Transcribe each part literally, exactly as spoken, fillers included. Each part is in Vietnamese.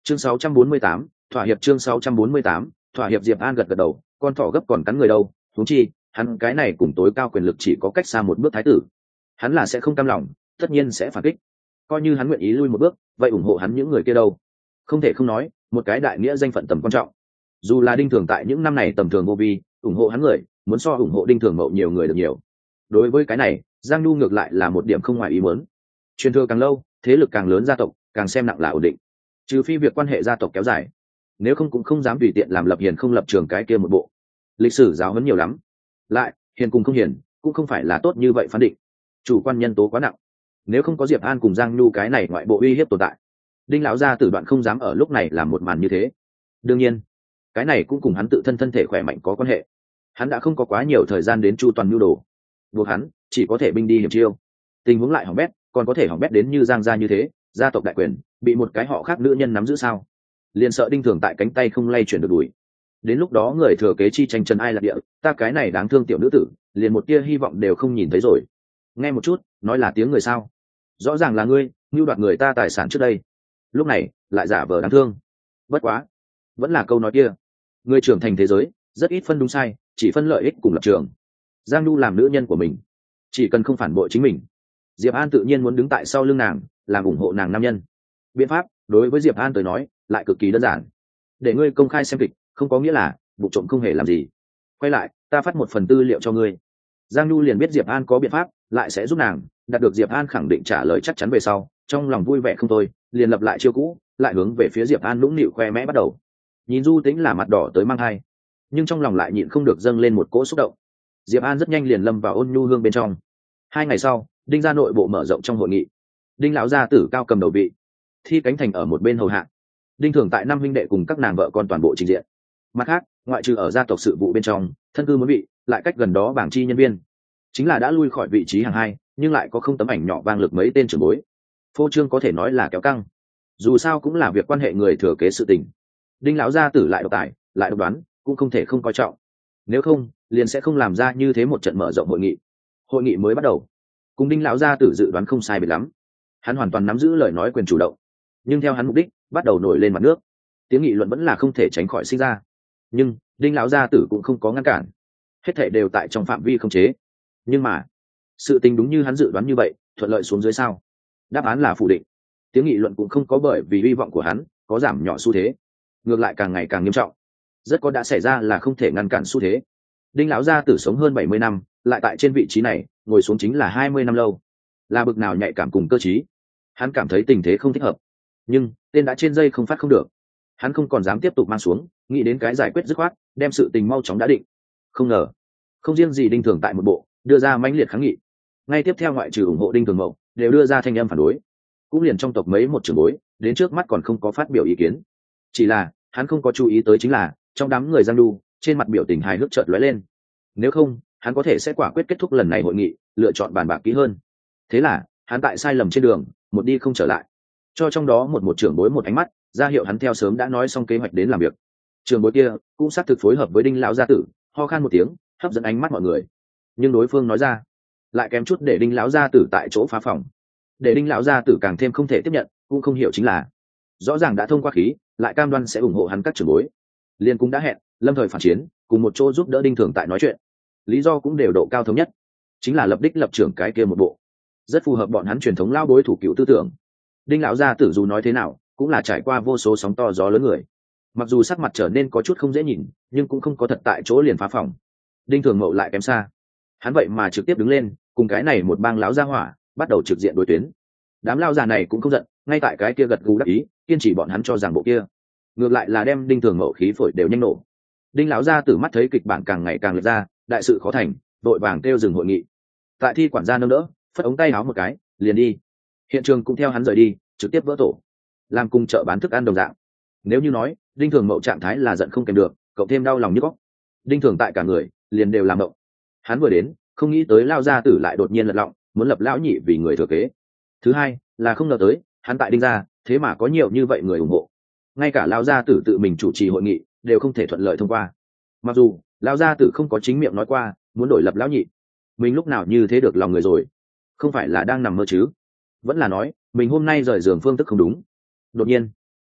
chương sáu trăm bốn mươi tám, thỏa hiệp chương sáu trăm bốn mươi tám, thỏa hiệp. Diệp An gật gật đầu, con thỏ gấp còn cắn người đâu, huống chi hắn cái này cùng tối cao quyền lực chỉ có cách xa một bước thái tử, hắn là sẽ không cam lòng, tất nhiên sẽ phản kích. Coi như hắn nguyện ý lui một bước, vậy ủng hộ hắn những người kia đâu? Không thể không nói, một cái đại nghĩa danh phận tầm quan trọng. Dù là Đinh Thường tại những năm này tầm thường vô vi, ủng hộ hắn người muốn so ủng hộ Đinh Thường Mậu nhiều người được nhiều. Đối với cái này, Giang Nhu ngược lại là một điểm không ngoài ý muốn. Truyền thừa càng lâu, thế lực càng lớn, gia tộc càng xem nặng là ổn định. Trừ phi việc quan hệ gia tộc kéo dài, nếu không cũng không dám tùy tiện làm lập hiền không lập trường cái kia một bộ. Lịch sử giáo huấn nhiều lắm. Lại, hiền cùng không hiền, cũng không phải là tốt như vậy phán định. Chủ quan nhân tố quá nặng. Nếu không có Diệp An cùng Giang Nhu cái này ngoại bộ uy hiếp tồn tại, Đinh lão gia tử đoạn không dám ở lúc này làm một màn như thế. Đương nhiên, cái này cũng cùng hắn tự thân thân thể khỏe mạnh có quan hệ. Hắn đã không có quá nhiều thời gian đến chu toàn nhu đồ, buộc hắn chỉ có thể binh đi hiểm chiêu. Tình huống lại hỏng bét, còn có thể hỏng bét đến như Giang gia như thế, gia tộc đại quyền bị một cái họ khác nữ nhân nắm giữ sao? Liền sợ Đinh Thường tại cánh tay không lay chuyển được đuổi. Đến lúc đó người thừa kế chi tranh chân ai là địa, ta cái này đáng thương tiểu nữ tử, liền một tia hy vọng đều không nhìn thấy rồi. Nghe một chút, nói là tiếng người sao? Rõ ràng là ngươi, mưu đoạt người ta tài sản trước đây. Lúc này, lại giả vờ đáng thương. Bất quá, vẫn là câu nói kia. Người trưởng thành thế giới, rất ít phân đúng sai, chỉ phân lợi ích cùng lập trường. Giang Nhu làm nữ nhân của mình, chỉ cần không phản bội chính mình. Diệp An tự nhiên muốn đứng tại sau lưng nàng, làm ủng hộ nàng nam nhân. Biện pháp, đối với Diệp An tới nói, lại cực kỳ đơn giản. Để ngươi công khai xem kịch, không có nghĩa là vụ trộm không hề làm gì. Quay lại, ta phát một phần tư liệu cho ngươi. Giang Nhu liền biết Diệp An có biện pháp, lại sẽ giúp nàng. Đạt được Diệp An khẳng định trả lời chắc chắn về sau, trong lòng vui vẻ không thôi, liền lập lại chiêu cũ, lại hướng về phía Diệp An nũng nịu khoe mẽ bắt đầu. Nhìn Du Tĩnh là mặt đỏ tới mang hai, nhưng trong lòng lại nhịn không được dâng lên một cỗ xúc động. Diệp An rất nhanh liền lâm vào ôn nhu hương bên trong. Hai ngày sau, Đinh gia nội bộ mở rộng trong hội nghị. Đinh lão gia tử cao cầm đầu vị, Thi Cánh Thành ở một bên hầu hạ. Đinh Thường tại năm huynh đệ cùng các nàng vợ con toàn bộ trình diện. Mặt khác, ngoại trừ ở gia tộc sự vụ bên trong, thân cư muốn vị, lại cách gần đó bảng chi nhân viên, chính là đã lui khỏi vị trí hàng hai, nhưng lại có không tấm ảnh nhỏ vang lực mấy tên trưởng bối. Phô trương có thể nói là kéo căng. Dù sao cũng là việc quan hệ người thừa kế sự tình. Đinh lão gia tử lại độc tài, lại độc đoán, cũng không thể không coi trọng. Nếu không, liền sẽ không làm ra như thế một trận mở rộng hội nghị. Hội nghị mới bắt đầu, cùng Đinh lão gia tử dự đoán không sai biệt lắm. Hắn hoàn toàn nắm giữ lời nói quyền chủ động, nhưng theo hắn mục đích, bắt đầu nổi lên mặt nước. Tiếng nghị luận vẫn là không thể tránh khỏi sinh ra. Nhưng Đinh lão gia tử cũng không có ngăn cản, hết thảy đều tại trong phạm vi khống chế. Nhưng mà, sự tình đúng như hắn dự đoán như vậy, thuận lợi xuống dưới sao? Đáp án là phủ định. Tiếng nghị luận cũng không có bởi vì hy vọng của hắn có giảm nhỏ xu thế, ngược lại càng ngày càng nghiêm trọng. Rất có đã xảy ra là không thể ngăn cản xu thế. Đinh lão gia tử sống hơn bảy mươi năm, lại tại trên vị trí này ngồi xuống chính là hai mươi năm lâu, là bực nào nhạy cảm cùng cơ trí. Hắn cảm thấy tình thế không thích hợp, nhưng tên đã trên dây không phát không được. Hắn không còn dám tiếp tục mang xuống, nghĩ đến cái giải quyết dứt khoát, đem sự tình mau chóng đã định. Không ngờ, không riêng gì Đinh Thường tại một bộ đưa ra mãnh liệt kháng nghị, ngay tiếp theo ngoại trừ ủng hộ Đinh Thường Mậu, đều đưa ra thanh âm phản đối. Cũng liền trong tộc mấy một trưởng bối, đến trước mắt còn không có phát biểu ý kiến. Chỉ là hắn không có chú ý tới chính là trong đám người Giang Nhu, trên mặt biểu tình hài hước chợt lóe lên. Nếu không, hắn có thể sẽ quả quyết kết thúc lần này hội nghị, lựa chọn bàn bạc kỹ hơn. Thế là hắn tại sai lầm trên đường, một đi không trở lại, cho trong đó một một trưởng bối một ánh mắt, ra hiệu hắn theo sớm đã nói xong kế hoạch đến làm việc. Trưởng bối kia cũng xác thực phối hợp với Đinh lão gia tử, ho khan một tiếng, hấp dẫn ánh mắt mọi người. Nhưng đối phương nói ra, lại kém chút để Đinh lão gia tử tại chỗ phá phòng. Để Đinh lão gia tử càng thêm không thể tiếp nhận, cũng không hiểu chính là, rõ ràng đã thông qua khí, lại cam đoan sẽ ủng hộ hắn các trưởng bối. Liên cũng đã hẹn, lâm thời phản chiến, cùng một chỗ giúp đỡ Đinh Thường tại nói chuyện. Lý do cũng đều độ cao thống nhất, chính là lập đích lập trưởng cái kia một bộ, rất phù hợp bọn hắn truyền thống lao bối thủ cựu tư tưởng. Đinh lão gia tử dù nói thế nào, cũng là trải qua vô số sóng to gió lớn người. Mặc dù sắc mặt trở nên có chút không dễ nhìn, nhưng cũng không có thật tại chỗ liền phá phòng. Đinh Thường Mậu lại kém xa, hắn vậy mà trực tiếp đứng lên, cùng cái này một bang lão gia hỏa bắt đầu trực diện đối tuyến. Đám lao già này cũng không giận, ngay tại cái kia gật gù đắc ý, kiên trì bọn hắn cho rằng bộ kia, ngược lại là đem Đinh Thường Mậu khí phổi đều nhanh nổ. Đinh lão gia tử mắt thấy kịch bản càng ngày càng lệch ra, đại sự khó thành, đội vàng kêu dừng hội nghị. Tại Thi quản gia nâng đỡ, phất ống tay áo một cái, liền đi. Hiện trường cũng theo hắn rời đi, trực tiếp vỡ tổ, làm cùng chợ bán thức ăn đồng dạng. Nếu như nói Đinh Thường Mậu trạng thái là giận không kèm được, cậu thêm đau lòng nhức óc, Đinh Thường tại cả người liền đều làm mộng. Hắn vừa đến, không nghĩ tới lao gia tử lại đột nhiên lật lọng, muốn lập lão nhị vì người thừa kế. Thứ hai là không ngờ tới hắn tại Đinh gia thế mà có nhiều như vậy người ủng hộ, ngay cả lao gia tử tự mình chủ trì hội nghị đều không thể thuận lợi thông qua. Mặc dù lao gia tử không có chính miệng nói qua muốn đổi lập lão nhị, mình lúc nào như thế được lòng người rồi? Không phải là đang nằm mơ chứ? Vẫn là nói mình hôm nay rời giường phương thức không đúng? Đột nhiên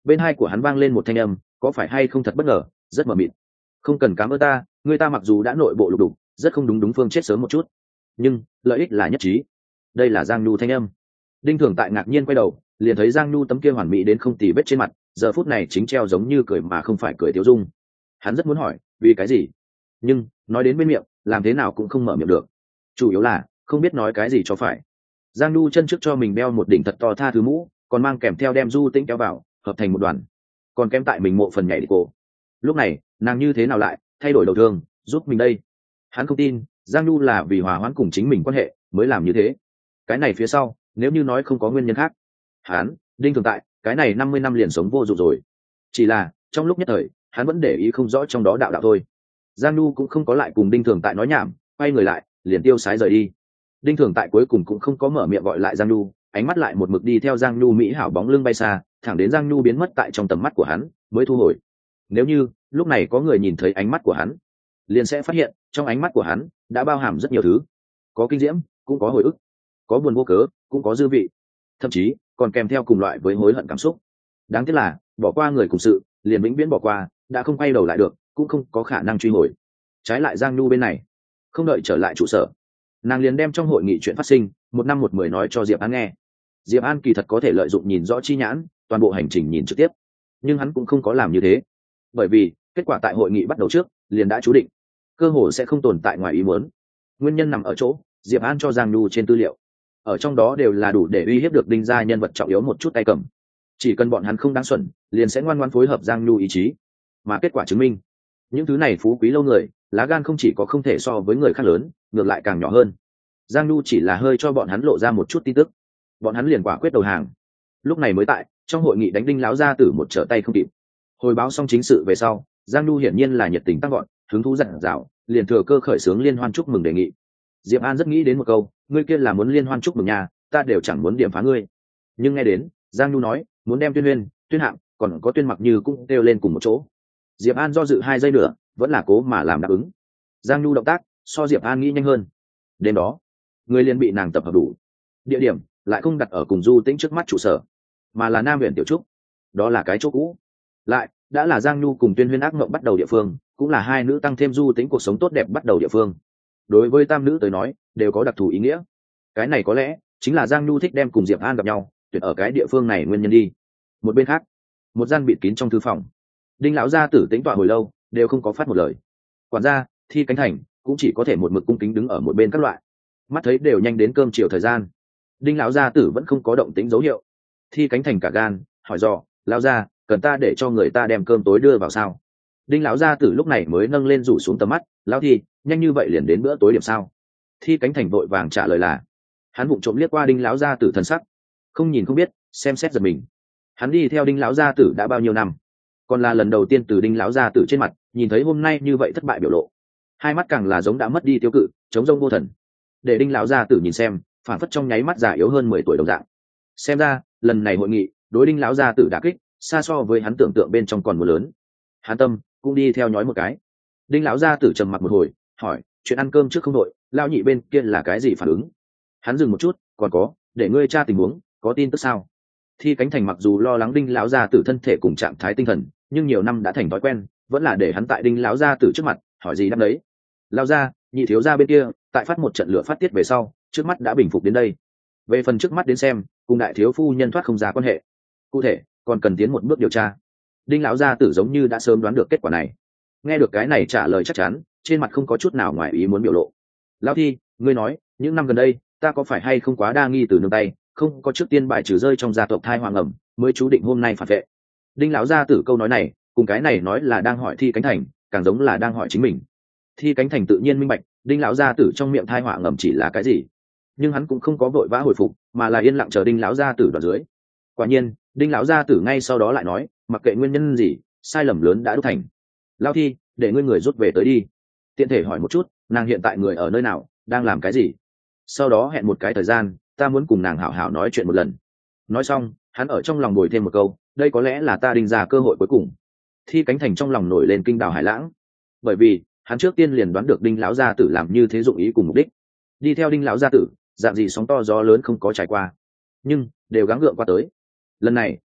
bên hai của hắn vang lên một thanh âm, có phải hay không thật bất ngờ, rất mờ mịt. Không cần cảm ơn ta, người ta mặc dù đã nội bộ lục đục, rất không đúng đúng phương chết sớm một chút, nhưng lợi ích là nhất trí. Đây là Giang Nhu thanh âm. Đinh Thường Tại ngạc nhiên quay đầu, liền thấy Giang Nhu tấm kia hoàn mỹ đến không tì vết trên mặt, giờ phút này chính treo giống như cười mà không phải cười tiêu dung. Hắn rất muốn hỏi vì cái gì, nhưng nói đến bên miệng làm thế nào cũng không mở miệng được, chủ yếu là không biết nói cái gì cho phải. Giang Nhu chân trước cho mình đeo một đỉnh thật to tha thứ mũ, còn mang kèm theo đem Du Tĩnh kéo vào, hợp thành một đoàn, còn kém tại mình mộ phần nhảy đi cổ. Lúc này nàng như thế nào lại thay đổi đầu thương giúp mình đây? Hắn không tin Giang Nhu là vì hòa hoãn cùng chính mình quan hệ mới làm như thế. Cái này phía sau nếu như nói không có nguyên nhân khác, hắn Đinh Thường Tại cái này năm mươi năm liền sống vô dụng rồi. Chỉ là trong lúc nhất thời hắn vẫn để ý không rõ trong đó đạo đạo thôi. Giang Nhu cũng không có lại cùng Đinh Thường Tại nói nhảm, quay người lại liền tiêu sái rời đi. Đinh Thường Tại cuối cùng cũng không có mở miệng gọi lại Giang Nhu, ánh mắt lại một mực đi theo Giang Nhu mỹ hảo bóng lưng bay xa, thẳng đến Giang Nhu biến mất tại trong tầm mắt của hắn mới thu hồi. Nếu như lúc này có người nhìn thấy ánh mắt của hắn, liền sẽ phát hiện trong ánh mắt của hắn đã bao hàm rất nhiều thứ, có kinh diễm cũng có hồi ức, có buồn vô cớ cũng có dư vị, thậm chí còn kèm theo cùng loại với hối hận cảm xúc. Đáng tiếc là bỏ qua người cùng sự liền vĩnh viễn bỏ qua, đã không quay đầu lại được, cũng không có khả năng truy hồi. Trái lại Giang Nhu bên này không đợi trở lại trụ sở, nàng liền đem trong hội nghị chuyện phát sinh một năm một mười nói cho Diệp An nghe. Diệp An kỳ thật có thể lợi dụng nhìn rõ chi nhãn toàn bộ hành trình nhìn trực tiếp, nhưng hắn cũng không có làm như thế, bởi vì kết quả tại hội nghị bắt đầu trước liền đã chú định, cơ hồ sẽ không tồn tại ngoài ý muốn. Nguyên nhân nằm ở chỗ Diệp An cho Giang Nhu trên tư liệu, ở trong đó đều là đủ để uy hiếp được Đinh gia nhân vật trọng yếu một chút tay cầm. Chỉ cần bọn hắn không đáng xuẩn, liền sẽ ngoan ngoãn phối hợp Giang Nhu ý chí. Mà kết quả chứng minh, những thứ này phú quý lâu người, lá gan không chỉ có không thể so với người khác lớn, ngược lại càng nhỏ hơn. Giang Nhu chỉ là hơi cho bọn hắn lộ ra một chút tin tức, bọn hắn liền quả quyết đầu hàng. Lúc này mới tại trong hội nghị đánh Đinh lão gia tử một trở tay không kịp. Hồi báo xong chính sự về sau, Giang Nhu hiển nhiên là nhiệt tình tăng gọn, hứng thú dặn dào, liền thừa cơ khởi xướng liên hoan chúc mừng đề nghị. Diệp An rất nghĩ đến một câu, ngươi kia là muốn liên hoan chúc mừng nhà, ta đều chẳng muốn điểm phá ngươi. Nhưng nghe đến Giang Nhu nói muốn đem Tuyên Huyên, Tuyên Hạng, còn có Tuyên Mặc Như cũng đều lên cùng một chỗ, Diệp An do dự hai giây nữa, vẫn là cố mà làm đáp ứng. Giang Nhu động tác so Diệp An nghĩ nhanh hơn. Đêm đó người liền bị nàng tập hợp đủ, địa điểm lại không đặt ở cùng Du Tĩnh trước mắt trụ sở, mà là Nam huyện Tiểu Trúc. Đó là cái chỗ cũ, lại đã là Giang Nhu cùng Tuyên Huyên ác mộng bắt đầu địa phương, cũng là hai nữ tăng thêm Du Tĩnh cuộc sống tốt đẹp bắt đầu địa phương. Đối với tam nữ tới nói đều có đặc thù ý nghĩa. Cái này có lẽ chính là Giang Nhu thích đem cùng Diệp An gặp nhau tuyệt ở cái địa phương này nguyên nhân đi. Một bên khác, một gian bịt kín trong thư phòng, Đinh lão gia tử tĩnh tọa hồi lâu đều không có phát một lời. Quản gia Thi Cánh Thành cũng chỉ có thể một mực cung kính đứng ở một bên các loại. Mắt thấy đều nhanh đến cơm chiều thời gian, Đinh lão gia tử vẫn không có động tĩnh dấu hiệu. Thi Cánh Thành cả gan hỏi dò, lão gia cần ta để cho người ta đem cơm tối đưa vào sao? Đinh lão gia tử lúc này mới nâng lên rủ xuống tầm mắt, lão Thi, nhanh như vậy liền đến bữa tối điểm sao? Thi Cánh Thành vội vàng trả lời là. Hắn vụng trộm liếc qua Đinh lão gia tử thần sắc, không nhìn không biết, xem xét giật mình. Hắn đi theo Đinh lão gia tử đã bao nhiêu năm, còn là lần đầu tiên từ Đinh lão gia tử trên mặt nhìn thấy hôm nay như vậy thất bại biểu lộ, hai mắt càng là giống đã mất đi tiêu cự, chống rông vô thần. Để Đinh lão gia tử nhìn xem, phản phất trong nháy mắt già yếu hơn mười tuổi đồng dạng. Xem ra lần này hội nghị đối Đinh lão gia tử đả kích xa so với hắn tưởng tượng bên trong còn muốn lớn. Hắn tâm cũng đi theo nhói một cái. Đinh lão gia tử trầm mặc một hồi, hỏi, chuyện ăn cơm trước không đội, lão nhị bên kia là cái gì phản ứng? Hắn dừng một chút, còn có, để ngươi tra tình huống, có tin tức sao? Thi Cánh Thành mặc dù lo lắng Đinh lão gia tử thân thể cùng trạng thái tinh thần, nhưng nhiều năm đã thành thói quen, vẫn là để hắn tại Đinh lão gia tử trước mặt hỏi gì đáp đấy. Lão gia, nhị thiếu gia bên kia tại phát một trận lửa phát tiết về sau, trước mắt đã bình phục đến đây. Về phần trước mắt đến xem, cùng đại thiếu phu nhân thoát không ra quan hệ, cụ thể còn cần tiến một bước điều tra. Đinh lão gia tử giống như đã sớm đoán được kết quả này. Nghe được cái này trả lời chắc chắn, trên mặt không có chút nào ngoài ý muốn biểu lộ. Lão Thi, ngươi nói, những năm gần đây ta có phải hay không quá đa nghi từ nương tay, không có trước tiên bài trừ rơi trong gia tộc thai hoàng ẩm, mới chú định hôm nay phản vệ. Đinh lão gia tử câu nói này cùng cái này nói là đang hỏi Thi Cánh Thành, càng giống là đang hỏi chính mình. Thi Cánh Thành tự nhiên minh bạch Đinh lão gia tử trong miệng thai họa ngầm chỉ là cái gì, nhưng hắn cũng không có vội vã hồi phục, mà là yên lặng chờ Đinh lão gia tử đoạn dưới. Quả nhiên Đinh lão gia tử ngay sau đó lại nói, mặc kệ nguyên nhân gì, sai lầm lớn đã đúc thành. Lão Thi, để ngươi người rút về tới đi, tiện thể hỏi một chút nàng hiện tại người ở nơi nào, đang làm cái gì, sau đó hẹn một cái thời gian ta muốn cùng nàng hảo hảo nói chuyện một lần. Nói xong hắn ở trong lòng bồi thêm một câu, đây có lẽ là ta Đinh ra cơ hội cuối cùng. Thi Cánh Thành trong lòng nổi lên kinh đào hải lãng, bởi vì hắn trước tiên liền đoán được Đinh lão gia tử làm như thế dụng ý cùng mục đích. Đi theo Đinh lão gia tử, dạng gì sóng to gió lớn không có trải qua, nhưng đều gắng gượng qua tới. Lần này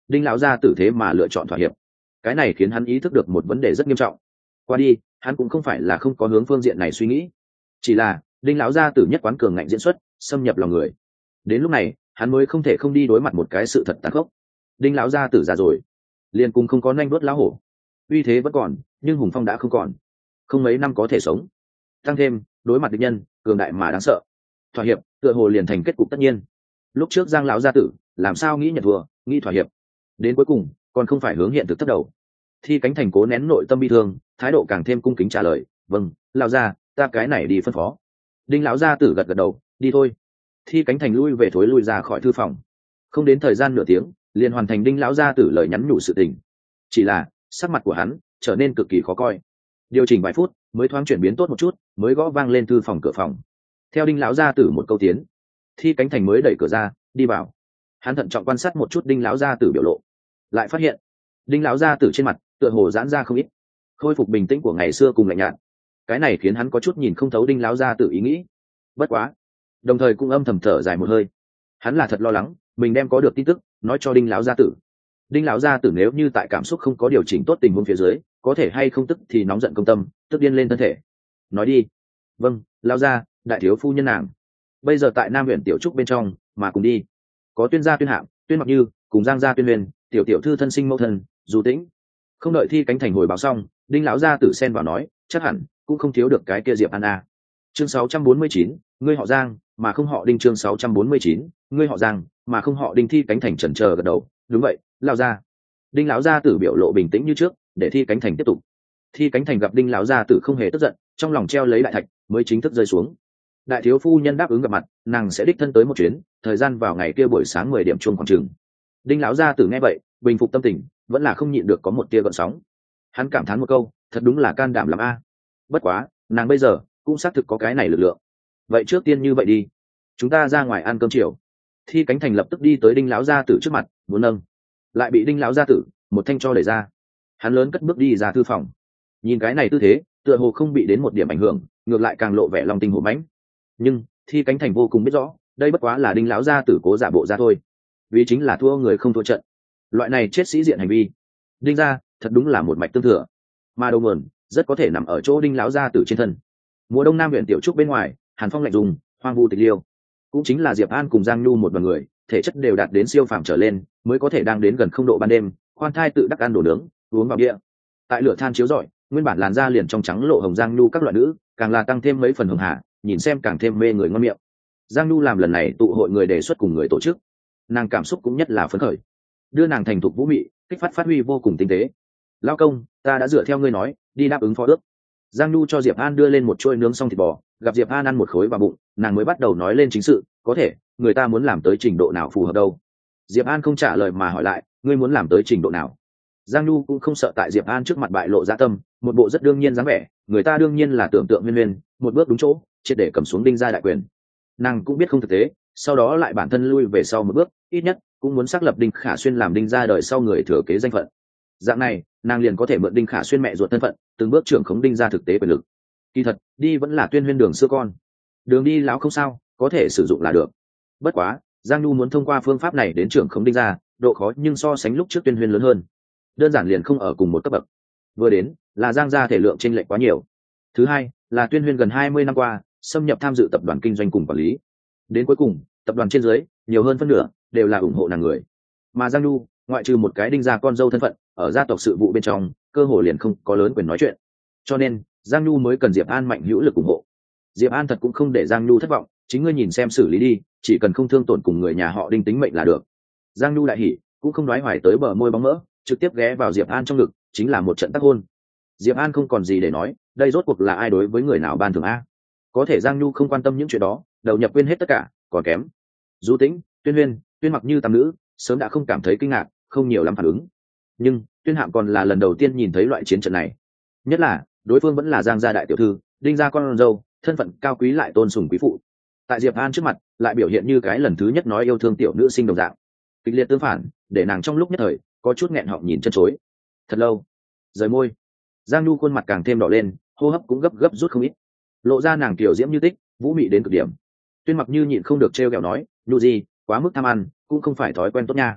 đinh lão gia tử thế mà lựa chọn thỏa hiệp. Cái này khiến hắn ý thức được một vấn đề rất nghiêm trọng. Qua đi hắn cũng không phải là không có hướng phương diện này suy nghĩ, chỉ là đinh lão gia tử nhất quán cường ngạnh diễn xuất, xâm nhập lòng người. Đến lúc này hắn mới không thể không đi đối mặt một cái sự thật tàn khốc. Đinh lão gia tử già rồi, liền cùng không có nanh đốt lão hổ, uy thế vẫn còn nhưng hùng phong đã không còn, không mấy năm có thể sống. Tăng thêm đối mặt địch nhân cường đại mà đáng sợ, thỏa hiệp tựa hồ liền thành kết cục tất nhiên. Lúc trước giang lão gia tử làm sao nghĩ nhận thua, nghĩ thỏa hiệp, đến cuối cùng còn không phải hướng hiện thực thất đầu. Thi Cánh Thành cố nén nội tâm bi thương, thái độ càng thêm cung kính trả lời, vâng lão gia, ta cái này đi phân phó. Đinh lão gia tử gật gật đầu, đi thôi. Thi Cánh Thành lui về thối lui ra khỏi thư phòng. Không đến thời gian nửa tiếng liền hoàn thành đinh lão gia tử lời nhắn nhủ sự tình. Chỉ là sắc mặt của hắn trở nên cực kỳ khó coi. Điều chỉnh vài phút mới thoáng chuyển biến tốt một chút, mới gõ vang lên thư phòng cửa phòng. Theo đinh lão gia tử một câu tiến, Thi Cánh Thành mới đẩy cửa ra đi vào. Hắn thận trọng quan sát một chút đinh lão gia tử biểu lộ, lại phát hiện đinh lão gia tử trên mặt tựa hồ giãn ra không ít, khôi phục bình tĩnh của ngày xưa cùng lạnh nhạt. Cái này khiến hắn có chút nhìn không thấu đinh lão gia tử ý nghĩ. Bất quá đồng thời cũng âm thầm thở dài một hơi. Hắn là thật lo lắng mình đem có được tin tức nói cho đinh lão gia tử. Đinh lão gia tử nếu như tại cảm xúc không có điều chỉnh tốt tình huống phía dưới, có thể hay không tức thì nóng giận công tâm, tức điên lên thân thể. Nói đi. Vâng lão gia, đại thiếu phu nhân nàng bây giờ tại nam huyện tiểu trúc bên trong, mà cùng đi có Tuyên gia Tuyên Hạm, Tuyên Mặc Như cùng Giang gia Tuyên Huyền, tiểu tiểu thư thân sinh mẫu thân Du Tĩnh. Không đợi Thi Cánh Thành hồi báo xong, đinh lão gia tử xen vào nói, chắc hẳn cũng không thiếu được cái kia Diệp An a. Chương sáu trăm bốn mươi chín, ngươi họ Giang mà không họ Đinh. Chương sáu trăm bốn mươi chín, ngươi họ Giang mà không họ Đinh. Thi Cánh Thành chần chờ gật đầu, đúng vậy lão gia. Đinh lão gia tử biểu lộ bình tĩnh như trước, để Thi Cánh Thành tiếp tục. Thi Cánh Thành gặp đinh lão gia tử không hề tức giận, trong lòng treo lấy đại thạch mới chính thức rơi xuống. Đại thiếu phu nhân đáp ứng gặp mặt, nàng sẽ đích thân tới một chuyến, thời gian vào ngày kia buổi sáng mười điểm chuông khoảng chừng. Đinh lão gia tử nghe vậy bình phục tâm tình, vẫn là không nhịn được có một tia gợn sóng. Hắn cảm thán một câu, thật đúng là can đảm lắm a. Bất quá nàng bây giờ cũng xác thực có cái này lực lượng. Vậy trước tiên như vậy đi, chúng ta ra ngoài ăn cơm chiều. Thi Cánh Thành lập tức đi tới đinh lão gia tử trước mặt muốn nâng, lại bị đinh lão gia tử một thanh cho đẩy ra. Hắn lớn cất bước đi ra thư phòng. Nhìn cái này tư thế tựa hồ không bị đến một điểm ảnh hưởng, ngược lại càng lộ vẻ lòng tinh hổ mãnh. Nhưng Thi Cánh Thành vô cùng biết rõ, đây bất quá là đinh lão gia tử cố giả bộ ra thôi, vì chính là thua người không thua trận. Loại này chết sĩ diện hành vi, đinh gia thật đúng là một mạch tương thừa, mà đầu nguồn rất có thể nằm ở chỗ đinh lão gia tử trên thân. Mùa đông nam huyện tiểu trúc bên ngoài, hàn phong lạnh dùng, hoang vu tịch liêu, cũng chính là Diệp An cùng Giang Nhu một đoàn người, thể chất đều đạt đến siêu phàm trở lên, mới có thể đang đến gần không độ ban đêm, khoan thai tự đắc ăn đồ nướng, uống vào bia. Tại lửa than chiếu rọi, nguyên bản làn da liền trong trắng lộ hồng Giang Nhu các loại nữ, càng là tăng thêm mấy phần hường hạ, nhìn xem càng thêm mê người ngon miệng. Giang Nhu làm lần này tụ hội người đề xuất cùng người tổ chức, nàng cảm xúc cũng nhất là phấn khởi, đưa nàng thành thục vũ mị, kích phát phát huy vô cùng tinh tế. Lao công, ta đã dựa theo ngươi nói đi đáp ứng phó ước. Giang Nhu cho Diệp An đưa lên một chuôi nướng xong thịt bò, gặp Diệp An ăn một khối vào bụng, nàng mới bắt đầu nói lên chính sự, có thể người ta muốn làm tới trình độ nào phù hợp đâu. Diệp An không trả lời mà hỏi lại, ngươi muốn làm tới trình độ nào? Giang Nhu cũng không sợ tại Diệp An trước mặt bại lộ dạ tâm, một bộ rất đương nhiên dáng vẻ, người ta đương nhiên là tưởng tượng nguyên nguyên, một bước đúng chỗ, triệt để cầm xuống đinh gia đại quyền. Nàng cũng biết không thực tế, sau đó lại bản thân lui về sau một bước, ít nhất cũng muốn xác lập đinh khả xuyên làm đinh gia đời sau người thừa kế danh phận. Dạng này nàng liền có thể mượn đinh khả xuyên mẹ ruột thân phận, từng bước trưởng khống đinh gia thực tế quyền lực. Kỳ thật đi vẫn là Tuyên Huyên đường xưa con đường đi, lão không sao, có thể sử dụng là được. Bất quá Giang Nhu muốn thông qua phương pháp này đến trưởng khống đinh gia, độ khó nhưng so sánh lúc trước Tuyên Huyên lớn hơn, đơn giản liền không ở cùng một cấp bậc. Vừa đến là Giang gia thể lượng chênh lệch quá nhiều, thứ hai là Tuyên Huyên gần hai mươi năm qua xâm nhập tham dự tập đoàn kinh doanh cùng quản lý, đến cuối cùng tập đoàn trên dưới nhiều hơn phân nửa đều là ủng hộ nàng người, mà Giang Nhu ngoại trừ một cái đinh gia con dâu thân phận, ở gia tộc sự vụ bên trong cơ hội liền không có lớn quyền nói chuyện, cho nên Giang Nhu mới cần Diệp An mạnh hữu lực ủng hộ. Diệp An thật cũng không để Giang Nhu thất vọng, chính ngươi nhìn xem xử lý đi, chỉ cần không thương tổn cùng người nhà họ đinh tính mệnh là được. Giang Nhu đại hỉ, cũng không nói hoài tới bờ môi bóng mỡ, trực tiếp ghé vào Diệp An trong ngực, chính là một trận tác hôn. Diệp An không còn gì để nói, đây rốt cuộc là ai đối với người nào ban thưởng a? Có thể Giang Nhu không quan tâm những chuyện đó, đầu nhập quên hết tất cả, còn kém Du Tĩnh, Tuyên Huyên, Tuyên Mặc Như tam nữ sớm đã không cảm thấy kinh ngạc, không nhiều lắm phản ứng. Nhưng Tuyên Hạm còn là lần đầu tiên nhìn thấy loại chiến trận này, nhất là đối phương vẫn là Giang gia đại tiểu thư, đinh gia con dâu, thân phận cao quý lại tôn sùng quý phụ, tại Diệp An trước mặt lại biểu hiện như cái lần thứ nhất nói yêu thương tiểu nữ sinh đồng dạng, kịch liệt tương phản, để nàng trong lúc nhất thời có chút nghẹn họng nhìn chân chối. Thật lâu rời môi, Giang Nhu khuôn mặt càng thêm đỏ lên, hô hấp cũng gấp gấp rút không ít, lộ ra nàng tiểu diễm như tích, vũ mị đến cực điểm. Tuyên Mặc Như nhịn không được trêu ghẹo nói, Nhu gì quá mức tham ăn cũng không phải thói quen tốt nha.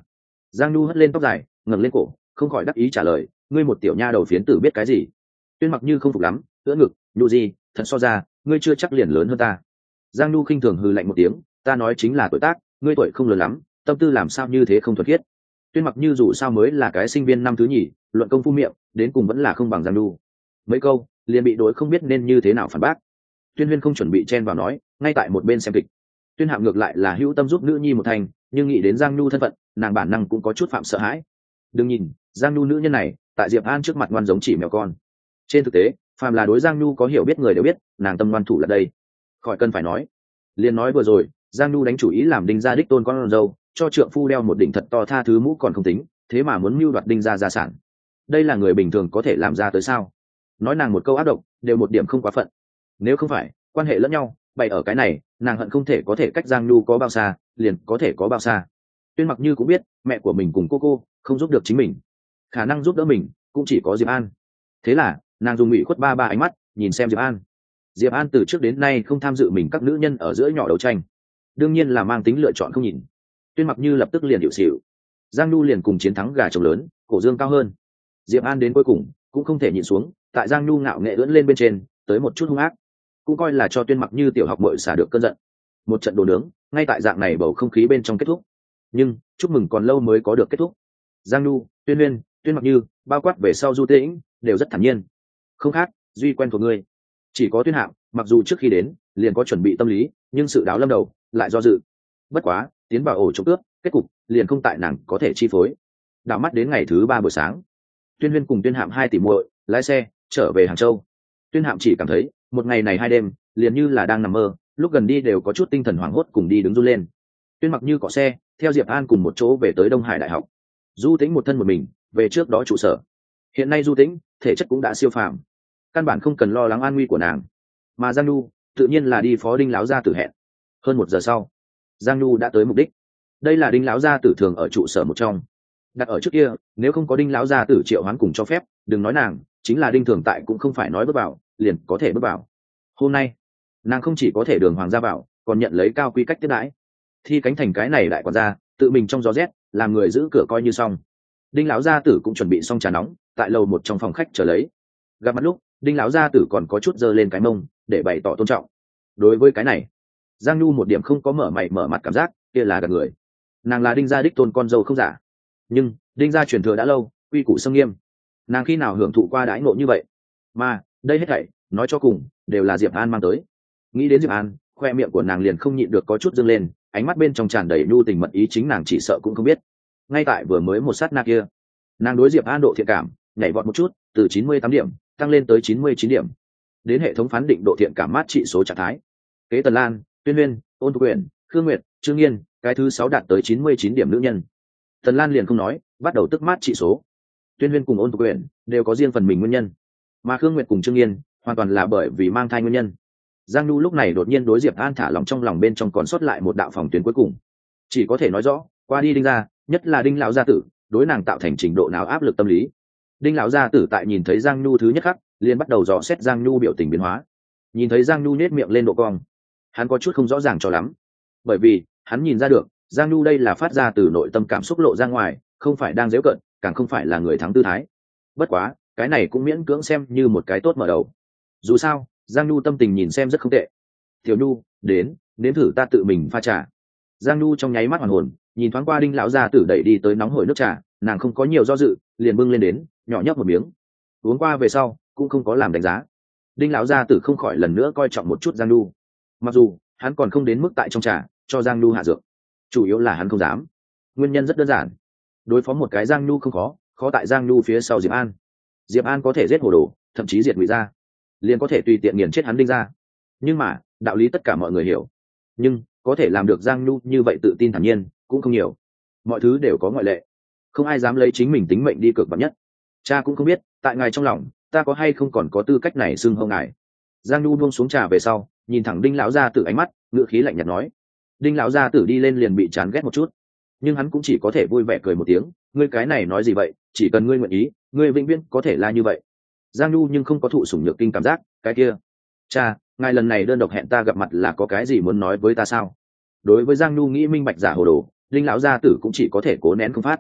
Giang Nhu hất lên tóc dài ngẩng lên cổ, không khỏi đắc ý trả lời, ngươi một tiểu nha đầu phiến tử biết cái gì? Tuyên Mặc Như không phục lắm, ưỡn ngực, Nhu gì, thật so ra, ngươi chưa chắc liền lớn hơn ta. Giang Nhu khinh thường hừ lạnh một tiếng, ta nói chính là tuổi tác, ngươi tuổi không lớn lắm, tâm tư làm sao như thế không thuần khiết. Tuyên Mặc Như dù sao mới là cái sinh viên năm thứ nhì, luận công phu miệng, đến cùng vẫn là không bằng Giang Nhu. Mấy câu, liền bị đối không biết nên như thế nào phản bác. Tuyên Huyên không chuẩn bị chen vào nói, ngay tại một bên xem kịch. Tuyên Hạm ngược lại là hữu tâm giúp nữ nhi một thành, nhưng nghĩ đến Giang Nhu thân phận, nàng bản năng cũng có chút phạm sợ hãi. Đừng nhìn, Giang Nhu nữ nhân này, tại Diệp An trước mặt ngoan giống chỉ mèo con. Trên thực tế, phàm là đối Giang Nhu có hiểu biết người đều biết, nàng tâm ngoan thủ là đây. Khỏi cần phải nói. Liên nói vừa rồi, Giang Nhu đánh chủ ý làm Đinh gia đích tôn con dâu, cho trượng phu đeo một đỉnh thật to tha thứ mũ còn không tính, thế mà muốn mưu đoạt Đinh gia gia sản. Đây là người bình thường có thể làm ra tới sao? Nói nàng một câu ác độc, đều một điểm không quá phận. Nếu không phải quan hệ lẫn nhau, bày ở cái này, nàng hận không thể có thể cách Giang Nhu có bao xa, liền có thể có bao xa. Tuyên Mặc Như cũng biết, mẹ của mình cùng cô cô không giúp được chính mình, khả năng giúp đỡ mình cũng chỉ có Diệp An. Thế là nàng dùng ủy khuất ba ba ánh mắt nhìn xem Diệp An. Diệp An từ trước đến nay không tham dự mình các nữ nhân ở giữa nhỏ đấu tranh, đương nhiên là mang tính lựa chọn không nhìn. Tuyên Mặc Như lập tức liền hiệu xịu. Giang Nhu liền cùng chiến thắng gà trống lớn, cổ dương cao hơn. Diệp An đến cuối cùng cũng không thể nhịn xuống, tại Giang Nhu ngạo nghệ ưỡn lên bên trên, tới một chút hung ác, cũng coi là cho Tuyên Mặc Như tiểu học muội xả được cơn giận. Một trận đồ nướng, ngay tại dạng này bầu không khí bên trong kết thúc. Nhưng chúc mừng còn lâu mới có được kết thúc. Giang Nhu, Tuyên Nguyên, Tuyên Mặc Như, bao quát về sau Du Tĩnh, đều rất thản nhiên. Không khác, duy quen thuộc ngươi. Chỉ có Tuyên Hạo, mặc dù trước khi đến liền có chuẩn bị tâm lý, nhưng sự đáo lâm đầu lại do dự. Bất quá, tiến vào ổ trộm cướp, kết cục liền không tại nàng có thể chi phối. Đảo mắt đến ngày thứ ba buổi sáng, Tuyên Huyên cùng Tuyên Hạm hai tỷ muội lái xe trở về Hàng Châu. Tuyên Hạm chỉ cảm thấy một ngày này hai đêm liền như là đang nằm mơ, lúc gần đi đều có chút tinh thần hoảng hốt cùng đi đứng run lên. Tuyên Mặc Như cọ xe theo Diệp An cùng một chỗ về tới Đông Hải Đại học. Du Tĩnh một thân một mình về trước đó trụ sở. Hiện nay Du Tĩnh thể chất cũng đã siêu phàm, căn bản không cần lo lắng an nguy của nàng. Mà Giang Nhu tự nhiên là đi phó Đinh láo gia tử hẹn. Hơn một giờ sau, Giang Nhu đã tới mục đích. Đây là Đinh láo gia tử thường ở trụ sở một trong. Đặt ở trước kia, nếu không có Đinh láo gia tử triệu hoán cùng cho phép, đừng nói nàng, chính là Đinh Thường Tại cũng không phải nói bước vào liền có thể bước vào. Hôm nay, nàng không chỉ có thể đường hoàng gia bảo, còn nhận lấy cao quy cách tiếp đãi. Thi cánh thành cái này đại quản gia, tự mình trong gió rét, làm người giữ cửa coi như xong. Đinh lão gia tử cũng chuẩn bị xong trà nóng, tại lầu một trong phòng khách chờ lấy. Gặp mặt lúc, Đinh lão gia tử còn có chút giơ lên cái mông để bày tỏ tôn trọng. Đối với cái này, Giang Nhu một điểm không có mở mày mở mặt cảm giác, kia là gạt người. Nàng là Đinh gia đích tôn con dâu không giả, nhưng Đinh gia truyền thừa đã lâu, quy củ xâm nghiêm. Nàng khi nào hưởng thụ qua đãi ngộ như vậy? Mà đây hết thảy, nói cho cùng đều là Diệp An mang tới. Nghĩ đến Diệp An, khoe miệng của nàng liền không nhịn được có chút dâng lên, ánh mắt bên trong tràn đầy nhu tình mật ý, chính nàng chỉ sợ cũng không biết. Ngay tại vừa mới một sát na kia, nàng đối Diệp An độ thiện cảm nhảy vọt một chút, từ chín mươi tám điểm tăng lên tới chín mươi chín điểm, đến hệ thống phán định độ thiện cảm mát trị số trạng thái. Kế Tần Lan, Tuyên Nguyên, Ôn Thu Quyển, Khương Nguyệt, Trương Nghiên, cái thứ sáu đạt tới chín mươi chín điểm nữ nhân. Tần Lan liền không nói, bắt đầu tức mát trị số. Tuyên Nguyên cùng Ôn Thu Quyển đều có riêng phần mình nguyên nhân, mà Khương Nguyệt cùng Trương Nghiên hoàn toàn là bởi vì mang thai nguyên nhân. Giang Nhu lúc này đột nhiên đối Diệp An thả lòng, trong lòng bên trong còn sót lại một đạo phòng tuyến cuối cùng. Chỉ có thể nói rõ, qua đi Đinh gia, nhất là Đinh lão gia tử, đối nàng tạo thành trình độ nào áp lực tâm lý. Đinh lão gia tử tại nhìn thấy Giang Nhu thứ nhất khắc, liền bắt đầu dò xét Giang Nhu biểu tình biến hóa. Nhìn thấy Giang Nhu nhếch miệng lên độ cong, hắn có chút không rõ ràng cho lắm, bởi vì hắn nhìn ra được, Giang Nhu đây là phát ra từ nội tâm cảm xúc lộ ra ngoài, không phải đang giễu cợt, càng không phải là người thắng tư thái. Bất quá, cái này cũng miễn cưỡng xem như một cái tốt mở đầu. Dù sao, Giang Nhu tâm tình nhìn xem rất không tệ. Tiểu Nhu, đến, nếm thử ta tự mình pha trà. Giang Nhu trong nháy mắt hoàn hồn, nhìn thoáng qua Đinh lão gia tử đẩy đi tới nóng hổi nước trà, nàng không có nhiều do dự, liền bưng lên đến, nhỏ nhấp một miếng. Uống qua về sau, cũng không có làm đánh giá. Đinh lão gia tử không khỏi lần nữa coi trọng một chút Giang Nhu. Mặc dù hắn còn không đến mức tại trong trà cho Giang Nhu hạ dược, chủ yếu là hắn không dám. Nguyên nhân rất đơn giản, đối phó một cái Giang Nhu không khó, khó tại Giang Nhu phía sau Diệp An. Diệp An có thể giết hồ đồ, thậm chí diệt Ngụy gia, liền có thể tùy tiện nghiền chết hắn Đinh gia. Nhưng mà đạo lý tất cả mọi người hiểu, nhưng có thể làm được Giang Nhu như vậy tự tin thản nhiên cũng không nhiều. Mọi thứ đều có ngoại lệ, không ai dám lấy chính mình tính mệnh đi cược bạc nhất. Cha cũng không biết tại ngài trong lòng ta có hay không còn có tư cách này xưng hô ngài. Giang Nhu buông xuống trà về sau, nhìn thẳng Đinh lão gia tử ánh mắt, ngữ khí lạnh nhạt nói. Đinh lão gia tử đi lên liền bị chán ghét một chút, nhưng hắn cũng chỉ có thể vui vẻ cười một tiếng. Ngươi cái này nói gì vậy, chỉ cần ngươi nguyện ý, ngươi vĩnh viễn có thể là như vậy. Giang Nhu nhưng không có thụ sủng nhược kinh cảm giác. Cái kia, cha, ngài lần này đơn độc hẹn ta gặp mặt là có cái gì muốn nói với ta sao? Đối với Giang Nhu nghĩ minh bạch giả hồ đồ, Đinh lão gia tử cũng chỉ có thể cố nén không phát.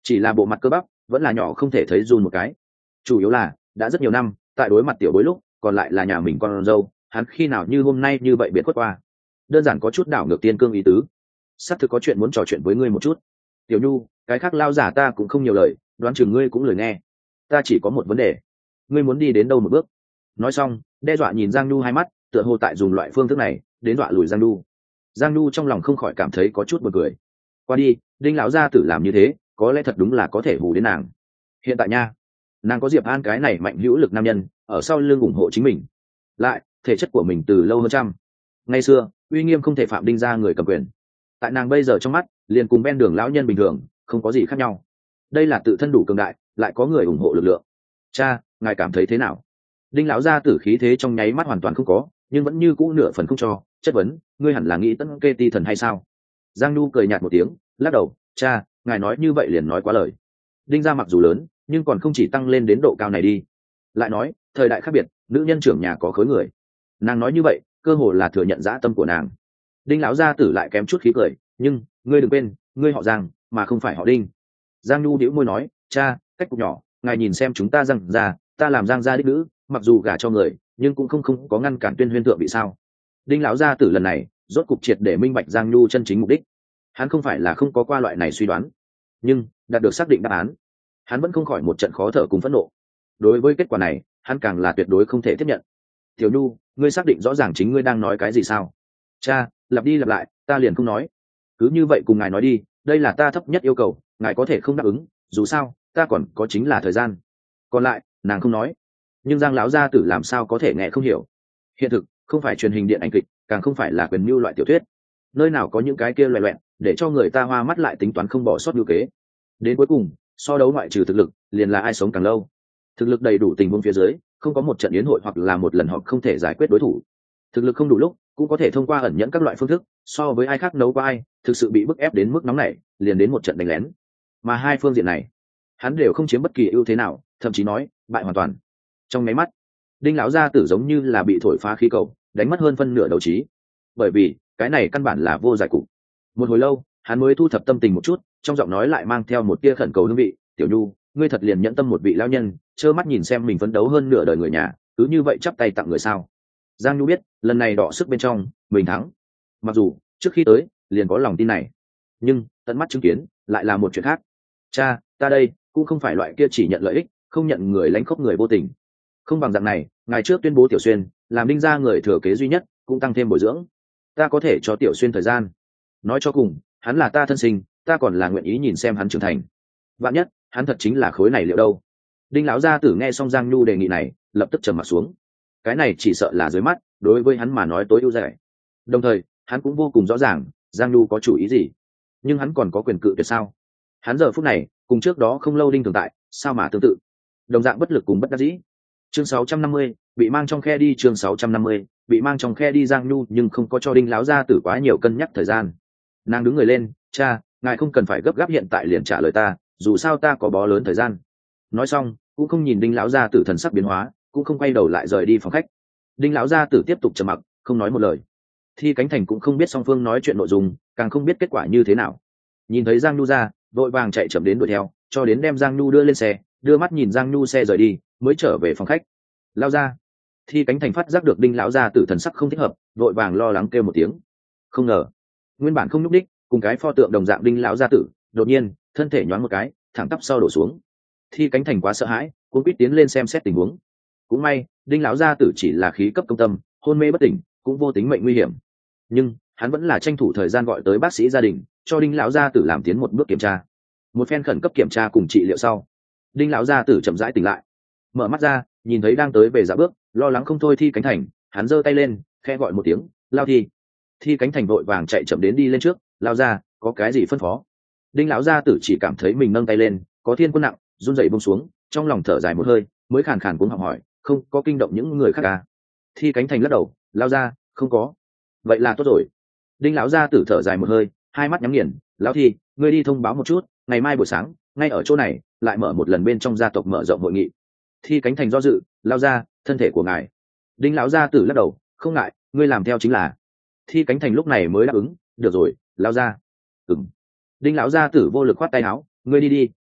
chỉ là bộ mặt cơ bắp vẫn là nhỏ không thể thấy run một cái. Chủ yếu là đã rất nhiều năm tại đối mặt tiểu bối lúc còn lại là nhà mình con dâu, hắn khi nào như hôm nay như vậy biệt khuất qua. Đơn giản có chút đảo ngược tiên cương ý tứ. Sắp thực có chuyện muốn trò chuyện với ngươi một chút. Tiểu Nhu, cái khác lao giả ta cũng không nhiều lời, đoán chừng ngươi cũng lười nghe. Ta chỉ có một vấn đề, ngươi muốn đi đến đâu một bước? Nói xong đe dọa nhìn Giang Nhu hai mắt, tựa hồ tại dùng loại phương thức này đến dọa lùi Giang Nhu. Giang Nhu trong lòng không khỏi cảm thấy có chút buồn cười. Qua đi, Đinh lão gia tử làm như thế có lẽ thật đúng là có thể hù đến nàng. Hiện tại nha, nàng có Diệp An cái này mạnh hữu lực nam nhân ở sau lưng ủng hộ chính mình, lại thể chất của mình từ lâu hơn trăm ngày xưa uy nghiêm không thể phạm Đinh ra người cầm quyền, tại nàng bây giờ trong mắt liền cùng ven đường lão nhân bình thường không có gì khác nhau. Đây là tự thân đủ cường đại, lại có người ủng hộ lực lượng. Cha, ngài cảm thấy thế nào? Đinh lão gia tử khí thế trong nháy mắt hoàn toàn không có, nhưng vẫn như cũ nửa phần không cho chất vấn. Ngươi hẳn là nghĩ tấn kê ti thần hay sao? Giang Nhu cười nhạt một tiếng lắc đầu. Cha, ngài nói như vậy liền nói quá lời. Đinh gia mặc dù lớn nhưng còn không chỉ tăng lên đến độ cao này đi. Lại nói thời đại khác biệt, nữ nhân trưởng nhà có khối người. Nàng nói như vậy cơ hồ là thừa nhận dã tâm của nàng. Đinh lão gia tử lại kém chút khí cười. Nhưng ngươi đừng quên, ngươi họ Giang mà không phải họ Đinh. Giang Nhu đĩu môi nói. Cha, cách cục nhỏ, ngài nhìn xem chúng ta Giang gia, ta làm Giang gia đích nữ, mặc dù gả cho người nhưng cũng không không có ngăn cản Tuyên Huyên thượng bị sao. Đinh lão gia tử lần này rốt cục triệt để minh bạch Giang Nhu chân chính mục đích. Hắn không phải là không có qua loại này suy đoán, nhưng đạt được xác định đáp án, hắn vẫn không khỏi một trận khó thở cùng phẫn nộ. Đối với kết quả này hắn càng là tuyệt đối không thể tiếp nhận. Tiểu Nhu, ngươi xác định rõ ràng chính ngươi đang nói cái gì sao? Cha, lặp đi lặp lại ta liền không nói. Cứ như vậy cùng ngài nói đi, đây là ta thấp nhất yêu cầu, ngài có thể không đáp ứng, dù sao ta còn có chính là thời gian. Còn lại nàng không nói. Nhưng Giang lão gia tử làm sao có thể nghe không hiểu. Hiện thực không phải truyền hình điện ảnh kịch, càng không phải là quyền mưu loại tiểu thuyết, nơi nào có những cái kia loẹ loẹn để cho người ta hoa mắt lại tính toán không bỏ sót mưu kế. Đến cuối cùng so đấu ngoại trừ thực lực liền là ai sống càng lâu. Thực lực đầy đủ tình huống phía dưới không có một trận yến hội hoặc là một lần họp không thể giải quyết đối thủ. Thực lực không đủ lúc cũng có thể thông qua ẩn nhẫn các loại phương thức so với ai khác nấu qua ai, thực sự bị bức ép đến mức nóng này liền đến một trận đánh lén. Mà hai phương diện này hắn đều không chiếm bất kỳ ưu thế nào, thậm chí nói bại hoàn toàn. Trong máy mắt Đinh lão gia tử giống như là bị thổi phá khí cầu, đánh mất hơn phân nửa đấu trí. Bởi vì cái này căn bản là vô giải cục. Một hồi lâu hắn mới thu thập tâm tình một chút, trong giọng nói lại mang theo một tia khẩn cầu hương vị. Tiểu Nhu, ngươi thật liền nhẫn tâm một vị lão nhân trơ mắt nhìn xem mình phấn đấu hơn nửa đời người nhà cứ như vậy chắp tay tặng người sao? Giang Nhu biết lần này đọ sức bên trong mình thắng, mặc dù trước khi tới liền có lòng tin này, nhưng tận mắt chứng kiến lại là một chuyện khác. Cha, ta đây cũng không phải loại kia chỉ nhận lợi ích không nhận người lãnh khốc người vô tình. Không bằng dạng này, ngày trước tuyên bố Tiểu Xuyên làm Đinh gia người thừa kế duy nhất, cũng tăng thêm bồi dưỡng, ta có thể cho Tiểu Xuyên thời gian. Nói cho cùng hắn là ta thân sinh, ta còn là nguyện ý nhìn xem hắn trưởng thành. Vạn nhất hắn thật chính là khối này liệu đâu. Đinh lão gia tử nghe xong Giang Nhu đề nghị này lập tức trầm mặt xuống. Cái này chỉ sợ là dưới mắt đối với hắn mà nói tối ưu giải. Đồng thời hắn cũng vô cùng rõ ràng Giang Nhu có chủ ý gì, nhưng hắn còn có quyền cự tuyệt sao? Hắn giờ phút này cùng trước đó không lâu Đinh thường tại sao mà tương tự, đồng dạng bất lực cùng bất đắc dĩ. Chương sáu trăm năm mươi, bị mang trong khe đi. Chương sáu trăm năm mươi, bị mang trong khe đi. Giang Nhu nhưng không có cho Đinh lão gia tử quá nhiều cân nhắc thời gian. Nàng đứng người lên. Cha, ngài không cần phải gấp gáp hiện tại liền trả lời ta, dù sao ta có bó lớn thời gian. Nói xong cũng không nhìn Đinh lão gia tử thần sắc biến hóa, cũng không quay đầu lại rời đi phòng khách. Đinh lão gia tử tiếp tục trầm mặc không nói một lời. Thi Cánh Thành cũng không biết song phương nói chuyện nội dung, càng không biết kết quả như thế nào. Nhìn thấy Giang Nhu ra vội vàng chạy chậm đến đuổi theo, cho đến đem Giang Nhu đưa lên xe, đưa mắt nhìn Giang Nhu xe rời đi mới trở về phòng khách. Lao ra. Thi Cánh Thành phát giác được Đinh lão gia tử thần sắc không thích hợp, vội vàng lo lắng kêu một tiếng. Không ngờ nguyên bản không nhúc đích cùng cái pho tượng đồng dạng Đinh lão gia tử đột nhiên thân thể nhoáng một cái thẳng tắp sau đổ xuống. Thi Cánh Thành quá sợ hãi, cũng quýt tiến lên xem xét tình huống. Cũng may Đinh lão gia tử chỉ là khí cấp công tâm, hôn mê bất tỉnh, cũng vô tính mệnh nguy hiểm, nhưng hắn vẫn là tranh thủ thời gian gọi tới bác sĩ gia đình cho Đinh lão gia tử làm tiến một bước kiểm tra. Một phen khẩn cấp kiểm tra cùng trị liệu sau, Đinh lão gia tử chậm rãi tỉnh lại, mở mắt ra nhìn thấy đang tới về dạ bước lo lắng không thôi Thi Cánh Thành, hắn giơ tay lên khẽ gọi một tiếng. Lao Thi. Thi Cánh Thành vội vàng chạy chậm đến đi lên trước. Lao ra, có cái gì phân phó? Đinh lão gia tử chỉ cảm thấy mình nâng tay lên có thiên quân nặng, run rẩy buông xuống, trong lòng thở dài một hơi mới khàn khàn cuống học hỏi, không có kinh động những người khác à? Thi Cánh Thành lắc đầu. Lao ra, không có. Vậy là tốt rồi. Đinh lão gia tử thở dài một hơi, hai mắt nhắm nghiền. Lão Thi, ngươi đi thông báo một chút, ngày mai buổi sáng ngay ở chỗ này lại mở một lần bên trong gia tộc mở rộng hội nghị. Thi Cánh Thành do dự. Lao ra, thân thể của ngài. Đinh lão gia tử lắc đầu. Không ngại, ngươi làm theo chính là. Thi Cánh Thành lúc này mới đáp ứng. Được rồi, Lao ra. Ừm. Đinh lão gia tử vô lực khoát tay áo. Ngươi đi đi,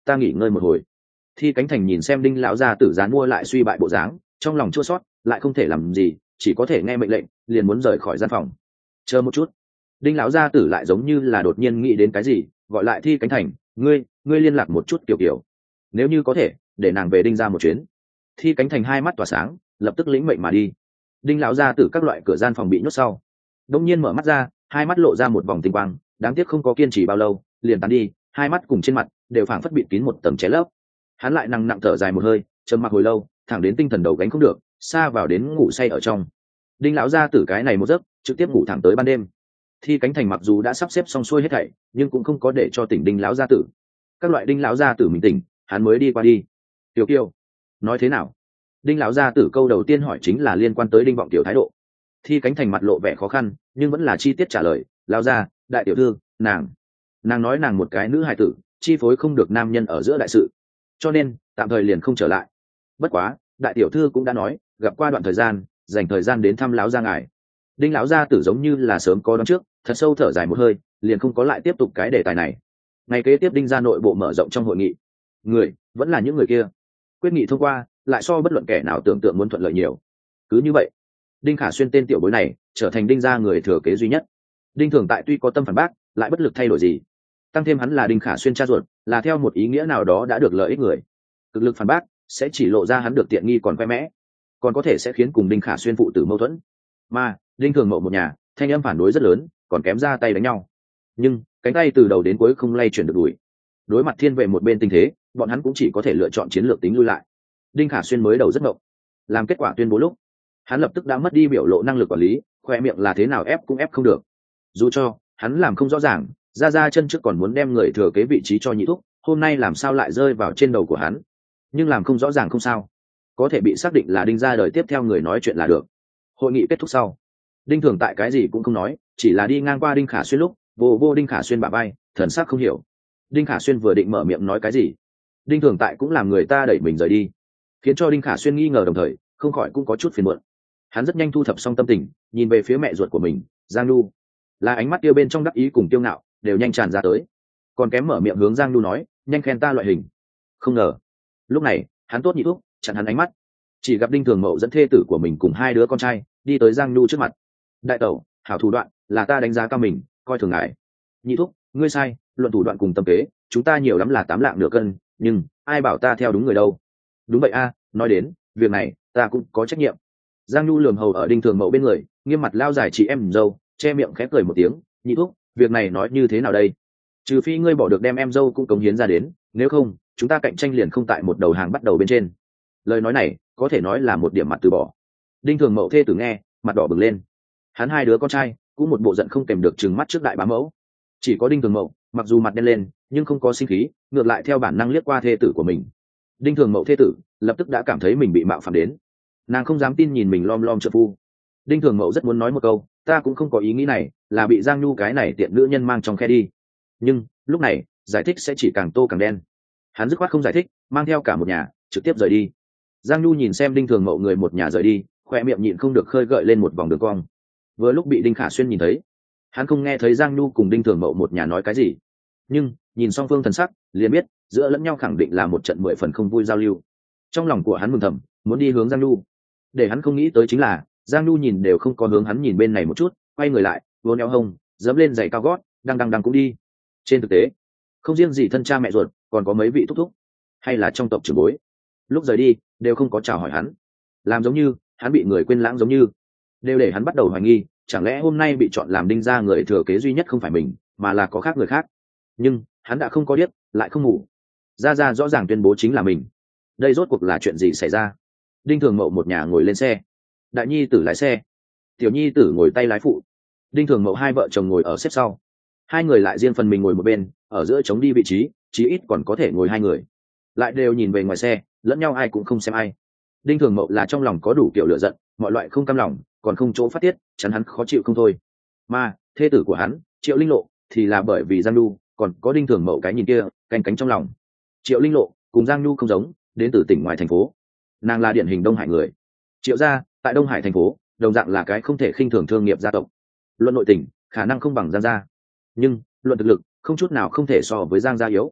ta nghỉ ngơi một hồi. Thi Cánh Thành nhìn xem Đinh lão gia tử dán mua lại suy bại bộ dáng, trong lòng chua xót, lại không thể làm gì, chỉ có thể nghe mệnh lệnh, liền muốn rời khỏi gian phòng. Chờ một chút. Đinh lão gia tử lại giống như là đột nhiên nghĩ đến cái gì, gọi lại Thi Cánh Thành, ngươi, ngươi liên lạc một chút Kiều Kiều, nếu như có thể, để nàng về Đinh gia một chuyến. Thi Cánh Thành hai mắt tỏa sáng, lập tức lĩnh mệnh mà đi. Đinh lão gia tử các loại cửa gian phòng bị nhốt sau, đông nhiên mở mắt ra, hai mắt lộ ra một vòng tinh quang, đáng tiếc không có kiên trì bao lâu, liền tán đi, hai mắt cùng trên mặt đều phảng phất bịt kín một tầng ché lấp. Hắn lại nặng nặng thở dài một hơi, trầm mặc hồi lâu, thẳng đến tinh thần đầu gánh không được, xa vào đến ngủ say ở trong. Đinh lão gia tử cái này một giấc, trực tiếp ngủ thẳng tới ban đêm. Thi Cánh Thành mặc dù đã sắp xếp xong xuôi hết thảy, nhưng cũng không có để cho tỉnh Đinh lão gia tử. Các loại Đinh lão gia tử mình tỉnh, hắn mới đi qua đi. Tiểu Kiều, nói thế nào? Đinh lão gia tử câu đầu tiên hỏi chính là liên quan tới Đinh Vọng Tiểu thái độ. Thi Cánh Thành mặt lộ vẻ khó khăn, nhưng vẫn là chi tiết trả lời, lão gia, đại tiểu thư, nàng, nàng nói nàng một cái nữ hài tử, chi phối không được nam nhân ở giữa đại sự, cho nên tạm thời liền không trở lại. Bất quá, đại tiểu thư cũng đã nói, gặp qua đoạn thời gian, dành thời gian đến thăm lão gia ngài. Đinh lão gia tử giống như là sớm có đoán trước, thật sâu thở dài một hơi, liền không có lại tiếp tục cái đề tài này. Ngày kế tiếp Đinh gia nội bộ mở rộng trong hội nghị, người vẫn là những người kia, quyết nghị thông qua, lại so bất luận kẻ nào tưởng tượng muốn thuận lợi nhiều. Cứ như vậy, Đinh Khả Xuyên tên tiểu bối này trở thành Đinh gia người thừa kế duy nhất. Đinh Thường Tại tuy có tâm phản bác, lại bất lực thay đổi gì. Tăng thêm hắn là Đinh Khả Xuyên cha ruột, là theo một ý nghĩa nào đó đã được lợi ích người. Cực lực phản bác sẽ chỉ lộ ra hắn được tiện nghi còn khoe mẽ, còn có thể sẽ khiến cùng Đinh Khả Xuyên phụ tử mâu thuẫn. Mà Đinh Thường Mậu một nhà, thanh âm phản đối rất lớn, còn kém ra tay đánh nhau. Nhưng cánh tay từ đầu đến cuối không lay chuyển được đuổi. Đối mặt thiên vệ một bên tình thế, bọn hắn cũng chỉ có thể lựa chọn chiến lược tính lui lại. Đinh Khả Xuyên mới đầu rất ngộng, làm kết quả tuyên bố lúc, hắn lập tức đã mất đi biểu lộ năng lực quản lý, khoe miệng là thế nào ép cũng ép không được. Dù cho hắn làm không rõ ràng, ra ra chân trước còn muốn đem người thừa kế vị trí cho nhị thúc, hôm nay làm sao lại rơi vào trên đầu của hắn. Nhưng làm không rõ ràng không sao, có thể bị xác định là Đinh gia đời tiếp theo người nói chuyện là được. Hội nghị kết thúc sau, Đinh Thường Tại cái gì cũng không nói, chỉ là đi ngang qua Đinh Khả Xuyên lúc vô vô Đinh Khả Xuyên bả vai, thần sắc không hiểu. Đinh Khả Xuyên vừa định mở miệng nói cái gì, Đinh Thường Tại cũng làm người ta đẩy mình rời đi, khiến cho Đinh Khả Xuyên nghi ngờ, đồng thời không khỏi cũng có chút phiền muộn. Hắn rất nhanh thu thập xong tâm tình, nhìn về phía mẹ ruột của mình, Giang Nhu, là ánh mắt kia bên trong đắc ý cùng kiêu ngạo đều nhanh tràn ra tới, còn kém mở miệng hướng Giang Nhu nói, nhanh khen ta loại hình. Không ngờ lúc này hắn tốt nhị thúc chặn hắn ánh mắt, chỉ gặp Đinh Thường Mậu dẫn thê tử của mình cùng hai đứa con trai đi tới Giang Nhu trước mặt. Đại tẩu, hảo thủ đoạn, là ta đánh giá cao mình, coi thường ngài. Nhị thúc, ngươi sai, luận thủ đoạn cùng tâm kế, chúng ta nhiều lắm là tám lạng nửa cân, nhưng ai bảo ta theo đúng người đâu. Đúng vậy a, nói đến việc này ta cũng có trách nhiệm. Giang Nhu lườm hầu ở Đinh Thường Mậu bên người, nghiêm mặt lao dài chị em dâu, che miệng khẽ cười một tiếng. Nhị thúc, việc này nói như thế nào đây? Trừ phi ngươi bỏ được đem em dâu cũng cống hiến ra đến, nếu không chúng ta cạnh tranh liền không tại một đầu hàng bắt đầu bên trên. Lời nói này có thể nói là một điểm mặt từ bỏ. Đinh Thường Mậu thê tử nghe, mặt đỏ bừng lên. Hắn hai đứa con trai cũng một bộ giận không kèm được trừng mắt trước đại bá mẫu. Chỉ có Đinh Thường Mậu mặc dù mặt đen lên nhưng không có sinh khí, ngược lại theo bản năng liếc qua thê tử của mình. Đinh Thường Mậu thê tử lập tức đã cảm thấy mình bị mạo phạm đến, nàng không dám tin nhìn mình lom lom trợ phu. Đinh Thường Mậu rất muốn nói một câu, ta cũng không có ý nghĩ này, là bị Giang Nhu cái này tiện nữ nhân mang trong khe đi. Nhưng lúc này giải thích sẽ chỉ càng tô càng đen. Hắn dứt khoát không giải thích, mang theo cả một nhà trực tiếp rời đi. Giang Nhu nhìn xem Đinh Thường Mậu người một nhà rời đi, khoe miệng nhịn không được khơi gợi lên một vòng đường cong. Vừa lúc bị Đinh Khả Xuyên nhìn thấy, hắn không nghe thấy Giang Nhu cùng Đinh Thường Mậu một nhà nói cái gì, nhưng nhìn song phương thần sắc liền biết giữa lẫn nhau khẳng định là một trận mười phần không vui giao lưu. Trong lòng của hắn mừng thầm, muốn đi hướng Giang Nhu. Để hắn không nghĩ tới chính là Giang Nhu nhìn đều không có hướng hắn nhìn bên này một chút, quay người lại vô neo hông, dẫm lên giày cao gót, đang đang đang cũng đi. Trên thực tế không riêng gì thân cha mẹ ruột, còn có mấy vị thúc thúc hay là trong tộc trưởng bối, lúc rời đi đều không có chào hỏi hắn, làm giống như hắn bị người quên lãng giống như, đều để hắn bắt đầu hoài nghi, chẳng lẽ hôm nay bị chọn làm Đinh gia người thừa kế duy nhất không phải mình, mà là có khác người khác. Nhưng hắn đã không có điếc lại không ngủ, ra ra rõ ràng tuyên bố chính là mình. Đây rốt cuộc là chuyện gì xảy ra? Đinh Thường Mậu một nhà ngồi lên xe, đại nhi tử lái xe, tiểu nhi tử ngồi tay lái phụ, Đinh Thường Mậu hai vợ chồng ngồi ở xếp sau, hai người lại riêng phần mình ngồi một bên, ở giữa chống đi vị trí, chí ít còn có thể ngồi hai người. Lại đều nhìn về ngoài xe, lẫn nhau ai cũng không xem ai. Đinh Thường Mậu là trong lòng có đủ kiểu lửa giận, mọi loại không cam lòng, còn không chỗ phát tiết, chắn hắn khó chịu không thôi. Mà thê tử của hắn, Triệu Linh Lộ, thì là bởi vì Giang Nhu, còn có Đinh Thường Mậu cái nhìn kia canh cánh trong lòng. Triệu Linh Lộ cùng Giang Nhu không giống, đến từ tỉnh ngoài thành phố, nàng là điển hình Đông Hải người. Triệu gia tại Đông Hải thành phố đồng dạng là cái không thể khinh thường thương nghiệp gia tộc. Luận nội tình khả năng không bằng Giang gia, nhưng luận thực lực không chút nào không thể so với Giang gia yếu.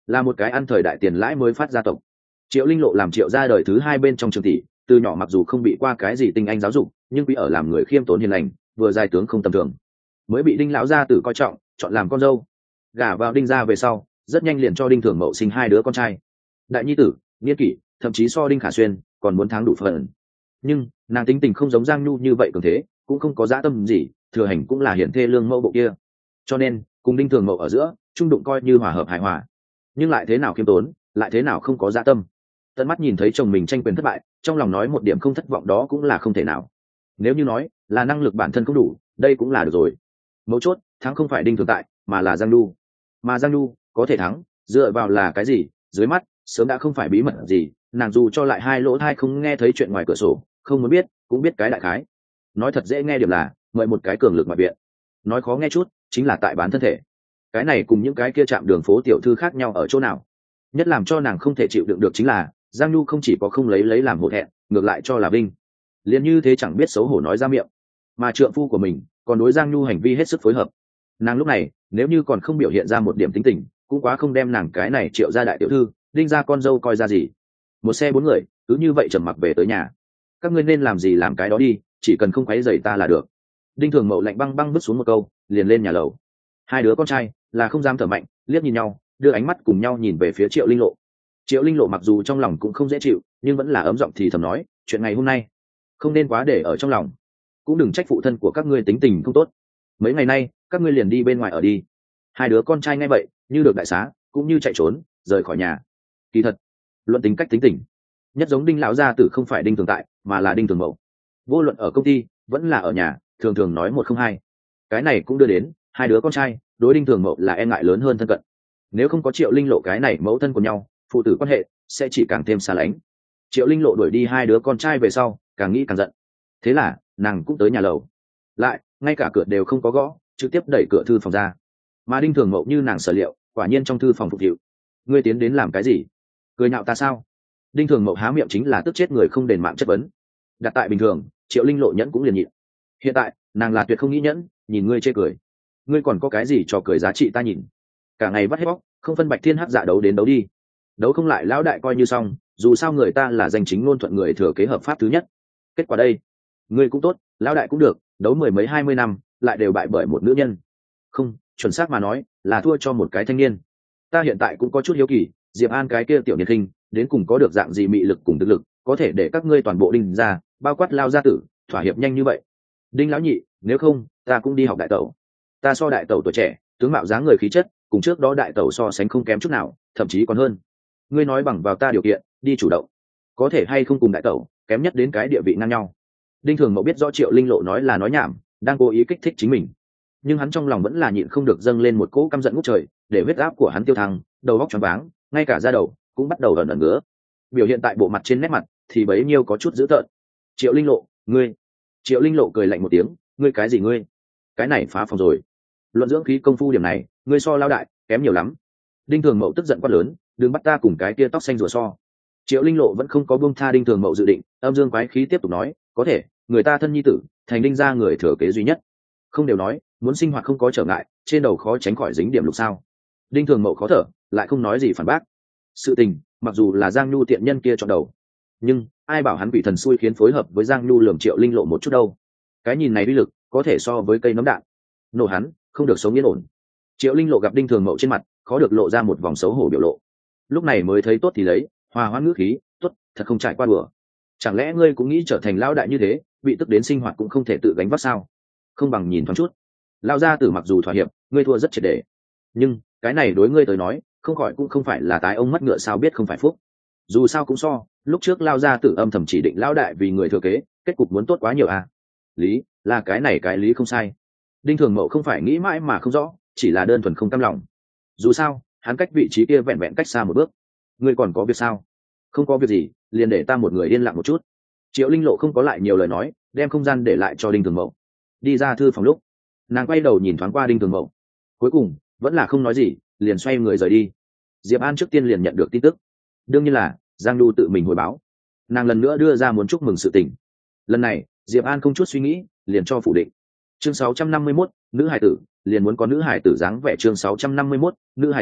là một cái ăn thời đại tiền lãi mới phát gia tộc. Triệu Linh Lộ làm Triệu gia đời thứ hai bên trong trường tỷ, từ nhỏ mặc dù không bị qua cái gì tinh anh giáo dục, nhưng quý ở làm người khiêm tốn hiền lành, vừa giai tướng không tầm thường, mới bị Đinh lão gia tử coi trọng, chọn làm con dâu. Gả vào Đinh gia về sau, rất nhanh liền cho Đinh Thường Mậu sinh hai đứa con trai. Đại nhi tử, niên kỷ, thậm chí so Đinh Khả Xuyên còn muốn tháng đủ phần. Nhưng nàng tính tình không giống Giang Nhu như vậy cường thế, cũng không có dã tâm gì, thừa hành cũng là hiển thê lương mẫu bộ kia. Cho nên, cùng Đinh Thường Mậu ở giữa, trung đụng coi như hòa hợp hài hòa. Nhưng lại thế nào khiêm tốn, lại thế nào không có dã tâm. Tận mắt nhìn thấy chồng mình tranh quyền thất bại, trong lòng nói một điểm không thất vọng đó cũng là không thể nào. Nếu như nói là năng lực bản thân không đủ, đây cũng là được rồi. Mấu chốt, thắng không phải Đinh Thường Tại, mà là Giang Nhu. Mà Giang Nhu có thể thắng, dựa vào là cái gì? Dưới mắt sớm đã không phải bí mật gì, nàng dù cho lại hai lỗ tai không nghe thấy chuyện ngoài cửa sổ, không muốn biết cũng biết cái đại khái. Nói thật dễ nghe điểm là mời một cái cường lực ngoại viện, nói khó nghe chút chính là tại bán thân thể. Cái này cùng những cái kia chạm đường phố tiểu thư khác nhau ở chỗ nào? Nhất làm cho nàng không thể chịu đựng được chính là Giang Nhu không chỉ có không lấy lấy làm hổ thẹn, ngược lại cho là vinh. Liền như thế chẳng biết xấu hổ nói ra miệng, mà trượng phu của mình còn đối Giang Nhu hành vi hết sức phối hợp. Nàng lúc này nếu như còn không biểu hiện ra một điểm tính tình, cũng quá không đem nàng cái này Triệu gia đại tiểu thư, Đinh gia con dâu coi ra gì. Một xe bốn người cứ như vậy trầm mặc về tới nhà. Các ngươi nên làm gì làm cái đó đi, chỉ cần không quấy rầy ta là được. Đinh Thường Mậu lạnh băng băng bước xuống một câu, liền lên nhà lầu. Hai đứa con trai là không dám thở mạnh, liếc nhìn nhau, đưa ánh mắt cùng nhau nhìn về phía Triệu Linh Lộ. Triệu Linh Lộ mặc dù trong lòng cũng không dễ chịu, nhưng vẫn là ấm giọng thì thầm nói, chuyện ngày hôm nay không nên quá để ở trong lòng, cũng đừng trách phụ thân của các ngươi tính tình không tốt. Mấy ngày nay các ngươi liền đi bên ngoài ở đi. Hai đứa con trai nghe vậy như được đại xá, cũng như chạy trốn rời khỏi nhà. Kỳ thật luận tính cách tính tình, nhất giống Đinh lão gia tử không phải Đinh Thường Tại, mà là Đinh Thường Mậu. Vô luận ở công ty vẫn là ở nhà, thường thường nói một không hai. Cái này cũng đưa đến hai đứa con trai đối Đinh Thường Mậu là e ngại lớn hơn thân cận. Nếu không có Triệu Linh Lộ cái này mẫu thân của nhau, phụ tử quan hệ sẽ chỉ càng thêm xa lánh. Triệu Linh Lộ đuổi đi hai đứa con trai về sau, càng nghĩ càng giận. Thế là nàng cũng tới nhà lầu, lại ngay cả cửa đều không có gõ, trực tiếp đẩy cửa thư phòng ra. Mà Đinh Thường Mậu như nàng sở liệu, quả nhiên trong thư phòng phục vụ. Ngươi tiến đến làm cái gì? Cười nhạo ta sao? Đinh Thường Mậu há miệng chính là tức chết người không đền mạng chất vấn. Đặt tại bình thường, Triệu Linh Lộ nhẫn cũng liền nhịn. Hiện tại nàng là tuyệt không nghĩ nhẫn, nhìn ngươi chê cười. Ngươi còn có cái gì cho cười giá trị ta nhìn? Cả ngày vắt hết bóc, không phân bạch thiên hắc dạ đấu đến đấu đi. Đấu không lại lão đại coi như xong, dù sao người ta là danh chính ngôn thuận người thừa kế hợp pháp thứ nhất. Kết quả đây, ngươi cũng tốt, lão đại cũng được, đấu mười mấy hai mươi năm, lại đều bại bởi một nữ nhân. Không, chuẩn xác mà nói, là thua cho một cái thanh niên. Ta hiện tại cũng có chút hiếu kỳ, Diệp An cái kia tiểu niên khinh, đến cùng có được dạng gì mị lực cùng thực lực, có thể để các ngươi toàn bộ Đinh ra, bao quát lao gia tử, thỏa hiệp nhanh như vậy. Đinh lão nhị, nếu không, ta cũng đi học đại tẩu. Ta so đại tẩu tuổi trẻ, tướng mạo dáng người khí chất, cùng trước đó đại tẩu so sánh không kém chút nào, thậm chí còn hơn. Ngươi nói bằng vào ta điều kiện, đi chủ động, có thể hay không cùng đại tẩu, kém nhất đến cái địa vị ngang nhau. Đinh Thường Mậu biết rõ Triệu Linh Lộ nói là nói nhảm, đang cố ý kích thích chính mình, nhưng hắn trong lòng vẫn là nhịn không được dâng lên một cỗ căm giận ngút trời, để huyết áp của hắn tiêu thăng, đầu óc choáng váng, ngay cả da đầu cũng bắt đầu ẩn ẩn ngứa. Biểu hiện tại bộ mặt trên nét mặt thì bấy nhiêu có chút dữ tợn. Triệu Linh Lộ, ngươi. Triệu Linh Lộ cười lạnh một tiếng, ngươi cái gì ngươi? Cái này phá phòng rồi. Luận dưỡng khí công phu điểm này, ngươi so lao đại kém nhiều lắm. Đinh Thường Mậu tức giận quát lớn, đừng bắt ta cùng cái kia tóc xanh rùa so. Triệu Linh Lộ vẫn không có buông tha Đinh Thường Mậu dự định, âm dương quái khí tiếp tục nói, có thể, người ta thân nhi tử, thành Đinh gia người thừa kế duy nhất. Không đều nói, muốn sinh hoạt không có trở ngại, trên đầu khó tránh khỏi dính điểm lục sao. Đinh Thường Mậu khó thở, lại không nói gì phản bác. Sự tình, mặc dù là Giang Nhu tiện nhân kia chọn đầu, nhưng ai bảo hắn bị thần xui khiến phối hợp với Giang Nhu lườm Triệu Linh Lộ một chút đâu. Cái nhìn này uy lực, có thể so với cây nấm đạn. Nổ hắn, không được sống yên ổn. Triệu Linh Lộ gặp Đinh Thường Mậu trên mặt, khó được lộ ra một vòng xấu hổ biểu lộ. Lúc này mới thấy tốt thì lấy, hòa hoãn ngữ khí, tốt, thật không trải qua bừa. Chẳng lẽ ngươi cũng nghĩ trở thành lão đại như thế, bị tức đến sinh hoạt cũng không thể tự gánh vác sao? Không bằng nhìn thoáng chút. Lão gia tử mặc dù thỏa hiệp, ngươi thua rất triệt để, nhưng cái này đối ngươi tới nói, không khỏi cũng không phải là tái ông mất ngựa sao biết không phải phúc. Dù sao cũng so, lúc trước lão gia tử âm thầm chỉ định lão đại vì người thừa kế, kết cục muốn tốt quá nhiều à. Lý, là cái này cái lý không sai. Đinh Thường Mậu không phải nghĩ mãi mà không rõ, chỉ là đơn thuần không cam lòng. Dù sao, hắn cách vị trí kia vẹn vẹn cách xa một bước. Ngươi còn có việc sao? Không có việc gì, liền để ta một người yên lặng một chút. Triệu Linh Lộ không có lại nhiều lời nói, đem không gian để lại cho Đinh Thường Mậu. Đi ra thư phòng lúc, nàng quay đầu nhìn thoáng qua Đinh Thường Mậu, cuối cùng vẫn là không nói gì, liền xoay người rời đi. Diệp An trước tiên liền nhận được tin tức, đương nhiên là Giang Nhu tự mình hồi báo. Nàng lần nữa đưa ra muốn chúc mừng sự tình. Lần này Diệp An không chút suy nghĩ, liền cho phủ định. Chương sáu trăm năm mươi mốt, nữ hải tử, liền muốn có nữ hải tử dáng vẻ. Chương sáu trăm năm mươi mốt, nữ hải tử,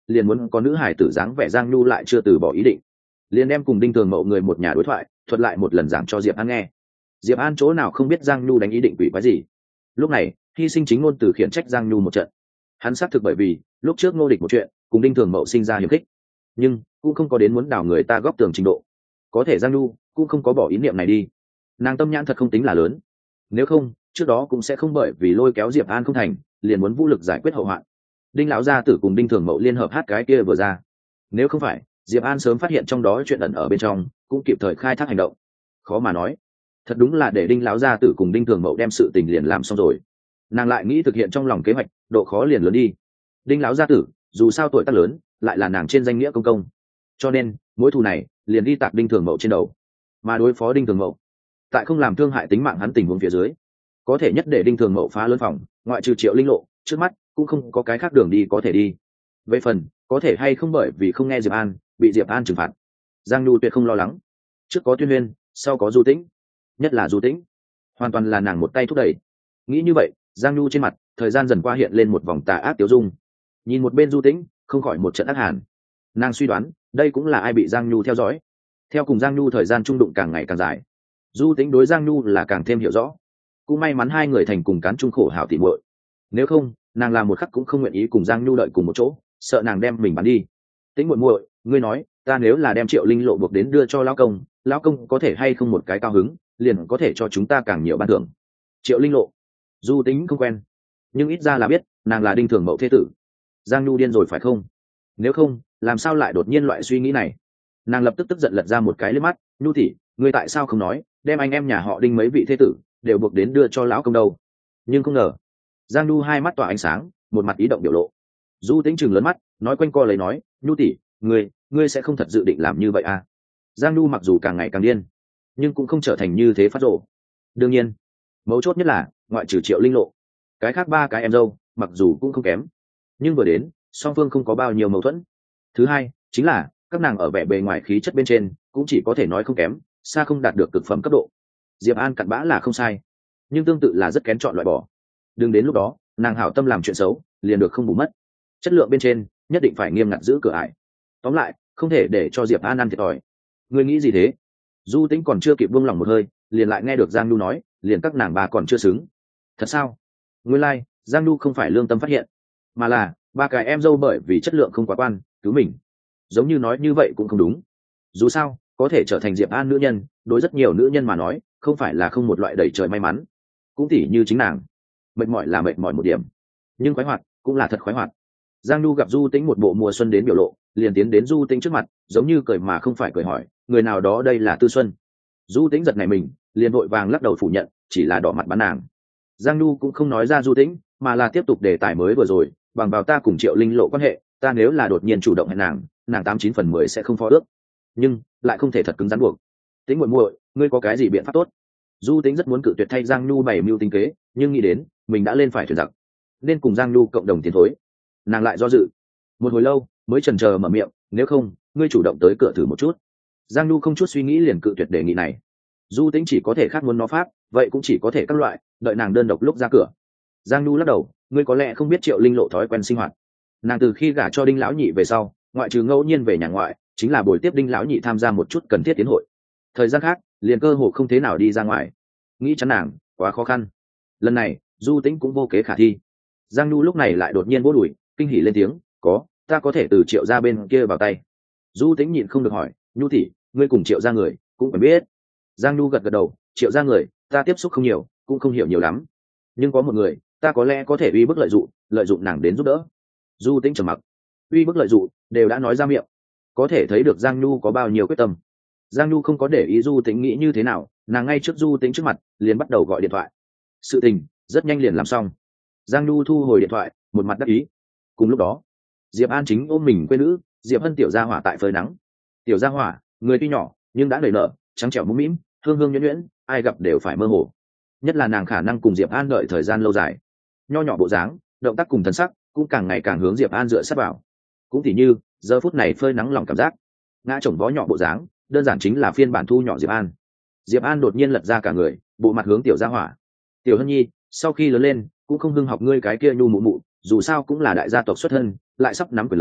liền muốn có nữ hải tử dáng vẻ Giang Nhu lại chưa từ bỏ ý định, liền đem cùng Đinh Thường Mậu người một nhà đối thoại thuật lại một lần giảng cho Diệp An nghe. Diệp An chỗ nào không biết Giang Nhu đánh ý định quỷ quái gì. Lúc này hy sinh chính ngôn từ khiển trách Giang Nhu một trận. Hắn xác thực bởi vì lúc trước Ngô Địch một chuyện cùng Đinh Thường Mậu sinh ra hiềm khích, nhưng cũng không có đến muốn đào người ta góp tường trình độ. Có thể Giang Nhu cũng không có bỏ ý niệm này đi, nàng tâm nhãn thật không tính là lớn, nếu không trước đó cũng sẽ không bởi vì lôi kéo Diệp An không thành liền muốn vũ lực giải quyết hậu hoạn. Đinh lão gia tử cùng Đinh Thường Mậu liên hợp hát cái kia vừa ra, nếu không phải Diệp An sớm phát hiện trong đó chuyện ẩn ở bên trong, cũng kịp thời khai thác hành động. Khó mà nói, thật đúng là để Đinh lão gia tử cùng Đinh Thường Mậu đem sự tình liền làm xong rồi, nàng lại nghĩ thực hiện trong lòng kế hoạch, độ khó liền lớn đi. Đinh lão gia tử dù sao tuổi tác lớn, lại là nàng trên danh nghĩa công công, cho nên mối thù này liền đi tạc Đinh Thường Mậu trên đầu. Mà đối phó Đinh Thường Mậu, tại không làm thương hại tính mạng hắn tình huống phía dưới, có thể nhất để Đinh Thường Mậu phá lớn phòng, ngoại trừ Triệu Linh Lộ, trước mắt cũng không có cái khác đường đi có thể đi. Về phần có thể hay không bởi vì không nghe Diệp An bị Diệp An trừng phạt, Giang Nhu tuyệt không lo lắng. Trước có Tuyên Nguyên, sau có Du Tĩnh, nhất là Du Tĩnh, hoàn toàn là nàng một tay thúc đẩy. Nghĩ như vậy, Giang Nhu trên mặt thời gian dần qua hiện lên một vòng tà ác tiêu dung. Nhìn một bên Du Tĩnh, không khỏi một trận ác hàn. Nàng suy đoán, đây cũng là ai bị Giang Nhu theo dõi. Theo cùng Giang Nhu thời gian trung đụng càng ngày càng dài, Du Tĩnh đối Giang Nhu là càng thêm hiểu rõ. Cũng may mắn hai người thành cùng cán chung khổ hảo tỉ muội. Nếu không, nàng làm một khắc cũng không nguyện ý cùng Giang Nhu đợi cùng một chỗ, sợ nàng đem mình bắn đi. Tĩnh muội muội, ngươi nói, ta nếu là đem Triệu Linh Lộ buộc đến đưa cho lão công, lão công có thể hay không một cái cao hứng, liền có thể cho chúng ta càng nhiều ban thưởng. Triệu Linh Lộ, Du Tĩnh không quen, nhưng ít ra là biết nàng là Đinh Thường Mậu thế tử. Giang Nhu điên rồi phải không? Nếu không, làm sao lại đột nhiên loại suy nghĩ này? Nàng lập tức tức giận lật ra một cái liếc mắt. Nhu tỷ, ngươi tại sao không nói đem anh em nhà họ Đinh mấy vị thế tử đều buộc đến đưa cho lão công đâu? Nhưng không ngờ, Giang Nhu hai mắt tỏa ánh sáng, một mặt ý động biểu lộ. Du Tĩnh chừng lớn mắt, nói quanh co lấy nói, Nhu tỷ, ngươi ngươi sẽ không thật dự định làm như vậy à? Giang Nhu mặc dù càng ngày càng điên, nhưng cũng không trở thành như thế phát rộ. Đương nhiên, mấu chốt nhất là ngoại trừ Triệu Linh Lộ, cái khác ba cái em dâu mặc dù cũng không kém, nhưng vừa đến song phương không có bao nhiêu mâu thuẫn. Thứ hai chính là các nàng ở vẻ bề ngoài khí chất bên trên cũng chỉ có thể nói không kém, xa không đạt được cực phẩm cấp độ. Diệp An cặn bã là không sai, nhưng tương tự là rất kén chọn loại bỏ. Đừng đến lúc đó nàng hảo tâm làm chuyện xấu liền được không bù mất. Chất lượng bên trên nhất định phải nghiêm ngặt giữ cửa ải. Tóm lại không thể để cho Diệp An ăn thiệt thòi. Ngươi nghĩ gì thế? Du Tĩnh còn chưa kịp buông lòng một hơi, liền lại nghe được Giang Nhu nói, liền các nàng bà còn chưa xứng. Thật sao? Nguyên lai like, Giang Nhu không phải lương tâm phát hiện, mà là ba cái em dâu bởi vì chất lượng không quá quan cứu mình. Giống như nói như vậy cũng không đúng. Dù sao có thể trở thành Diệp An nữ nhân, đối rất nhiều nữ nhân mà nói không phải là không một loại đầy trời may mắn. Cũng tỉ như chính nàng, mệt mỏi là mệt mỏi một điểm, nhưng khoái hoạt cũng là thật khoái hoạt. Giang Nhu gặp Du Tĩnh một bộ mùa xuân đến biểu lộ, liền tiến đến Du Tĩnh trước mặt, giống như cười mà không phải cười hỏi, người nào đó đây là Tư Xuân? Du Tĩnh giật nảy mình, liền vội vàng lắc đầu phủ nhận, chỉ là đỏ mặt bán nàng. Giang Nhu cũng không nói ra Du Tĩnh, mà là tiếp tục đề tài mới vừa rồi, bằng vào ta cùng Triệu Linh Lộ quan hệ, ta nếu là đột nhiên chủ động hẹn nàng, nàng tám chín phần mười sẽ không phó ước, nhưng lại không thể thật cứng rắn buộc. Tĩnh muội muội, ngươi có cái gì biện pháp tốt? Du Tĩnh rất muốn cự tuyệt thay Giang Nhu bày mưu tính kế, nhưng nghĩ đến mình đã lên phải thuyền giặc, nên cùng Giang Nhu cộng đồng tiến thối, nàng lại do dự một hồi lâu mới chần chờ mở miệng, nếu không ngươi chủ động tới cửa thử một chút. Giang Nhu không chút suy nghĩ liền cự tuyệt đề nghị này. Du Tĩnh chỉ có thể khác muốn nó pháp, vậy cũng chỉ có thể các loại đợi nàng đơn độc lúc ra cửa. Giang Nhu lắc đầu, ngươi có lẽ không biết Triệu Linh Lộ thói quen sinh hoạt. Nàng từ khi gả cho Đinh lão nhị về sau, ngoại trừ ngẫu nhiên về nhà ngoại, chính là buổi tiếp Đinh lão nhị tham gia một chút cần thiết tiến hội. Thời gian khác liền cơ hồ không thế nào đi ra ngoài. Nghĩ chắn nàng quá khó khăn. Lần này Du Tĩnh cũng vô kế khả thi. Giang Nhu lúc này lại đột nhiên vỗ đùi, kinh hỉ lên tiếng, có, ta có thể từ Triệu gia bên kia vào tay. Du Tĩnh nhịn không được hỏi, Nhu tỷ, ngươi cùng Triệu gia người cũng phải biết. Giang Nhu gật gật đầu, Triệu gia người ta tiếp xúc không nhiều, cũng không hiểu nhiều lắm, nhưng có một người ta có lẽ có thể uy bức lợi dụng, lợi dụng nàng đến giúp đỡ. Du Tĩnh trầm mặc. Uy bức lợi dụng đều đã nói ra miệng, có thể thấy được Giang Nhu có bao nhiêu quyết tâm. Giang Nhu không có để ý Du Tĩnh nghĩ như thế nào, nàng ngay trước Du Tĩnh trước mặt liền bắt đầu gọi điện thoại. Sự tình rất nhanh liền làm xong. Giang Nhu thu hồi điện thoại, một mặt đắc ý. Cùng lúc đó Diệp An chính ôm mình quê nữ Diệp Hân tiểu gia hỏa tại phơi nắng. Tiểu gia hỏa người tuy nhỏ nhưng đã nảy nở, trắng trẻo mũm mĩm, hương hương nhuyễn nhuyễn, ai gặp đều phải mơ hồ. Nhất là nàng khả năng cùng Diệp An đợi thời gian lâu dài, nho nhỏ bộ dáng, động tác cùng thần sắc cũng càng ngày càng hướng Diệp An dựa sát vào. Cũng tỉ như giờ phút này phơi nắng lòng cảm giác, ngã chồng vó nhỏ bộ dáng, đơn giản chính là phiên bản thu nhỏ Diệp An. Diệp An đột nhiên lật ra cả người, bộ mặt hướng tiểu gia hỏa. Tiểu Hân Nhi, sau khi lớn lên cũng không hưng học ngươi cái kia nhu mụ mụ, dù sao cũng là đại gia tộc xuất thân, lại sắp nắm quyền lớn,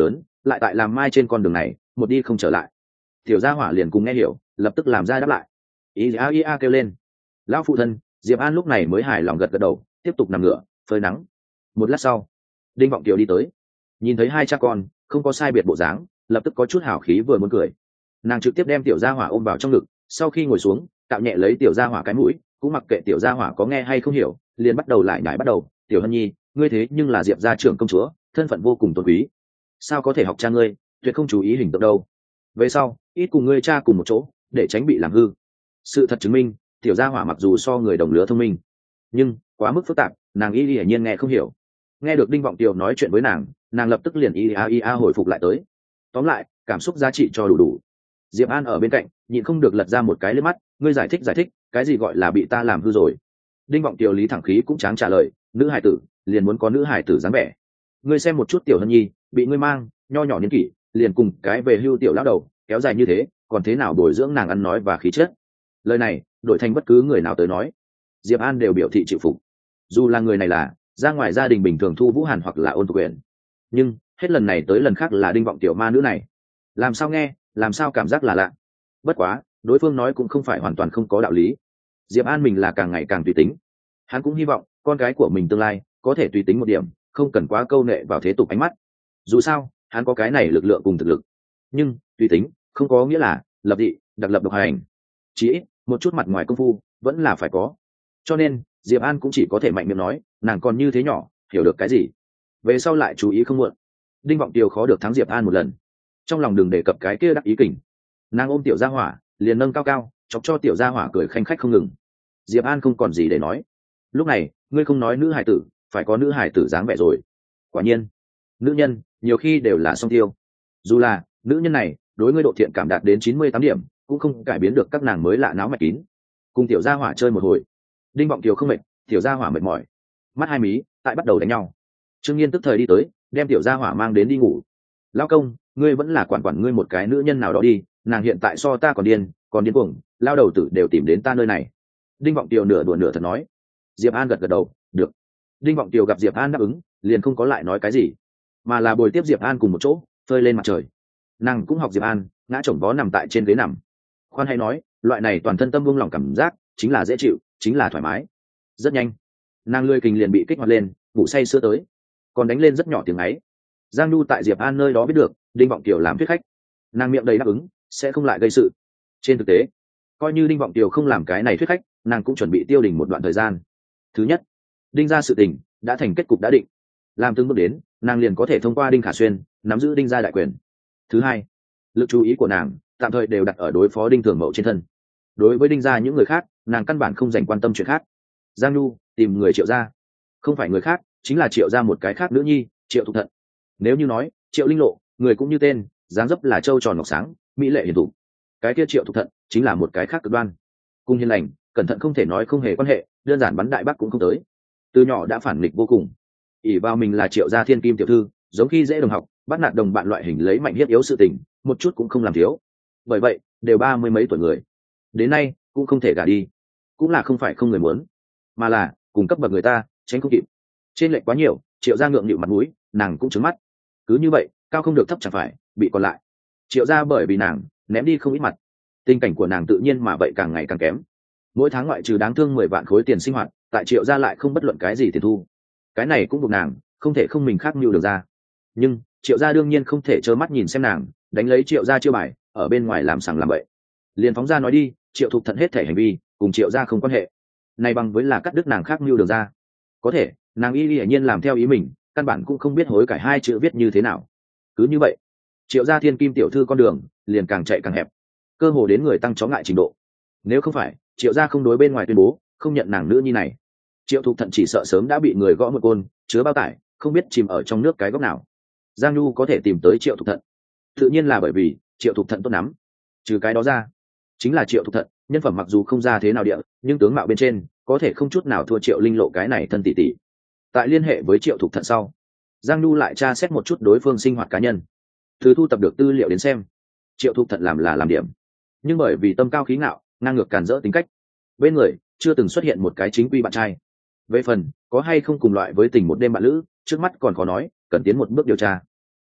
lại tại làm mai trên con đường này một đi không trở lại. Tiểu gia hỏa liền cùng nghe hiểu, lập tức làm ra đáp lại. Ý a ý a kêu lên. Lão phụ thân, Diệp An lúc này mới hài lòng gật gật đầu, tiếp tục nằm ngửa phơi nắng. Một lát sau, Đinh Vọng Kiều đi tới, nhìn thấy hai cha con không có sai biệt bộ dáng, lập tức có chút hào khí vừa muốn cười. Nàng trực tiếp đem tiểu gia hỏa ôm vào trong ngực, sau khi ngồi xuống cạo nhẹ lấy tiểu gia hỏa cái mũi, cũng mặc kệ tiểu gia hỏa có nghe hay không hiểu, liền bắt đầu lại nhải bắt đầu. Tiểu Hân Nhi, ngươi thế nhưng là Diệp gia trưởng công chúa, thân phận vô cùng tôn quý, sao có thể học cha ngươi, tuyệt không chú ý hình tượng đâu. Về sau ít cùng ngươi cha cùng một chỗ, để tránh bị làm hư. Sự thật chứng minh, tiểu gia hỏa mặc dù so người đồng lứa thông minh, nhưng quá mức phức tạp, nàng y hiển nhiên nghe không hiểu. Nghe được Đinh Vọng Kiều nói chuyện với nàng, nàng lập tức liền ia ia hồi phục lại tới. Tóm lại, cảm xúc giá trị cho đủ đủ. Diệp An ở bên cạnh nhịn không được lật ra một cái liếc mắt, ngươi giải thích giải thích, cái gì gọi là bị ta làm hư rồi. Đinh Vọng Kiều lý thẳng khí cũng tráng trả lời, nữ hải tử liền muốn có nữ hải tử dáng vẻ. Ngươi xem một chút Tiểu Hân Nhi, bị ngươi mang nho nhỏ niên kỷ liền cùng cái về hưu tiểu lão đầu kéo dài như thế, còn thế nào bồi dưỡng nàng ăn nói và khí chất. Lời này đổi thành bất cứ người nào tới nói, Diệp An đều biểu thị chịu phục. Dù là người này là ra ngoài gia đình bình thường Thu Vũ Hàn hoặc là Ôn Tục Uyển, nhưng hết lần này tới lần khác là Đinh Vọng tiểu ma nữ này, làm sao nghe làm sao cảm giác là lạ. Bất quá đối phương nói cũng không phải hoàn toàn không có đạo lý. Diệp An mình là càng ngày càng tùy tính, hắn cũng hy vọng con gái của mình tương lai có thể tùy tính một điểm, không cần quá câu nệ vào thế tục ánh mắt. Dù sao hắn có cái này lực lượng cùng thực lực, nhưng tùy tính không có nghĩa là lập dị đặc lập độc hành, chỉ ít một chút mặt ngoài công phu vẫn là phải có. Cho nên Diệp An cũng chỉ có thể mạnh miệng nói, nàng còn như thế nhỏ, hiểu được cái gì, về sau lại chú ý không muộn. Đinh Vọng Tiều khó được thắng Diệp An một lần, trong lòng đừng đề cập cái kia đắc ý kình, nàng ôm tiểu gia hỏa liền nâng cao cao, chọc cho tiểu gia hỏa cười khanh khách không ngừng. Diệp An không còn gì để nói. Lúc này ngươi không nói nữ hải tử, phải có nữ hải tử dáng vẻ rồi. Quả nhiên nữ nhân nhiều khi đều là song tiêu, dù là nữ nhân này đối ngươi độ thiện cảm đạt đến chín mươi tám điểm, cũng không cải biến được các nàng mới lạ náo mạch kín. Cùng tiểu gia hỏa chơi một hồi, Đinh Vọng Kiều không mệt, tiểu gia hỏa mệt mỏi, mắt hai mí tại bắt đầu đánh nhau. Trương Nghiên tức thời đi tới, đem tiểu gia hỏa mang đến đi ngủ. Lão công, ngươi vẫn là quản quản ngươi một cái nữ nhân nào đó đi, nàng hiện tại so ta còn điên còn điên cuồng, lao đầu tử đều tìm đến ta nơi này. Đinh Vọng Kiều nửa đùa nửa thật nói. Diệp An gật gật đầu, được. Đinh Vọng Kiều gặp Diệp An đáp ứng, liền không có lại nói cái gì, mà là bồi tiếp Diệp An cùng một chỗ phơi lên mặt trời. Nàng cũng học Diệp An, ngã chồng vó nằm tại trên ghế nằm. Khoan hay nói, loại này toàn thân tâm buông lỏng cảm giác chính là dễ chịu, chính là thoải mái. Rất nhanh nàng lươi kình liền bị kích hoạt lên, ngủ say sưa tới, còn đánh lên rất nhỏ tiếng ấy. Giang Nhu tại Diệp An nơi đó biết được Đinh Vọng Kiều làm thuyết khách, nàng miệng đầy đáp ứng sẽ không lại gây sự. Trên thực tế coi như Đinh Vọng Kiều không làm cái này thuyết khách, nàng cũng chuẩn bị tiêu đình một đoạn thời gian. Thứ nhất, Đinh gia sự tình đã thành kết cục đã định, làm từng bước đến nàng liền có thể thông qua Đinh Khả Xuyên nắm giữ Đinh gia đại quyền. Thứ hai, lực chú ý của nàng tạm thời đều đặt ở đối phó Đinh Thường Mậu trên thân. Đối với Đinh gia những người khác, nàng căn bản không dành quan tâm chuyện khác. Giang Nhu tìm người Triệu gia, không phải người khác, chính là Triệu gia một cái khác nữ nhi, Triệu Thục Thận. Nếu như nói Triệu Linh Lộ, người cũng như tên, dáng dấp là trâu tròn ngọc sáng, mỹ lệ hiền thục, cái kia Triệu Thục Thận chính là một cái khác cực đoan, cung hiền lành, cẩn thận không thể nói không hề quan hệ, đơn giản bắn đại bác cũng không tới. Từ nhỏ đã phản nghịch vô cùng, ỷ vào mình là Triệu gia thiên kim tiểu thư, giống khi dễ đồng học, bắt nạt đồng bạn loại hình lấy mạnh hiếp yếu sự tình, một chút cũng không làm thiếu. Bởi vậy đều ba mươi mấy tuổi người, đến nay cũng không thể gả đi, cũng là không phải không người muốn, mà là cùng cấp bậc người ta tránh không kịp. Trên lệch quá nhiều, Triệu gia ngượng nghịu mặt mũi, nàng cũng trứng mắt. Cứ như vậy cao không được thấp chẳng phải bị còn lại. Triệu gia bởi vì nàng ném đi không ít mặt, tình cảnh của nàng tự nhiên mà vậy càng ngày càng kém. Mỗi tháng ngoại trừ đáng thương mười vạn khối tiền sinh hoạt, tại Triệu gia lại không bất luận cái gì tiền thu. Cái này cũng buộc nàng không thể không mình khác mưu được ra. Nhưng Triệu gia đương nhiên không thể trơ mắt nhìn xem nàng đánh lấy Triệu gia chiêu bài ở bên ngoài làm sằng làm bậy. Liền phóng ra nói đi, Triệu Thục Thận hết thể hành vi cùng Triệu gia không quan hệ, này bằng với là cắt đứt nàng khác mưu được ra. Có thể nàng y hiển nhiên làm theo ý mình, căn bản cũng không biết hối cải hai chữ viết như thế nào. Cứ như vậy Triệu gia thiên kim tiểu thư con đường liền càng chạy càng hẹp, cơ hồ đến người tăng chó ngại trình độ. Nếu không phải Triệu gia không đối bên ngoài tuyên bố không nhận nàng nữ nhi này, Triệu Thục Thận chỉ sợ sớm đã bị người gõ một côn chứa bao tải, không biết chìm ở trong nước cái góc nào. Giang Nhu có thể tìm tới Triệu Thục Thận, tự nhiên là bởi vì Triệu Thục Thận tốt lắm. Trừ cái đó ra, chính là Triệu Thục Thận nhân phẩm mặc dù không ra thế nào địa, nhưng tướng mạo bên trên có thể không chút nào thua Triệu Linh Lộ cái này thân tỷ tỷ. Tại liên hệ với Triệu Thục Thận sau, Giang Nhu lại tra xét một chút đối phương sinh hoạt cá nhân. Từ thu tập được tư liệu đến xem, Triệu Thục Thận làm là làm điểm, nhưng bởi vì tâm cao khí ngạo, ngang ngược càn rỡ tính cách, bên người chưa từng xuất hiện một cái chính quy bạn trai. Về phần có hay không cùng loại với tình một đêm bạn lữ, trước mắt còn khó nói, cần tiến một bước điều tra.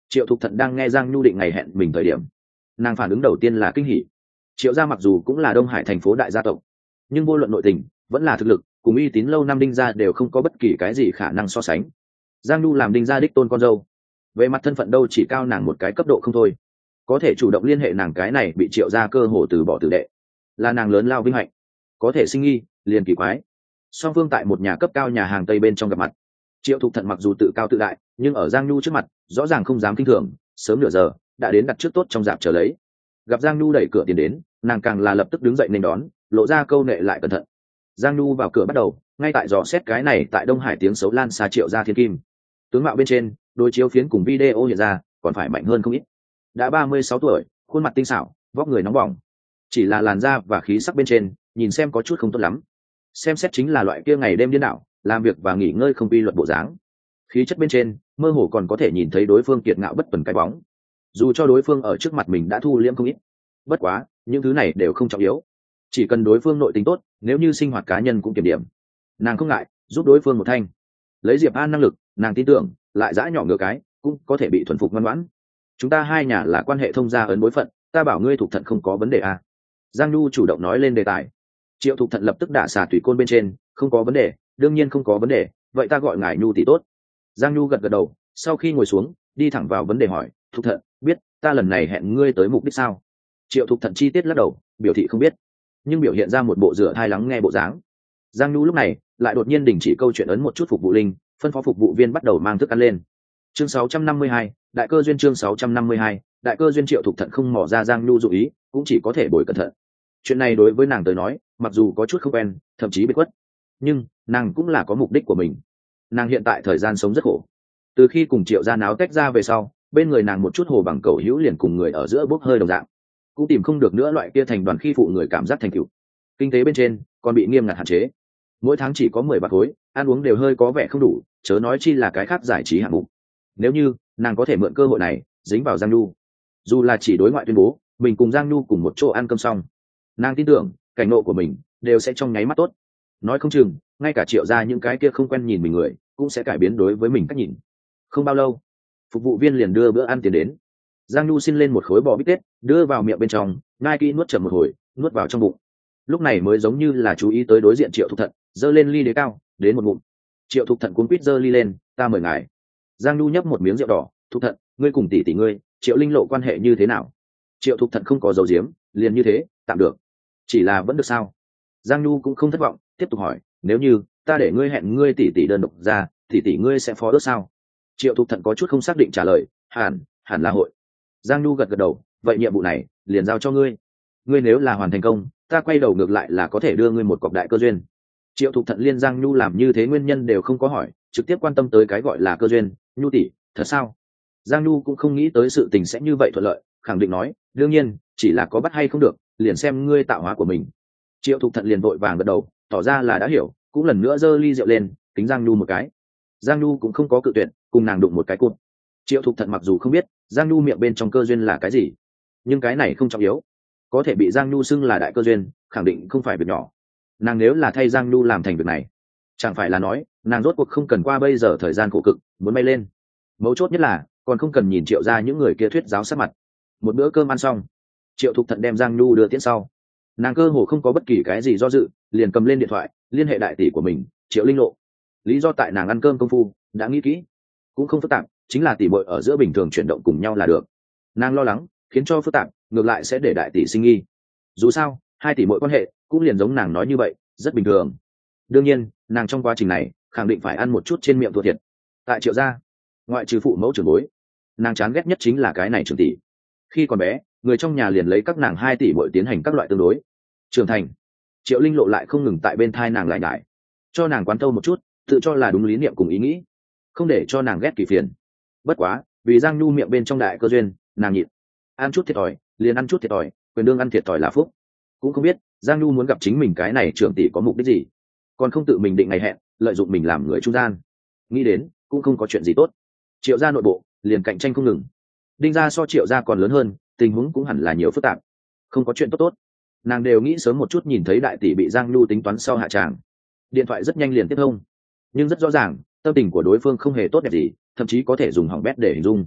Triệu Thục Thận đang nghe Giang Nhu định ngày hẹn mình thời điểm, nàng phản ứng đầu tiên là kinh hỉ. Triệu gia mặc dù cũng là Đông Hải thành phố đại gia tộc, nhưng vô luận nội tình vẫn là thực lực cùng uy tín lâu năm đinh gia đều không có bất kỳ cái gì khả năng so sánh. Giang Nhu làm đinh gia đích tôn con dâu, về mặt thân phận đâu chỉ cao nàng một cái cấp độ không thôi, có thể chủ động liên hệ nàng cái này bị Triệu gia cơ hồ từ bỏ tử đệ, là nàng lớn lao vinh hạnh. Có thể sinh nghi liền kỳ quái. Song phương tại một nhà cấp cao nhà hàng Tây bên trong gặp mặt. Triệu Thục Thận mặc dù tự cao tự đại, nhưng ở Giang Nhu trước mặt rõ ràng không dám kinh thường, sớm nửa giờ đã đến đặt trước tốt trong dạp chờ lấy. Gặp Giang Nhu đẩy cửa tiến đến, nàng càng là lập tức đứng dậy nên đón, lộ ra câu nệ lại cẩn thận. Giang Nhu vào cửa bắt đầu, ngay tại dò xét cái này tại Đông Hải tiếng xấu lan xa Triệu gia thiên kim. Tướng mạo bên trên, đối chiếu phiến cùng video hiện ra, còn phải mạnh hơn không ít. Đã ba mươi sáu tuổi, khuôn mặt tinh xảo, vóc người nóng bỏng. Chỉ là làn da và khí sắc bên trên, nhìn xem có chút không tốt lắm. Xem xét chính là loại kia ngày đêm điên đảo, làm việc và nghỉ ngơi không quy luật bộ dáng. Khí chất bên trên, mơ hồ còn có thể nhìn thấy đối phương kiệt ngạo bất tuần cái bóng. Dù cho đối phương ở trước mặt mình đã thu liễm không ít, bất quá những thứ này đều không trọng yếu, chỉ cần đối phương nội tính tốt, nếu như sinh hoạt cá nhân cũng kiểm điểm, nàng không ngại giúp đối phương một thanh. Lấy Diệp An năng lực, nàng tin tưởng lại dã nhỏ ngược cái cũng có thể bị thuần phục ngoan ngoãn. Chúng ta hai nhà là quan hệ thông gia ấn bối phận, ta bảo ngươi Thục Thận không có vấn đề à? Giang Nhu chủ động nói lên đề tài. Triệu Thục Thận lập tức đả xà tùy côn bên trên, không có vấn đề, đương nhiên không có vấn đề, vậy ta gọi ngài Nhu tỷ tốt. Giang Nhu gật gật đầu, sau khi ngồi xuống đi thẳng vào vấn đề hỏi, Thục Thận biết ta lần này hẹn ngươi tới mục đích sao? Triệu Thục Thận chi tiết lắc đầu, biểu thị không biết, nhưng biểu hiện ra một bộ rửa thai lắng nghe bộ dáng. Giang Nhu lúc này lại đột nhiên đình chỉ câu chuyện, ấn một chút phục vụ linh, phân phó phục vụ viên bắt đầu mang thức ăn lên. Chương sáu trăm năm mươi hai, đại cơ duyên. Chương sáu trăm năm mươi hai, đại cơ duyên. Triệu Thục Thận không mò ra Giang Nhu dụ ý, cũng chỉ có thể bồi cẩn thận. Chuyện này đối với nàng tới nói, mặc dù có chút không quen, thậm chí bị quất, nhưng nàng cũng là có mục đích của mình. Nàng hiện tại thời gian sống rất khổ, từ khi cùng Triệu gia náo tách ra về sau, bên người nàng một chút hồ bằng cầu hữu liền cùng người ở giữa bốc hơi đồng dạng, cũng tìm không được nữa loại kia thành đoàn khi phụ người cảm giác thành tựu. Kinh tế bên trên còn bị nghiêm ngặt hạn chế, mỗi tháng chỉ có mười bạc khối, ăn uống đều hơi có vẻ không đủ, chớ nói chi là cái khác giải trí hạng mục. Nếu như nàng có thể mượn cơ hội này dính vào Giang Nhu, dù là chỉ đối ngoại tuyên bố mình cùng Giang Nhu cùng một chỗ ăn cơm xong, nàng tin tưởng cảnh ngộ của mình đều sẽ trong nháy mắt tốt. Nói không chừng ngay cả Triệu gia những cái kia không quen nhìn mình người cũng sẽ cải biến đối với mình cách nhìn. Không bao lâu, phục vụ viên liền đưa bữa ăn tiền đến. Giang Nhu xin lên một khối bò bít tết, đưa vào miệng bên trong, ngai kỹ nuốt chậm một hồi, nuốt vào trong bụng. Lúc này mới giống như là chú ý tới đối diện Triệu Thục Thận, giơ lên ly đế cao, đến một ngụm. Triệu Thục Thận cuống quýt giơ ly lên, ta mời ngài. Giang Nhu nhấp một miếng rượu đỏ, Thục Thận, ngươi cùng tỷ tỷ ngươi, Triệu Linh Lộ quan hệ như thế nào? Triệu Thục Thận không có dấu diếm, liền như thế, tạm được. Chỉ là vẫn được sao? Giang Nhu cũng không thất vọng, tiếp tục hỏi, nếu như ta để ngươi hẹn ngươi tỷ tỷ đơn độc ra, tỷ tỷ ngươi sẽ phó ước sao? Triệu Thục Thận có chút không xác định trả lời, hẳn hẳn là hội. Giang Nhu gật gật đầu, vậy nhiệm vụ này liền giao cho ngươi. Ngươi nếu là hoàn thành công, ta quay đầu ngược lại là có thể đưa ngươi một cọc đại cơ duyên. Triệu Thục Thận liên Giang Nhu làm như thế nguyên nhân đều không có hỏi, trực tiếp quan tâm tới cái gọi là cơ duyên. Nhu tỷ, thật sao? Giang Nhu cũng không nghĩ tới sự tình sẽ như vậy thuận lợi, khẳng định nói, đương nhiên, chỉ là có bắt hay không được, liền xem ngươi tạo hóa của mình. Triệu Thục Thận liền vội vàng gật đầu, tỏ ra là đã hiểu, cũng lần nữa giơ ly rượu lên, kính Giang Nhu một cái. Giang Nhu cũng không có cự tuyệt, cùng nàng đụng một cái cụt. Triệu Thục Thận mặc dù không biết Giang Nhu miệng bên trong cơ duyên là cái gì, nhưng cái này không trọng yếu, có thể bị Giang Nhu xưng là đại cơ duyên, khẳng định không phải việc nhỏ. Nàng nếu là thay Giang Nhu làm thành việc này, chẳng phải là nói nàng rốt cuộc không cần qua bây giờ thời gian khổ cực muốn bay lên. Mấu chốt nhất là còn không cần nhìn Triệu gia những người kia thuyết giáo sát mặt. Một bữa cơm ăn xong, Triệu Thục Thận đem Giang Nhu đưa tiễn sau, nàng cơ hồ không có bất kỳ cái gì do dự, liền cầm lên điện thoại liên hệ đại tỷ của mình, Triệu Linh Lộ. Lý do tại nàng ăn cơm công phu đã nghĩ kỹ, cũng không phức tạp, chính là tỷ muội ở giữa bình thường chuyển động cùng nhau là được. Nàng lo lắng khiến cho phức tạp ngược lại sẽ để đại tỷ sinh nghi. Dù sao hai tỷ muội quan hệ cũng liền giống nàng nói như vậy, rất bình thường. Đương nhiên nàng trong quá trình này khẳng định phải ăn một chút trên miệng thua thiệt. Tại Triệu gia, ngoại trừ phụ mẫu trưởng bối, nàng chán ghét nhất chính là cái này trưởng tỷ. Khi còn bé, người trong nhà liền lấy các nàng hai tỷ muội tiến hành các loại tương đối. Trưởng thành, Triệu Linh Lộ lại không ngừng tại bên thai nàng lại nhải, cho nàng quán thâu một chút tự cho là đúng lý niệm cùng ý nghĩ, không để cho nàng ghét kỳ phiền. Bất quá vì Giang Nhu miệng bên trong đại cơ duyên, nàng nhịn, ăn chút thiệt thòi liền ăn chút thiệt thòi, quyền đương ăn thiệt thòi là phúc. Cũng không biết Giang Nhu muốn gặp chính mình cái này trưởng tỷ có mục đích gì, còn không tự mình định ngày hẹn, lợi dụng mình làm người trung gian. Nghĩ đến cũng không có chuyện gì tốt. Triệu gia nội bộ liền cạnh tranh không ngừng, đinh gia so Triệu gia còn lớn hơn, tình huống cũng hẳn là nhiều phức tạp, không có chuyện tốt tốt. Nàng đều nghĩ sớm một chút nhìn thấy đại tỷ bị Giang Nhu tính toán sau hạ tràng. Điện thoại rất nhanh liền tiếp thông, nhưng rất rõ ràng tâm tình của đối phương không hề tốt đẹp gì, thậm chí có thể dùng hỏng bét để hình dung.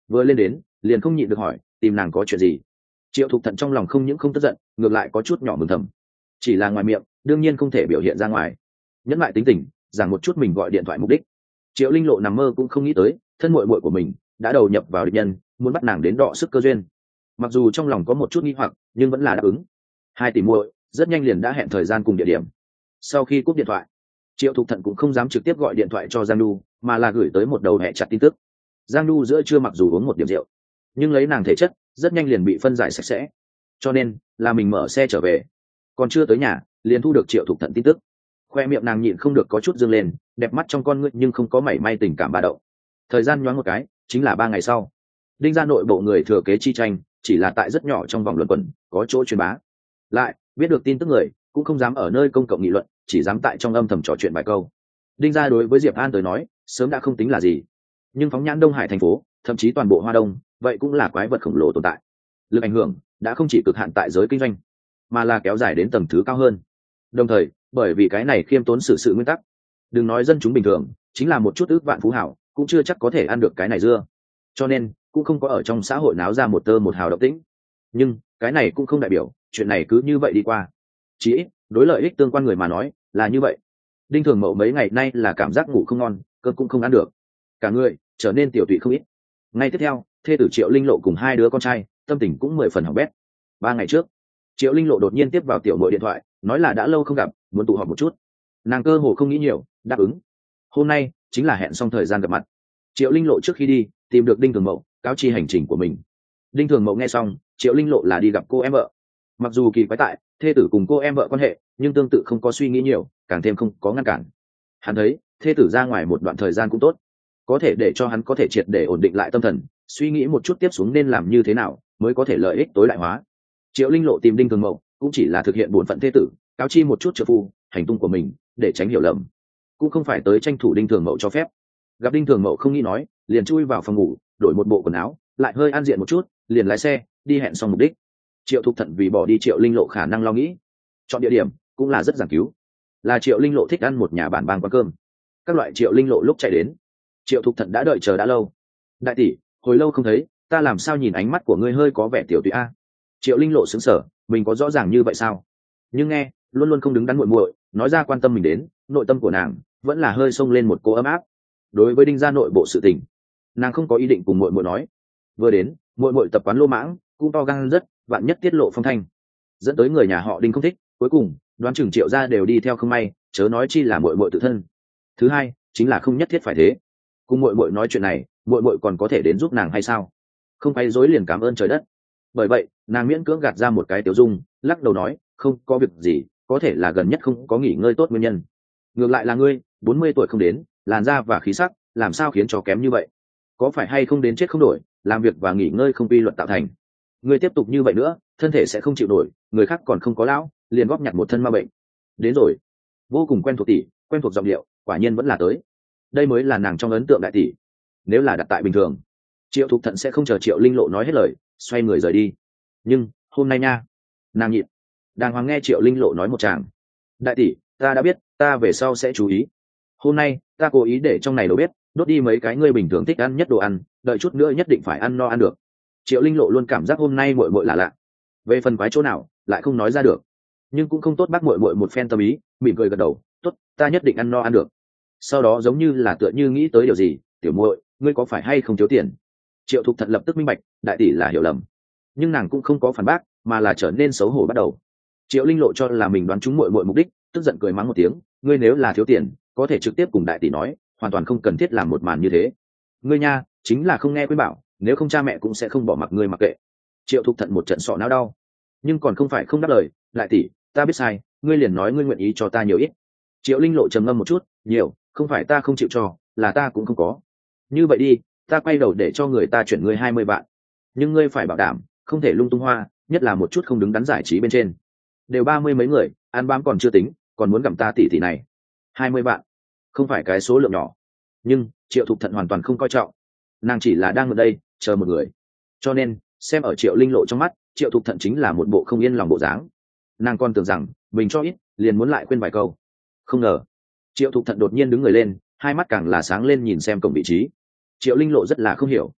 vừa lên đến liền không nhịn được hỏi tìm nàng có chuyện gì. Triệu Thục Thận trong lòng không những không tức giận, ngược lại có chút nhỏ mừng thầm, chỉ là ngoài miệng đương nhiên không thể biểu hiện ra ngoài, nhẫn lại tính tình giảng một chút mình gọi điện thoại mục đích. Triệu Linh Lộ nằm mơ cũng không nghĩ tới thân muội muội của mình đã đầu nhập vào địch nhân, muốn bắt nàng đến đọ sức cơ duyên. Mặc dù trong lòng có một chút nghi hoặc nhưng vẫn là đáp ứng. Hai tỷ muội rất nhanh liền đã hẹn thời gian cùng địa điểm. Sau khi cúp điện thoại, Triệu Thục Thận cũng không dám trực tiếp gọi điện thoại cho Giang Nhu, mà là gửi tới một đầu hẹ chặt tin tức. Giang Nhu giữa trưa mặc dù uống một điểm rượu, nhưng lấy nàng thể chất rất nhanh liền bị phân giải sạch sẽ, cho nên là mình mở xe trở về. Còn chưa tới nhà liền thu được Triệu Thục Thận tin tức, khoe miệng nàng nhịn không được có chút dương lên, đẹp mắt trong con ngươi nhưng không có mảy may tình cảm ba đậu. Thời gian nhoáng một cái chính là ba ngày sau, Đinh gia nội bộ người thừa kế chi tranh chỉ là tại rất nhỏ trong vòng luận quẩn có chỗ truyền bá, lại biết được tin tức người cũng không dám ở nơi công cộng nghị luận, chỉ dám tại trong âm thầm trò chuyện vài câu. Đinh gia đối với Diệp An tới nói sớm đã không tính là gì, nhưng phóng nhãn Đông Hải thành phố, thậm chí toàn bộ Hoa Đông, vậy cũng là quái vật khổng lồ tồn tại. Lực ảnh hưởng đã không chỉ cực hạn tại giới kinh doanh, mà là kéo dài đến tầng thứ cao hơn. Đồng thời, bởi vì cái này khiêm tốn xử sự nguyên tắc, đừng nói dân chúng bình thường, chính là một chút ước vạn phú hảo cũng chưa chắc có thể ăn được cái này dưa, cho nên cũng không có ở trong xã hội náo ra một tơ một hào động tĩnh. Nhưng cái này cũng không đại biểu chuyện này cứ như vậy đi qua, chỉ ít đối lợi ích tương quan người mà nói là như vậy. Đinh Thường Mậu mấy ngày nay là cảm giác ngủ không ngon, cơm cũng không ăn được, cả người trở nên tiểu tụy không ít. Ngay tiếp theo, thê tử Triệu Linh Lộ cùng hai đứa con trai tâm tình cũng mười phần hỏng bét. Ba ngày trước, Triệu Linh Lộ đột nhiên tiếp vào tiểu muội điện thoại, nói là đã lâu không gặp, muốn tụ họp một chút. Nàng cơ hồ không nghĩ nhiều, đáp ứng. Hôm nay chính là hẹn xong thời gian gặp mặt. Triệu Linh Lộ trước khi đi tìm được Đinh Thường Mậu, cáo chi hành trình của mình. Đinh Thường Mậu nghe xong, Triệu Linh Lộ là đi gặp cô em vợ. Mặc dù kỳ quái tại thê tử cùng cô em vợ quan hệ, nhưng tương tự không có suy nghĩ nhiều, càng thêm không có ngăn cản. Hắn thấy thê tử ra ngoài một đoạn thời gian cũng tốt, có thể để cho hắn có thể triệt để ổn định lại tâm thần, suy nghĩ một chút tiếp xuống nên làm như thế nào mới có thể lợi ích tối đại hóa. Triệu Linh Lộ tìm Đinh Thường Mậu cũng chỉ là thực hiện bổn phận thê tử, cáo chi một chút trợ phu hành tung của mình để tránh hiểu lầm, cũng không phải tới tranh thủ Đinh Thường Mậu cho phép. Gặp Đinh Thường Mậu không nghĩ nói, liền chui vào phòng ngủ đổi một bộ quần áo, lại hơi an diện một chút, liền lái xe đi hẹn xong mục đích. Triệu Thục Thận vì bỏ đi Triệu Linh Lộ khả năng lo nghĩ, chọn địa điểm cũng là rất giảng cứu, là Triệu Linh Lộ thích ăn một nhà bản bang quán cơm. Các loại Triệu Linh Lộ lúc chạy đến, Triệu Thục Thận đã đợi chờ đã lâu. Đại tỷ, hồi lâu không thấy, ta làm sao nhìn ánh mắt của ngươi hơi có vẻ tiểu tụy a? Triệu Linh Lộ sững sờ, mình có rõ ràng như vậy sao? Nhưng nghe luôn luôn không đứng đắn muội muội nói ra quan tâm mình đến, nội tâm của nàng vẫn là hơi xông lên một cô ấm áp. Đối với Đinh gia nội bộ sự tình, nàng không có ý định cùng muội muội nói. Vừa đến, muội muội tập quán lô mãng, cũng to gan rất, vạn nhất tiết lộ phong thanh, dẫn tới người nhà họ Đinh không thích, cuối cùng đoán chừng Triệu gia đều đi theo không may, chớ nói chi là muội muội tự thân. Thứ hai chính là không nhất thiết phải thế. Cùng muội muội nói chuyện này, muội muội còn có thể đến giúp nàng hay sao? Không phải dối liền cảm ơn trời đất. Bởi vậy nàng miễn cưỡng gạt ra một cái tiểu dung, lắc đầu nói không có việc gì, có thể là gần nhất không có nghỉ ngơi tốt nguyên nhân. Ngược lại là ngươi bốn mươi tuổi không đến, làn da và khí sắc làm sao khiến cho kém như vậy? Có phải hay không đến chết không đổi, làm việc và nghỉ ngơi không quy luật tạo thành? Ngươi tiếp tục như vậy nữa, thân thể sẽ không chịu nổi, người khác còn không có lão, liền góp nhặt một thân ma bệnh. Đến rồi. Vô cùng quen thuộc tỷ, quen thuộc giọng điệu, quả nhiên vẫn là tới. Đây mới là nàng trong ấn tượng đại tỷ. Nếu là đặt tại bình thường, Triệu Thục Thận sẽ không chờ Triệu Linh Lộ nói hết lời, xoay người rời đi. Nhưng hôm nay nha, nàng nhịn, đàng hoàng nghe Triệu Linh Lộ nói một tràng. Đại tỷ, ta đã biết, ta về sau sẽ chú ý. Hôm nay ta cố ý để trong này đầu bếp đốt đi mấy cái ngươi bình thường thích ăn nhất đồ ăn, đợi chút nữa nhất định phải ăn no ăn được. Triệu Linh Lộ luôn cảm giác hôm nay muội muội là lạ, về phần quái chỗ nào lại không nói ra được, nhưng cũng không tốt bác muội muội một phen tâm ý, mỉm cười gật đầu, tốt, ta nhất định ăn no ăn được. Sau đó giống như là tựa như nghĩ tới điều gì, tiểu muội, ngươi có phải hay không thiếu tiền? Triệu Thục Thận lập tức minh bạch, đại tỷ là hiểu lầm, nhưng nàng cũng không có phản bác, mà là trở nên xấu hổ bắt đầu. Triệu Linh Lộ cho là mình đoán trúng muội muội mục đích, tức giận cười mắng một tiếng, ngươi nếu là thiếu tiền, có thể trực tiếp cùng đại tỷ nói, hoàn toàn không cần thiết làm một màn như thế. Ngươi nha, chính là không nghe khuyên bảo, nếu không cha mẹ cũng sẽ không bỏ mặc ngươi mặc kệ. Triệu Thục Thận một trận sọ não đau, nhưng còn không phải không đáp lời, đại tỷ, ta biết sai, ngươi liền nói ngươi nguyện ý cho ta nhiều ít. Triệu Linh Lộ trầm ngâm một chút, nhiều, không phải ta không chịu cho, là ta cũng không có. Như vậy đi, ta quay đầu để cho người ta chuyển ngươi hai mươi vạn, nhưng ngươi phải bảo đảm không thể lung tung hoa, nhất là một chút không đứng đắn giải trí bên trên. Đều ba mươi mấy người, ăn bám còn chưa tính, còn muốn gặm ta tỷ tỷ này. Hai mươi vạn, không phải cái số lượng nhỏ. Nhưng Triệu Thục Thận hoàn toàn không coi trọng, nàng chỉ là đang ở đây chờ một người, cho nên xem ở Triệu Linh Lộ trong mắt, Triệu Thục Thận chính là một bộ không yên lòng bộ dáng. Nàng còn tưởng rằng mình cho ít, liền muốn lại khuyên vài câu. Không ngờ Triệu Thục Thận đột nhiên đứng người lên, hai mắt càng là sáng lên nhìn xem cổng vị trí. Triệu Linh Lộ rất là không hiểu,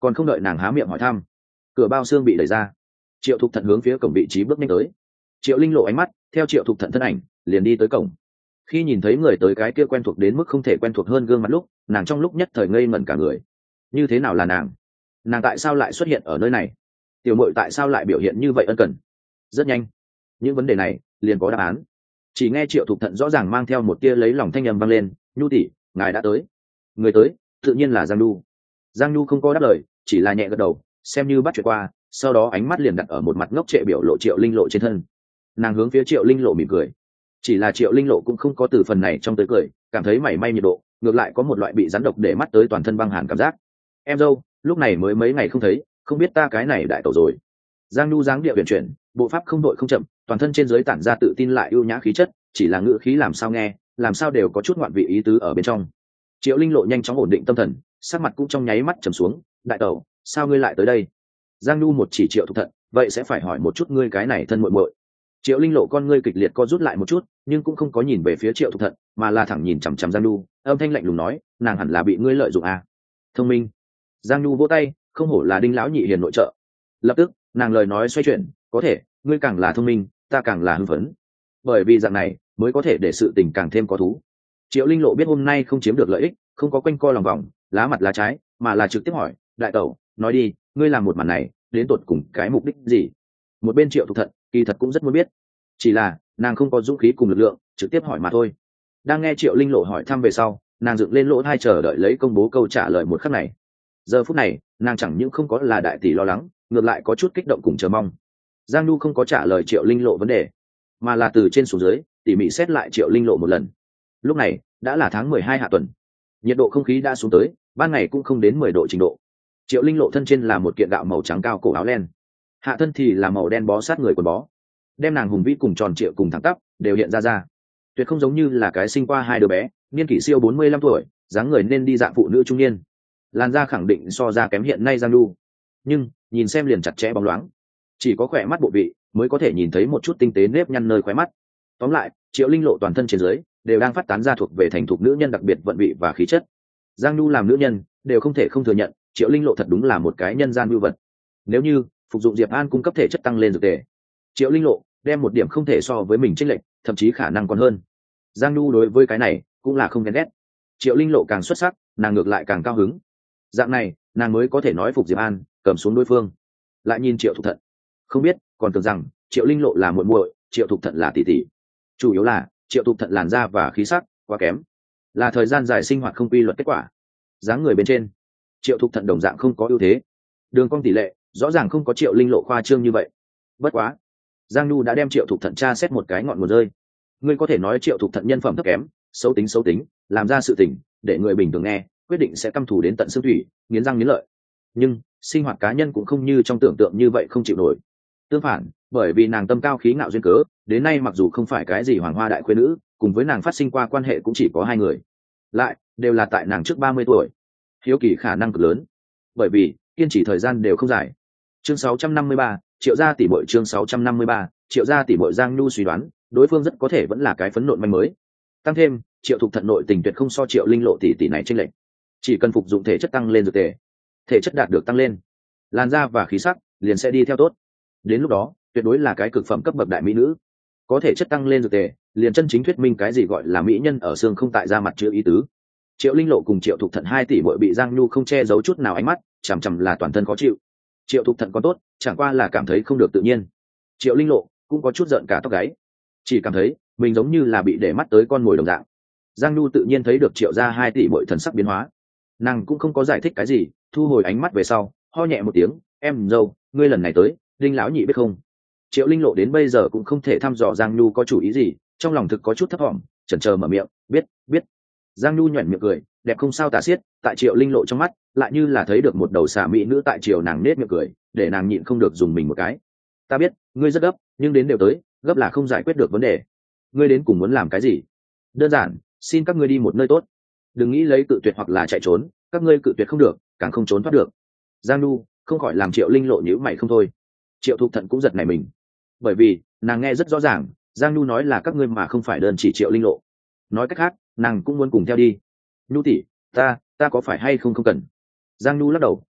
còn không đợi nàng há miệng hỏi thăm, cửa bao xương bị đẩy ra, triệu thục thận hướng phía cổng vị trí bước nhanh tới. Triệu Linh lộ ánh mắt theo triệu thục thận thân ảnh liền đi tới cổng. Khi nhìn thấy người tới cái kia quen thuộc đến mức không thể quen thuộc hơn gương mặt lúc, nàng trong lúc nhất thời ngây ngẩn cả người. Như thế nào là nàng? Nàng tại sao lại xuất hiện ở nơi này? Tiểu muội tại sao lại biểu hiện như vậy ân cần? Rất nhanh, những vấn đề này liền có đáp án. Chỉ nghe triệu thục thận rõ ràng mang theo một tia lấy lòng thanh âm vang lên, "Nhu tỷ, ngài đã tới." Người tới tự nhiên là Giang Nhu. Giang Nhu không có đáp lời, chỉ là nhẹ gật đầu, xem như bắt chuyện qua, sau đó ánh mắt liền đặt ở một mặt ngốc trệ biểu lộ Triệu Linh lộ trên thân. Nàng hướng phía Triệu Linh lộ mỉm cười. Chỉ là Triệu Linh lộ cũng không có từ phần này trong tới cười, cảm thấy mảy may nhiệt độ, ngược lại có một loại bị rắn độc để mắt tới toàn thân băng hàn cảm giác. "Em dâu, lúc này mới mấy ngày không thấy, không biết ta cái này đại tẩu rồi." Giang Nhu dáng điệu huyền chuyển, bộ pháp không đội không chậm, toàn thân trên dưới tản ra tự tin lại ưu nhã khí chất, chỉ là ngữ khí làm sao nghe, làm sao đều có chút ngoạn vị ý tứ ở bên trong. Triệu Linh lộ nhanh chóng ổn định tâm thần, sắc mặt cũng trong nháy mắt trầm xuống, "Đại tẩu, sao ngươi lại tới đây?" Giang Nhu một chỉ Triệu Thục Thận, "Vậy sẽ phải hỏi một chút ngươi cái này thân muội muội." Triệu Linh lộ con ngươi kịch liệt co rút lại một chút, nhưng cũng không có nhìn về phía Triệu Thục Thận, mà là thẳng nhìn chằm chằm Giang Nhu, âm thanh lạnh lùng nói, "Nàng hẳn là bị ngươi lợi dụng à? Thông minh." Giang Nhu vỗ tay, không hổ là Đinh lão nhị hiền nội trợ. Lập tức, nàng lời nói xoay chuyển, "Có thể, ngươi càng là thông minh, ta càng là hưng phấn. Bởi vì dạng này mới có thể để sự tình càng thêm có thú." Triệu Linh lộ biết hôm nay không chiếm được lợi ích, không có quanh co lòng vòng, lá mặt lá trái, mà là trực tiếp hỏi, "Đại tẩu, nói đi, ngươi làm một màn này đến tột cùng cái mục đích gì?" Một bên Triệu Thục Thận kỳ thật cũng rất muốn biết, chỉ là nàng không có dũng khí cùng lực lượng trực tiếp hỏi mà thôi. Đang nghe Triệu Linh lộ hỏi thăm về sau, nàng dựng lên lỗ tai chờ đợi lấy công bố câu trả lời một khắc này. Giờ phút này, nàng chẳng những không có là đại tỷ lo lắng, ngược lại có chút kích động cùng chờ mong. Giang Nhu không có trả lời Triệu Linh lộ vấn đề, mà là từ trên xuống dưới tỉ mỉ xét lại Triệu Linh lộ một lần. Lúc này đã là tháng mười hai hạ tuần, nhiệt độ không khí đã xuống tới, ban ngày cũng không đến mười độ trình độ. Triệu Linh lộ thân trên là một kiện gạo màu trắng cao cổ áo len, hạ thân thì là màu đen bó sát người quần bó, đem nàng hùng vĩ cùng tròn trịa cùng thẳng tắp đều hiện ra ra, tuyệt không giống như là cái sinh qua hai đứa bé, niên kỷ siêu bốn mươi lăm tuổi, dáng người nên đi dạng phụ nữ trung niên. Làn da khẳng định so ra kém hiện nay Giang Nhu, nhưng nhìn xem liền chặt chẽ bóng loáng, chỉ có khỏe mắt bộ vị mới có thể nhìn thấy một chút tinh tế nếp nhăn nơi khóe mắt. Tóm lại, Triệu Linh lộ toàn thân trên dưới đều đang phát tán ra thuộc về thành thục nữ nhân đặc biệt vận vị và khí chất. Giang Nhu làm nữ nhân đều không thể không thừa nhận, Triệu Linh lộ thật đúng là một cái nhân gian vưu vật. Nếu như phục dụng Diệp An cung cấp thể chất tăng lên dược tề, Triệu Linh lộ đem một điểm không thể so với mình chênh lệch, thậm chí khả năng còn hơn. Giang Nhu đối với cái này cũng là không ghen ghét. Triệu Linh lộ càng xuất sắc, nàng ngược lại càng cao hứng. Dạng này, nàng mới có thể nói phục Diệp An, cầm xuống đối phương. Lại nhìn Triệu Thục Thận, không biết, còn tưởng rằng Triệu Linh lộ là muội muội, Triệu Thục Thận là tỷ tỷ. Chủ yếu là Triệu Thục Thận làn da và khí sắc quá kém, là thời gian dài sinh hoạt không quy luật kết quả. Dáng người bên trên, Triệu Thục Thận đồng dạng không có ưu thế, đường cong tỷ lệ rõ ràng không có Triệu Linh lộ khoa trương như vậy. Bất quá, Giang Nhu đã đem Triệu Thục Thận tra xét một cái ngọn nguồn rơi. Ngươi có thể nói Triệu Thục Thận nhân phẩm thấp kém, xấu tính xấu tính, làm ra sự tình để người bình thường nghe quyết định sẽ căm thù đến tận xương thủy, nghiến răng nghiến lợi. Nhưng sinh hoạt cá nhân cũng không như trong tưởng tượng như vậy không chịu nổi. Tương phản, bởi vì nàng tâm cao khí ngạo duyên cớ, đến nay mặc dù không phải cái gì hoàng hoa đại khuê nữ, cùng với nàng phát sinh qua quan hệ cũng chỉ có hai người, lại đều là tại nàng trước ba mươi tuổi. Hiếu kỳ khả năng cực lớn, bởi vì kiên trì thời gian đều không dài. Chương sáu trăm năm mươi ba, Triệu gia tỷ muội. Chương sáu trăm năm mươi ba, Triệu gia tỷ muội. Giang Nhu suy đoán đối phương rất có thể vẫn là cái phấn nộn manh mới. Tăng thêm Triệu Thục Thận nội tình tuyệt không so Triệu Linh lộ tỷ tỷ này chênh lệch, chỉ cần phục dụng thể chất tăng lên dược tề, thể chất đạt được tăng lên, làn da và khí sắc liền sẽ đi theo tốt. Đến lúc đó tuyệt đối là cái cực phẩm cấp bậc đại mỹ nữ. Có thể chất tăng lên dược tề, liền chân chính thuyết minh cái gì gọi là mỹ nhân ở xương không tại da mặt chứa ý tứ. Triệu Linh lộ cùng Triệu Thục Thận hai tỷ muội bị Giang Nhu không che giấu chút nào ánh mắt chằm chằm là toàn thân khó chịu. Triệu Thục Thận có tốt, chẳng qua là cảm thấy không được tự nhiên. Triệu Linh lộ cũng có chút giận cả tóc gáy, chỉ cảm thấy mình giống như là bị để mắt tới con mồi đồng dạng. Giang Nhu tự nhiên thấy được Triệu gia hai tỷ muội thần sắc biến hóa, nàng cũng không có giải thích cái gì, thu hồi ánh mắt về sau, ho nhẹ một tiếng, "Em dâu, ngươi lần này tới, Đinh lão nhị biết không?" Triệu Linh lộ đến bây giờ cũng không thể thăm dò Giang Nhu có chủ ý gì, trong lòng thực có chút thấp thỏm, chần chờ mở miệng, "Biết, biết." Giang Nhu nhuyễn miệng cười, đẹp không sao tả xiết, tại Triệu Linh lộ trong mắt, lại như là thấy được một đầu xà mỹ nữ tại Triệu nàng nết miệng cười, để nàng nhịn không được dùng mình một cái. "Ta biết, ngươi rất gấp, nhưng đến đều tới, gấp là không giải quyết được vấn đề. Ngươi đến cùng muốn làm cái gì?" "Đơn giản, xin các ngươi đi một nơi tốt. Đừng nghĩ lấy cự tuyệt hoặc là chạy trốn, các ngươi cự tuyệt không được, càng không trốn thoát được." Giang Nhu không khỏi làm Triệu Linh lộ nhíu mày không thôi. Triệu Thục Thận cũng giật nảy mình, bởi vì nàng nghe rất rõ ràng, Giang Nhu nói là các ngươi mà không phải đơn chỉ Triệu Linh lộ. Nói cách khác, nàng cũng muốn cùng theo đi. "Nhu tỷ, ta ta có phải hay không không cần?" Giang Nhu lắc đầu,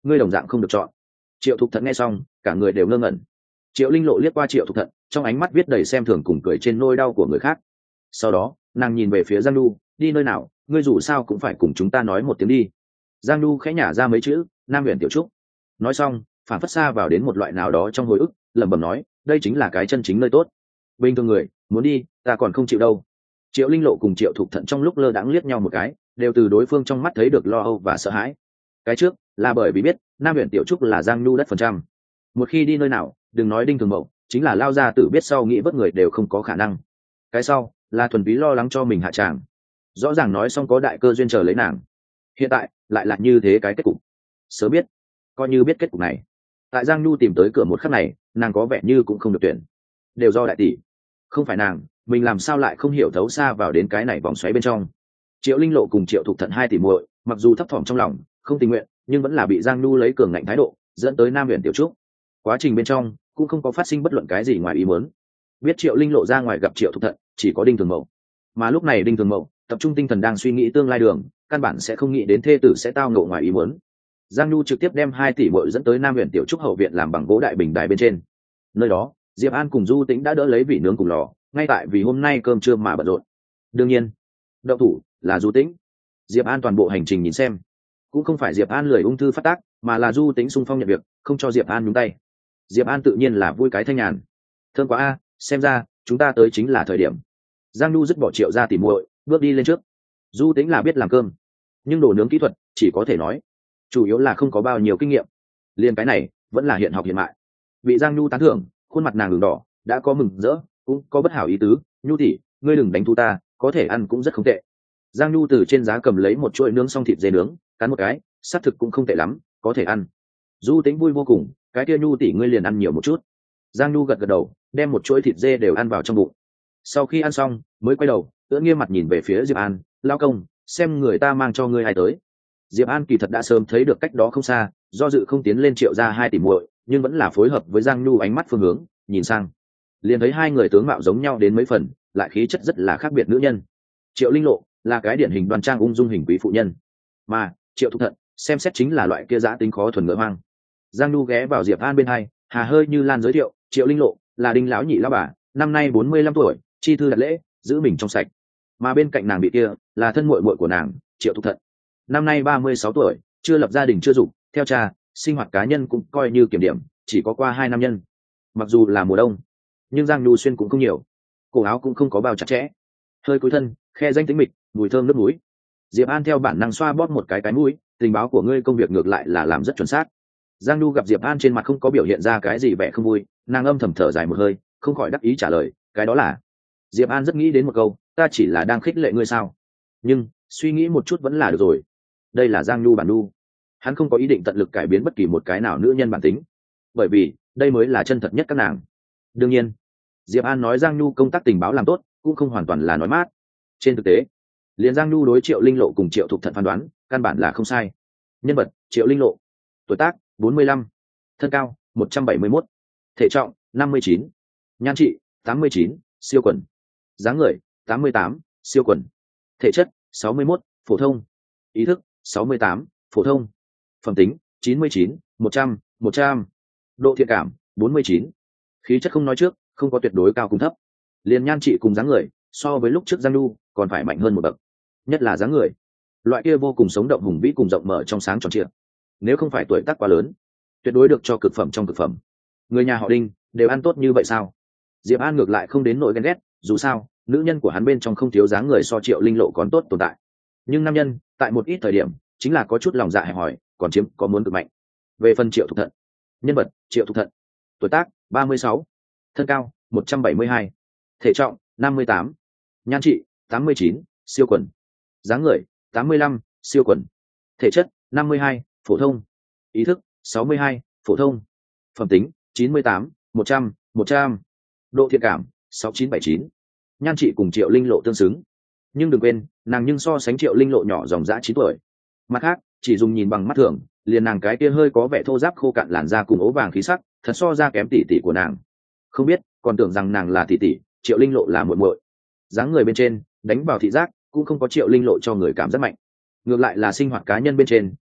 ngươi đồng dạng không được chọn. Triệu Thục Thận nghe xong cả người đều ngơ ngẩn. Triệu Linh Lộ liếc qua Triệu Thục Thận, trong ánh mắt viết đầy xem thường cùng cười trên nỗi đau của người khác. Sau đó nàng nhìn về phía Giang Nhu, đi nơi nào, ngươi dù sao cũng phải cùng chúng ta nói một tiếng đi. Giang Nhu khẽ nhả ra mấy chữ, Nam Huyền Tiểu Trúc. Nói xong phản phất xa vào đến một loại nào đó trong hồi ức, lẩm bẩm nói, đây chính là cái chân chính nơi tốt. Bình thường người muốn đi ta còn không chịu đâu. Triệu Linh Lộ cùng Triệu Thục Thận trong lúc lơ đãng liếc nhau một cái, đều từ đối phương trong mắt thấy được lo âu và sợ hãi. Cái trước là bởi vì biết Nam Huyền Tiểu Trúc là Giang Nhu đất phần trăm, một khi đi nơi nào đừng nói đinh thường mậu, chính là lao ra tử biết sau nghĩ vớt người đều không có khả năng. Cái sau là thuần túy lo lắng cho mình hạ tràng, rõ ràng nói xong có đại cơ duyên chờ lấy nàng, hiện tại lại là như thế cái kết cục. Sớm biết, coi như biết kết cục này, tại Giang Nhu tìm tới cửa một khắc này nàng có vẻ như cũng không được tuyển, đều do đại tỷ, không phải nàng mình làm sao lại không hiểu thấu xa vào đến cái này vòng xoáy bên trong. Triệu Linh Lộ cùng Triệu Thục Thận hai tỷ muội mặc dù thấp thỏm trong lòng không tình nguyện, nhưng vẫn là bị Giang Nhu lấy cường ngạnh thái độ dẫn tới Nam Huyền Tiểu Trúc. Quá trình bên trong cũng không có phát sinh bất luận cái gì ngoài ý muốn. Biết Triệu Linh Lộ ra ngoài gặp Triệu Thục Thận chỉ có Đinh Thường Mậu, mà lúc này Đinh Thường Mậu tập trung tinh thần đang suy nghĩ tương lai đường, căn bản sẽ không nghĩ đến thê tử sẽ tao ngộ ngoài ý muốn. Giang Nhu trực tiếp đem hai tỷ muội dẫn tới Nam Huyền Tiểu Trúc hậu viện làm bằng gỗ đại bình đài bên trên. Nơi đó Diệp An cùng Du Tĩnh đã đỡ lấy vị nướng cùng lò, ngay tại vì hôm nay cơm trưa mà bận rộn. Đương nhiên động thủ là Du Tĩnh. Diệp An toàn bộ hành trình nhìn xem, cũng không phải Diệp An lười ung thư phát tác, mà là Du Tĩnh xung phong nhận việc, không cho Diệp An nhúng tay. Diệp An tự nhiên là vui cái thanh nhàn. Thơm quá a, xem ra chúng ta tới chính là thời điểm. Giang Nhu dứt bỏ Triệu ra tỉ muội, bước đi lên trước. Du Tĩnh là biết làm cơm, nhưng đồ nướng kỹ thuật chỉ có thể nói, chủ yếu là không có bao nhiêu kinh nghiệm. Liên cái này vẫn là hiện học hiện mại. Bị Giang Nhu tán thưởng, khuôn mặt nàng đường đỏ, đã có mừng rỡ, cũng có bất hảo ý tứ. Nhu tỷ, ngươi đừng đánh thu ta, có thể ăn cũng rất không tệ. Giang Nhu từ trên giá cầm lấy một chuỗi nướng xong thịt dê nướng, cắn một cái, xác thực cũng không tệ lắm, có thể ăn. Du Tĩnh vui vô cùng, cái kia Nhu tỷ ngươi liền ăn nhiều một chút. Giang Nhu gật gật đầu, đem một chuỗi thịt dê đều ăn vào trong bụng. Sau khi ăn xong mới quay đầu ưỡn nghiêm mặt nhìn về phía Diệp An, lao công, xem người ta mang cho ngươi ai tới. Diệp An kỳ thật đã sớm thấy được cách đó không xa, do dự không tiến lên Triệu ra hai tỷ muội, nhưng vẫn là phối hợp với Giang Nhu ánh mắt phương hướng nhìn sang, liền thấy hai người tướng mạo giống nhau đến mấy phần, lại khí chất rất là khác biệt nữ nhân. Triệu Linh Lộ là cái điển hình đoan trang ung dung hình quý phụ nhân, mà Triệu Thục Thận xem xét chính là loại kia giã tính khó thuần ngựa hoang. Giang Nhu ghé vào Diệp An bên hai, hà hơi như lan giới thiệu, Triệu Linh Lộ là Đinh lão nhị lão bà, năm nay bốn mươi lăm tuổi, chi thư đặt lễ, giữ mình trong sạch. Mà bên cạnh nàng bị kia là thân muội muội của nàng, Triệu Thục Thận, năm nay ba mươi sáu tuổi, chưa lập gia đình chưa dục, theo cha sinh hoạt cá nhân cũng coi như kiểm điểm, chỉ có qua hai năm nhân. Mặc dù là mùa đông, nhưng Giang Nhu xuyên cũng không nhiều, cổ áo cũng không có bao chặt chẽ, hơi cúi thân, khe danh tĩnh mịch, mùi thơm nước mũi. Diệp An theo bản năng xoa bóp một cái cái mũi, tình báo của ngươi công việc ngược lại là làm rất chuẩn xác. Giang Nhu gặp Diệp An trên mặt không có biểu hiện ra cái gì vẻ không vui, nàng âm thầm thở dài một hơi, không khỏi đắc ý trả lời, cái đó là. Diệp An rất nghĩ đến một câu, ta chỉ là đang khích lệ ngươi sao? Nhưng suy nghĩ một chút vẫn là được rồi. Đây là Giang Nhu bản Nhu, hắn không có ý định tận lực cải biến bất kỳ một cái nào nữ nhân bản tính, bởi vì đây mới là chân thật nhất các nàng. Đương nhiên, Diệp An nói Giang Nhu công tác tình báo làm tốt, cũng không hoàn toàn là nói mát. Trên thực tế, liền Giang Nhu đối Triệu Linh Lộ cùng Triệu Thục Thận phán đoán, căn bản là không sai. Nhân vật: Triệu Linh Lộ, tuổi tác bốn mươi lăm, thân cao một trăm bảy mươi mốt, thể trọng năm mươi chín, nhan trị tám mươi chín, siêu quần, dáng người tám mươi tám, siêu quần, thể chất sáu mươi mốt, phổ thông, ý thức sáu mươi tám, phổ thông, phẩm tính chín mươi chín, một trăm, một trăm, độ thiện cảm bốn mươi chín, khí chất không nói trước, không có tuyệt đối cao cùng thấp, liền nhan trị cùng dáng người so với lúc trước Giang Nhu còn phải mạnh hơn một bậc, nhất là dáng người, loại kia vô cùng sống động hùng vĩ cùng rộng mở trong sáng tròn trịa, nếu không phải tuổi tác quá lớn, tuyệt đối được cho cực phẩm trong cực phẩm. Người nhà họ Đinh đều ăn tốt như vậy sao? Diệp An ngược lại không đến nỗi ghen ghét, dù sao nữ nhân của hắn bên trong không thiếu dáng người so Triệu Linh Lộ còn tốt tồn tại, nhưng nam nhân tại một ít thời điểm chính là có chút lòng dạ hẹp hòi, còn chiếm có muốn cực mạnh. Về phần Triệu Thục Thận, nhân vật: Triệu Thục Thận, tuổi tác ba mươi sáu, thân cao một trăm bảy mươi hai, thể trọng năm mươi tám, nhan trị tám mươi chín, siêu quần, dáng người tám mươi lăm, siêu quần, thể chất năm mươi hai, phổ thông, ý thức sáu mươi hai, phổ thông, phẩm tính chín mươi tám, một trăm, một trăm, độ thiện cảm sáu chín bảy chín, nhan trị cùng Triệu Linh Lộ tương xứng, nhưng đừng quên nàng nhưng so sánh Triệu Linh Lộ nhỏ dòng dã chín tuổi. Mặt khác, chỉ dùng nhìn bằng mắt thường, liền nàng cái kia hơi có vẻ thô ráp khô cạn làn da cùng ố vàng khí sắc, thật so ra kém tỷ tỷ của nàng. Không biết, còn tưởng rằng nàng là tỷ tỷ, Triệu Linh Lộ là muội muội. Dáng người bên trên, đánh vào thị giác, cũng không có Triệu Linh Lộ cho người cảm giác mạnh. Ngược lại là sinh hoạt cá nhân bên trên,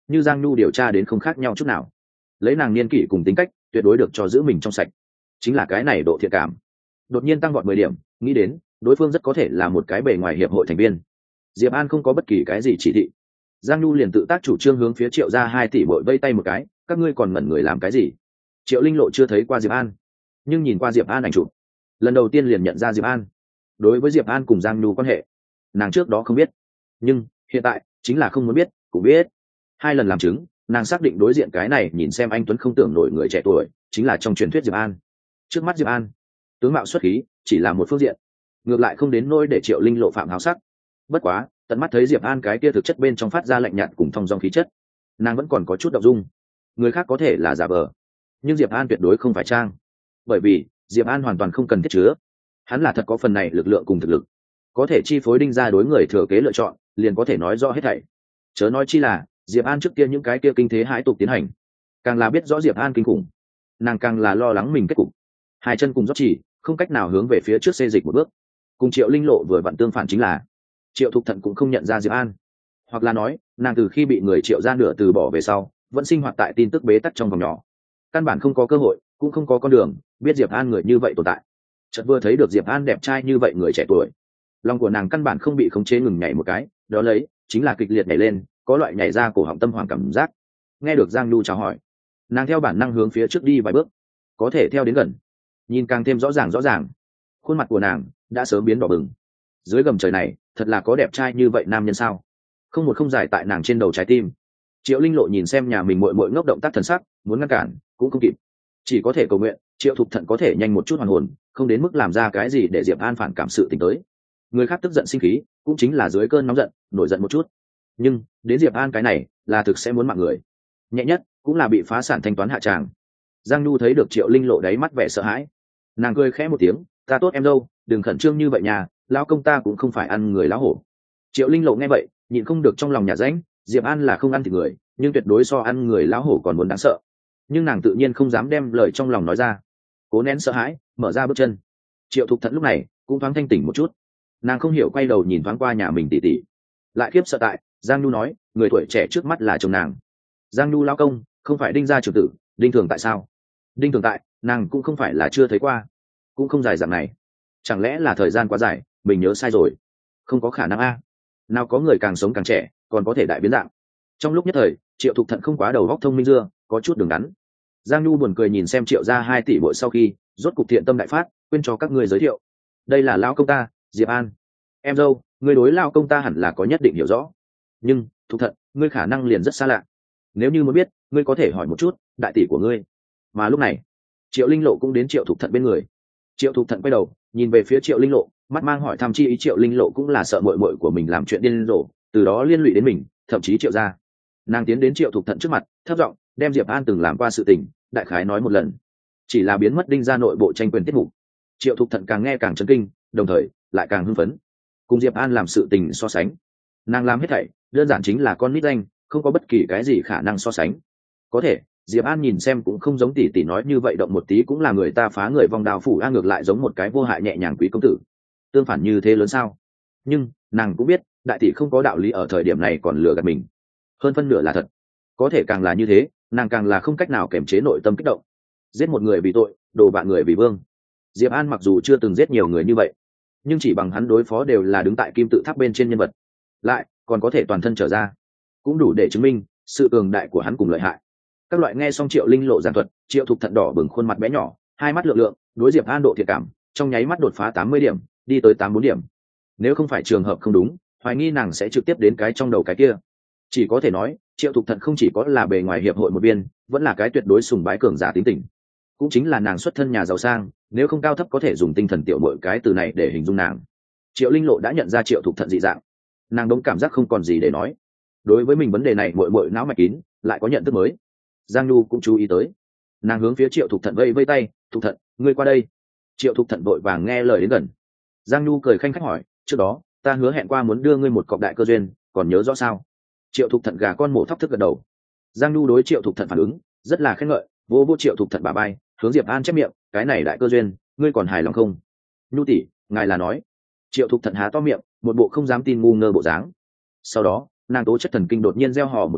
như Giang Nhu điều tra đến không khác nhau chút nào. Lấy nàng niên kỷ cùng tính cách, tuyệt đối được cho giữ mình trong sạch. Chính là cái này độ thiện cảm đột nhiên tăng vọt mười điểm, nghĩ đến đối phương rất có thể là một cái bề ngoài hiệp hội thành viên. Diệp An không có bất kỳ cái gì chỉ thị, Giang Nhu liền tự tác chủ trương hướng phía Triệu gia hai tỷ bội vây tay một cái, các ngươi còn ngẩn người làm cái gì? Triệu Linh Lộ chưa thấy qua Diệp An, nhưng nhìn qua Diệp An ảnh chụp, lần đầu tiên liền nhận ra Diệp An. Đối với Diệp An cùng Giang Nhu quan hệ, nàng trước đó không biết, nhưng hiện tại chính là không muốn biết cũng biết. Hai lần làm chứng, nàng xác định đối diện cái này nhìn xem anh tuấn không tưởng nổi người trẻ tuổi chính là trong truyền thuyết Diệp An. Trước mắt Diệp An tướng mạo xuất khí chỉ là một phương diện, ngược lại không đến nỗi để Triệu Linh Lộ phạm háo sắc. Bất quá tận mắt thấy Diệp An cái kia thực chất bên trong phát ra lạnh nhạt cùng thong dong khí chất, nàng vẫn còn có chút động dung. Người khác có thể là giả vờ, nhưng Diệp An tuyệt đối không phải trang, bởi vì Diệp An hoàn toàn không cần thiết chứa, hắn là thật có phần này lực lượng cùng thực lực, có thể chi phối Đinh gia đối người thừa kế lựa chọn, liền có thể nói rõ hết thảy. Chớ nói chi là Diệp An trước kia những cái kia kinh thế hãi tục tiến hành, càng là biết rõ Diệp An kinh khủng, nàng càng là lo lắng mình kết cục hai chân cùng rót chỉ, không cách nào hướng về phía trước xê dịch một bước. Cùng Triệu Linh Lộ vừa vặn tương phản chính là Triệu Thục Thận cũng không nhận ra Diệp An, hoặc là nói nàng từ khi bị người Triệu gia nửa từ bỏ về sau, vẫn sinh hoạt tại tin tức bế tắc trong vòng nhỏ, căn bản không có cơ hội, cũng không có con đường biết Diệp An người như vậy tồn tại. Chợt vừa thấy được Diệp An đẹp trai như vậy người trẻ tuổi, lòng của nàng căn bản không bị khống chế, ngừng nhảy một cái, đó lấy chính là kịch liệt nhảy lên, có loại nhảy ra cổ họng tâm hoàng cảm giác. Nghe được Giang Nhu chào hỏi, nàng theo bản năng hướng phía trước đi vài bước, có thể theo đến gần, nhìn càng thêm rõ ràng rõ ràng, khuôn mặt của nàng đã sớm biến đỏ bừng. Dưới gầm trời này thật là có đẹp trai như vậy nam nhân sao? Không một không dài tại nàng trên đầu trái tim. Triệu Linh Lộ nhìn xem nhà mình muội muội ngốc động tác thần sắc, muốn ngăn cản cũng không kịp, chỉ có thể cầu nguyện Triệu Thục Thận có thể nhanh một chút hoàn hồn, không đến mức làm ra cái gì để Diệp An phản cảm sự tình tới. Người khác tức giận sinh khí cũng chính là dưới cơn nóng giận nổi giận một chút, nhưng đến Diệp An cái này là thực sẽ muốn mạng người, nhẹ nhất cũng là bị phá sản thanh toán hạ tràng. Giang Nhu thấy được Triệu Linh Lộ đáy mắt vẻ sợ hãi, nàng cười khẽ một tiếng, ta tốt em dâu, đừng khẩn trương như vậy nhà, lão công ta cũng không phải ăn người lão hổ. Triệu Linh Lộ nghe vậy nhịn không được trong lòng nhả rãnh, Diệp An là không ăn thịt người, nhưng tuyệt đối so ăn người lão hổ còn muốn đáng sợ. Nhưng nàng tự nhiên không dám đem lời trong lòng nói ra, cố nén sợ hãi mở ra bước chân. Triệu Thục Thận lúc này cũng thoáng thanh tỉnh một chút, nàng không hiểu quay đầu nhìn thoáng qua nhà mình tỉ tỉ, lại khiếp sợ tại Giang Nhu nói người tuổi trẻ trước mắt là chồng nàng. Giang Nhu lao công không phải Đinh gia trưởng tử Đinh Thường tại sao? Đinh Thường tại nàng cũng không phải là chưa thấy qua, cũng không dài dạng này, chẳng lẽ là thời gian quá dài mình nhớ sai rồi? Không có khả năng a, nào có người càng sống càng trẻ còn có thể đại biến dạng. Trong lúc nhất thời Triệu Thục Thận không quá đầu óc thông minh dưa, có chút đường đắn. Giang Nhu buồn cười nhìn xem Triệu gia hai tỷ bội sau khi rốt cục thiện tâm đại phát, quên cho các ngươi giới thiệu, đây là lão công ta Diệp An. Em dâu, ngươi đối lão công ta hẳn là có nhất định hiểu rõ, nhưng Thục Thận ngươi khả năng liền rất xa lạ, nếu như muốn biết ngươi có thể hỏi một chút đại tỷ của ngươi. Mà lúc này Triệu Linh Lộ cũng đến Triệu Thục Thận bên người. Triệu Thục Thận quay đầu nhìn về phía Triệu Linh Lộ, mắt mang hỏi thăm chi ý. Triệu Linh Lộ cũng là sợ muội muội của mình làm chuyện điên rồ, từ đó liên lụy đến mình, thậm chí Triệu gia. Nàng tiến đến Triệu Thục Thận trước mặt, thấp giọng đem Diệp An từng làm qua sự tình đại khái nói một lần, chỉ là biến mất Đinh gia nội bộ tranh quyền tiết mục. Triệu Thục Thận càng nghe càng chấn kinh, đồng thời lại càng hưng phấn. Cùng Diệp An làm sự tình so sánh, nàng làm hết thảy đơn giản chính là con nít danh, không có bất kỳ cái gì khả năng so sánh. Có thể Diệp An nhìn xem cũng không giống tỷ tỷ nói như vậy, động một tí cũng là người ta phá người vòng đào phủ a, ngược lại giống một cái vô hại nhẹ nhàng quý công tử, tương phản như thế lớn sao? Nhưng nàng cũng biết đại tỷ không có đạo lý ở thời điểm này còn lừa gạt mình, hơn phân nửa là thật. Có thể càng là như thế, nàng càng là không cách nào kiềm chế nội tâm kích động. Giết một người vì tội, đổ vạn người vì vương. Diệp An mặc dù chưa từng giết nhiều người như vậy, nhưng chỉ bằng hắn đối phó đều là đứng tại kim tự tháp bên trên nhân vật, lại còn có thể toàn thân trở ra, cũng đủ để chứng minh sự cường đại của hắn cùng lợi hại. Các loại nghe xong Triệu Linh Lộ giảng thuật, Triệu Thục Thận đỏ bừng khuôn mặt bé nhỏ, hai mắt lượng lượng, đối Diệp An độ thiện cảm trong nháy mắt đột phá tám mươi điểm, đi tới tám mươi bốn điểm. Nếu không phải trường hợp không đúng, hoài nghi nàng sẽ trực tiếp đến cái trong đầu cái kia. Chỉ có thể nói Triệu Thục Thận không chỉ có là bề ngoài hiệp hội một viên, vẫn là cái tuyệt đối sùng bái cường giả tính tình. Cũng chính là nàng xuất thân nhà giàu sang, nếu không cao thấp có thể dùng tinh thần tiểu muội cái từ này để hình dung nàng. Triệu Linh Lộ đã nhận ra Triệu Thục Thận dị dạng, nàng đống cảm giác không còn gì để nói. Đối với mình vấn đề này muội muội não mạch kín, lại có nhận thức mới. Giang Nhu cũng chú ý tới, nàng hướng phía Triệu Thục Thận vây vây tay, Thục Thận ngươi qua đây. Triệu Thục Thận vội vàng nghe lời đến gần. Giang Nhu cười khanh khách hỏi, trước đó ta hứa hẹn qua muốn đưa ngươi một cọc đại cơ duyên, còn nhớ rõ sao? Triệu Thục Thận gà con mổ thóc thức gật đầu. Giang Nhu đối Triệu Thục Thận phản ứng rất là khen ngợi, vô vô Triệu Thục Thận bả vai, hướng Diệp An chép miệng, cái này đại cơ duyên ngươi còn hài lòng không? Nhu tỷ, ngài là nói? Triệu Thục Thận há to miệng, một bộ không dám tin ngu ngơ bộ dáng. Sau đó nàng tố chất thần kinh đột nhiên reo hò một tiếng,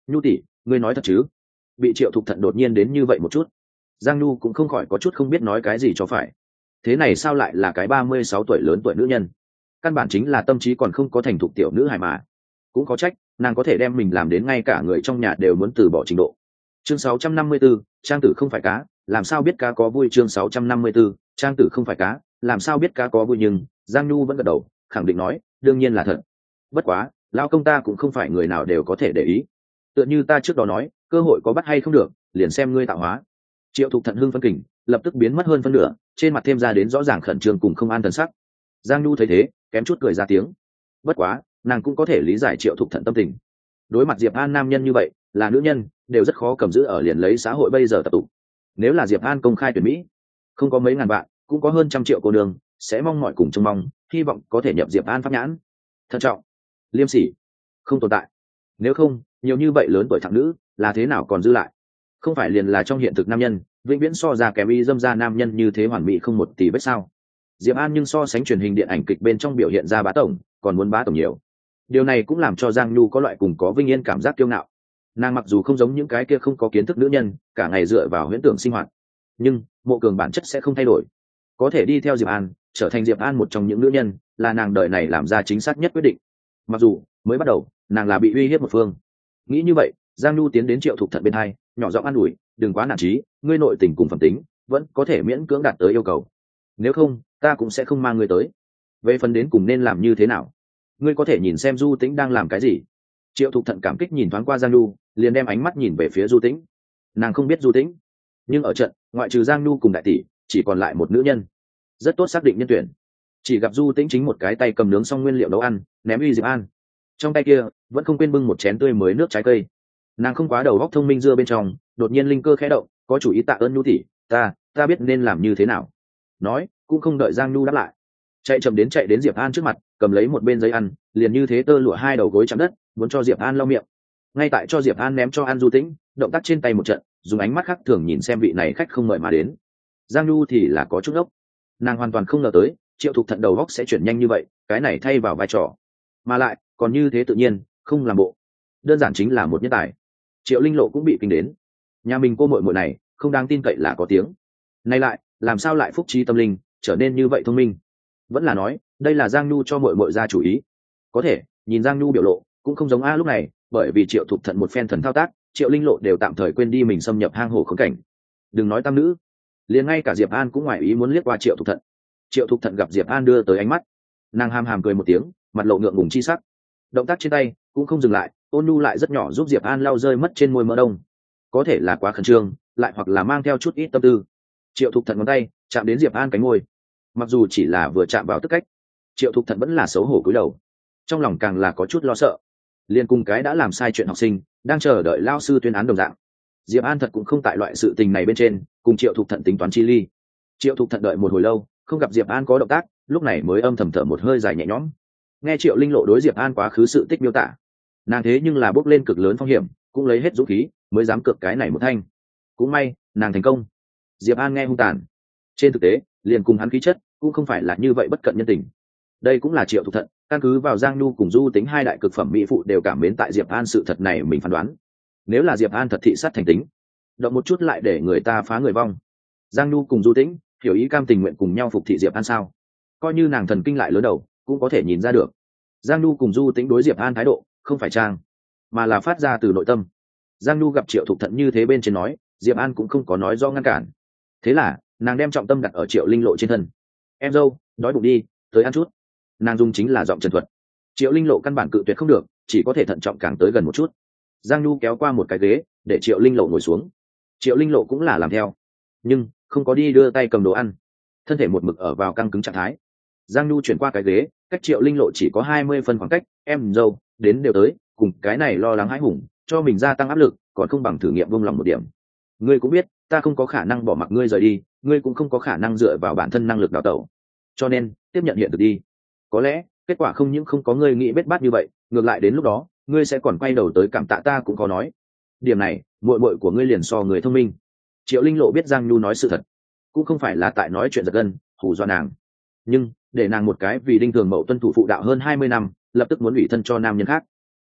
nhu tỷ, ngươi nói thật chứ? Bị Triệu Thục Thận đột nhiên đến như vậy một chút, Giang Nhu cũng không khỏi có chút không biết nói cái gì cho phải. Thế này sao lại là cái ba mươi sáu tuổi lớn tuổi nữ nhân? Căn bản chính là tâm trí còn không có thành thục tiểu nữ hài mà. Cũng có trách, nàng có thể đem mình làm đến ngay cả người trong nhà đều muốn từ bỏ trình độ. Chương sáu trăm năm mươi 64, trang tử không phải cá, làm sao biết cá có vui? Chương sáu trăm năm mươi 64, trang tử không phải cá, làm sao biết cá có vui? Nhưng Giang Nhu vẫn gật đầu, khẳng định nói, đương nhiên là thật. Bất quá, lão công ta cũng không phải người nào đều có thể để ý. Tựa như ta trước đó nói, cơ hội có bắt hay không được, liền xem ngươi tạo hóa. Triệu Thục Thận hưng phân kình, lập tức biến mất hơn phân nửa, trên mặt thêm ra đến rõ ràng khẩn trương cùng không an thần sắc. Giang Nhu thấy thế, kém chút cười ra tiếng. Bất quá, nàng cũng có thể lý giải Triệu Thục Thận tâm tình. Đối mặt Diệp An nam nhân như vậy, là nữ nhân, đều rất khó cầm giữ ở liền lấy xã hội bây giờ tập tụ. Nếu là Diệp An công khai tuyển mỹ, không có mấy ngàn vạn, cũng có hơn trăm triệu cô đường, sẽ mong mọi cùng trông mong, hy vọng có thể nhập Diệp An pháp nhãn. Thận trọng, liêm sỉ, không tồn tại. Nếu không, nhiều như vậy lớn tuổi thằng nữ, là thế nào còn giữ lại? Không phải liền là trong hiện thực nam nhân, vĩnh viễn so ra kém y dâm ra nam nhân như thế hoàn mỹ không một tỷ vết sao? Diệp An nhưng so sánh truyền hình điện ảnh kịch bên trong biểu hiện ra bá tổng, còn muốn bá tổng nhiều. Điều này cũng làm cho Giang Nhu có loại cùng có vinh yên cảm giác kiêu ngạo. Nàng mặc dù không giống những cái kia không có kiến thức nữ nhân, cả ngày dựa vào huyễn tưởng sinh hoạt, nhưng Mộ Cường bản chất sẽ không thay đổi. Có thể đi theo Diệp An, trở thành Diệp An một trong những nữ nhân, là nàng đời này làm ra chính xác nhất quyết định. Mặc dù mới bắt đầu, nàng là bị uy hiếp một phương. Nghĩ như vậy, Giang Nhu tiến đến Triệu Thục Thận bên hai, nhỏ giọng an ủi, đừng quá nản chí, ngươi nội tình cùng phẩm tính vẫn có thể miễn cưỡng đạt tới yêu cầu. Nếu không, ta cũng sẽ không mang ngươi tới. Về phần đến cùng nên làm như thế nào, ngươi có thể nhìn xem Du Tĩnh đang làm cái gì. Triệu Thục Thận cảm kích nhìn thoáng qua Giang Nhu, liền đem ánh mắt nhìn về phía Du Tĩnh. Nàng không biết Du Tĩnh, nhưng ở trận, ngoại trừ Giang Nhu cùng đại tỷ, chỉ còn lại một nữ nhân. Rất tốt xác định nhân tuyển. Chỉ gặp Du Tĩnh chính một cái tay cầm nướng xong nguyên liệu nấu ăn, ném uy Diệp An. Trong tay kia, vẫn không quên bưng một chén tươi mới nước trái cây. Nàng không quá đầu óc thông minh dưa bên trong, đột nhiên linh cơ khẽ động, có chủ ý tạ ơn Nhu tỷ, ta, ta biết nên làm như thế nào. Nói, cũng không đợi Giang Nhu đáp lại, chạy chậm đến chạy đến Diệp An trước mặt, cầm lấy một bên giấy ăn, liền như thế tơ lụa hai đầu gối chạm đất, muốn cho Diệp An lau miệng. Ngay tại cho Diệp An ném cho ăn Du Tĩnh, động tác trên tay một trận, dùng ánh mắt khác thường nhìn xem vị này khách không mời mà đến. Giang Nhu thì là có chút ốc, nàng hoàn toàn không ngờ tới Triệu Thục Thận đầu óc sẽ chuyển nhanh như vậy, cái này thay vào vai trò, mà lại còn như thế tự nhiên, không làm bộ, đơn giản chính là một nhân tài. Triệu Linh Lộ cũng bị kinh đến, nhà mình cô muội muội này không đáng tin cậy là có tiếng, nay lại làm sao lại phúc trí tâm linh, trở nên như vậy thông minh? Vẫn là nói đây là Giang Nhu cho muội muội ra chủ ý? Có thể nhìn Giang Nhu biểu lộ cũng không giống a lúc này, bởi vì Triệu Thục Thận một phen thần thao tác, Triệu Linh Lộ đều tạm thời quên đi mình xâm nhập hang hổ khốn cảnh. Đừng nói tam nữ, liền ngay cả Diệp An cũng ngoài ý muốn liếc qua Triệu Thục Thận. Triệu Thục Thận gặp Diệp An đưa tới ánh mắt, nàng hàm hàm cười một tiếng, mặt lộ ngượng ngùng chi sắc, động tác trên tay cũng không dừng lại, ôn nhu lại rất nhỏ giúp Diệp An lau rơi mất trên môi mỡ đông. Có thể là quá khẩn trương, lại hoặc là mang theo chút ít tâm tư. Triệu Thục Thận ngón tay chạm đến Diệp An cánh môi, mặc dù chỉ là vừa chạm vào tức cách, Triệu Thục Thận vẫn là xấu hổ cúi đầu, trong lòng càng là có chút lo sợ, liên cùng cái đã làm sai chuyện học sinh đang chờ đợi lao sư tuyên án đồng dạng. Diệp An thật cũng không tại loại sự tình này bên trên cùng Triệu Thục Thận tính toán chi ly. Triệu Thục Thận đợi một hồi lâu không gặp Diệp An có động tác, lúc này mới âm thầm thở một hơi dài nhẹ nhõm. Nghe Triệu Linh Lộ đối Diệp An quá khứ sự tích miêu tả, nàng thế nhưng là bước lên cực lớn phong hiểm, cũng lấy hết dũng khí mới dám cược cái này một thanh. Cũng may nàng thành công. Diệp An nghe hung tàn, trên thực tế liền cùng hắn khí chất cũng không phải là như vậy bất cận nhân tình. Đây cũng là Triệu Thục Thận căn cứ vào Giang Nhu cùng Du Tính hai đại cực phẩm mỹ phụ đều cảm mến tại Diệp An sự thật này mình phán đoán. Nếu là Diệp An thật thị sát thành tính, động một chút lại để người ta phá người vong. Giang Nhu cùng Du Tĩnh hiểu ý cam tình nguyện cùng nhau phục thị Diệp An sao? Coi như nàng thần kinh lại lớn đầu, cũng có thể nhìn ra được. Giang Nhu cùng Du Tĩnh đối Diệp An thái độ không phải trang, mà là phát ra từ nội tâm. Giang Nhu gặp Triệu Thục Thận như thế bên trên nói, Diệp An cũng không có nói do ngăn cản. Thế là nàng đem trọng tâm đặt ở Triệu Linh Lộ trên thân. Em dâu, đói bụng đi, tới ăn chút. Nàng dùng chính là giọng trần thuật. Triệu Linh Lộ căn bản cự tuyệt không được, chỉ có thể thận trọng càng tới gần một chút. Giang Nhu kéo qua một cái ghế để Triệu Linh Lộ ngồi xuống. Triệu Linh Lộ cũng là làm theo, nhưng không có đi đưa tay cầm đồ ăn, thân thể một mực ở vào căng cứng trạng thái. Giang Nhu chuyển qua cái ghế, cách Triệu Linh Lộ chỉ có hai mươi phân khoảng cách. Em dâu đến đều tới, cùng cái này lo lắng hãi hùng, cho mình gia tăng áp lực, còn không bằng thử nghiệm buông lòng một điểm. Ngươi cũng biết ta không có khả năng bỏ mặc ngươi rời đi, ngươi cũng không có khả năng dựa vào bản thân năng lực đào tẩu, cho nên tiếp nhận hiện thực đi. Có lẽ kết quả không những không có ngươi nghĩ bết bát như vậy, ngược lại đến lúc đó ngươi sẽ còn quay đầu tới cảm tạ ta cũng có nói. Điểm này muội muội của ngươi liền so người thông minh. Triệu Linh Lộ biết Giang Nhu nói sự thật, cũng không phải là tại nói chuyện giật gân hù dọa nàng, nhưng để nàng một cái vì đinh thường mậu tuân thủ phụ đạo hơn hai mươi năm, lập tức muốn ủy thân cho nam nhân khác,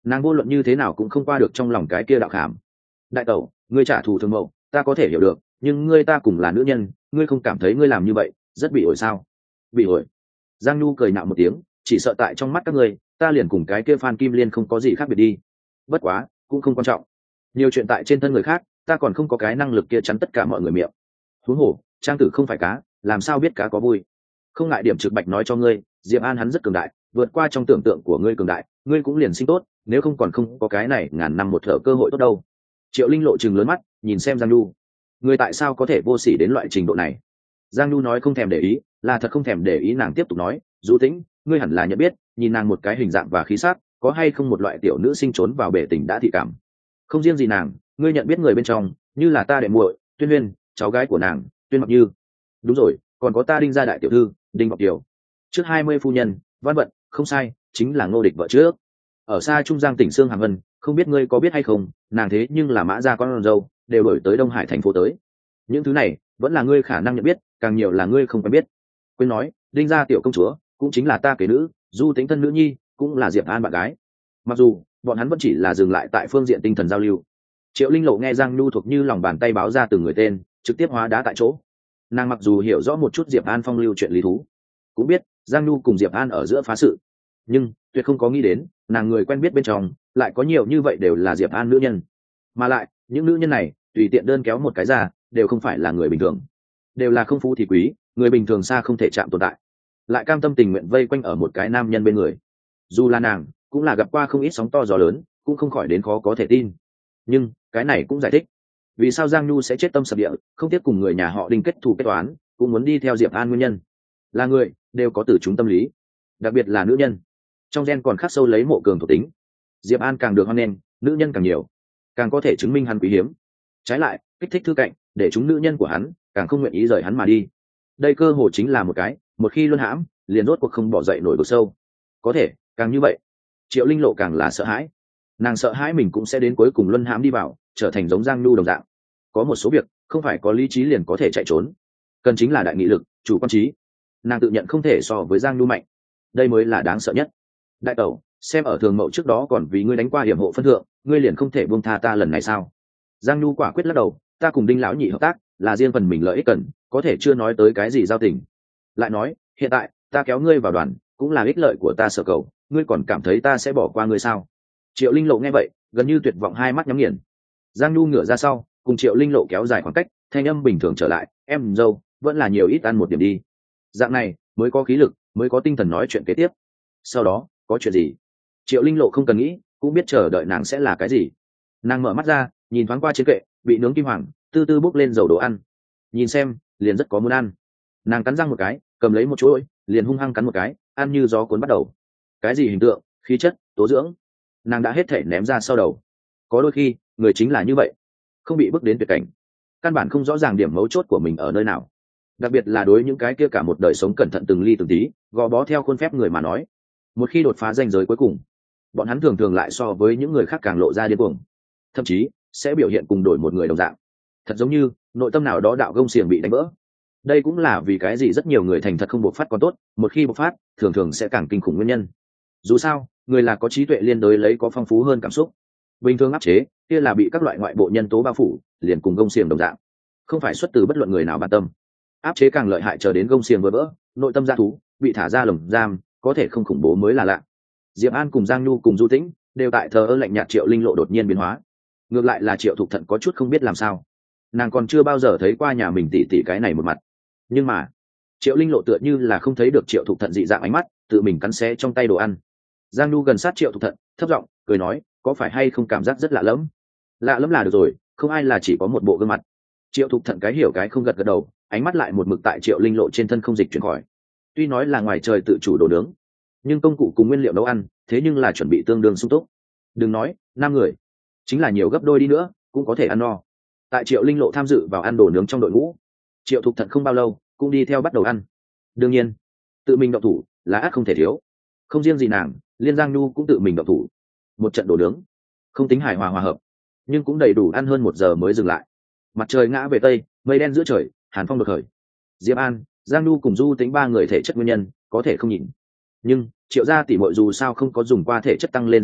nàng vô luận như thế nào cũng không qua được trong lòng cái kia đạo khảm. Đại tẩu, ngươi trả thù thường mậu ta có thể hiểu được, nhưng ngươi ta cùng là nữ nhân, ngươi không cảm thấy ngươi làm như vậy rất bị ổi sao? Bị ổi? Giang Nhu cười nạo một tiếng, chỉ sợ tại trong mắt các ngươi ta liền cùng cái kia Phan Kim Liên không có gì khác biệt đi. Bất quá cũng không quan trọng, nhiều chuyện tại trên thân người khác ta còn không có cái năng lực kia chắn tất cả mọi người miệng. Huống hồ trang tử không phải cá, làm sao biết cá có vui. Không ngại điểm trực bạch nói cho ngươi, Diệp An hắn rất cường đại, vượt qua trong tưởng tượng của ngươi cường đại, ngươi cũng liền sinh tốt, nếu không còn không có cái này ngàn năm một thở cơ hội tốt đâu. Triệu Linh lộ trừng lớn mắt nhìn xem Giang Nhu, ngươi tại sao có thể vô sỉ đến loại trình độ này? Giang Nhu nói không thèm để ý, là thật không thèm để ý. Nàng tiếp tục nói, Du Tĩnh, ngươi hẳn là nhận biết, nhìn nàng một cái hình dạng và khí sắc, có hay không một loại tiểu nữ sinh trốn vào bể tình đã thị cảm. Không riêng gì nàng, ngươi nhận biết người bên trong, như là ta đệ muội Tuyên Huyên, cháu gái của nàng Tuyên Ngọc Như. Đúng rồi, còn có ta Đinh gia đại tiểu thư Đinh Ngọc Kiều, trước hai mươi phu nhân Văn Vận, không sai, chính là Ngô Địch vợ trước. Ở xa Trung Giang tỉnh Sương Hàm Vân, không biết ngươi có biết hay không, nàng thế nhưng là Mã gia con dâu, đều đổi tới Đông Hải thành phố tới. Những thứ này vẫn là ngươi khả năng nhận biết, càng nhiều là ngươi không quen biết. Quên nói, Đinh gia tiểu công chúa cũng chính là ta kế nữ, Du Tĩnh thân nữ nhi, cũng là Diệp An bạn gái. Mặc dù bọn hắn vẫn chỉ là dừng lại tại phương diện tinh thần giao lưu. Triệu Linh lộ nghe Giang Nhu thuộc như lòng bàn tay báo ra từng người tên, trực tiếp hóa đá tại chỗ. Nàng mặc dù hiểu rõ một chút Diệp An phong lưu chuyện lý thú, cũng biết Giang Nhu cùng Diệp An ở giữa phá sự, nhưng tuyệt không có nghĩ đến nàng người quen biết bên trong lại có nhiều như vậy đều là Diệp An nữ nhân. Mà lại những nữ nhân này tùy tiện đơn kéo một cái ra đều không phải là người bình thường, đều là không phú thì quý, người bình thường xa không thể chạm tồn tại, lại cam tâm tình nguyện vây quanh ở một cái nam nhân bên người. Dù là nàng cũng là gặp qua không ít sóng to gió lớn, cũng không khỏi đến khó có thể tin. Nhưng cái này cũng giải thích vì sao Giang Nhu sẽ chết tâm sập địa, không tiếc cùng người nhà họ Đinh kết thù kết toán, cũng muốn đi theo Diệp An nguyên nhân. Là người đều có từ chúng tâm lý, đặc biệt là nữ nhân, trong gen còn khắc sâu lấy mộ cường thuộc tính. Diệp An càng được hoan nghênh, nữ nhân càng nhiều, càng có thể chứng minh hắn quý hiếm. Trái lại kích thích thư cạnh, để chúng nữ nhân của hắn càng không nguyện ý rời hắn mà đi. Đây cơ hồ chính là một cái, một khi luân hãm liền rốt cuộc không bỏ dậy nổi vực sâu. Có thể càng như vậy, Triệu Linh lộ càng là sợ hãi. Nàng sợ hãi mình cũng sẽ đến cuối cùng luân hãm đi vào, trở thành giống Giang Nhu đồng dạng. Có một số việc không phải có lý trí liền có thể chạy trốn, cần chính là đại nghị lực, chủ quan trí. Nàng tự nhận không thể so với Giang Nhu mạnh, đây mới là đáng sợ nhất. Đại tẩu, xem ở thường mậu trước đó còn vì ngươi đánh qua hiểm hộ phân thượng, ngươi liền không thể buông tha ta lần này sao? Giang Nhu quả quyết lắc đầu, ta cùng Đinh lão nhị hợp tác là riêng phần mình lợi ích cần, có thể chưa nói tới cái gì giao tình. Lại nói hiện tại ta kéo ngươi vào đoàn cũng là ích lợi của ta sở cầu, ngươi còn cảm thấy ta sẽ bỏ qua ngươi sao? Triệu Linh lộ nghe vậy gần như tuyệt vọng, hai mắt nhắm nghiền. Giang Nhu ngửa ra sau cùng Triệu Linh lộ kéo dài khoảng cách, thanh âm bình thường trở lại, em dâu vẫn là nhiều ít ăn một điểm đi, dạng này mới có khí lực, mới có tinh thần nói chuyện kế tiếp. Sau đó có chuyện gì? Triệu Linh lộ không cần nghĩ cũng biết chờ đợi nàng sẽ là cái gì. Nàng mở mắt ra nhìn thoáng qua trên kệ bị nướng kim hoàng tư tư bốc lên dầu đồ ăn, nhìn xem liền rất có muốn ăn. Nàng cắn răng một cái cầm lấy một chuỗi liền hung hăng cắn một cái, ăn như gió cuốn bắt đầu. Cái gì hình tượng, khí chất, tố dưỡng, nàng đã hết thể ném ra sau đầu. Có đôi khi người chính là như vậy, không bị bước đến tuyệt cảnh, căn bản không rõ ràng điểm mấu chốt của mình ở nơi nào. Đặc biệt là đối những cái kia cả một đời sống cẩn thận từng ly từng tí, gò bó theo khuôn phép người mà nói, một khi đột phá ranh giới cuối cùng, bọn hắn thường thường lại so với những người khác càng lộ ra điên cuồng, thậm chí sẽ biểu hiện cùng đổi một người đồng dạng. Thật giống như nội tâm nào đó đạo gông xiềng bị đánh vỡ. Đây cũng là vì cái gì rất nhiều người thành thật không bộc phát còn tốt, một khi bộc phát thường thường sẽ càng kinh khủng nguyên nhân. Dù sao người là có trí tuệ liên đối lấy có phong phú hơn cảm xúc. Bình thường áp chế kia là bị các loại ngoại bộ nhân tố bao phủ, liền cùng gông xiềng đồng dạng, không phải xuất từ bất luận người nào bản tâm. Áp chế càng lợi hại, chờ đến gông xiềng vỡ vỡ, nội tâm dã thú bị thả ra lồng giam, có thể không khủng bố mới là lạ. Diệp An cùng Giang Nhu cùng Du Tĩnh đều tại thờ ơ lạnh nhạt. Triệu Linh lộ đột nhiên biến hóa, ngược lại là Triệu Thục Thận có chút không biết làm sao. Nàng còn chưa bao giờ thấy qua nhà mình tỷ tỷ cái này một mặt, nhưng mà Triệu Linh lộ tựa như là không thấy được Triệu Thục Thận dị dạng ánh mắt, tự mình cắn xé trong tay đồ ăn. Giang Nhu gần sát Triệu Thục Thận, thấp giọng cười nói, có phải hay không cảm giác rất lạ lẫm? Lạ lẫm là được rồi, không ai là chỉ có một bộ gương mặt. Triệu Thục Thận cái hiểu cái không gật gật đầu, ánh mắt lại một mực tại Triệu Linh lộ trên thân không dịch chuyển khỏi. Tuy nói là ngoài trời tự chủ đồ nướng, nhưng công cụ cùng nguyên liệu nấu ăn thế nhưng là chuẩn bị tương đương sung túc. Đừng nói năm người, chính là nhiều gấp đôi đi nữa cũng có thể ăn no. Tại Triệu Linh lộ tham dự vào ăn đồ nướng trong đội ngũ, Triệu Thục Thận không bao lâu cũng đi theo bắt đầu ăn. Đương nhiên tự mình động thủ là ắt không thể thiếu, không riêng gì nàng, liên Giang Nhu cũng tự mình động thủ. Một trận đồ nướng không tính hài hòa hòa hợp, nhưng cũng đầy đủ ăn hơn một giờ mới dừng lại. Mặt trời ngã về tây, mây đen giữa trời, hàn phong đột khởi. Diệp An, Giang Nhu cùng Du Tĩnh ba người thể chất nguyên nhân có thể không nhìn, nhưng Triệu gia tỷ muội dù sao không có dùng qua thể chất tăng lên dược tề,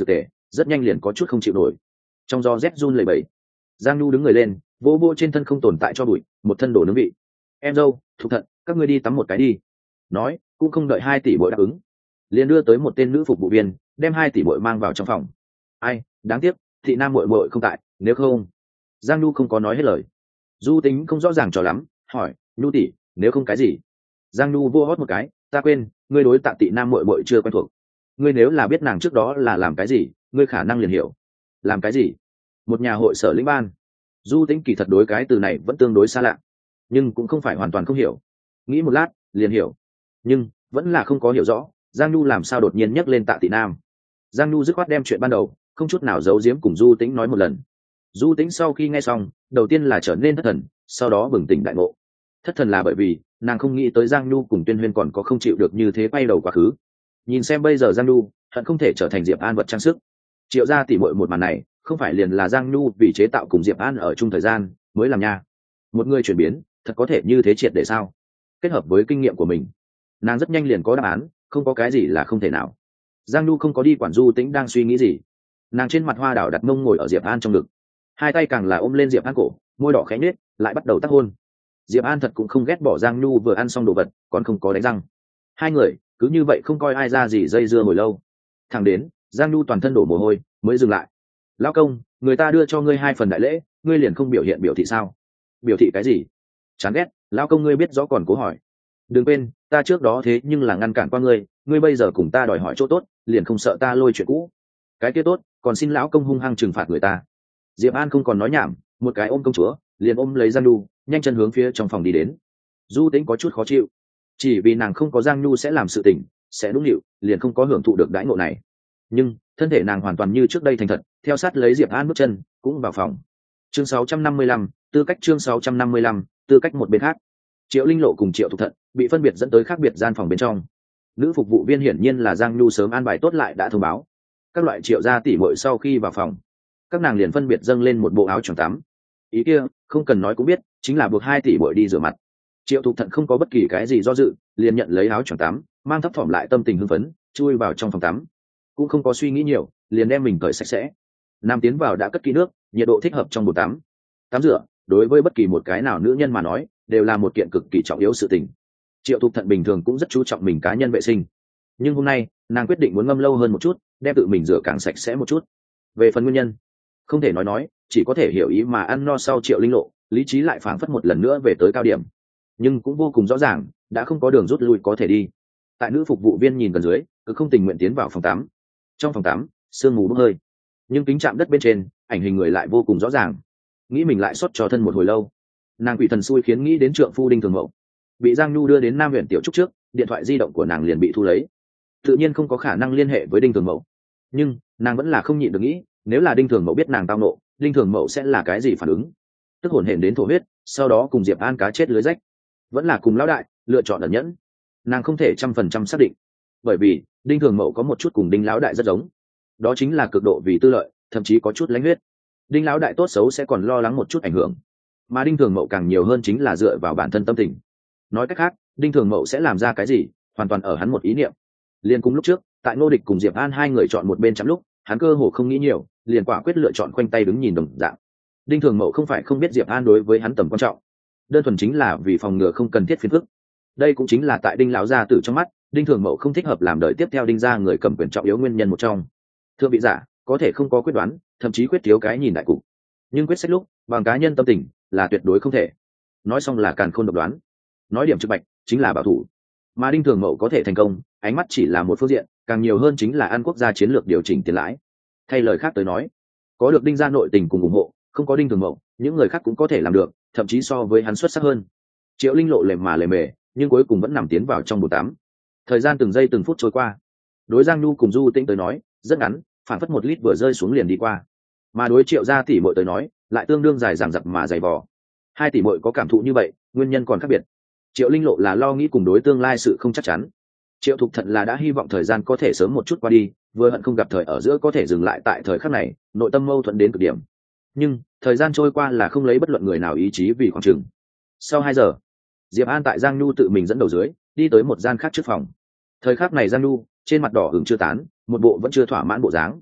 rất nhanh liền có chút không chịu nổi. Trong gió rét run lẩy bẩy, Giang Nhu đứng người lên, vỗ vỗ trên thân không tồn tại cho bụi, một thân đổ nướng vị. Em dâu, Thục Thận, các ngươi đi tắm một cái đi. Nói cũng không đợi hai tỷ bội đáp ứng, liền đưa tới một tên nữ phục vụ viên, đem hai tỷ bội mang vào trong phòng. Ai, đáng tiếc thị nam muội muội không tại, nếu không. Giang Nhu không có nói hết lời. Du Tính không rõ ràng cho lắm, hỏi Nhu tỷ, nếu không cái gì. Giang Nhu vô hót một cái, ta quên, ngươi đối Tạ Tị nam muội muội chưa quen thuộc. Ngươi nếu là biết nàng trước đó là làm cái gì, ngươi khả năng liền hiểu. Làm cái gì? Một nhà hội sở lĩnh ban. Du Tính kỳ thật đối cái từ này vẫn tương đối xa lạ, nhưng cũng không phải hoàn toàn không hiểu. Nghĩ một lát liền hiểu, nhưng vẫn là không có hiểu rõ Giang Nhu làm sao đột nhiên nhắc lên Tạ Tị nam. Giang Nhu dứt khoát đem chuyện ban đầu không chút nào giấu giếm cùng Du Tĩnh nói một lần. Du Tĩnh sau khi nghe xong, đầu tiên là trở nên thất thần, sau đó bừng tỉnh đại ngộ. Thất thần là bởi vì nàng không nghĩ tới Giang Nhu cùng Tuyên Huyên còn có không chịu được như thế quay đầu quá khứ. Nhìn xem bây giờ Giang Nhu hận không thể trở thành Diệp An vật trang sức. Triệu gia tỉ muội một màn này không phải liền là Giang Nhu vì chế tạo cùng Diệp An ở chung thời gian mới làm nha. Một người chuyển biến thật có thể như thế triệt để sao? Kết hợp với kinh nghiệm của mình, nàng rất nhanh liền có đáp án, không có cái gì là không thể nào. Giang Nhu không có đi quản Du Tĩnh đang suy nghĩ gì, nàng trên mặt hoa đảo đặt mông ngồi ở Diệp An trong ngực, hai tay càng là ôm lên Diệp An cổ, môi đỏ khẽ nhếch, lại bắt đầu tác hôn. Diệp An thật cũng không ghét bỏ Giang Nhu vừa ăn xong đồ vật còn không có đánh răng, hai người cứ như vậy không coi ai ra gì dây dưa hồi lâu, thẳng đến Giang Nhu toàn thân đổ mồ hôi mới dừng lại. Lão công, người ta đưa cho ngươi hai phần đại lễ, ngươi liền không biểu hiện biểu thị sao? Biểu thị cái gì? Chán ghét, lão công ngươi biết rõ còn cố hỏi. Đừng quên, ta trước đó thế nhưng là ngăn cản qua ngươi, ngươi bây giờ cùng ta đòi hỏi chỗ tốt, liền không sợ ta lôi chuyện cũ. Cái kia tốt, còn xin lão công hung hăng trừng phạt người ta. Diệp An không còn nói nhảm, một cái ôm công chúa, liền ôm lấy Giang Nhu, nhanh chân hướng phía trong phòng đi đến. Du Tĩnh có chút khó chịu, chỉ vì nàng không có Giang Nhu sẽ làm sự tình, sẽ đúng nhịu, liền không có hưởng thụ được đãi ngộ này. Nhưng thân thể nàng hoàn toàn như trước đây thành thật, theo sát lấy Diệp An bước chân cũng vào phòng. Chương sáu trăm năm mươi lăm, tư cách chương sáu trăm năm mươi lăm, tư cách một bên khác. Triệu Linh Lộ cùng Triệu Thục Thận bị phân biệt dẫn tới khác biệt gian phòng bên trong. Nữ phục vụ viên hiển nhiên là Giang Nhu sớm an bài tốt lại đã thông báo. Các loại Triệu gia tỷ muội sau khi vào phòng, các nàng liền phân biệt dâng lên một bộ áo choàng tắm. Ý kia không cần nói cũng biết, chính là buộc hai tỷ muội đi rửa mặt. Triệu Thục Thận không có bất kỳ cái gì do dự, liền nhận lấy áo choàng tắm, mang thấp thỏm lại tâm tình hưng phấn, chui vào trong phòng tắm. Cũng không có suy nghĩ nhiều, liền đem mình cởi sạch sẽ. Nam tiến vào đã cất kỹ nước, nhiệt độ thích hợp trong bồn tắm. Tắm rửa đối với bất kỳ một cái nào nữ nhân mà nói đều là một kiện cực kỳ trọng yếu sự tình. Triệu Thục Thận bình thường cũng rất chú trọng mình cá nhân vệ sinh, nhưng hôm nay nàng quyết định muốn ngâm lâu hơn một chút, đem tự mình rửa càng sạch sẽ một chút. Về phần nguyên nhân, không thể nói nói, chỉ có thể hiểu ý mà ăn no sau Triệu Linh Lộ lý trí lại phảng phất một lần nữa về tới cao điểm, nhưng cũng vô cùng rõ ràng đã không có đường rút lui có thể đi. Tại nữ phục vụ viên nhìn gần dưới, cứ không tình nguyện tiến vào phòng tắm. Trong phòng tắm sương mù bốc hơi, nhưng kính chạm đất bên trên ảnh hình người lại vô cùng rõ ràng. Nghĩ mình lại xót cho thân một hồi lâu, nàng quỷ thần xui khiến nghĩ đến trượng phu Đinh Thường Mậu bị Giang Nhu đưa đến Nam huyện tiểu trúc trước, điện thoại di động của nàng liền bị thu lấy, tự nhiên không có khả năng liên hệ với Đinh Thường Mậu. Nhưng nàng vẫn là không nhịn được nghĩ, nếu là Đinh Thường Mậu biết nàng tao nộ, Đinh Thường Mậu sẽ là cái gì phản ứng? Tức hổn hển đến thổ huyết, sau đó cùng Diệp An cá chết lưới rách, vẫn là cùng lão đại lựa chọn ẩn nhẫn. Nàng không thể trăm phần trăm xác định, bởi vì Đinh Thường Mậu có một chút cùng Đinh lão đại rất giống, đó chính là cực độ vì tư lợi, thậm chí có chút lãnh huyết. Đinh lão đại tốt xấu sẽ còn lo lắng một chút ảnh hưởng, mà Đinh Thường Mậu càng nhiều hơn chính là dựa vào bản thân tâm tình. Nói cách khác, Đinh Thường Mậu sẽ làm ra cái gì hoàn toàn ở hắn một ý niệm. Liên cùng lúc trước tại Ngô Địch cùng Diệp An hai người chọn một bên chắm lúc, hắn cơ hồ không nghĩ nhiều, liền quả quyết lựa chọn khoanh tay đứng nhìn đồng dạng. Đinh Thường Mậu không phải không biết Diệp An đối với hắn tầm quan trọng, đơn thuần chính là vì phòng ngừa không cần thiết phiền phức. Đây cũng chính là tại Đinh lão gia tử trong mắt, Đinh Thường Mậu không thích hợp làm đời tiếp theo Đinh gia người cầm quyền trọng yếu nguyên nhân một trong. Thưa vị giả, có thể không có quyết đoán, thậm chí quyết thiếu cái nhìn đại cục, nhưng quyết sách lúc bằng cá nhân tâm tình là tuyệt đối không thể. Nói xong là càn khôn độc đoán, nói điểm trực bạch chính là bảo thủ. Mà Đinh Thường Mậu có thể thành công, ánh mắt chỉ là một phương diện, càng nhiều hơn chính là ăn quốc gia chiến lược điều chỉnh tiền lãi. Thay lời khác tới nói, có được Đinh gia nội tình cùng ủng hộ, không có Đinh Thường Mậu, những người khác cũng có thể làm được, thậm chí so với hắn xuất sắc hơn. Triệu Linh Lộ lề mà lề mề, nhưng cuối cùng vẫn nằm tiến vào trong bồn tắm. Thời gian từng giây từng phút trôi qua, đối Giang Nhu cùng Du Tĩnh tới nói rất ngắn, phản phất một lít vừa rơi xuống liền đi qua, mà đối Triệu gia tỷ muội tới nói lại tương đương dài dằng dặc mà dày vò. Hai tỷ muội có cảm thụ như vậy, nguyên nhân còn khác biệt. Triệu Linh Lộ là lo nghĩ cùng đối tương lai sự không chắc chắn, Triệu Thục Thận là đã hy vọng thời gian có thể sớm một chút qua đi, vừa hận không gặp thời ở giữa có thể dừng lại tại thời khắc này, nội tâm mâu thuẫn đến cực điểm. Nhưng thời gian trôi qua là không lấy bất luận người nào ý chí vì khoảng chừng. Sau hai giờ, Diệp An tại Giang Nhu tự mình dẫn đầu dưới đi tới một gian khác trước phòng. Thời khắc này Giang Nhu trên mặt đỏ ửng chưa tán, một bộ vẫn chưa thỏa mãn bộ dáng.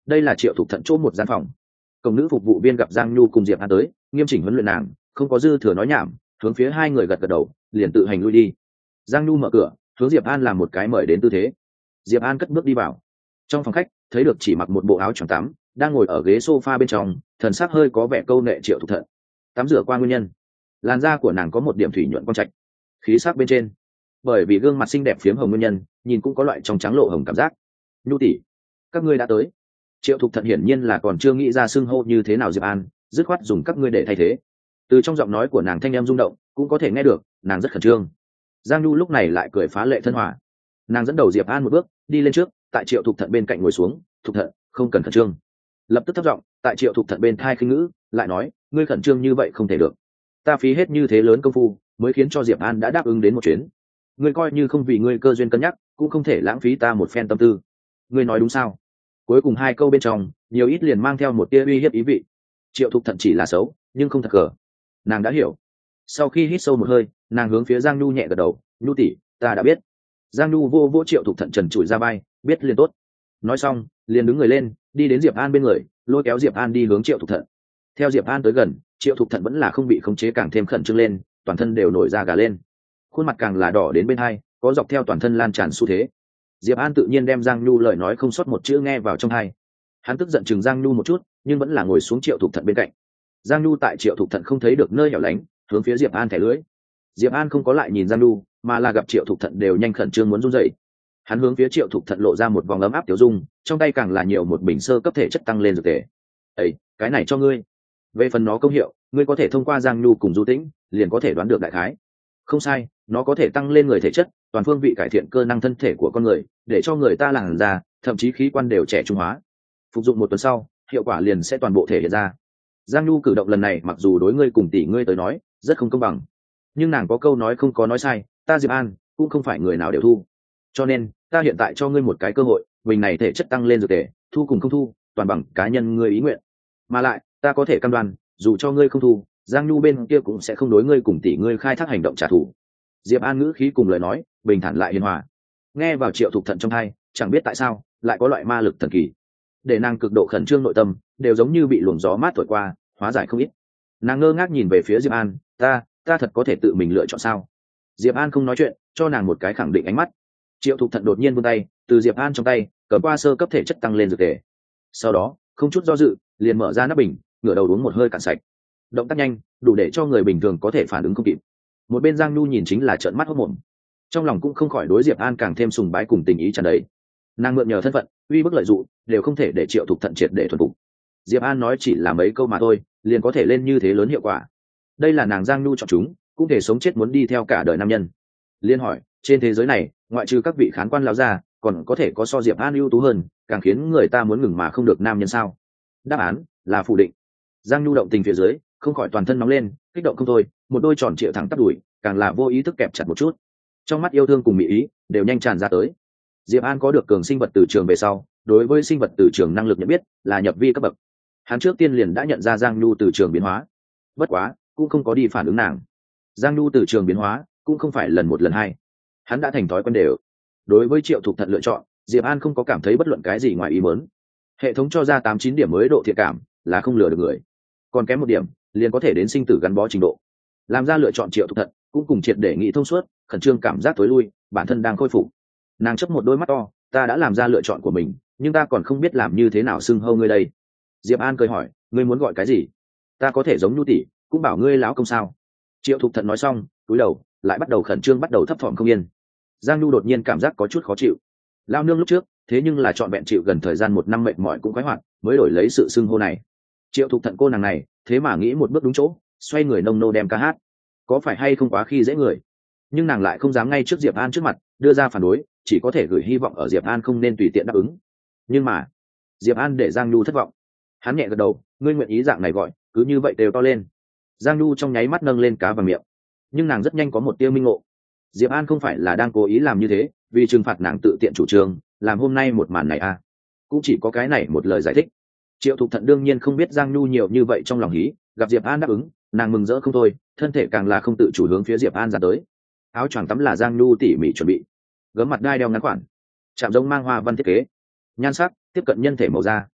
đây là Triệu Thục Thận chỗ một gian phòng. Công nữ phục vụ viên gặp Giang Nhu cùng Diệp An tới, nghiêm chỉnh huấn luyện nàng, không có dư thừa nói nhảm, hướng phía hai người gật gật đầu, liền tự hành lui đi. Giang Nhu mở cửa, hướng Diệp An làm một cái mời đến tư thế. Diệp An cất bước đi vào. Trong phòng khách, thấy được chỉ mặc một bộ áo choàng tắm, đang ngồi ở ghế sofa bên trong, thần sắc hơi có vẻ câu nệ Triệu Thục Thận. Tắm rửa qua nguyên nhân, làn da của nàng có một điểm thủy nhuận quang trạch, khí sắc bên trên, bởi vì gương mặt xinh đẹp phiếm hồng nguyên nhân, nhìn cũng có loại trong trắng lộ hồng cảm giác. Nhu tỷ, các ngươi đã tới. Triệu Thục Thận hiển nhiên là còn chưa nghĩ ra xưng hô như thế nào Diệp An, dứt khoát dùng các ngươi để thay thế. Từ trong giọng nói của nàng thanh em rung động, cũng có thể nghe được nàng rất khẩn trương. Giang Nhu lúc này lại cười phá lệ thân hòa, nàng dẫn đầu Diệp An một bước đi lên trước, tại Triệu Thục Thận bên cạnh ngồi xuống. Thục Thận, không cần khẩn trương. Lập tức thấp giọng tại Triệu Thục Thận bên thai khinh ngữ lại nói, ngươi khẩn trương như vậy không thể được, ta phí hết như thế lớn công phu mới khiến cho Diệp An đã đáp ứng đến một chuyến, ngươi coi như không vì ngươi cơ duyên cân nhắc, cũng không thể lãng phí ta một phen tâm tư. Ngươi nói đúng sao? Cuối cùng hai câu bên trong nhiều ít liền mang theo một tia uy hiếp ý vị. Triệu Thục Thận chỉ là xấu nhưng không thật cờ, nàng đã hiểu. Sau khi hít sâu một hơi, nàng hướng phía Giang Nhu nhẹ gật đầu, Nhu tỷ, ta đã biết. Giang Nhu vô vô Triệu Thục Thận trần trụi ra vai, biết liền tốt. Nói xong liền đứng người lên, đi đến Diệp An bên người, lôi kéo Diệp An đi hướng Triệu Thục Thận. Theo Diệp An tới gần, Triệu Thục Thận vẫn là không bị khống chế, càng thêm khẩn trương lên, toàn thân đều nổi da gà lên, khuôn mặt càng là đỏ đến bên hai, có dọc theo toàn thân lan tràn xu thế. Diệp An tự nhiên đem Giang Nhu lời nói không sót một chữ nghe vào trong tai. Hắn tức giận chừng Giang Nhu một chút, nhưng vẫn là ngồi xuống Triệu Thục Thận bên cạnh. Giang Nhu tại Triệu Thục Thận không thấy được nơi hẻo lánh, hướng phía Diệp An thẻ lưỡi. Diệp An không có lại nhìn Giang Nhu, mà là gặp Triệu Thục Thận đều nhanh khẩn trương muốn run rẩy. Hắn hướng phía Triệu Thục Thận lộ ra một vòng ấm áp tiểu dung, trong tay càng là nhiều một bình sơ cấp thể chất tăng lên dược thể. "Ấy, cái này cho ngươi. Về phần nó công hiệu, ngươi có thể thông qua Giang Nhu cùng Du Tĩnh, liền có thể đoán được đại khái." "Không sai, nó có thể tăng lên người thể chất, toàn phương vị cải thiện cơ năng thân thể của con người, để cho người ta làn da, thậm chí khí quan đều trẻ trung hóa. Phục dụng một tuần sau, hiệu quả liền sẽ toàn bộ thể hiện ra." Giang Nhu cử động lần này mặc dù đối ngươi cùng tỷ ngươi tới nói rất không công bằng, nhưng nàng có câu nói không có nói sai, ta Diệp An cũng không phải người nào đều thu. Cho nên, ta hiện tại cho ngươi một cái cơ hội, bình này thể chất tăng lên dược thể, thu cùng không thu, toàn bằng cá nhân ngươi ý nguyện. Mà lại, ta có thể cam đoan, dù cho ngươi không thu, Giang Nhu bên kia cũng sẽ không đối ngươi cùng tỷ ngươi khai thác hành động trả thù. Diệp An ngữ khí cùng lời nói, bình thản lại hiền hòa. Nghe vào Triệu Thục Thận trong tai, chẳng biết tại sao, lại có loại ma lực thần kỳ, để nàng cực độ khẩn trương nội tâm đều giống như bị luồng gió mát thổi qua, hóa giải không ít. Nàng ngơ ngác nhìn về phía Diệp An, ta, ta thật có thể tự mình lựa chọn sao? Diệp An không nói chuyện, cho nàng một cái khẳng định ánh mắt. Triệu Thục Thận đột nhiên vươn tay, từ Diệp An trong tay cầm qua sơ cấp thể chất tăng lên dược thể. Sau đó, không chút do dự, liền mở ra nắp bình, ngửa đầu uống một hơi cạn sạch. Động tác nhanh, đủ để cho người bình thường có thể phản ứng không kịp. Một bên Giang Nhu nhìn chính là trợn mắt hốt mồm, trong lòng cũng không khỏi đối Diệp An càng thêm sùng bái cùng tình ý tràn đầy. Nàng mượn nhờ thân phận, uy bức lợi dụng, đều không thể để Triệu Thục Thận triệt để thuần phục. Diệp An nói chỉ là mấy câu mà thôi, liền có thể lên như thế lớn hiệu quả. Đây là nàng Giang Nhu chọn chúng, cũng thể sống chết muốn đi theo cả đời nam nhân. Liên hỏi, trên thế giới này, ngoại trừ các vị khán quan lão gia, còn có thể có so Diệp An ưu tú hơn, càng khiến người ta muốn ngừng mà không được nam nhân sao? Đáp án là phủ định. Giang Nhu động tình phía dưới, không khỏi toàn thân nóng lên, kích động không thôi, một đôi tròn trịa thẳng tắp đùi, càng là vô ý thức kẹp chặt một chút. Trong mắt yêu thương cùng mỹ ý đều nhanh tràn ra tới. Diệp An có được cường sinh vật từ trường về sau, đối với sinh vật từ trường năng lực nhận biết là nhập vi cấp bậc. Hắn trước tiên liền đã nhận ra Giang Nhu từ trường biến hóa, bất quá cũng không có đi phản ứng nàng. Giang Nhu từ trường biến hóa cũng không phải lần một lần hai, hắn đã thành thói quen đều. Đối với Triệu Thục Thận lựa chọn, Diệp An không có cảm thấy bất luận cái gì ngoài ý muốn. Hệ thống cho ra tám chín điểm mới độ thiện cảm, là không lừa được người. Còn kém một điểm, liền có thể đến sinh tử gắn bó trình độ. Làm ra lựa chọn Triệu Thục Thận, cũng cùng triệt để nghĩ thông suốt, khẩn trương cảm giác tối lui, bản thân đang khôi phục. Nàng chớp một đôi mắt to, ta đã làm ra lựa chọn của mình, nhưng ta còn không biết làm như thế nào xưng hô ngươi đây. Diệp An cười hỏi, ngươi muốn gọi cái gì? Ta có thể giống Nhu tỷ, cũng bảo ngươi lão công sao? Triệu Thục Thận nói xong, cúi đầu, lại bắt đầu khẩn trương, bắt đầu thấp thỏm không yên. Giang Nhu đột nhiên cảm giác có chút khó chịu. Lao nương lúc trước, thế nhưng là chọn vẹn chịu gần thời gian một năm mệt mỏi cũng khoái hoạt, mới đổi lấy sự xưng hô này. Triệu Thục Thận cô nàng này, thế mà nghĩ một bước đúng chỗ, xoay người nông nô đem ca hát, có phải hay không quá khi dễ người? Nhưng nàng lại không dám ngay trước Diệp An trước mặt đưa ra phản đối, chỉ có thể gửi hy vọng ở Diệp An không nên tùy tiện đáp ứng. Nhưng mà Diệp An để Giang Nhu thất vọng. Hắn nhẹ gật đầu, ngươi nguyện ý dạng này gọi, cứ như vậy đều to lên. Giang Nhu trong nháy mắt nâng lên cá vào miệng, nhưng nàng rất nhanh có một tia minh ngộ. Diệp An không phải là đang cố ý làm như thế, vì trừng phạt nàng tự tiện chủ trương, làm hôm nay một màn này à? Cũng chỉ có cái này một lời giải thích. Triệu Thục Thận đương nhiên không biết Giang Nhu nhiều như vậy trong lòng hí, gặp Diệp An đáp ứng, nàng mừng rỡ không thôi, thân thể càng là không tự chủ hướng phía Diệp An dàn tới. Áo choàng tắm là Giang Nhu tỉ mỉ chuẩn bị, gấm mặt đai đeo ngắn khoản, chạm giống mang hoa văn thiết kế, nhan sắc tiếp cận nhân thể màu da,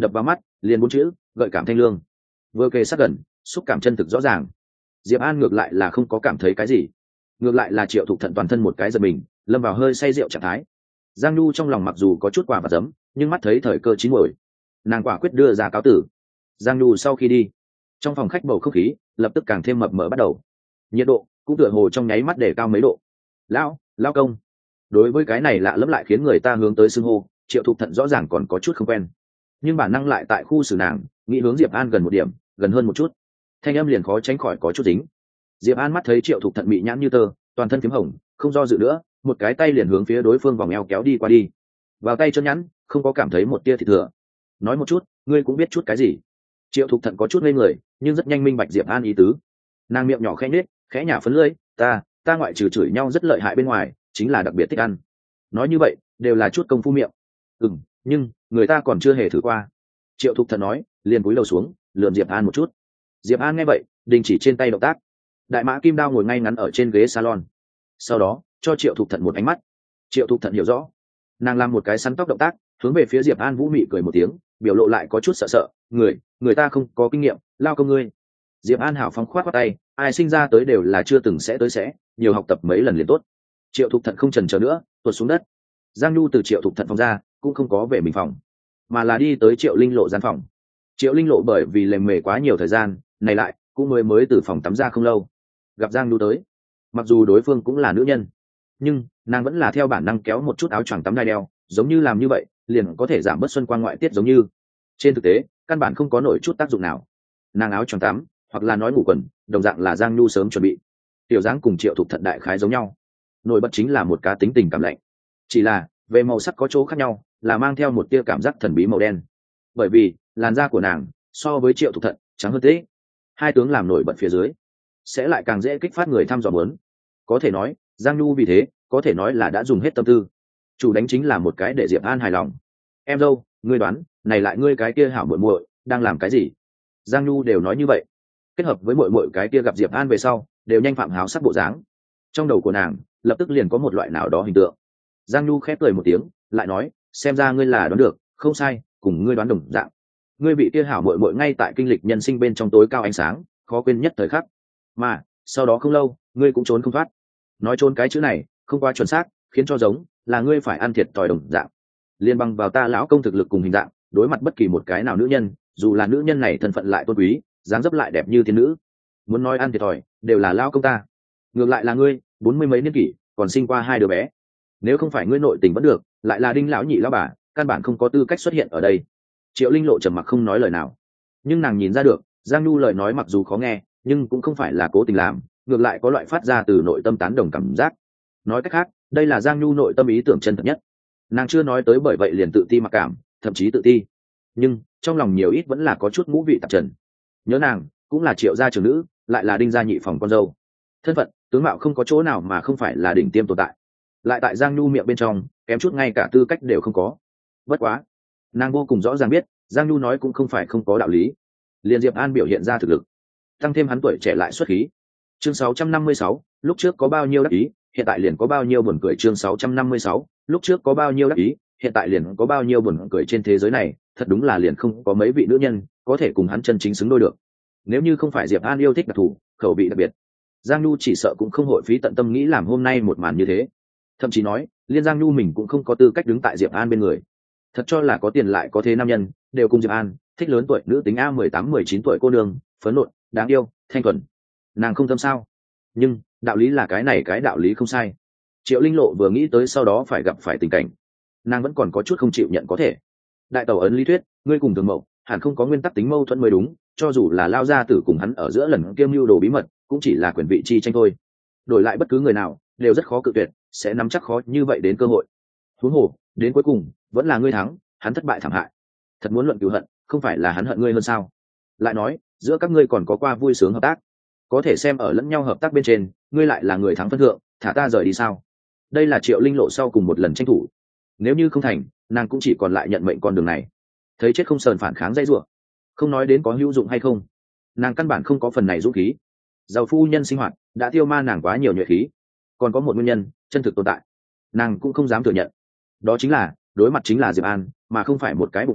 đập vào mắt liền bốn chữ: gợi cảm thanh lương. Vừa kề sát gần, xúc cảm chân thực rõ ràng. Diệp An ngược lại là không có cảm thấy cái gì, ngược lại là Triệu Thục Thận toàn thân một cái giật mình, lâm vào hơi say rượu trạng thái. Giang Nhu trong lòng mặc dù có chút quả và giấm, nhưng mắt thấy thời cơ chín muồi, nàng quả quyết đưa ra cáo tử. Giang Nhu sau khi đi, trong phòng khách bầu không khí lập tức càng thêm mập mờ bắt đầu, nhiệt độ cũng tựa hồ trong nháy mắt để cao mấy độ. Lão, lão công. Đối với cái này lạ lẫm lại khiến người ta hướng tới xưng hô, Triệu Thục Thận rõ ràng còn có chút không quen, nhưng bản năng lại tại khu xử nàng, nghĩ hướng Diệp An gần một điểm, gần hơn một chút, thanh âm liền khó tránh khỏi có chút dính. Diệp An mắt thấy Triệu Thục Thận bị nhãn như tơ, toàn thân phím hồng, không do dự nữa, một cái tay liền hướng phía đối phương vòng eo kéo đi qua đi. Vào tay chân nhẵn, không có cảm thấy một tia thịt thừa. Nói một chút, ngươi cũng biết chút cái gì? Triệu Thục Thận có chút ngây người, nhưng rất nhanh minh bạch Diệp An ý tứ. Nàng miệng nhỏ khẽ nhếch, khẽ nhả phấn lưỡi, ta, ta ngoại trừ chửi nhau rất lợi hại bên ngoài, chính là đặc biệt thích ăn. Nói như vậy, đều là chút công phu miệng. Ừm, nhưng người ta còn chưa hề thử qua. Triệu Thục Thận nói, liền cúi đầu xuống, lườm Diệp An một chút. Diệp An nghe vậy, đình chỉ trên tay động tác. Đại mã kim đao ngồi ngay ngắn ở trên ghế salon, sau đó cho Triệu Thục Thận một ánh mắt. Triệu Thục Thận hiểu rõ, nàng làm một cái sắn tóc động tác, hướng về phía Diệp An vũ mị cười một tiếng, biểu lộ lại có chút sợ sợ, người người ta không có kinh nghiệm, lao công ngươi. Diệp An hảo phóng khoát qua tay, ai sinh ra tới đều là chưa từng sẽ tới sẽ, nhiều học tập mấy lần liền tốt. Triệu Thục Thận không chần chờ nữa, tuột xuống đất. Giang Nhu từ Triệu Thục Thận phòng ra, cũng không có về mình phòng, mà là đi tới Triệu Linh Lộ gian phòng. Triệu Linh Lộ bởi vì lèm mề quá nhiều thời gian, này lại cũng mới mới từ phòng tắm ra không lâu, gặp Giang Nhu tới. Mặc dù đối phương cũng là nữ nhân, nhưng nàng vẫn là theo bản năng kéo một chút áo choàng tắm đai đeo, giống như làm như vậy liền có thể giảm bớt xuân quang ngoại tiết, giống như trên thực tế căn bản không có nổi chút tác dụng nào. Nàng áo choàng tắm hoặc là nói ngủ quần, đồng dạng là Giang Nhu sớm chuẩn bị. Tiểu dáng cùng Triệu Thục Thận đại khái giống nhau, nổi bật chính là một cá tính tình cảm lạnh, chỉ là về màu sắc có chỗ khác nhau, là mang theo một tia cảm giác thần bí màu đen. Bởi vì làn da của nàng so với Triệu Thục Thận trắng hơn thế, hai tướng làm nổi bật phía dưới sẽ lại càng dễ kích phát người thăm dò muốn. Có thể nói Giang Nhu vì thế có thể nói là đã dùng hết tâm tư, chủ đánh chính là một cái để Diệp An hài lòng. Em dâu, ngươi đoán này lại ngươi cái kia hảo muội muội đang làm cái gì? Giang Nhu đều nói như vậy, kết hợp với muội muội cái kia gặp Diệp An về sau đều nhanh phạm háo sắc bộ dáng, trong đầu của nàng lập tức liền có một loại nào đó hình tượng. Giang Nhu khép cười một tiếng, lại nói, xem ra ngươi là đoán được, không sai, cùng ngươi đoán đồng dạng. Ngươi bị kia hảo muội muội ngay tại kinh lịch nhân sinh bên trong tối cao ánh sáng, khó quên nhất thời khắc, mà sau đó không lâu ngươi cũng trốn không thoát. Nói trốn cái chữ này không quá chuẩn xác, khiến cho giống là ngươi phải ăn thiệt thòi đồng dạng. Liên bằng vào ta lão công thực lực cùng hình dạng, đối mặt bất kỳ một cái nào nữ nhân, dù là nữ nhân này thân phận lại tôn quý, dáng dấp lại đẹp như thiên nữ, muốn nói ăn thiệt thòi đều là lão công ta. Ngược lại là ngươi, bốn mươi mấy niên kỷ, còn sinh qua hai đứa bé, nếu không phải ngươi nội tình vẫn được, lại là đinh lão nhị lão bà, căn bản không có tư cách xuất hiện ở đây. Triệu Linh Lộ trầm mặc không nói lời nào, nhưng nàng nhìn ra được Giang Nhu lời nói mặc dù khó nghe, nhưng cũng không phải là cố tình làm, ngược lại có loại phát ra từ nội tâm tán đồng cảm giác. Nói cách khác, đây là Giang Nhu nội tâm ý tưởng chân thật nhất. Nàng chưa nói tới bởi vậy liền tự ti mặc cảm, thậm chí tự ti, nhưng trong lòng nhiều ít vẫn là có chút ngũ vị tạp trần. Nhớ nàng cũng là Triệu gia trưởng nữ, lại là đinh gia nhị phòng con dâu, thân phận tướng mạo không có chỗ nào mà không phải là đỉnh tiêm tồn tại, lại tại Giang Nhu miệng bên trong kém chút ngay cả tư cách đều không có. Bất quá nàng vô cùng rõ ràng biết Giang Nhu nói cũng không phải không có đạo lý. Liên Diệp An biểu hiện ra thực lực, tăng thêm hắn tuổi trẻ lại xuất khí. Chương sáu trăm năm mươi sáu, lúc trước có bao nhiêu đắc ý, hiện tại liền có bao nhiêu buồn cười. Chương sáu trăm năm mươi sáu, lúc trước có bao nhiêu đắc ý, hiện tại liền có bao nhiêu buồn cười. Trên thế giới này thật đúng là liền không có mấy vị nữ nhân có thể cùng hắn chân chính xứng đôi được. Nếu như không phải Diệp An yêu thích đặc thù, khẩu vị đặc biệt, Giang Nhu chỉ sợ cũng không hội phí tận tâm nghĩ làm hôm nay một màn như thế. Thậm chí nói liên Giang Nhu mình cũng không có tư cách đứng tại Diệp An bên người. Thật cho là có tiền lại có thế nam nhân đều cùng Diệp An thích lớn tuổi nữ tính a mười tám mười chín tuổi cô nương, phấn nộn đáng yêu thanh thuần, nàng không thâm sao? Nhưng đạo lý là cái này, cái đạo lý không sai. Triệu Linh Lộ vừa nghĩ tới sau đó phải gặp phải tình cảnh, nàng vẫn còn có chút không chịu nhận. Có thể đại tẩu ấn lý thuyết, ngươi cùng Thường Mậu hẳn không có nguyên tắc tính mâu thuẫn mới đúng, cho dù là lao gia tử cùng hắn ở giữa lần kiêm mưu đồ bí mật cũng chỉ là quyền vị chi tranh thôi, đổi lại bất cứ người nào đều rất khó cự tuyệt, sẽ nắm chắc khó như vậy đến cơ hội. Huống hồ đến cuối cùng vẫn là ngươi thắng, hắn thất bại thảm hại. Thật muốn luận cửu hận, không phải là hắn hận ngươi hơn sao? Lại nói giữa các ngươi còn có qua vui sướng hợp tác, có thể xem ở lẫn nhau hợp tác bên trên, ngươi lại là người thắng phân thượng, thả ta rời đi sao? Đây là Triệu Linh Lộ sau cùng một lần tranh thủ, nếu như không thành, nàng cũng chỉ còn lại nhận mệnh con đường này. Thấy chết không sờn phản kháng dây rủa, không nói đến có hữu dụng hay không, nàng căn bản không có phần này dũng khí. Giàu phu nhân sinh hoạt đã tiêu ma nàng quá nhiều nhuệ khí, còn có một nguyên nhân chân thực tồn tại, nàng cũng không dám thừa nhận, đó chính là đối mặt chính là Diệp An, mà không phải một cái bục vệ,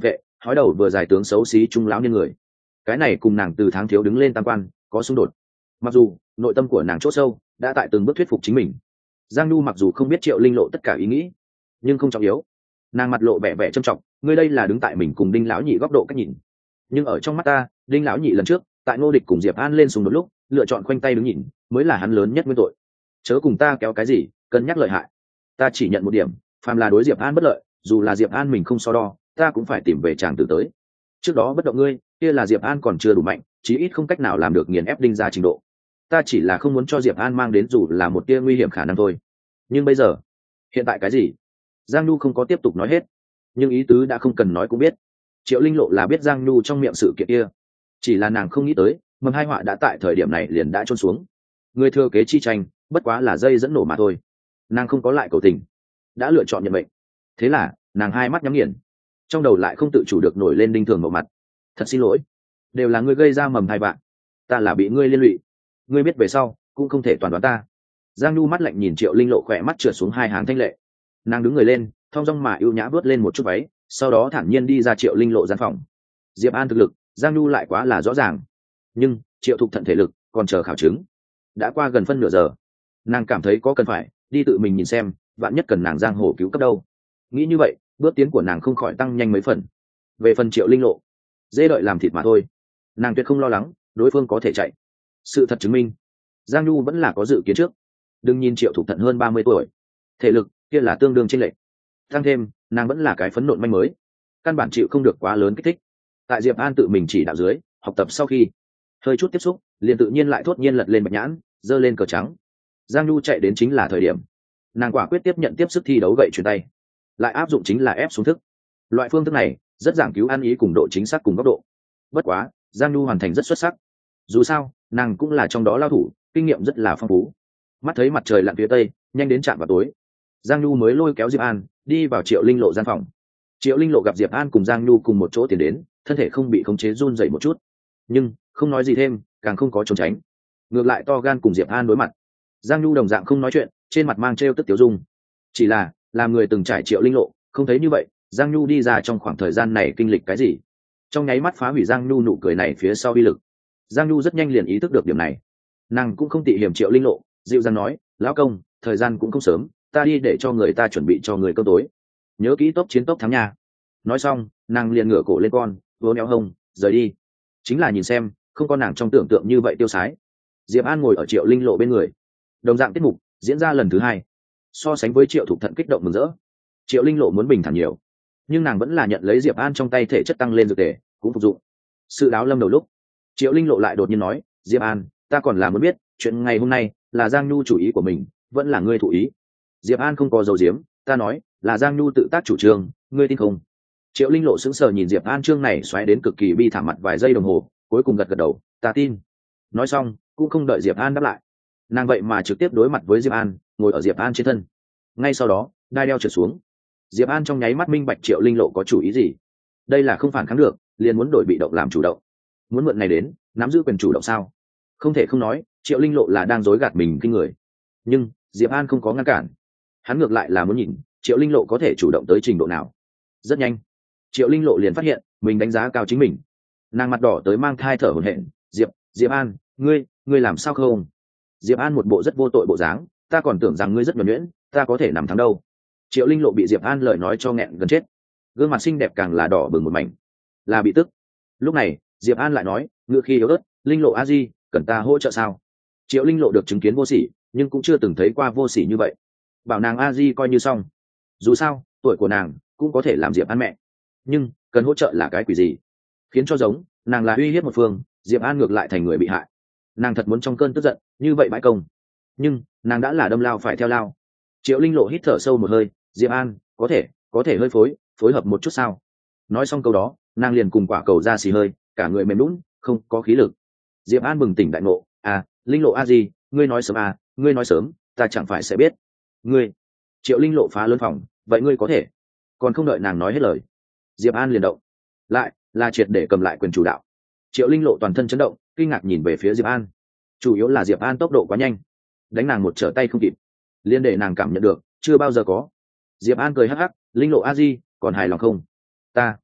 hói đầu vừa dài tướng xấu xí trung lão niên người. Cái này cùng nàng từ tháng thiếu đứng lên tam quan có xung đột. Mặc dù nội tâm của nàng chốt sâu đã tại từng bước thuyết phục chính mình. Giang Nhu mặc dù không biết Triệu Linh Lộ tất cả ý nghĩ, nhưng không trọng yếu. Nàng mặt lộ vẻ vẻ trân trọng, ngươi đây là đứng tại mình cùng Đinh lão nhị góc độ cách nhìn. Nhưng ở trong mắt ta, Đinh lão nhị lần trước tại Ngô Địch cùng Diệp An lên xung đột lúc, lựa chọn khoanh tay đứng nhìn, mới là hắn lớn nhất nguyên tội. Chớ cùng ta kéo cái gì, cân nhắc lợi hại. Ta chỉ nhận một điểm, phàm là đối Diệp An bất lợi, dù là Diệp An mình không so đo, ta cũng phải tìm về chàng tử tới. Trước đó bất động ngươi, kia là Diệp An còn chưa đủ mạnh, chí ít không cách nào làm được nghiền ép Đinh ra trình độ. Ta chỉ là không muốn cho Diệp An mang đến dù là một tia nguy hiểm khả năng thôi. Nhưng bây giờ, hiện tại cái gì? Giang Nhu không có tiếp tục nói hết, nhưng ý tứ đã không cần nói cũng biết. Triệu Linh Lộ là biết Giang Nhu trong miệng sự kiện kia, chỉ là nàng không nghĩ tới mầm hai họa đã tại thời điểm này liền đã trôn xuống. Người thừa kế chi tranh bất quá là dây dẫn nổ mà thôi. Nàng không có lại cầu tình, đã lựa chọn nhận mệnh. Thế là nàng hai mắt nhắm nghiền, trong đầu lại không tự chủ được nổi lên Đinh Thường Mậu mặt. Thật xin lỗi, đều là ngươi gây ra mầm hai bạn, ta là bị ngươi liên lụy, ngươi biết về sau cũng không thể toàn đoán ta. Giang Nhu mắt lạnh nhìn Triệu Linh Lộ khỏe mắt trượt xuống hai hàng thanh lệ. Nàng đứng người lên, thong dong mà ưu nhã vớt lên một chút váy, sau đó thản nhiên đi ra Triệu Linh Lộ gian phòng. Diệp An thực lực, Giang Nhu lại quá là rõ ràng, nhưng Triệu Thục Thận thể lực còn chờ khảo chứng. Đã qua gần phân nửa giờ, nàng cảm thấy có cần phải đi tự mình nhìn xem, vạn nhất cần nàng giang hồ cứu cấp đâu. Nghĩ như vậy, bước tiến của nàng không khỏi tăng nhanh mấy phần. Về phần Triệu Linh Lộ, dễ đợi làm thịt mà thôi, nàng tuyệt không lo lắng đối phương có thể chạy. Sự thật chứng minh, Giang Nhu vẫn là có dự kiến trước. Đừng nhìn Triệu Thục Thận hơn ba mươi tuổi, thể lực kia là tương đương chênh lệch. Tăng thêm, nàng vẫn là cái phấn nộn manh mới, căn bản chịu không được quá lớn kích thích. Tại Diệp An tự mình chỉ đạo dưới, học tập sau khi hơi chút tiếp xúc, liền tự nhiên lại thốt nhiên lật lên bạch nhãn, giơ lên cờ trắng. Giang Nhu chạy đến chính là thời điểm, nàng quả quyết tiếp nhận tiếp sức thi đấu gậy chuyền tay, lại áp dụng chính là ép xuống thức. Loại phương thức này rất giảng cứu ăn ý cùng độ chính xác cùng góc độ. Bất quá, Giang Nhu hoàn thành rất xuất sắc. Dù sao, nàng cũng là trong đó lao thủ, kinh nghiệm rất là phong phú. Mắt thấy mặt trời lặn phía tây, nhanh đến chạm vào tối, Giang Nhu mới lôi kéo Diệp An đi vào Triệu Linh Lộ gian phòng. Triệu Linh Lộ gặp Diệp An cùng Giang Nhu cùng một chỗ tiến đến, thân thể không bị khống chế run rẩy một chút, nhưng không nói gì thêm, càng không có trốn tránh, ngược lại to gan cùng Diệp An đối mặt. Giang Nhu đồng dạng không nói chuyện, trên mặt mang trêu tức tiểu dung. Chỉ là làm người từng trải Triệu Linh Lộ không thấy như vậy, Giang Nhu đi ra trong khoảng thời gian này kinh lịch cái gì, trong nháy mắt phá hủy Giang Nhu nụ cười này phía sau uy lực. Giang Nhu rất nhanh liền ý thức được điểm này, nàng cũng không tị hiểm Triệu Linh Lộ, dịu dàng nói, lão công, thời gian cũng không sớm, ta đi để cho người ta chuẩn bị cho người cơm tối, nhớ kỹ tốc chiến tốc thắng nha. Nói xong, nàng liền ngửa cổ lên con, vỗ néo hông rời đi. Chính là nhìn xem, không có nàng trong tưởng tượng như vậy tiêu sái. Diệp An ngồi ở Triệu Linh Lộ bên người, đồng dạng tiết mục diễn ra lần thứ hai. So sánh với Triệu Thục Thận kích động mừng rỡ, Triệu Linh Lộ muốn bình thản nhiều, nhưng nàng vẫn là nhận lấy Diệp An trong tay thể chất tăng lên dược tề, cũng phục dụng. Sự đáo lâm đầu lúc, Triệu Linh Lộ lại đột nhiên nói, Diệp An, ta còn là muốn biết, chuyện ngày hôm nay là Giang Nhu chủ ý của mình, vẫn là ngươi thụ ý? Diệp An không có dầu diếm, ta nói là Giang Nhu tự tác chủ trương, ngươi tin không? Triệu Linh Lộ sững sờ nhìn Diệp An trương này xoáy đến cực kỳ bi thảm mặt vài giây đồng hồ, cuối cùng gật gật đầu, ta tin. Nói xong, cũng không đợi Diệp An đáp lại, nàng vậy mà trực tiếp đối mặt với Diệp An, ngồi ở Diệp An trên thân. Ngay sau đó, đai đeo trượt xuống. Diệp An trong nháy mắt minh bạch Triệu Linh Lộ có chủ ý gì. Đây là không phản kháng được, liền muốn đổi bị động làm chủ động, muốn mượn này đến nắm giữ quyền chủ động sao? Không thể không nói, Triệu Linh Lộ là đang dối gạt mình kinh người. Nhưng Diệp An không có ngăn cản, hắn ngược lại là muốn nhìn Triệu Linh Lộ có thể chủ động tới trình độ nào. Rất nhanh, Triệu Linh Lộ liền phát hiện mình đánh giá cao chính mình. Nàng mặt đỏ tới mang thai thở hổn hển, diệp diệp An, ngươi ngươi làm sao không? Diệp An một bộ rất vô tội bộ dáng, ta còn tưởng rằng ngươi rất nhuần nhuyễn, ta có thể nằm thắng đâu. Triệu Linh Lộ bị Diệp An lời nói cho nghẹn gần chết, gương mặt xinh đẹp càng là đỏ bừng một mảnh, là bị tức. Lúc này Diệp An lại nói, ngựa khi yếu ớt, Linh Lộ a di, cần ta hỗ trợ sao? Triệu Linh Lộ được chứng kiến vô sỉ, nhưng cũng chưa từng thấy qua vô sỉ như vậy, bảo nàng a di coi như xong. Dù sao tuổi của nàng cũng có thể làm Diệp An mẹ, nhưng cần hỗ trợ là cái quỷ gì? Khiến cho giống nàng là uy hiếp một phương, Diệp An ngược lại thành người bị hại. Nàng thật muốn trong cơn tức giận như vậy bãi công, nhưng nàng đã là đâm lao phải theo lao. Triệu Linh Lộ hít thở sâu một hơi, Diệp An, có thể có thể hơi phối phối hợp một chút sao? Nói xong câu đó, nàng liền cùng quả cầu ra xì hơi, cả người mềm lún, không có khí lực. Diệp An bừng tỉnh đại ngộ, à, Linh Lộ a gì, ngươi nói sớm à, ngươi nói sớm, ta chẳng phải sẽ biết. Ngươi. Triệu Linh Lộ phá lớn phòng, vậy ngươi có thể? Còn không đợi nàng nói hết lời, Diệp An liền động, lại là triệt để cầm lại quyền chủ đạo. Triệu Linh Lộ toàn thân chấn động, kinh ngạc nhìn về phía Diệp An. Chủ yếu là Diệp An tốc độ quá nhanh, đánh nàng một trở tay không kịp, liên để nàng cảm nhận được chưa bao giờ có. Diệp An cười hắc hắc, Linh Lộ a di, còn hài lòng không? Ta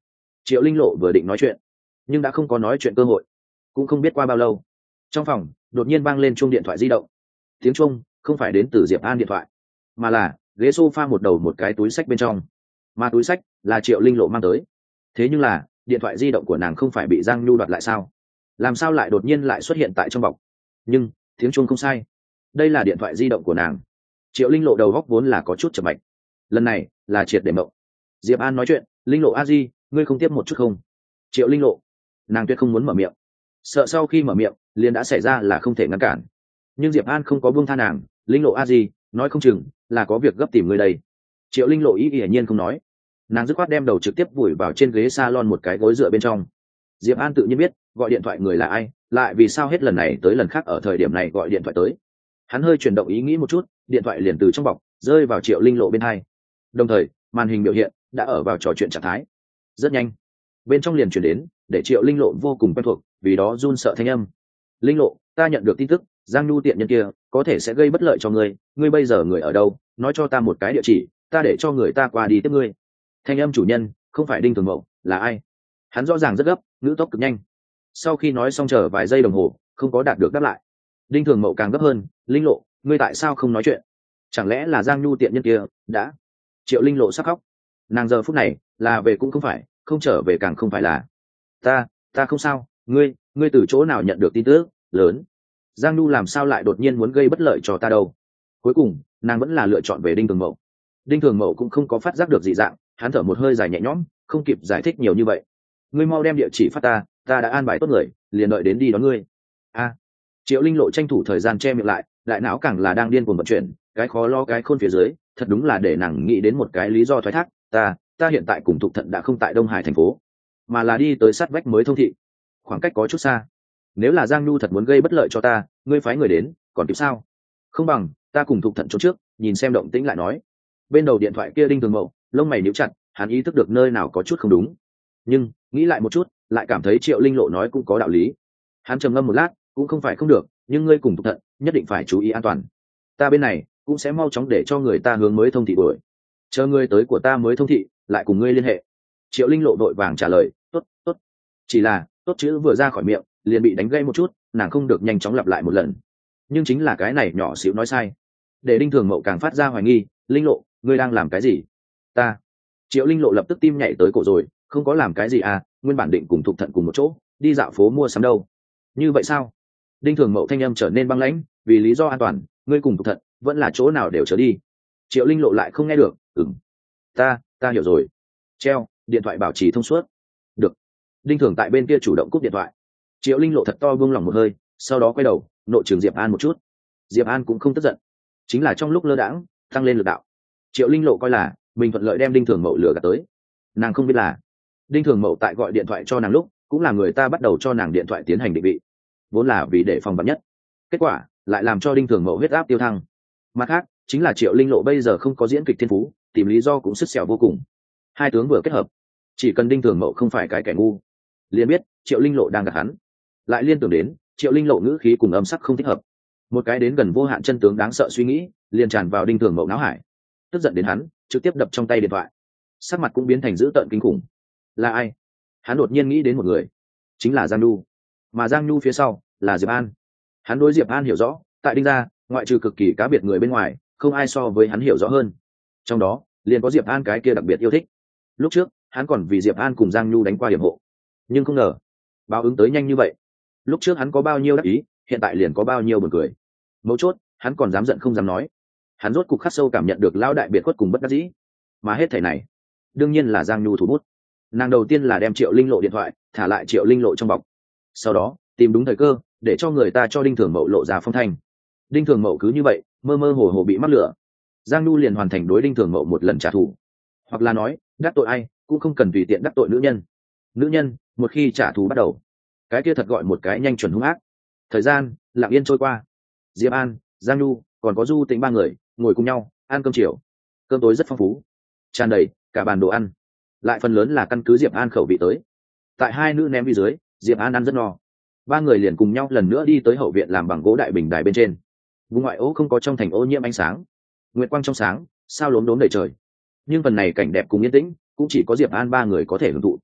Triệu Linh Lộ vừa định nói chuyện, nhưng đã không có nói chuyện cơ hội. Cũng không biết qua bao lâu, trong phòng đột nhiên vang lên chuông điện thoại di động. Tiếng chuông không phải đến từ Diệp An điện thoại, mà là ghế sofa một đầu một cái túi sách bên trong, mà túi sách là Triệu Linh Lộ mang tới. Thế nhưng là điện thoại di động của nàng không phải bị Giang Nhu đoạt lại sao? Làm sao lại đột nhiên lại xuất hiện tại trong bọc? Nhưng tiếng chuông không sai, đây là điện thoại di động của nàng. Triệu Linh Lộ đầu góc vốn là có chút chậm mạch, lần này là triệt để mộng. Diệp An nói chuyện: Linh Lộ a di, ngươi không tiếp một chút không? Triệu Linh Lộ, nàng tuyệt không muốn mở miệng, sợ sau khi mở miệng liền đã xảy ra là không thể ngăn cản. Nhưng Diệp An không có buông tha nàng: Linh Lộ a di, nói không chừng là có việc gấp tìm ngươi đây. Triệu Linh Lộ ý hiển nhiên không nói, nàng dứt khoát đem đầu trực tiếp vùi vào trên ghế salon một cái gối dựa bên trong. Diệp An tự nhiên biết gọi điện thoại người là ai, lại vì sao hết lần này tới lần khác ở thời điểm này gọi điện thoại tới. Hắn hơi chuyển động ý nghĩ một chút, điện thoại liền từ trong bọc rơi vào Triệu Linh Lộ bên hai, đồng thời màn hình biểu hiện đã ở vào trò chuyện trạng thái. Rất nhanh bên trong liền chuyển đến để Triệu Linh Lộ vô cùng quen thuộc, vì đó run sợ thanh âm: Linh Lộ, ta nhận được tin tức Giang Nhu tiện nhân kia có thể sẽ gây bất lợi cho ngươi, ngươi bây giờ người ở đâu, nói cho ta một cái địa chỉ, ta để cho người ta qua đi tiếp ngươi. Thanh âm chủ nhân không phải Đinh Thường Mậu, là ai? Hắn rõ ràng rất gấp, ngữ tốc cực nhanh. Sau khi nói xong chờ vài giây đồng hồ không có đạt được đáp lại. Đinh Thường Mậu càng gấp hơn: Linh Lộ, ngươi tại sao không nói chuyện? Chẳng lẽ là Giang Nhu tiện nhân kia đã? Triệu Linh Lộ sắp khóc. Nàng giờ phút này là về cũng không phải, không trở về càng không phải là. Ta, ta không sao, ngươi, ngươi từ chỗ nào nhận được tin tức lớn? Giang Nhu làm sao lại đột nhiên muốn gây bất lợi cho ta đâu? Cuối cùng nàng vẫn là lựa chọn về Đinh Thường Mậu. Đinh Thường Mậu cũng không có phát giác được dị dạng, hắn thở một hơi dài nhẹ nhõm, không kịp giải thích nhiều như vậy. Ngươi mau đem địa chỉ phát ta, ta đã an bài tốt người, liền đợi đến đi đón ngươi. A. Triệu Linh Lộ tranh thủ thời gian che miệng lại, đại não càng là đang điên cuồng vận chuyển, cái khó lo cái khôn phía dưới, thật đúng là để nàng nghĩ đến một cái lý do thoái thác: ta, ta hiện tại cùng Thục Thận đã không tại Đông Hải thành phố, mà là đi tới sát vách mới Thông Thị, khoảng cách có chút xa. Nếu là Giang Nhu thật muốn gây bất lợi cho ta, ngươi phái người đến, còn kịp sao? Không bằng ta cùng Thục Thận trốn trước, nhìn xem động tĩnh lại nói. Bên đầu điện thoại kia Đinh Thường Mậu lông mày nhíu chặt, hắn ý thức được nơi nào có chút không đúng, nhưng nghĩ lại một chút lại cảm thấy Triệu Linh Lộ nói cũng có đạo lý. Hắn trầm ngâm một lát: cũng không phải không được, nhưng ngươi cùng Thục Thận nhất định phải chú ý an toàn. Ta bên này cũng sẽ mau chóng để cho người ta hướng mới Thông Thị đuổi, chờ ngươi tới của ta mới Thông Thị lại cùng ngươi liên hệ. Triệu Linh Lộ vội vàng trả lời: tốt, tốt. Chỉ là tốt chữ vừa ra khỏi miệng liền bị đánh gây một chút, nàng không được nhanh chóng lặp lại một lần. Nhưng chính là cái này nhỏ xíu nói sai, để Đinh Thường Mậu càng phát ra hoài nghi: Linh Lộ, ngươi đang làm cái gì? Ta. Triệu Linh Lộ lập tức tim nhảy tới cổ rồi: không có làm cái gì à, nguyên bản định cùng Thục Thận cùng một chỗ đi dạo phố mua sắm đâu. Như vậy sao? Đinh Thường Mậu thanh âm trở nên băng lãnh: vì lý do an toàn, ngươi cùng Thục Thận vẫn là chỗ nào đều trở đi. Triệu Linh Lộ lại không nghe được: ừm, ta ta hiểu rồi. Treo điện thoại bảo trì thông suốt. Được. Đinh Thường tại bên kia chủ động cúp điện thoại. Triệu Linh Lộ thật to buông lòng một hơi, sau đó quay đầu nội trường Diệp An một chút. Diệp An cũng không tức giận, chính là trong lúc lơ đãng tăng lên lực đạo. Triệu Linh Lộ coi là mình thuận lợi đem Đinh Thường Mậu lừa gạt tới, nàng không biết là Đinh Thường Mậu tại gọi điện thoại cho nàng lúc cũng là người ta bắt đầu cho nàng điện thoại tiến hành định vị, vốn là vì để phòng vắn nhất, kết quả lại làm cho Đinh Thường Mậu huyết áp tiêu thăng. Mặt khác chính là Triệu Linh Lộ bây giờ không có diễn kịch thiên phú, tìm lý do cũng sứt sẹo vô cùng. Hai tướng vừa kết hợp, chỉ cần Đinh Thường Mậu không phải cái kẻ ngu, liền biết Triệu Linh Lộ đang gạt hắn. Lại liên tưởng đến Triệu Linh Lộ ngữ khí cùng âm sắc không thích hợp, một cái đến gần vô hạn chân tướng đáng sợ suy nghĩ liền tràn vào Đinh Thường Mậu não hải. Tức giận đến hắn trực tiếp đập trong tay điện thoại, sắc mặt cũng biến thành dữ tợn kinh khủng. Là ai? Hắn đột nhiên nghĩ đến một người, chính là Giang Nhu, mà Giang Nhu phía sau là Diệp An. Hắn đối Diệp An hiểu rõ, tại Đinh gia ngoại trừ cực kỳ cá biệt người bên ngoài không ai so với hắn hiểu rõ hơn, trong đó liền có Diệp An cái kia đặc biệt yêu thích. Lúc trước hắn còn vì Diệp An cùng Giang Nhu đánh qua hiểm hộ, nhưng không ngờ báo ứng tới nhanh như vậy. Lúc trước hắn có bao nhiêu đắc ý, hiện tại liền có bao nhiêu buồn cười. Mấu chốt hắn còn dám giận không dám nói. Hắn rốt cục khắc sâu cảm nhận được lão đại biệt khuất cùng bất đắc dĩ, mà hết thảy này đương nhiên là Giang Nhu thủ bút. Nàng đầu tiên là đem Triệu Linh Lộ điện thoại thả lại Triệu Linh Lộ trong bọc, sau đó tìm đúng thời cơ để cho người ta cho Đinh Thường Mậu lộ ra phong thanh. Đinh Thường Mậu cứ như vậy mơ mơ hồ hồ bị mắc lửa, Giang Nhu liền hoàn thành đối Đinh Thường Mậu một lần trả thù, hoặc là nói đắc tội ai cũng không cần tùy tiện đắc tội nữ nhân. Nữ nhân một khi trả thù bắt đầu, cái kia thật gọi một cái nhanh chuẩn hung ác. Thời gian lặng yên trôi qua, Diệp An, Giang Nhu còn có Du Tĩnh ba người ngồi cùng nhau ăn cơm chiều. Cơm tối rất phong phú, tràn đầy cả bàn đồ ăn, lại phần lớn là căn cứ Diệp An khẩu vị tới. Tại hai nữ ném đi dưới, Diệp An ăn rất no. Ba người liền cùng nhau lần nữa đi tới hậu viện làm bằng gỗ đại bình đài bên trên. Vùng ngoại ô không có trong thành ô nhiễm ánh sáng, nguyệt quang trong sáng, sao lốm đốm đầy trời. Nhưng phần này cảnh đẹp cùng yên tĩnh cũng chỉ có Diệp An ba người có thể hưởng thụ.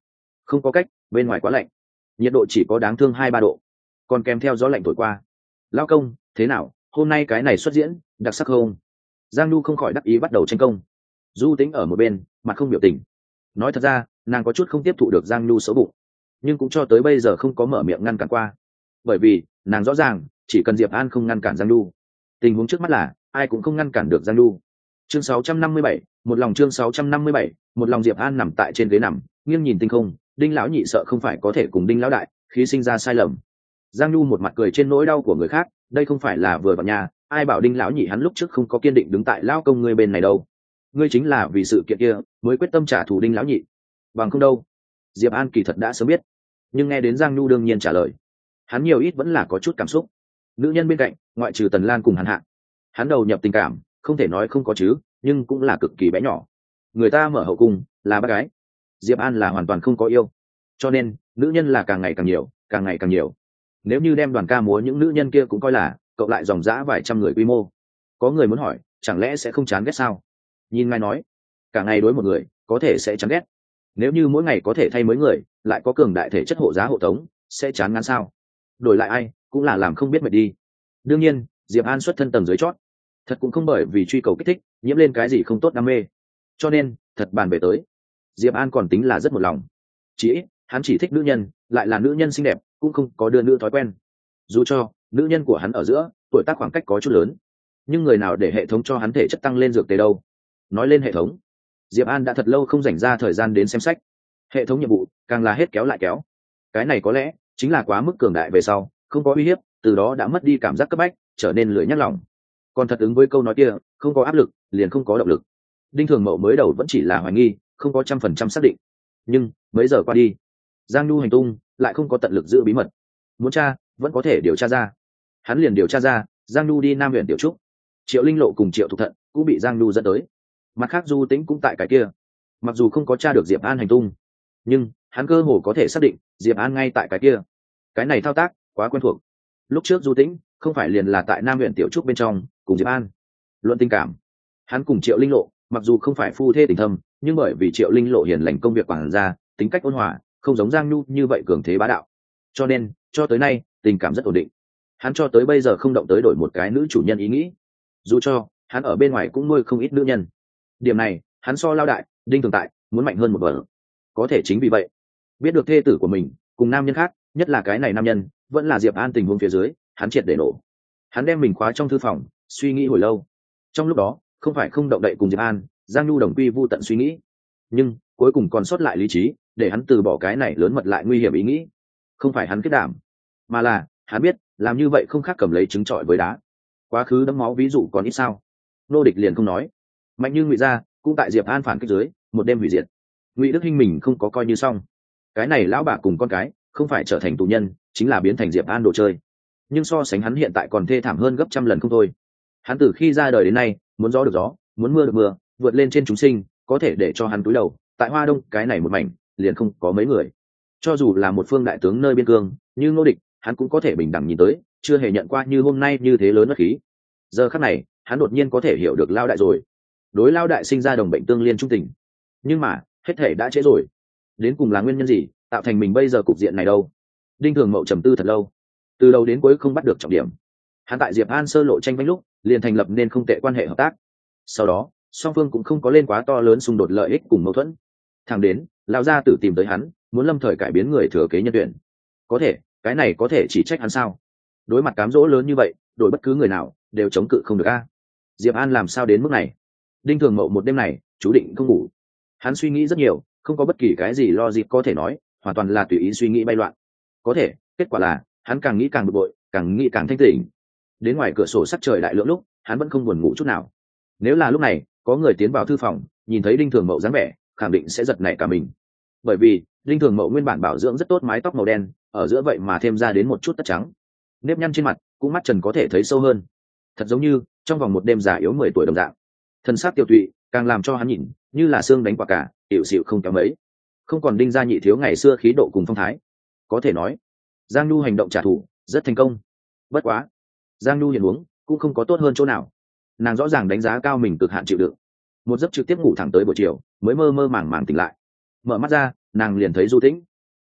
không có cách, bên ngoài quá lạnh, nhiệt độ chỉ có đáng thương hai ba độ, còn kèm theo gió lạnh thổi qua. Lao công, thế nào, hôm nay cái này xuất diễn đặc sắc không? Giang Nhu không khỏi đắc ý bắt đầu tranh công. Du Tĩnh ở một bên mặt không biểu tình. Nói thật ra nàng có chút không tiếp thụ được Giang Nhu xấu bụng, nhưng cũng cho tới bây giờ không có mở miệng ngăn cản qua, bởi vì nàng rõ ràng chỉ cần Diệp An không ngăn cản Giang Nhu, tình huống trước mắt là ai cũng không ngăn cản được Giang Nhu. Chương sáu trăm năm mươi bảy, một lòng chương sáu trăm năm mươi bảy, một lòng. Diệp An nằm tại trên ghế nằm, nghiêng nhìn tinh không. Đinh lão nhị sợ không phải có thể cùng Đinh lão đại khí sinh ra sai lầm. Giang Nhu một mặt cười trên nỗi đau của người khác, đây không phải là vừa vào nhà, ai bảo Đinh lão nhị hắn lúc trước không có kiên định đứng tại lão công ngươi bên này đâu. Ngươi chính là vì sự kiện kia mới quyết tâm trả thù Đinh lão nhị, bằng không đâu. Diệp An kỳ thật đã sớm biết, nhưng nghe đến Giang Nhu đương nhiên trả lời, hắn nhiều ít vẫn là có chút cảm xúc. Nữ nhân bên cạnh ngoại trừ Tần Lan cùng hắn hạ, hắn đầu nhập tình cảm không thể nói không có chứ, nhưng cũng là cực kỳ bé nhỏ. Người ta mở hậu cung là bác gái, Diệp An là hoàn toàn không có yêu, cho nên nữ nhân là càng ngày càng nhiều, càng ngày càng nhiều. Nếu như đem đoàn ca múa những nữ nhân kia cũng coi là cộng lại dòng dã vài trăm người quy mô, có người muốn hỏi chẳng lẽ sẽ không chán ghét sao? Nhìn ngài nói, cả ngày đối một người có thể sẽ chán ghét, nếu như mỗi ngày có thể thay mới người, lại có cường đại thể chất hộ giá hộ tống, sẽ chán ngán sao? Đổi lại ai cũng là làm không biết mệt đi. Đương nhiên Diệp An xuất thân tầng dưới chót, thật cũng không bởi vì truy cầu kích thích nhiễm lên cái gì không tốt đam mê, cho nên thật bàn về tới, Diệp An còn tính là rất một lòng. Chỉ ít hắn chỉ thích nữ nhân, lại là nữ nhân xinh đẹp, cũng không có đưa nữ thói quen. Dù cho nữ nhân của hắn ở giữa tuổi tác khoảng cách có chút lớn, nhưng người nào để hệ thống cho hắn thể chất tăng lên dược tề đâu. Nói lên hệ thống, Diệp An đã thật lâu không dành ra thời gian đến xem sách. Hệ thống nhiệm vụ càng là hết kéo lại kéo, cái này có lẽ chính là quá mức cường đại về sau không có uy hiếp, từ đó đã mất đi cảm giác cấp bách, trở nên lười nhác lòng. Còn thật ứng với câu nói kia, không có áp lực liền không có động lực. Đinh Thường Mậu mới đầu vẫn chỉ là hoài nghi, không có trăm phần trăm xác định, nhưng mấy giờ qua đi, Giang Nhu hành tung lại không có tận lực giữ bí mật, muốn tra vẫn có thể điều tra ra. Hắn liền điều tra ra Giang Nhu đi Nam huyện Tiểu Trúc, Triệu Linh Lộ cùng Triệu Thục Thận cũng bị Giang Nhu dẫn tới. Mặt khác Du Tĩnh cũng tại cái kia, mặc dù không có tra được Diệp An hành tung, nhưng hắn cơ hồ có thể xác định Diệp An ngay tại cái kia. Cái này thao tác quá quen thuộc, lúc trước Du Tĩnh không phải liền là tại Nam huyện Tiểu Trúc bên trong cùng Diệp An luận tình cảm. Hắn cùng Triệu Linh Lộ mặc dù không phải phu thê tình thâm, nhưng bởi vì Triệu Linh Lộ hiền lành công việc quản gia, tính cách ôn hòa, không giống Giang Nhu như vậy cường thế bá đạo, cho nên cho tới nay tình cảm rất ổn định. Hắn cho tới bây giờ không động tới đổi một cái nữ chủ nhân ý nghĩ, dù cho hắn ở bên ngoài cũng nuôi không ít nữ nhân. Điểm này hắn so Lao Đại, Đinh Thường Tại muốn mạnh hơn một bậc. Có thể chính vì vậy, biết được thê tử của mình cùng nam nhân khác, nhất là cái này nam nhân vẫn là Diệp An tình huống phía dưới, hắn triệt để nổ. Hắn đem mình khóa trong thư phòng, suy nghĩ hồi lâu. Trong lúc đó không phải không động đậy cùng Diệp An, Giang Nhu đồng quy vu tận suy nghĩ, nhưng cuối cùng còn sót lại lý trí, để hắn từ bỏ cái này lớn mật lại nguy hiểm ý nghĩ. Không phải hắn kết đảm, mà là hắn biết làm như vậy không khác cầm lấy trứng trọi với đá. Quá khứ đẫm máu ví dụ còn ít sao? Nô địch liền không nói, mạnh như Ngụy gia cũng tại Diệp An phản kích dưới một đêm hủy diệt. Ngụy Đức Hinh mình không có coi như xong, cái này lão bà cùng con cái không phải trở thành tù nhân, chính là biến thành Diệp An đồ chơi. Nhưng so sánh hắn hiện tại còn thê thảm hơn gấp trăm lần không thôi. Hắn từ khi ra đời đến nay, muốn gió được gió, muốn mưa được mưa, vượt lên trên chúng sinh, có thể để cho hắn túi đầu tại Hoa Đông cái này một mảnh liền không có mấy người. Cho dù là một phương đại tướng nơi biên cương như Ngô Địch, hắn cũng có thể bình đẳng nhìn tới, chưa hề nhận qua như hôm nay như thế lớn bất khí. Giờ khắc này hắn đột nhiên có thể hiểu được Lao Đại rồi, đối Lao Đại sinh ra đồng bệnh tương liên trung tình. Nhưng mà hết thể đã trễ rồi. Đến cùng là nguyên nhân gì tạo thành mình bây giờ cục diện này đâu? Đinh Thường Mậu trầm tư thật lâu, từ đầu đến cuối không bắt được trọng điểm. Hắn tại Diệp An sơ lộ tranh vánh lúc liền thành lập nên không tệ quan hệ hợp tác, sau đó song phương cũng không có lên quá to lớn xung đột lợi ích cùng mâu thuẫn. Thẳng đến Lão gia tử tìm tới hắn, muốn lâm thời cải biến người thừa kế nhân tuyển. Có thể cái này có thể chỉ trách hắn sao? Đối mặt cám dỗ lớn như vậy, đổi bất cứ người nào đều chống cự không được a. Diệp An làm sao đến mức này? Đinh Thường Mậu một đêm này chú định không ngủ. Hắn suy nghĩ rất nhiều, không có bất kỳ cái gì lo dịp có thể nói, hoàn toàn là tùy ý suy nghĩ bay loạn. Có thể kết quả là hắn càng nghĩ càng bực bội, càng nghĩ càng thanh tỉnh. Đến ngoài cửa sổ sắc trời đại lượng lúc, hắn vẫn không buồn ngủ chút nào. Nếu là lúc này có người tiến vào thư phòng, nhìn thấy Đinh Thường Mậu dáng vẻ, khẳng định sẽ giật nảy cả mình. Bởi vì Đinh Thường Mậu nguyên bản bảo dưỡng rất tốt mái tóc màu đen, ở giữa vậy mà thêm ra đến một chút tất trắng, nếp nhăn trên mặt cũng mắt trần có thể thấy sâu hơn, thật giống như trong vòng một đêm già yếu mười tuổi đồng dạng. Thân xác tiêu tụy càng làm cho hắn nhìn như là xương đánh quả cả, hiệu xịu không kém mấy, không còn Đinh gia nhị thiếu ngày xưa khí độ cùng phong thái. Có thể nói Giang Nhu hành động trả thù rất thành công. Bất quá Giang Nhu hiện uống cũng không có tốt hơn chỗ nào, nàng rõ ràng đánh giá cao mình cực hạn chịu đựng. Một giấc trực tiếp ngủ thẳng tới buổi chiều mới mơ mơ màng màng tỉnh lại. Mở mắt ra nàng liền thấy Du Tĩnh.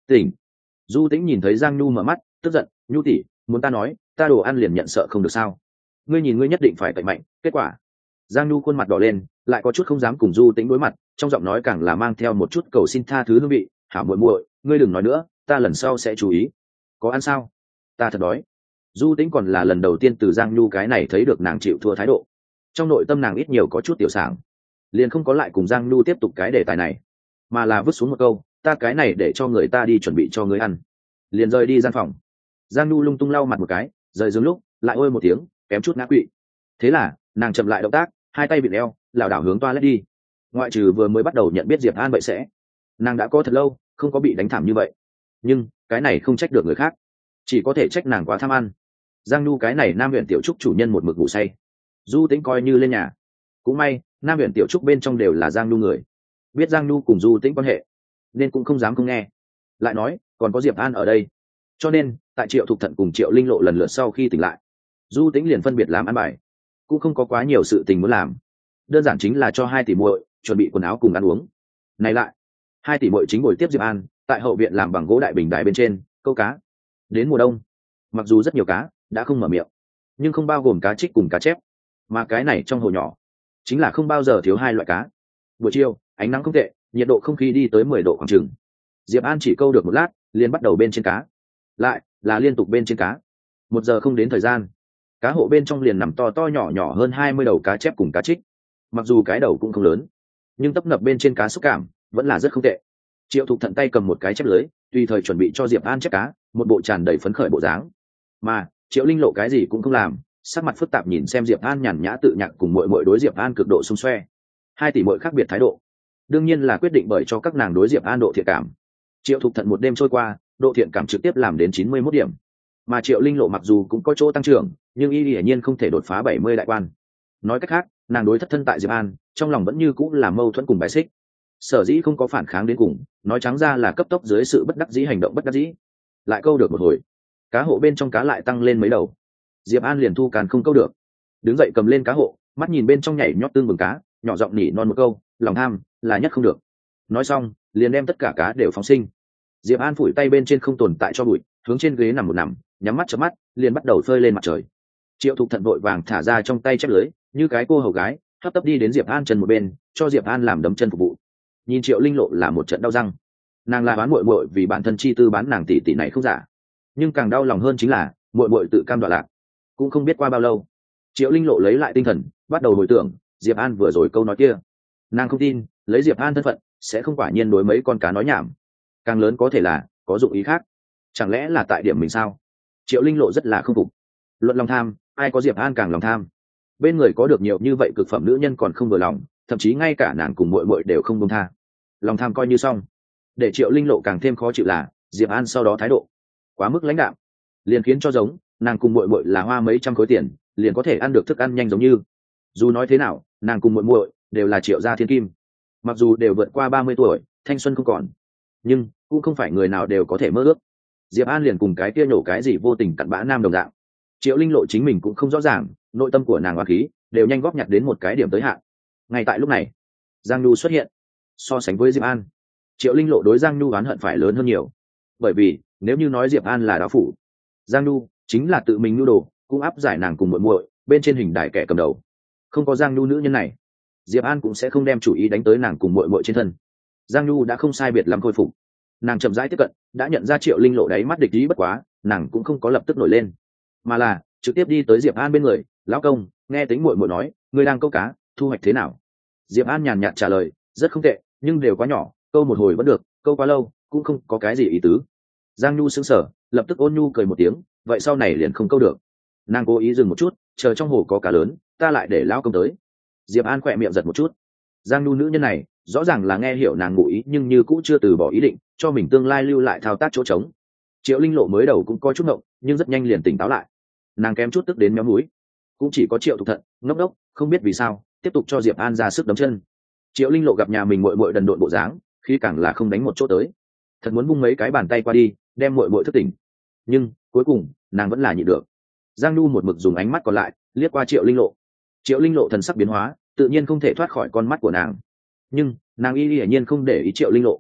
Tỉnh. Du Tĩnh nhìn thấy Giang Nhu mở mắt, tức giận, Nhu tỷ, muốn ta nói, ta đồ ăn liền nhận sợ không được sao? Ngươi nhìn ngươi nhất định phải cậy mạnh, kết quả. Giang Nhu khuôn mặt đỏ lên, lại có chút không dám cùng Du Tĩnh đối mặt, trong giọng nói càng là mang theo một chút cầu xin tha thứ hương vị. Hảo muội muội, ngươi đừng nói nữa, ta lần sau sẽ chú ý. Có ăn sao? Ta thật đói. Du Tĩnh còn là lần đầu tiên từ Giang Nhu cái này thấy được nàng chịu thua thái độ. Trong nội tâm nàng ít nhiều có chút tiểu sảng, liền không có lại cùng Giang Nhu tiếp tục cái đề tài này, mà là vứt xuống một câu, ta cái này để cho người ta đi chuẩn bị cho ngươi ăn. Liền rời đi gian phòng. Giang Nhu lung tung lau mặt một cái, rời giường lúc lại ôi một tiếng, kém chút ngã quỵ. Thế là nàng chậm lại động tác, hai tay bịt eo, lảo đảo hướng toilet đi. Ngoại trừ vừa mới bắt đầu nhận biết Diệp An vậy sẽ, nàng đã có thật lâu không có bị đánh thảm như vậy. Nhưng cái này không trách được người khác, chỉ có thể trách nàng quá tham ăn. Giang Nhu cái này Nam huyện tiểu trúc chủ nhân một mực ngủ say, Du Tĩnh coi như lên nhà. Cũng may Nam huyện tiểu trúc bên trong đều là Giang Nhu người, biết Giang Nhu cùng Du Tĩnh quan hệ, nên cũng không dám không nghe. Lại nói còn có Diệp An ở đây, cho nên tại Triệu Thục Thận cùng Triệu Linh Lộ lần lượt sau khi tỉnh lại, Du Tĩnh liền phân biệt làm ăn bài, cũng không có quá nhiều sự tình muốn làm, đơn giản chính là cho hai tỷ muội chuẩn bị quần áo cùng ăn uống. Này lại, hai tỷ muội chính ngồi tiếp Diệp An tại hậu viện làm bằng gỗ đại bình đài bên trên câu cá. Đến mùa đông, mặc dù rất nhiều cá đã không mở miệng, nhưng không bao gồm cá trích cùng cá chép, mà cái này trong hồ nhỏ chính là không bao giờ thiếu hai loại cá. Buổi chiều ánh nắng không tệ, nhiệt độ không khí đi tới mười độ khoảng chừng. Diệp An chỉ câu được một lát liền bắt đầu bên trên cá, lại là liên tục bên trên cá. Một giờ không đến thời gian, cá hộ bên trong liền nằm to to nhỏ nhỏ hơn hai mươi đầu cá chép cùng cá trích. Mặc dù cái đầu cũng không lớn, nhưng tấp nập bên trên cá xúc cảm vẫn là rất không tệ. Triệu Thục Thận tay cầm một cái chép lưới, tùy thời chuẩn bị cho Diệp An chép cá, một bộ tràn đầy phấn khởi bộ dáng. Mà Triệu Linh Lộ cái gì cũng không làm, sắc mặt phức tạp nhìn xem Diệp An nhàn nhã tự nhạc cùng muội muội đối Diệp An cực độ xung xoe. Hai tỷ muội khác biệt thái độ, đương nhiên là quyết định bởi cho các nàng đối Diệp An độ thiện cảm. Triệu Thục Thận một đêm trôi qua, độ thiện cảm trực tiếp làm đến chín mươi mốt điểm, mà Triệu Linh Lộ mặc dù cũng có chỗ tăng trưởng, nhưng y hiển nhiên không thể đột phá bảy mươi đại quan. Nói cách khác, nàng đối thất thân tại Diệp An, trong lòng vẫn như cũng là mâu thuẫn cùng bài xích. Sở dĩ không có phản kháng đến cùng, nói trắng ra là cấp tốc dưới sự bất đắc dĩ hành động bất đắc dĩ. Lại câu được một hồi, cá hộ bên trong cá lại tăng lên mấy đầu. Diệp An liền thu càn không câu được, đứng dậy cầm lên cá hộ, mắt nhìn bên trong nhảy nhót tương bừng cá, nhỏ giọng nỉ non một câu, lòng tham là nhất không được. Nói xong liền đem tất cả cá đều phóng sinh. Diệp An phủi tay bên trên không tồn tại cho bụi, hướng trên ghế nằm một nằm, nhắm mắt chớp mắt liền bắt đầu phơi lên mặt trời. Triệu Thục Thận vội vàng thả ra trong tay chép lưới, như cái cô hầu gái hấp tấp đi đến Diệp An chân một bên, cho Diệp An làm đấm chân phục vụ. Nhìn Triệu Linh Lộ là một trận đau răng, nàng là bán muội muội vì bản thân chi tư bán nàng tỷ tỷ này không giả, nhưng càng đau lòng hơn chính là muội muội tự cam đoạn lạc. Cũng không biết qua bao lâu, Triệu Linh Lộ lấy lại tinh thần, bắt đầu hồi tưởng Diệp An vừa rồi câu nói kia. Nàng không tin lấy Diệp An thân phận sẽ không quả nhiên đối mấy con cá nói nhảm, càng lớn có thể là có dụng ý khác. Chẳng lẽ là tại điểm mình sao? Triệu Linh Lộ rất là không phục. Luận lòng tham, ai có Diệp An càng lòng tham. Bên người có được nhiều như vậy cực phẩm nữ nhân còn không vừa lòng, thậm chí ngay cả nàng cùng muội muội đều không buông tha. Lòng tham coi như xong, để Triệu Linh Lộ càng thêm khó chịu là Diệp An sau đó thái độ quá mức lãnh đạm, liền khiến cho giống nàng cùng muội muội là hoa mấy trăm khối tiền liền có thể ăn được thức ăn nhanh giống như. Dù nói thế nào, nàng cùng muội muội đều là Triệu gia thiên kim, mặc dù đều vượt qua ba mươi tuổi, thanh xuân không còn, nhưng cũng không phải người nào đều có thể mơ ước. Diệp An liền cùng cái kia nhổ cái gì vô tình cặn bã nam đồng dạng. Triệu Linh Lộ chính mình cũng không rõ ràng, nội tâm của nàng oán khí đều nhanh góp nhặt đến một cái điểm tới hạn. Ngay tại lúc này, Giang Nhu xuất hiện. So sánh với Diệp An, Triệu Linh Lộ đối Giang Nhu oán hận phải lớn hơn nhiều. Bởi vì nếu như nói Diệp An là đạo phủ, Giang Nhu chính là tự mình nhu đồ, cũng áp giải nàng cùng muội muội bên trên hình đài kẻ cầm đầu. Không có Giang Nhu nữ nhân này, Diệp An cũng sẽ không đem chủ ý đánh tới nàng cùng muội muội trên thân. Giang Nhu đã không sai biệt lắm khôi phục, nàng chậm rãi tiếp cận, đã nhận ra Triệu Linh Lộ đáy mắt địch ý bất quá, nàng cũng không có lập tức nổi lên, mà là trực tiếp đi tới Diệp An bên người. Lão công, nghe tính muội muội nói ngươi đang câu cá, thu hoạch thế nào? Diệp An nhàn nhạt trả lời, rất không tệ, nhưng đều quá nhỏ, câu một hồi vẫn được, câu quá lâu cũng không có cái gì ý tứ. Giang Nhu sững sờ, lập tức ôn nhu cười một tiếng, vậy sau này liền không câu được. Nàng cố ý dừng một chút, chờ trong hồ có cá lớn ta lại để lão công tới. Diệp An khỏe miệng giật một chút. Giang Nhu nữ nhân này rõ ràng là nghe hiểu nàng ngụ ý, nhưng như cũng chưa từ bỏ ý định cho mình tương lai lưu lại thao tác chỗ trống. Triệu Linh Lộ mới đầu cũng có chút ngộng, nhưng rất nhanh liền tỉnh táo lại. Nàng kém chút tức đến méo mũi. Cũng chỉ có Triệu Thục Thận ngốc đốc không biết vì sao tiếp tục cho Diệp An ra sức đấm chân. Triệu Linh Lộ gặp nhà mình muội muội đần độn bộ dáng, khi càng là không đánh một chỗ tới, thật muốn vung mấy cái bàn tay qua đi đem muội muội thức tỉnh, nhưng cuối cùng nàng vẫn là nhịn được. Giang Nhu một mực dùng ánh mắt còn lại liếc qua Triệu Linh Lộ. Triệu Linh Lộ thần sắc biến hóa, tự nhiên không thể thoát khỏi con mắt của nàng, nhưng nàng y hiển nhiên không để ý Triệu Linh Lộ.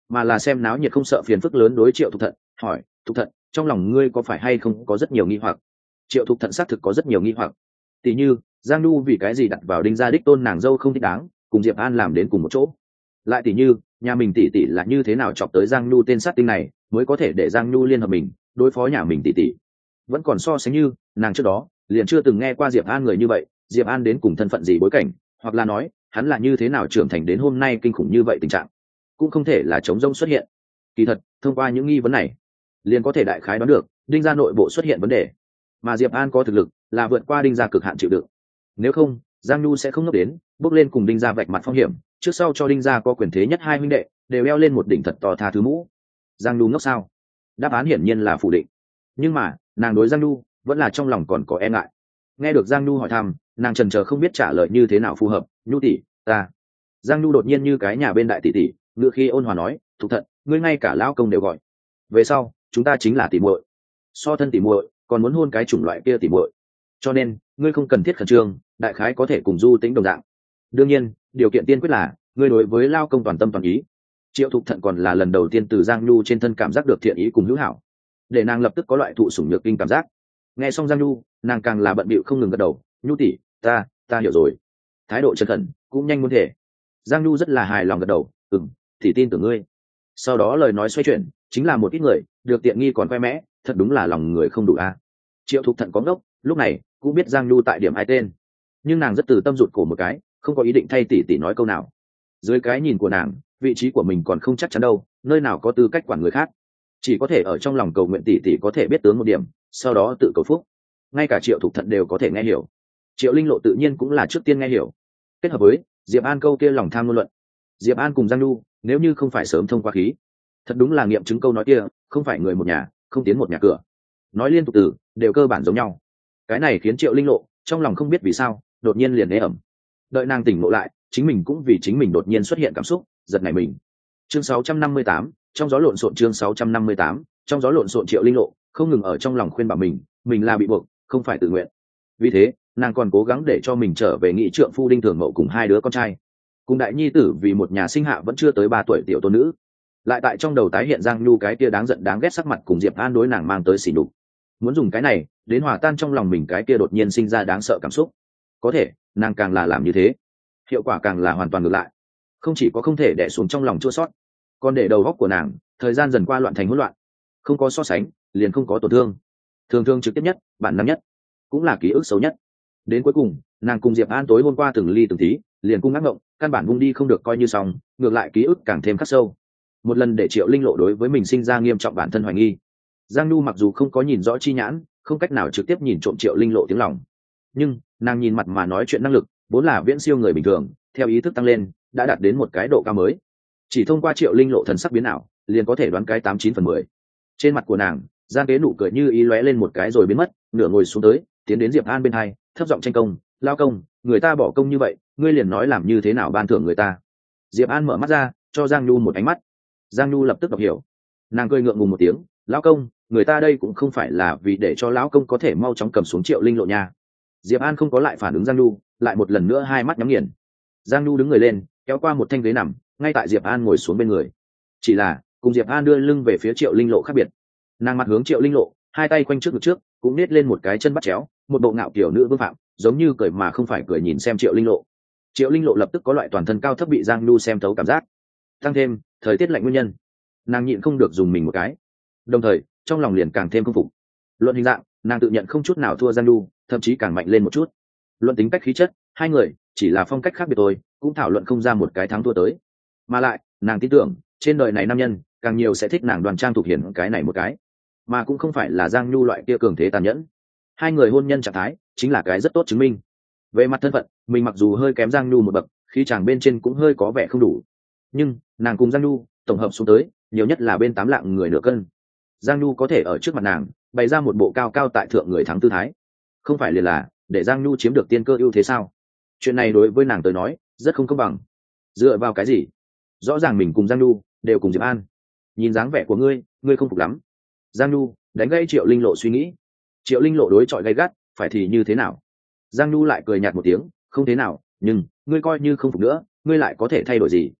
mà là xem náo nhiệt không sợ phiền phức lớn đối Triệu Thục Thận, hỏi: Thục Thận, trong lòng ngươi có phải hay không có rất nhiều nghi hoặc? Triệu Thục Thận xác thực có rất nhiều nghi hoặc, tỷ như Giang Nhu vì cái gì đặt vào Đinh gia đích tôn nàng dâu không thích đáng, cùng Diệp An làm đến cùng một chỗ, lại tỷ như nhà mình tỷ tỷ là như thế nào chọc tới Giang Nhu tên sát tinh này mới có thể để Giang Nhu liên hợp mình đối phó nhà mình tỷ tỷ. Vẫn còn so sánh như nàng trước đó liền chưa từng nghe qua Diệp An người như vậy, Diệp An đến cùng thân phận gì bối cảnh, hoặc là nói hắn là như thế nào trưởng thành đến hôm nay kinh khủng như vậy tình trạng, cũng không thể là trống rỗng xuất hiện. Kỳ thật thông qua những nghi vấn này liền có thể đại khái đoán được Đinh gia nội bộ xuất hiện vấn đề, mà Diệp An có thực lực là vượt qua Đinh gia cực hạn chịu đựng. Nếu không Giang Nhu sẽ không ngốc đến bước lên cùng Đinh gia vạch mặt phong hiểm, trước sau cho Đinh gia có quyền thế nhất hai huynh đệ đều eo lên một đỉnh thật to tha thứ mũ. Giang Nhu ngốc sao? Đáp án hiển nhiên là phủ định, nhưng mà nàng đối Giang Nhu vẫn là trong lòng còn có e ngại. Nghe được Giang Nhu hỏi thăm, nàng chần chờ không biết trả lời như thế nào phù hợp. Nhu tỷ, ta. Giang Nhu đột nhiên như cái nhà bên đại tỷ tỷ, ngựa khi ôn hòa nói: Thục Thận, ngươi ngay cả lão công đều gọi, về sau chúng ta chính là tỷ muội, so thân tỷ muội còn muốn hôn cái chủng loại kia tỷ muội, cho nên ngươi không cần thiết khẩn trương, đại khái có thể cùng Du Tĩnh đồng dạng. Đương nhiên điều kiện tiên quyết là ngươi đối với lao công toàn tâm toàn ý. Triệu Thục Thận còn là lần đầu tiên từ Giang Nhu trên thân cảm giác được thiện ý cùng hữu hảo, để nàng lập tức có loại thụ sủng nhược kinh cảm giác. Nghe xong Giang Nhu, nàng càng là bận bịu không ngừng gật đầu: Nhu tỷ, ta ta hiểu rồi. Thái độ chân khẩn cũng nhanh muốn thể. Giang Nhu rất là hài lòng gật đầu: ừm, thì tin tưởng ngươi. Sau đó lời nói xoay chuyển, chính là một ít người được tiện nghi còn khoe mẽ, thật đúng là lòng người không đủ a. Triệu Thục Thận có ngốc, lúc này cũng biết Giang Nhu tại điểm ai tên, nhưng nàng rất từ tâm rụt cổ một cái, không có ý định thay tỷ tỷ nói câu nào. Dưới cái nhìn của nàng, vị trí của mình còn không chắc chắn đâu, nơi nào có tư cách quản người khác, chỉ có thể ở trong lòng cầu nguyện tỷ tỷ có thể biết tướng một điểm, sau đó tự cầu phúc. Ngay cả Triệu Thục Thận đều có thể nghe hiểu, Triệu Linh Lộ tự nhiên cũng là trước tiên nghe hiểu. Kết hợp với Diệp An câu kia lòng tham ngôn luận, Diệp An cùng Giang Nhu nếu như không phải sớm thông qua khí, thật đúng là nghiệm chứng câu nói kia, không phải người một nhà không tiến một nhà cửa. Nói liên tục từ đều cơ bản giống nhau. Cái này khiến Triệu Linh Lộ trong lòng không biết vì sao đột nhiên liền ế ẩm. Đợi nàng tỉnh ngộ lại, chính mình cũng vì chính mình đột nhiên xuất hiện cảm xúc giật nảy mình. Chương sáu trăm năm mươi tám, trong gió lộn xộn. Chương sáu trăm năm mươi tám, trong gió lộn xộn. Triệu Linh Lộ không ngừng ở trong lòng khuyên bảo mình, mình là bị buộc, không phải tự nguyện. Vì thế nàng còn cố gắng để cho mình trở về nghị trượng phu Đinh Thường Mậu cùng hai đứa con trai, cùng đại nhi tử vì một nhà sinh hạ vẫn chưa tới ba tuổi tiểu tôn nữ. Lại tại trong đầu tái hiện Giang Nhu cái kia đáng giận đáng ghét sắc mặt cùng Diệp An đối nàng mang tới sỉ nhục, muốn dùng cái này đến hòa tan trong lòng mình cái kia đột nhiên sinh ra đáng sợ cảm xúc. Có thể nàng càng là làm như thế, hiệu quả càng là hoàn toàn ngược lại. Không chỉ có không thể đè xuống trong lòng chua sót, còn để đầu óc của nàng thời gian dần qua loạn thành hỗn loạn. Không có so sánh liền không có tổn thương, thường thường trực tiếp nhất, bản năng nhất, cũng là ký ức xấu nhất. Đến cuối cùng nàng cùng Diệp An tối hôm qua từng ly từng tí, liền cung ác mộng, căn bản vung đi không được coi như xong, ngược lại ký ức càng thêm khắc sâu. Một lần để Triệu Linh Lộ đối với mình sinh ra nghiêm trọng bản thân hoài nghi. Giang Nhu mặc dù không có nhìn rõ chi nhãn, không cách nào trực tiếp nhìn trộm Triệu Linh Lộ tiếng lòng, nhưng nàng nhìn mặt mà nói chuyện năng lực vốn là viễn siêu người bình thường, theo ý thức tăng lên đã đạt đến một cái độ cao mới. Chỉ thông qua Triệu Linh Lộ thần sắc biến ảo liền có thể đoán cái tám chín phần mười. Trên mặt của nàng Giang Kế nụ cười như ý lóe lên một cái rồi biến mất, nửa ngồi xuống tới tiến đến Diệp An bên hai, thấp giọng tranh công: lao công, người ta bỏ công như vậy, ngươi liền nói làm như thế nào ban thưởng người ta. Diệp An mở mắt ra cho Giang Nhu một ánh mắt. Giang Nhu lập tức đọc hiểu, nàng cười ngượng ngùng một tiếng: lão công, người ta đây cũng không phải là vì để cho lão công có thể mau chóng cầm xuống Triệu Linh Lộ nha. Diệp An không có lại phản ứng Giang Nhu, lại một lần nữa hai mắt nhắm nghiền. Giang Nhu đứng người lên kéo qua một thanh ghế nằm ngay tại Diệp An ngồi xuống bên người, chỉ là cùng Diệp An đưa lưng về phía Triệu Linh Lộ khác biệt. Nàng mặt hướng Triệu Linh Lộ, hai tay quanh trước ngực trước, cũng nết lên một cái chân bắt chéo, một bộ ngạo kiểu nữ vương phạm, giống như cười mà không phải cười nhìn xem Triệu Linh Lộ. Triệu Linh Lộ lập tức có loại toàn thân cao thấp bị Giang Nhu xem thấu cảm giác. Tăng thêm thời tiết lạnh nguyên nhân, nàng nhịn không được dùng mình một cái, đồng thời trong lòng liền càng thêm không phục. Luận hình dạng, nàng tự nhận không chút nào thua Giang Nhu, thậm chí càng mạnh lên một chút. Luận tính cách khí chất, hai người chỉ là phong cách khác biệt thôi, cũng thảo luận không ra một cái thắng thua tới. Mà lại nàng tin tưởng trên đời này nam nhân càng nhiều sẽ thích nàng đoan trang thuộc hiển cái này một cái, mà cũng không phải là Giang Nhu loại kia cường thế tàn nhẫn. Hai người hôn nhân trạng thái chính là cái rất tốt chứng minh. Về mặt thân phận, mình mặc dù hơi kém Giang Nhu một bậc, khí chàng bên trên cũng hơi có vẻ không đủ, nhưng nàng cùng Giang Nhu tổng hợp xuống tới nhiều nhất là bên tám lạng người nửa cân. Giang Nhu có thể ở trước mặt nàng bày ra một bộ cao cao tại thượng người thắng tư thái, không phải liền là để Giang Nhu chiếm được tiên cơ ưu thế sao? Chuyện này đối với nàng tới nói rất không công bằng. Dựa vào cái gì? Rõ ràng mình cùng Giang Nhu đều cùng Diệp An. Nhìn dáng vẻ của ngươi, ngươi không phục lắm. Giang Nhu đánh gãy Triệu Linh Lộ suy nghĩ. Triệu Linh Lộ đối chọi gay gắt, phải thì như thế nào? Giang Nhu lại cười nhạt một tiếng: không thế nào, nhưng ngươi coi như không phục nữa, ngươi lại có thể thay đổi gì?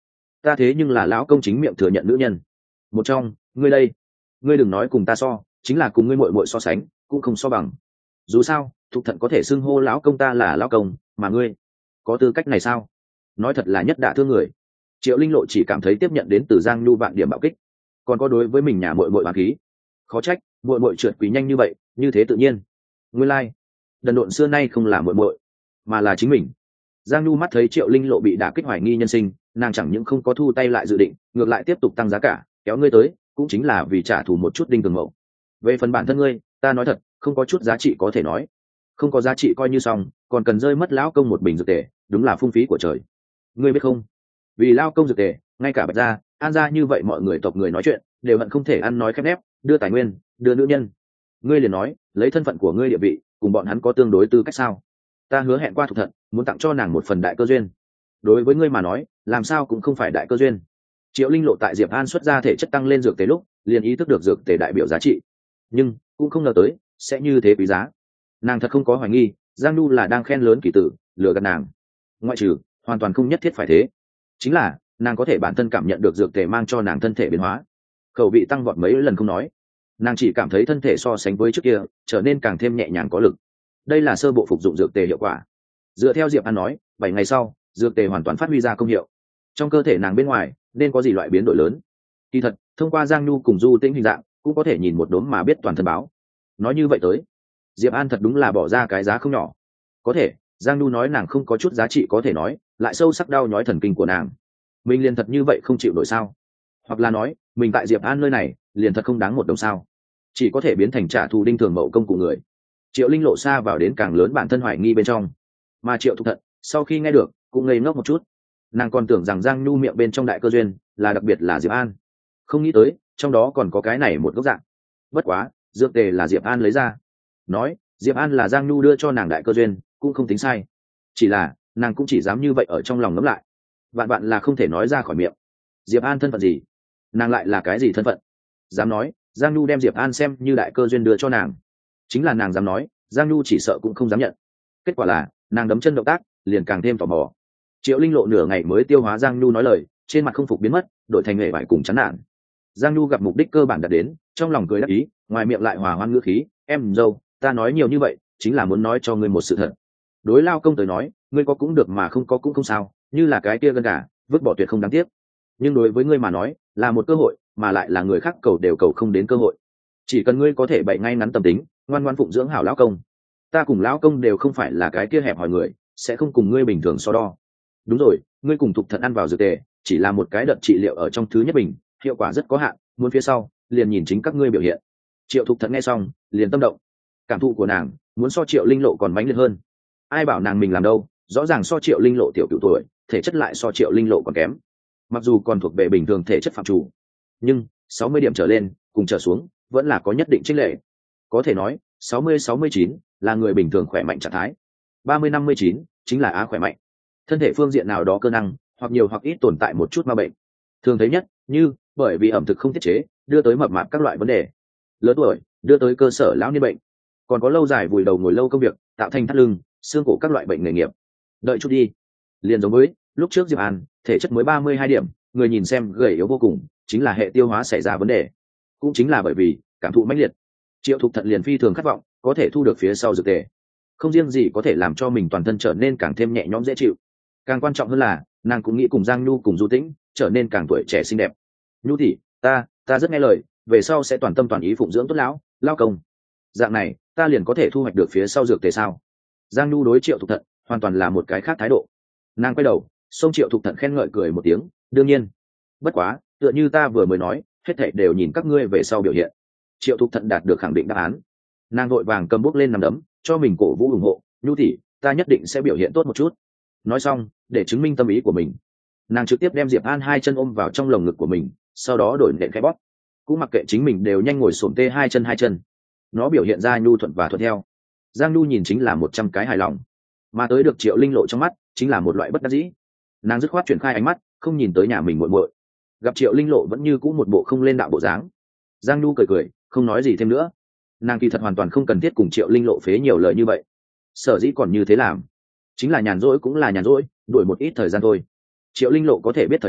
ta thế nhưng là lão công chính miệng thừa nhận nữ nhân một trong. Ngươi đây, ngươi đừng nói cùng ta so, chính là cùng ngươi muội muội so sánh cũng không so bằng. Dù sao Thục Thận có thể xưng hô lão công ta là lão công, mà ngươi có tư cách này sao? Nói thật là nhất đả thương người. Triệu Linh Lộ chỉ cảm thấy tiếp nhận đến từ Giang Nhu vạn điểm bạo kích, còn có đối với mình nhà muội muội oán khí. Khó trách muội muội trượt quý nhanh như vậy, như thế tự nhiên. Nguyên lai like. Đần độn xưa nay không là muội muội, mà là chính mình. Giang Nhu mắt thấy Triệu Linh Lộ bị đả kích hoài nghi nhân sinh, nàng chẳng những không có thu tay lại dự định, ngược lại tiếp tục tăng giá cả, kéo ngươi tới, cũng chính là vì trả thù một chút đinh tường mậu. Về phần bản thân ngươi, ta nói thật, không có chút giá trị có thể nói. Không có giá trị coi như xong, còn cần rơi mất lão công một bình dược tề, đúng là phung phí của trời. Ngươi biết không? Vì lao công dược tề, ngay cả Bạch gia, An gia như vậy mọi người tộc người nói chuyện, đều hận không thể ăn nói khép nép, đưa tài nguyên, đưa nữ nhân. Ngươi liền nói, lấy thân phận của ngươi địa vị, cùng bọn hắn có tương đối tư cách sao? Ta hứa hẹn qua Thục Thận, muốn tặng cho nàng một phần đại cơ duyên. Đối với ngươi mà nói, làm sao cũng không phải đại cơ duyên. Triệu Linh Lộ tại Diệp An xuất ra thể chất tăng lên dược tề lúc, liền ý thức được dược tề đại biểu giá trị, nhưng cũng không ngờ tới sẽ như thế quý giá. Nàng thật không có hoài nghi Giang Nhu là đang khen lớn kỳ tử, lừa gạt nàng. Ngoại trừ hoàn toàn không nhất thiết phải thế, chính là nàng có thể bản thân cảm nhận được dược tề mang cho nàng thân thể biến hóa, khẩu vị tăng vọt mấy lần không nói, nàng chỉ cảm thấy thân thể so sánh với trước kia trở nên càng thêm nhẹ nhàng có lực. Đây là sơ bộ phục dụng dược tề hiệu quả. Dựa theo Diệp An nói, bảy ngày sau dược tề hoàn toàn phát huy ra công hiệu, trong cơ thể nàng bên ngoài nên có gì loại biến đổi lớn. Kỳ thật thông qua Giang Nhu cùng Du Tĩnh hình dạng cũng có thể nhìn một đốm mà biết toàn thân báo. Nói như vậy tới, Diệp An thật đúng là bỏ ra cái giá không nhỏ. Có thể Giang Nhu nói nàng không có chút giá trị có thể nói, lại sâu sắc đau nhói thần kinh của nàng. Mình liền thật như vậy không chịu nổi sao? Hoặc là nói mình tại Diệp An nơi này liền thật không đáng một đồng sao? Chỉ có thể biến thành trả thù đinh thường mậu công cụ người. Triệu Linh Lộ xa vào đến càng lớn bản thân hoài nghi bên trong, mà Triệu Thục Thận sau khi nghe được cũng ngây ngốc một chút. Nàng còn tưởng rằng Giang Nhu miệng bên trong đại cơ duyên là đặc biệt là Diệp An, không nghĩ tới trong đó còn có cái này một góc dạng. Bất quá dược tề là Diệp An lấy ra, nói Diệp An là Giang Nhu đưa cho nàng đại cơ duyên cũng không tính sai, chỉ là nàng cũng chỉ dám như vậy ở trong lòng ngẫm lại, vạn vạn là không thể nói ra khỏi miệng. Diệp An thân phận gì? Nàng lại là cái gì thân phận? Dám nói Giang Nhu đem Diệp An xem như đại cơ duyên đưa cho nàng, chính là nàng dám nói Giang Nhu chỉ sợ cũng không dám nhận. Kết quả là nàng đấm chân động tác liền càng thêm tò mò. Triệu Linh Lộ nửa ngày mới tiêu hóa Giang Nhu nói lời, trên mặt không phục biến mất, đổi thành nghề vải cùng chán nản. Giang Nhu gặp mục đích cơ bản đạt đến, trong lòng cười đắc ý, ngoài miệng lại hòa hoan ngữ khí, em dâu, ta nói nhiều như vậy chính là muốn nói cho ngươi một sự thật. Đối lao công tới nói, ngươi có cũng được mà không có cũng không sao, như là cái kia gân gà vứt bỏ tuyệt không đáng tiếc. Nhưng đối với ngươi mà nói là một cơ hội, mà lại là người khác cầu đều cầu không đến cơ hội. Chỉ cần ngươi có thể bày ngay ngắn tâm tính, ngoan ngoãn phụng dưỡng hảo lão công, ta cùng lão công đều không phải là cái kia hẹp hòi người, sẽ không cùng ngươi bình thường so đo. Đúng rồi, ngươi cùng Thục Thận ăn vào dược tề chỉ là một cái đợt trị liệu ở trong thứ nhất bình, hiệu quả rất có hạn, muốn phía sau liền nhìn chính các ngươi biểu hiện. Triệu Thục Thận nghe xong liền tâm động, cảm thụ của nàng muốn so Triệu Linh Lộ còn mãnh liệt hơn. Ai bảo nàng mình làm đâu, rõ ràng so Triệu Linh Lộ tiểu cựu tuổi, thể chất lại so Triệu Linh Lộ còn kém. Mặc dù còn thuộc về bình thường thể chất phạm chủ, nhưng sáu mươi điểm trở lên cùng trở xuống vẫn là có nhất định chênh lệch. Có thể nói sáu mươi sáu mươi chín là người bình thường khỏe mạnh trạng thái, ba mươi năm mươi chín chính là á khỏe mạnh. Thân thể phương diện nào đó cơ năng hoặc nhiều hoặc ít tồn tại một chút ma bệnh, thường thấy nhất như bởi vì ẩm thực không tiết chế đưa tới mập mạp các loại vấn đề, lớn tuổi đưa tới cơ sở lão niên bệnh, còn có lâu dài vùi đầu ngồi lâu công việc tạo thành thắt lưng xương cổ các loại bệnh nghề nghiệp. Đợi chút đi, liền giống với lúc trước Diệp An thể chất mới ba mươi hai điểm, người nhìn xem gầy yếu vô cùng, chính là hệ tiêu hóa xảy ra vấn đề. Cũng chính là bởi vì cảm thụ mãnh liệt, Triệu Thục Thận liền phi thường khát vọng có thể thu được phía sau dược tề, không riêng gì có thể làm cho mình toàn thân trở nên càng thêm nhẹ nhõm dễ chịu, càng quan trọng hơn là nàng cũng nghĩ cùng Giang Nhu cùng Du Tĩnh trở nên càng tuổi trẻ xinh đẹp. Nhu thị, ta ta rất nghe lời, về sau sẽ toàn tâm toàn ý phụng dưỡng tốt lão lao công, dạng này ta liền có thể thu hoạch được phía sau dược tề sao? Giang Nhu đối Triệu Thục Thận hoàn toàn là một cái khác thái độ. Nàng quay đầu xông Triệu Thục Thận khen ngợi cười một tiếng, đương nhiên, bất quá tựa như ta vừa mới nói, hết thảy đều nhìn các ngươi về sau biểu hiện. Triệu Thục Thận đạt được khẳng định đáp án, nàng vội vàng cầm bút lên nằm đấm cho mình cổ vũ ủng hộ. Nhu thị, ta nhất định sẽ biểu hiện tốt một chút. Nói xong, để chứng minh tâm ý của mình, nàng trực tiếp đem Diệp An hai chân ôm vào trong lồng ngực của mình, sau đó đổi nện cái bóp, cũng mặc kệ chính mình đều nhanh ngồi xổm tê hai chân hai chân. Nó biểu hiện ra nhu thuận và thuận theo. Giang Nhu nhìn chính là một trăm cái hài lòng, mà tới được Triệu Linh Lộ trong mắt chính là một loại bất đắc dĩ. Nàng dứt khoát chuyển khai ánh mắt, không nhìn tới nhà mình muội muội, gặp Triệu Linh Lộ vẫn như cũ một bộ không lên đạo bộ dáng. Giang Nhu cười cười, không nói gì thêm nữa. Nàng kỳ thật hoàn toàn không cần thiết cùng Triệu Linh Lộ phế nhiều lời như vậy, sở dĩ còn như thế làm chính là nhàn rỗi cũng là nhàn rỗi, đuổi một ít thời gian thôi. Triệu Linh Lộ có thể biết thời vụ,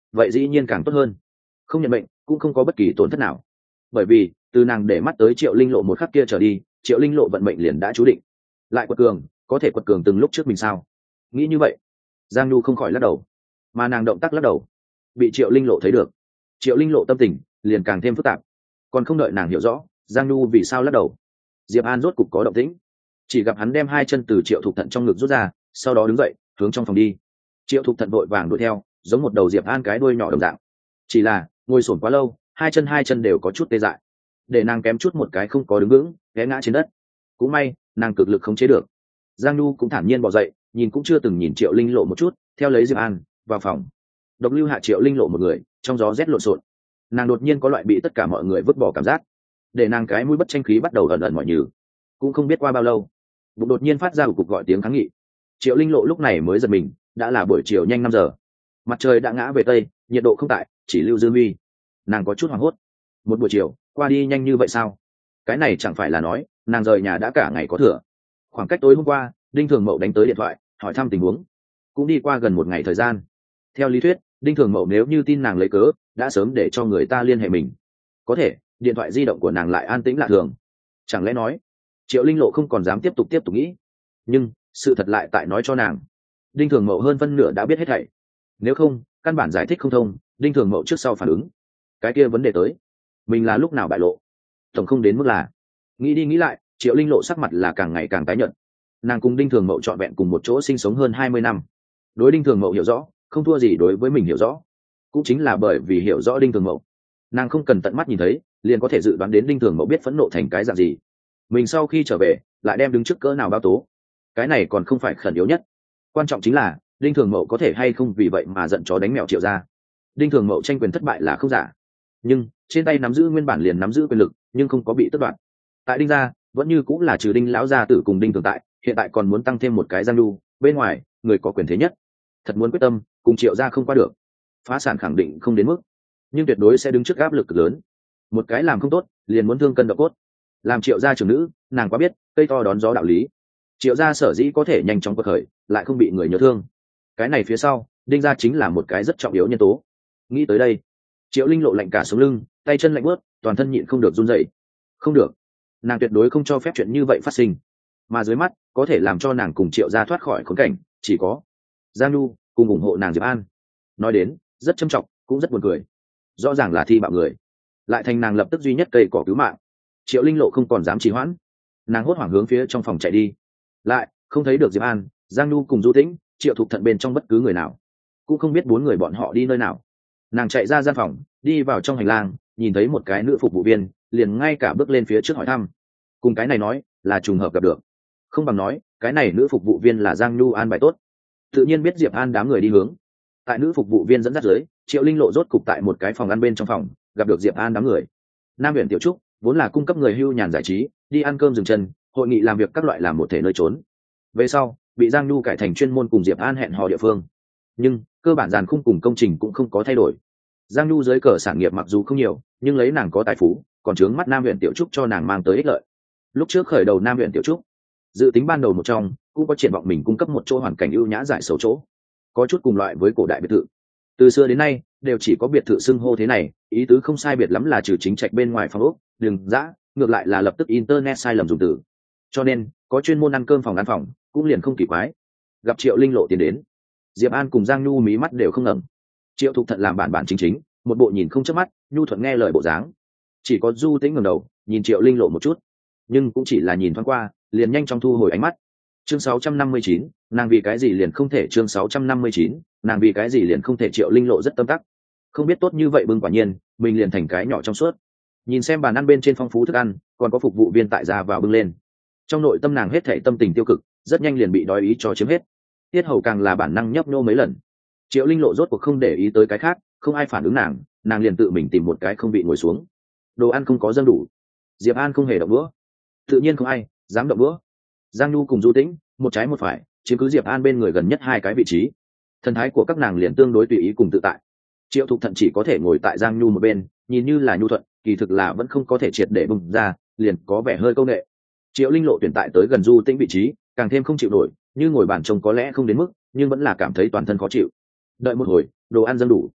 vậy dĩ nhiên càng tốt hơn. Không nhận bệnh cũng không có bất kỳ tổn thất nào, bởi vì từ nàng để mắt tới Triệu Linh Lộ một khắc kia trở đi, Triệu Linh Lộ vận mệnh liền đã chú định. Lại quật cường, có thể quật cường từng lúc trước mình sao? Nghĩ như vậy, Giang Nhu không khỏi lắc đầu, mà nàng động tác lắc đầu bị Triệu Linh Lộ thấy được. Triệu Linh Lộ tâm tình liền càng thêm phức tạp, còn không đợi nàng hiểu rõ Giang Nhu vì sao lắc đầu, Diệp An rốt cục có động tĩnh. Chỉ gặp hắn đem hai chân từ Triệu Thục Thận trong ngực rút ra, sau đó đứng dậy hướng trong phòng đi. Triệu Thục Thận vội vàng đuổi theo, giống một đầu Diệp An cái đuôi nhỏ đồng dạng. Chỉ là ngồi sồn quá lâu, hai chân hai chân đều có chút tê dại, để nàng kém chút một cái không có đứng vững, té ngã trên đất. Cũng may nàng cực lực khống chế được. Giang Nhu cũng thản nhiên bỏ dậy, nhìn cũng chưa từng nhìn Triệu Linh Lộ một chút, theo lấy Diệp An vào phòng. Độc lưu hạ Triệu Linh Lộ một người trong gió rét lộn xộn. Nàng đột nhiên có loại bị tất cả mọi người vứt bỏ cảm giác, để nàng cái mũi bất tranh khí bắt đầu ẩn ẩn mọi nhừ. Cũng không biết qua bao lâu, bụng đột nhiên phát ra một cuộc gọi tiếng kháng nghị. Triệu Linh Lộ lúc này mới giật mình, đã là buổi chiều nhanh năm giờ, mặt trời đã ngã về tây, nhiệt độ không tại, chỉ lưu dư huy. Nàng có chút hoảng hốt, một buổi chiều qua đi nhanh như vậy sao? Cái này chẳng phải là nói nàng rời nhà đã cả ngày có thừa. Khoảng cách tối hôm qua, Đinh Thường Mậu đánh tới điện thoại hỏi thăm tình huống, cũng đi qua gần một ngày thời gian. Theo lý thuyết, Đinh Thường Mậu nếu như tin nàng lấy cớ, đã sớm để cho người ta liên hệ mình. Có thể điện thoại di động của nàng lại an tĩnh lạ thường. Chẳng lẽ nói Triệu Linh Lộ không còn dám tiếp tục tiếp tục nghĩ, nhưng sự thật lại tại nói cho nàng Đinh Thường Mậu hơn phân nửa đã biết hết thảy. Nếu không, căn bản giải thích không thông Đinh Thường Mậu trước sau phản ứng. Cái kia vấn đề tới, mình là lúc nào bại lộ? Tổng không đến mức là. Nghĩ đi nghĩ lại, Triệu Linh Lộ sắc mặt là càng ngày càng tái nhợt. Nàng cùng Đinh Thường Mậu trọn vẹn cùng một chỗ sinh sống hơn hai mươi năm, đối Đinh Thường Mậu hiểu rõ không thua gì đối với mình hiểu rõ. Cũng chính là bởi vì hiểu rõ Đinh Thường Mậu, nàng không cần tận mắt nhìn thấy liền có thể dự đoán đến Đinh Thường Mậu biết phẫn nộ thành cái dạng gì. Mình sau khi trở về lại đem đứng trước cỡ nào báo tố, cái này còn không phải khẩn yếu nhất. Quan trọng chính là Đinh Thường Mậu có thể hay không vì vậy mà giận chó đánh mèo Triệu ra. Đinh Thường Mậu tranh quyền thất bại là không giả, nhưng trên tay nắm giữ nguyên bản liền nắm giữ quyền lực, nhưng không có bị tất đoạn. Tại Đinh gia vẫn như cũng là trừ Đinh lão gia tử cùng Đinh Thường tại, hiện tại còn muốn tăng thêm một cái Giang Nhu, bên ngoài người có quyền thế nhất. Thật muốn quyết tâm cùng Triệu gia không qua được, phá sản khẳng định không đến mức, nhưng tuyệt đối sẽ đứng trước áp lực cực lớn. Một cái làm không tốt liền muốn thương cân độ cốt. Làm Triệu gia trưởng nữ, nàng quá biết cây to đón gió đạo lý. Triệu gia sở dĩ có thể nhanh chóng quật khởi, lại không bị người nhớ thương, cái này phía sau Đinh gia chính là một cái rất trọng yếu nhân tố. Nghĩ tới đây, Triệu Linh Lộ lạnh cả sống lưng, tay chân lạnh bớt, toàn thân nhịn không được run rẩy. Không được, nàng tuyệt đối không cho phép chuyện như vậy phát sinh. Mà dưới mắt có thể làm cho nàng cùng Triệu gia thoát khỏi khốn cảnh, chỉ có Giang Nhu cùng ủng hộ nàng Diệp An. Nói đến rất trầm trọng, cũng rất buồn cười. Rõ ràng là thi bạo người, lại thành nàng lập tức duy nhất cây cỏ cứu mạng. Triệu Linh Lộ không còn dám trì hoãn, nàng hốt hoảng hướng phía trong phòng chạy đi. Lại không thấy được Diệp An, Giang Nhu cùng Du Tĩnh, Triệu Thục Thận bên trong bất cứ người nào, cũng không biết bốn người bọn họ đi nơi nào. Nàng chạy ra gian phòng, đi vào trong hành lang, nhìn thấy một cái nữ phục vụ viên, liền ngay cả bước lên phía trước hỏi thăm. Cùng cái này nói là trùng hợp gặp được, không bằng nói cái này nữ phục vụ viên là Giang Nhu an bài tốt, tự nhiên biết Diệp An đám người đi hướng. Tại nữ phục vụ viên dẫn dắt dưới, Triệu Linh Lộ rốt cục tại một cái phòng ăn bên trong phòng gặp được Diệp An đám người. Nam Uyển Tiểu Trúc vốn là cung cấp người hưu nhàn giải trí, đi ăn cơm dừng chân, hội nghị làm việc các loại làm một thể nơi trốn. Về sau bị Giang Nhu cải thành chuyên môn cùng Diệp An hẹn hò địa phương, nhưng cơ bản dàn khung cùng công trình cũng không có thay đổi. Giang Nhu dưới cờ sản nghiệp mặc dù không nhiều, nhưng lấy nàng có tài phú, còn trướng mắt Nam Uyển Tiểu Trúc cho nàng mang tới ích lợi. Lúc trước khởi đầu Nam Uyển Tiểu Trúc, dự tính ban đầu một trong cũng có triển vọng mình cung cấp một chỗ hoàn cảnh ưu nhã giải xấu chỗ, có chút cùng loại với cổ đại biệt thự. Từ xưa đến nay đều chỉ có biệt thự xưng hô thế này, ý tứ không sai biệt lắm là trừ chính trạch bên ngoài phòng ốc, đường dã, ngược lại là lập tức internet sai lầm dùng từ. Cho nên có chuyên môn ăn cơm phòng ăn phòng cũng liền không kỳ quái. Gặp Triệu Linh Lộ tiến đến, Diệp An cùng Giang Nhu mí mắt đều không ngẩng. Triệu Thục Thận làm bản bản chính chính, một bộ nhìn không chớp mắt, nhu thuận nghe lời bộ dáng. Chỉ có Du Tĩnh ngẩng đầu nhìn Triệu Linh Lộ một chút, nhưng cũng chỉ là nhìn thoáng qua, liền nhanh chóng thu hồi ánh mắt. Chương sáu trăm năm mươi chín, nàng vì cái gì liền không thể chương sáu trăm năm mươi chín, nàng vì cái gì liền không thể Triệu Linh Lộ rất tâm đắc. Không biết tốt như vậy bưng quả nhiên, mình liền thành cái nhỏ trong suốt. Nhìn xem bàn ăn bên trên phong phú thức ăn, còn có phục vụ viên tại ra vào bưng lên. Trong nội tâm nàng hết thảy tâm tình tiêu cực, rất nhanh liền bị đói ý cho chiếm hết. Tiết hầu càng là bản năng nhấp nhô mấy lần. Triệu Linh Lộ rốt cuộc không để ý tới cái khác, không ai phản ứng nàng, nàng liền tự mình tìm một cái không bị ngồi xuống. Đồ ăn không có dâng đủ, Diệp An không hề động đũa, tự nhiên không ai dám động đũa. Giang Nhu cùng Du Tĩnh một trái một phải chiếm cứ Diệp An bên người gần nhất hai cái vị trí, thần thái của các nàng liền tương đối tùy ý cùng tự tại. Triệu Thục Thận chỉ có thể ngồi tại Giang Nhu một bên, nhìn như là nhu thuận, kỳ thực là vẫn không có thể triệt để bùng ra, liền có vẻ hơi câu nệ. Triệu Linh Lộ tuyển tại tới gần Du Tĩnh vị trí, càng thêm không chịu nổi, như ngồi bàn trông có lẽ không đến mức, nhưng vẫn là cảm thấy toàn thân khó chịu. Đợi một hồi, đồ ăn dâng đủ,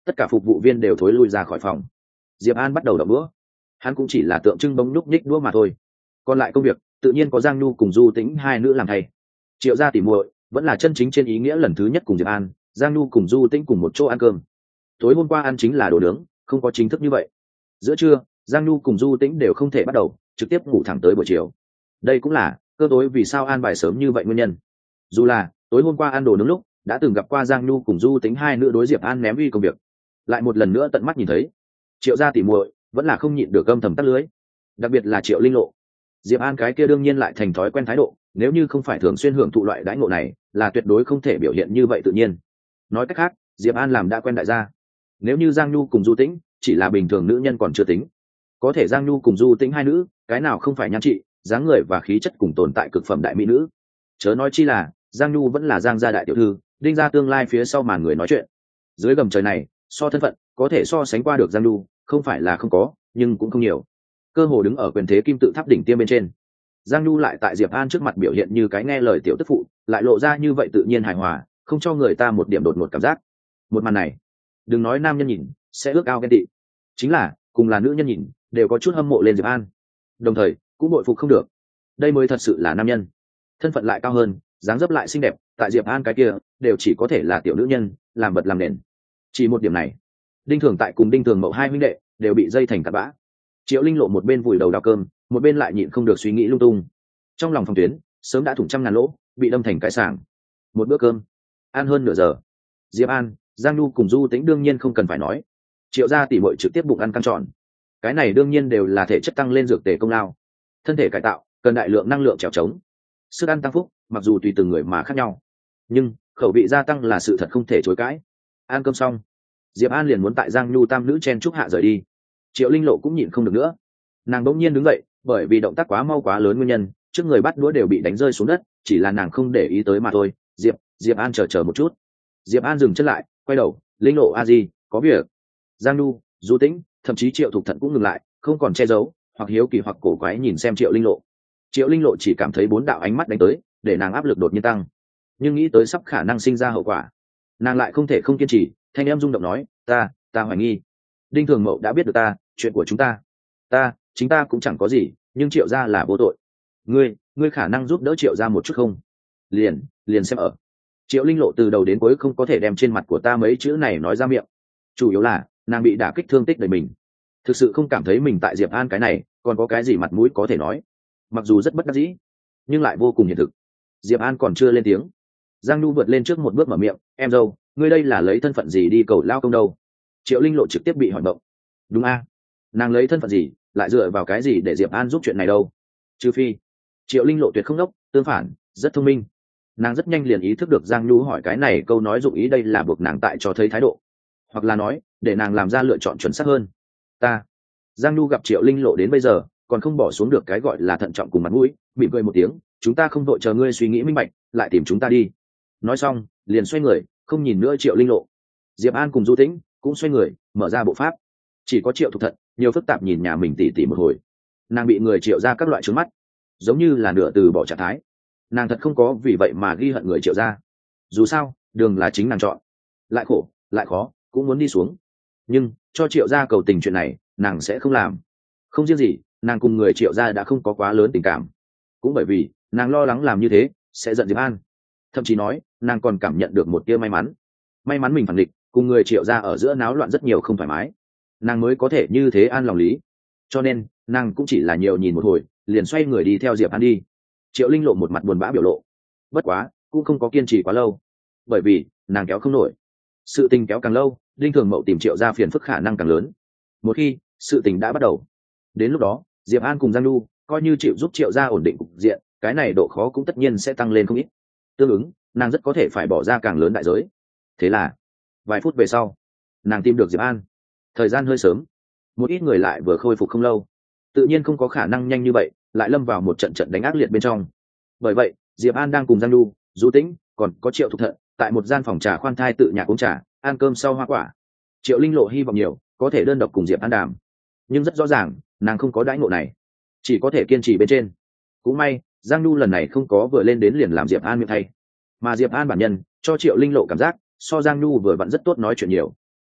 tất cả phục vụ viên đều thối lui ra khỏi phòng. Diệp An bắt đầu đập đũa, hắn cũng chỉ là tượng trưng bông nhúc nhích đũa mà thôi, còn lại công việc tự nhiên có Giang Nhu cùng Du Tĩnh hai nữ làm thay. Triệu gia tỉ muội vẫn là chân chính trên ý nghĩa lần thứ nhất cùng Diệp An, Giang Nhu cùng Du Tĩnh cùng một chỗ ăn cơm. Tối hôm qua ăn chính là đồ nướng, không có chính thức như vậy. Giữa trưa Giang Nhu cùng Du Tĩnh đều không thể bắt đầu, trực tiếp ngủ thẳng tới buổi chiều. Đây cũng là cơ tối vì sao an bài sớm như vậy nguyên nhân. Dù là tối hôm qua ăn đồ nướng lúc đã từng gặp qua Giang Nhu cùng Du Tĩnh hai nữ đối Diệp An ném uy công việc, lại một lần nữa tận mắt nhìn thấy. Triệu gia tỉ muội vẫn là không nhịn được âm thầm tắt lưới, đặc biệt là Triệu Linh Lộ. Diệp An cái kia đương nhiên lại thành thói quen thái độ, nếu như không phải thường xuyên hưởng thụ loại đãi ngộ này, là tuyệt đối không thể biểu hiện như vậy tự nhiên. Nói cách khác, Diệp An làm đã quen đại gia. Nếu như Giang Nhu cùng Du Tĩnh chỉ là bình thường nữ nhân còn chưa tính, có thể Giang Nhu cùng Du Tĩnh hai nữ, cái nào không phải nhan trị, dáng người và khí chất cùng tồn tại cực phẩm đại mỹ nữ. Chớ nói chi là Giang Nhu vẫn là Giang gia đại tiểu thư, đinh gia tương lai phía sau màn người nói chuyện. Dưới gầm trời này, so thân phận có thể so sánh qua được Giang Nhu, không phải là không có, nhưng cũng không nhiều. Cơ hồ đứng ở quyền thế kim tự tháp đỉnh tiêm bên trên. Giang Nhu lại tại Diệp An trước mặt biểu hiện như cái nghe lời tiểu tức phụ, lại lộ ra như vậy tự nhiên hài hòa, không cho người ta một điểm đột ngột cảm giác. Một màn này, đừng nói nam nhân nhìn sẽ ước ao ghen tị, chính là cùng là nữ nhân nhìn đều có chút hâm mộ lên Diệp An, đồng thời cũng bội phục không được. Đây mới thật sự là nam nhân, thân phận lại cao hơn, dáng dấp lại xinh đẹp, tại Diệp An cái kia đều chỉ có thể là tiểu nữ nhân, làm vật làm nền. Chỉ một điểm này, Đinh Thường tại cùng Đinh Thường Mậu hai huynh đệ đều bị dây thành cát bã. Triệu Linh Lộ một bên vùi đầu đào cơm, một bên lại nhịn không được suy nghĩ lung tung. Trong lòng phòng tuyến sớm đã thủng trăm ngàn lỗ, bị đâm thành cái sảng. Một bữa cơm ăn hơn nửa giờ, Diệp An, Giang Nhu cùng Du Tĩnh đương nhiên không cần phải nói. Triệu gia tỉ muội trực tiếp bụng ăn căng tròn. Cái này đương nhiên đều là thể chất tăng lên dược tề công lao. Thân thể cải tạo cần đại lượng năng lượng trèo trống. Sức ăn tăng phúc, mặc dù tùy từng người mà khác nhau, nhưng khẩu vị gia tăng là sự thật không thể chối cãi. Ăn cơm xong, Diệp An liền muốn tại Giang Nhu tam nữ chen chúc hạ rời đi. Triệu Linh Lộ cũng nhịn không được nữa, nàng bỗng nhiên đứng dậy, bởi vì động tác quá mau quá lớn nguyên nhân, trước người bắt đũa đều bị đánh rơi xuống đất, chỉ là nàng không để ý tới mà thôi. Diệp, Diệp An chờ chờ một chút. Diệp An dừng chân lại, quay đầu, Linh Lộ a di, có việc. Giang Nhu, Du Tĩnh, thậm chí Triệu Thục Thận cũng ngừng lại, không còn che giấu, hoặc hiếu kỳ hoặc cổ quái nhìn xem Triệu Linh Lộ. Triệu Linh Lộ chỉ cảm thấy bốn đạo ánh mắt đánh tới, để nàng áp lực đột nhiên tăng, nhưng nghĩ tới sắp khả năng sinh ra hậu quả, nàng lại không thể không kiên trì. Thanh em rung động nói, ta ta hoài nghi Đinh Thường Mậu đã biết được ta chuyện của chúng ta. Ta chính ta cũng chẳng có gì, nhưng Triệu gia là vô tội. Ngươi ngươi khả năng giúp đỡ Triệu gia một chút không? Liền liền xem ở. Triệu Linh Lộ từ đầu đến cuối không có thể đem trên mặt của ta mấy chữ này nói ra miệng, chủ yếu là nàng bị đả kích thương tích đời mình, thực sự không cảm thấy mình tại Diệp An cái này còn có cái gì mặt mũi có thể nói. Mặc dù rất bất đắc dĩ, nhưng lại vô cùng hiện thực. Diệp An còn chưa lên tiếng, Giang Nhu vượt lên trước một bước mở miệng, em dâu, ngươi đây là lấy thân phận gì đi cầu lao công đâu? Triệu Linh Lộ trực tiếp bị hỏi bộng. Đúng a, nàng lấy thân phận gì, lại dựa vào cái gì để Diệp An giúp chuyện này đâu? Trừ phi. Triệu Linh Lộ tuyệt không đốc, tương phản rất thông minh. Nàng rất nhanh liền ý thức được Giang Nhu hỏi cái này câu nói dụng ý đây là buộc nàng tại cho thấy thái độ, hoặc là nói để nàng làm ra lựa chọn chuẩn xác hơn. Ta. Giang Nhu gặp Triệu Linh Lộ đến bây giờ còn không bỏ xuống được cái gọi là thận trọng cùng mặt mũi, mỉm cười một tiếng, chúng ta không vội chờ ngươi suy nghĩ minh bạch, lại tìm chúng ta đi. Nói xong liền xoay người, không nhìn nữa Triệu Linh Lộ. Diệp An cùng Du Tĩnh cũng xoay người, mở ra bộ pháp. Chỉ có Triệu Thục Thận nhiều phức tạp nhìn nhà mình tỉ tỉ một hồi. Nàng bị người Triệu ra các loại trướng mắt, giống như là nửa từ bỏ trạng thái. Nàng thật không có vì vậy mà ghi hận người Triệu ra. Dù sao đường là chính nàng chọn, lại khổ lại khó cũng muốn đi xuống. Nhưng cho Triệu ra cầu tình chuyện này nàng sẽ không làm. Không riêng gì nàng cùng người Triệu ra đã không có quá lớn tình cảm, cũng bởi vì nàng lo lắng làm như thế sẽ giận Diệp An. Thậm chí nói nàng còn cảm nhận được một tia may mắn, may mắn mình phản địch, cùng người Triệu ra ở giữa náo loạn rất nhiều không thoải mái, nàng mới có thể như thế an lòng lý. Cho nên nàng cũng chỉ là nhiều nhìn một hồi liền xoay người đi theo Diệp An đi. Triệu Linh Lộ một mặt buồn bã biểu lộ, bất quá cũng không có kiên trì quá lâu, bởi vì nàng kéo không nổi. Sự tình kéo càng lâu, Đinh Thường Mậu tìm Triệu ra phiền phức khả năng càng lớn. Một khi sự tình đã bắt đầu, đến lúc đó Diệp An cùng Giang Nhu coi như chịu giúp Triệu ra ổn định cục diện, cái này độ khó cũng tất nhiên sẽ tăng lên không ít. Tương ứng nàng rất có thể phải bỏ ra càng lớn đại giới. Thế là vài phút về sau nàng tìm được Diệp An. Thời gian hơi sớm, một ít người lại vừa khôi phục không lâu, tự nhiên không có khả năng nhanh như vậy lại lâm vào một trận trận đánh ác liệt bên trong. Bởi vậy Diệp An đang cùng Giang Nhu, Du Tĩnh còn có Triệu Thục Thận tại một gian phòng trà khoan thai tự nhạc uống trà, ăn cơm sau hoa quả. Triệu Linh Lộ hy vọng nhiều có thể đơn độc cùng Diệp An đàm, nhưng rất rõ ràng nàng không có đãi ngộ này, chỉ có thể kiên trì bên trên. Cũng may Giang Nhu lần này không có vừa lên đến liền làm Diệp An miệng thay, mà Diệp An bản nhân cho Triệu Linh Lộ cảm giác so Giang Nhu vừa vặn rất tốt nói chuyện nhiều.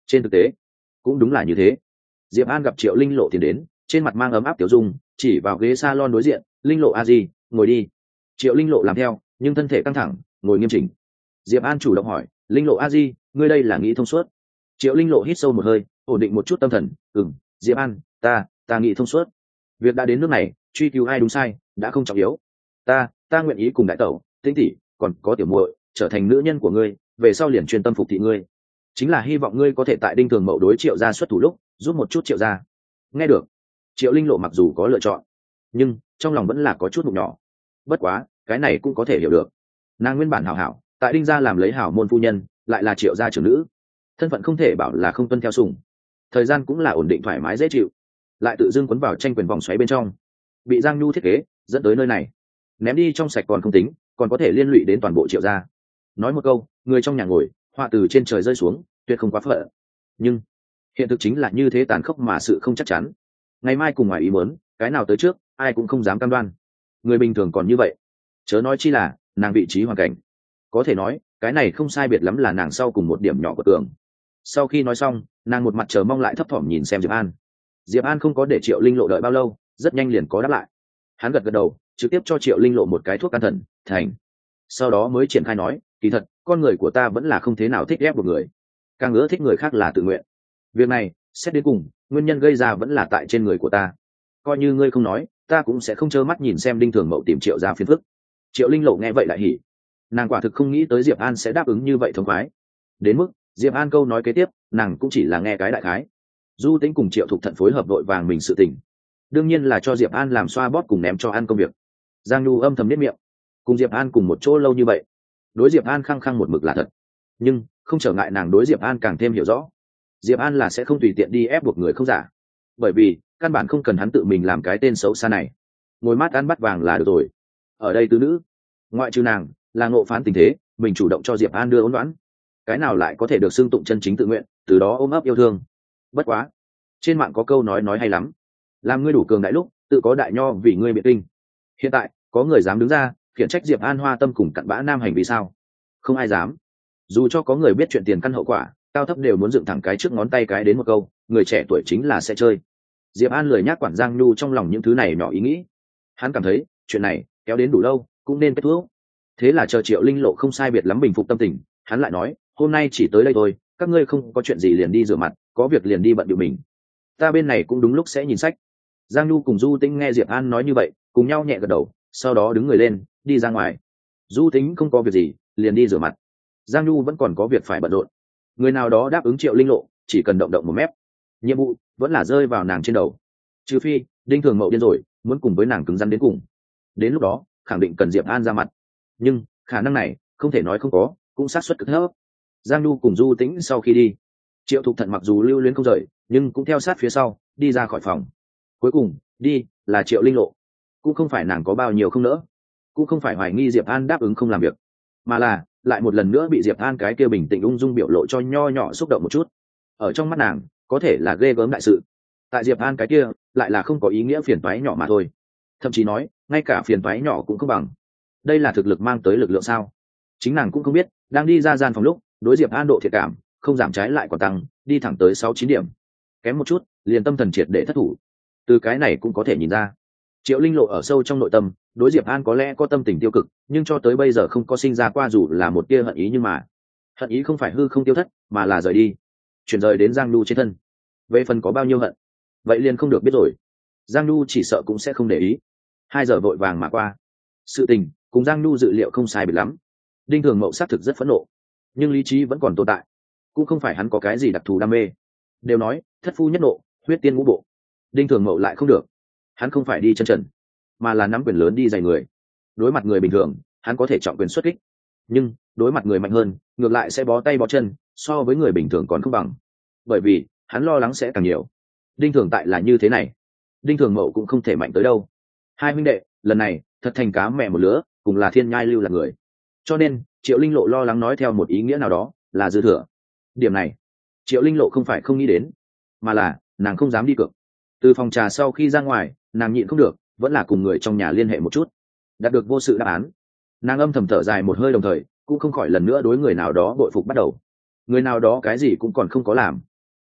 Trên thực tế cũng đúng là như thế. Diệp An gặp Triệu Linh Lộ tiến đến, trên mặt mang ấm áp tiểu dung, chỉ vào ghế salon đối diện, "Linh Lộ a di, ngồi đi." Triệu Linh Lộ làm theo, nhưng thân thể căng thẳng, ngồi nghiêm chỉnh. Diệp An chủ động hỏi, "Linh Lộ a di, ngươi đây là nghĩ thông suốt?" Triệu Linh Lộ hít sâu một hơi, ổn định một chút tâm thần, "Ừm, Diệp An, ta, ta nghĩ thông suốt. Việc đã đến nước này, truy cứu ai đúng sai đã không trọng yếu. Ta, ta nguyện ý cùng đại tẩu, Tĩnh tỷ, còn có tiểu muội, trở thành nữ nhân của ngươi, về sau liền chuyên tâm phục thị ngươi. Chính là hy vọng ngươi có thể tại Đinh Thường Mậu đối Triệu gia xuất thủ lúc, giúp một chút Triệu gia." Nghe được, Triệu Linh Lộ mặc dù có lựa chọn, nhưng trong lòng vẫn là có chút mục nhỏ. Bất quá, cái này cũng có thể hiểu được. Nàng nguyên bản hảo hảo, tại Đinh gia làm lấy hảo môn phu nhân, lại là Triệu gia trưởng nữ, thân phận không thể bảo là không tuân theo sủng. Thời gian cũng là ổn định thoải mái dễ chịu, lại tự dưng quấn vào tranh quyền vòng xoáy bên trong, bị Giang Nhu thiết kế dẫn tới nơi này, ném đi trong sạch còn không tính, còn có thể liên lụy đến toàn bộ Triệu gia. Nói một câu, người trong nhà ngồi, họa từ trên trời rơi xuống, tuyệt không quá phận. Nhưng hiện thực chính là như thế tàn khốc mà sự không chắc chắn. Ngày mai cùng ngoài ý muốn, cái nào tới trước, ai cũng không dám cam đoan. Người bình thường còn như vậy, chớ nói chi là nàng vị trí hoàn cảnh. Có thể nói, cái này không sai biệt lắm là nàng sau cùng một điểm nhỏ của tường. Sau khi nói xong, nàng một mặt chờ mong lại thấp thỏm nhìn xem Diệp An. Diệp An không có để Triệu Linh Lộ đợi bao lâu, rất nhanh liền có đáp lại. Hắn gật gật đầu, trực tiếp cho Triệu Linh Lộ một cái thuốc can thần, thành. Sau đó mới triển khai nói, kỳ thật, con người của ta vẫn là không thế nào thích ép một người, càng ưa thích người khác là tự nguyện. Việc này, xét đến cùng, nguyên nhân gây ra vẫn là tại trên người của ta. Coi như ngươi không nói, ta cũng sẽ không trơ mắt nhìn xem Đinh Thường Mậu tìm Triệu gia phiền phức. Triệu Linh Lộ nghe vậy lại hỉ. Nàng quả thực không nghĩ tới Diệp An sẽ đáp ứng như vậy thông khoái. Đến mức Diệp An câu nói kế tiếp, nàng cũng chỉ là nghe cái đại khái. Du Tĩnh cùng Triệu Thục Thận phối hợp đội vàng mình sự tình, đương nhiên là cho Diệp An làm xoa bóp cùng ném cho ăn công việc. Giang Nhu âm thầm niết miệng, cùng Diệp An cùng một chỗ lâu như vậy, đối Diệp An khăng khăng một mực là thật, nhưng không trở ngại nàng đối Diệp An càng thêm hiểu rõ. Diệp An là sẽ không tùy tiện đi ép buộc người không giả, bởi vì căn bản không cần hắn tự mình làm cái tên xấu xa này, ngồi mát ăn bắt vàng là được rồi. Ở đây tứ nữ, ngoại trừ nàng là ngộ phán tình thế, mình chủ động cho Diệp An đưa ôn đoán, cái nào lại có thể được xưng tụng chân chính tự nguyện, từ đó ôm ấp yêu thương. Bất quá, trên mạng có câu nói nói hay lắm, làm ngươi đủ cường đại lúc, tự có đại nho vì ngươi biện kinh. Hiện tại có người dám đứng ra khiển trách Diệp An hoa tâm cùng cặn bã nam hành vì sao? Không ai dám. Dù cho có người biết chuyện tiền căn hậu quả, cao thấp đều muốn dựng thẳng cái trước ngón tay cái đến một câu, người trẻ tuổi chính là sẽ chơi. Diệp An lười nhác quản Giang Nhu trong lòng những thứ này nhỏ ý nghĩ. Hắn cảm thấy chuyện này kéo đến đủ lâu cũng nên kết thúc. Thế là chờ Triệu Linh Lộ không sai biệt lắm bình phục tâm tình, hắn lại nói, hôm nay chỉ tới đây thôi, các ngươi không có chuyện gì liền đi rửa mặt, có việc liền đi bận điệu mình, ta bên này cũng đúng lúc sẽ nhìn sách. Giang Nhu cùng Du Tĩnh nghe Diệp An nói như vậy, cùng nhau nhẹ gật đầu, sau đó đứng người lên đi ra ngoài. Du Tĩnh không có việc gì liền đi rửa mặt, Giang Nhu vẫn còn có việc phải bận rộn. Người nào đó đáp ứng Triệu Linh Lộ, chỉ cần động động một mép, nhiệm vụ vẫn là rơi vào nàng trên đầu. Trừ phi Đinh Thường Mậu điên rồi, muốn cùng với nàng cứng rắn đến cùng, đến lúc đó khẳng định cần Diệp An ra mặt, nhưng khả năng này không thể nói không có, cũng xác suất cực thấp. Giang Nhu cùng Du Tĩnh sau khi đi, Triệu Thục Thận mặc dù lưu luyến không rời, nhưng cũng theo sát phía sau đi ra khỏi phòng. Cuối cùng đi là Triệu Linh Lộ, cũng không phải nàng có bao nhiêu không nỡ, cũng không phải hoài nghi Diệp An đáp ứng không làm việc, mà là lại một lần nữa bị Diệp An cái kia bình tĩnh ung dung biểu lộ cho nho nhỏ xúc động một chút. Ở trong mắt nàng có thể là ghê gớm đại sự, tại Diệp An cái kia lại là không có ý nghĩa phiền toái nhỏ mà thôi, thậm chí nói ngay cả phiền toái nhỏ cũng không bằng. Đây là thực lực mang tới lực lượng sao? Chính nàng cũng không biết, đang đi ra gian phòng lúc đối Diệp An độ thiện cảm không giảm trái lại còn tăng, đi thẳng tới sáu chín điểm, kém một chút liền tâm thần triệt để thất thủ. Từ cái này cũng có thể nhìn ra, Triệu Linh Lộ ở sâu trong nội tâm đối Diệp An có lẽ có tâm tình tiêu cực, nhưng cho tới bây giờ không có sinh ra qua dù là một tia hận ý. Nhưng mà hận ý không phải hư không tiêu thất, mà là rời đi, chuyển rời đến Giang Nhu trên thân. Về phần có bao nhiêu hận, vậy liền không được biết rồi. Giang Nhu chỉ sợ cũng sẽ không để ý. Hai giờ vội vàng mà qua, sự tình cùng Giang Nhu dự liệu không sai biệt lắm. Đinh Thường Mậu xác thực rất phẫn nộ, nhưng lý trí vẫn còn tồn tại, cũng không phải hắn có cái gì đặc thù đam mê. Đều nói thất phu nhất nộ, huyết tiên ngũ bộ, Đinh Thường Mậu lại không được. Hắn không phải đi chân trần, mà là nắm quyền lớn đi giày người. Đối mặt người bình thường, hắn có thể trọng quyền xuất kích, nhưng đối mặt người mạnh hơn, ngược lại sẽ bó tay bó chân, so với người bình thường còn không bằng, bởi vì hắn lo lắng sẽ càng nhiều. Đinh Thường tại là như thế này, Đinh Thường Mậu cũng không thể mạnh tới đâu. Hai huynh đệ lần này thật thành cá mẹ một lứa, cùng là thiên nhai lưu là người, cho nên Triệu Linh Lộ lo lắng nói theo một ý nghĩa nào đó là dư thừa. Điểm này Triệu Linh Lộ không phải không nghĩ đến, mà là nàng không dám đi cược. Từ phòng trà sau khi ra ngoài, nàng nhịn không được, vẫn là cùng người trong nhà liên hệ một chút, đạt được vô sự đáp án. Nàng âm thầm thở dài một hơi, đồng thời cũng không khỏi lần nữa đối người nào đó bội phục bắt đầu. Người nào đó cái gì cũng còn không có làm,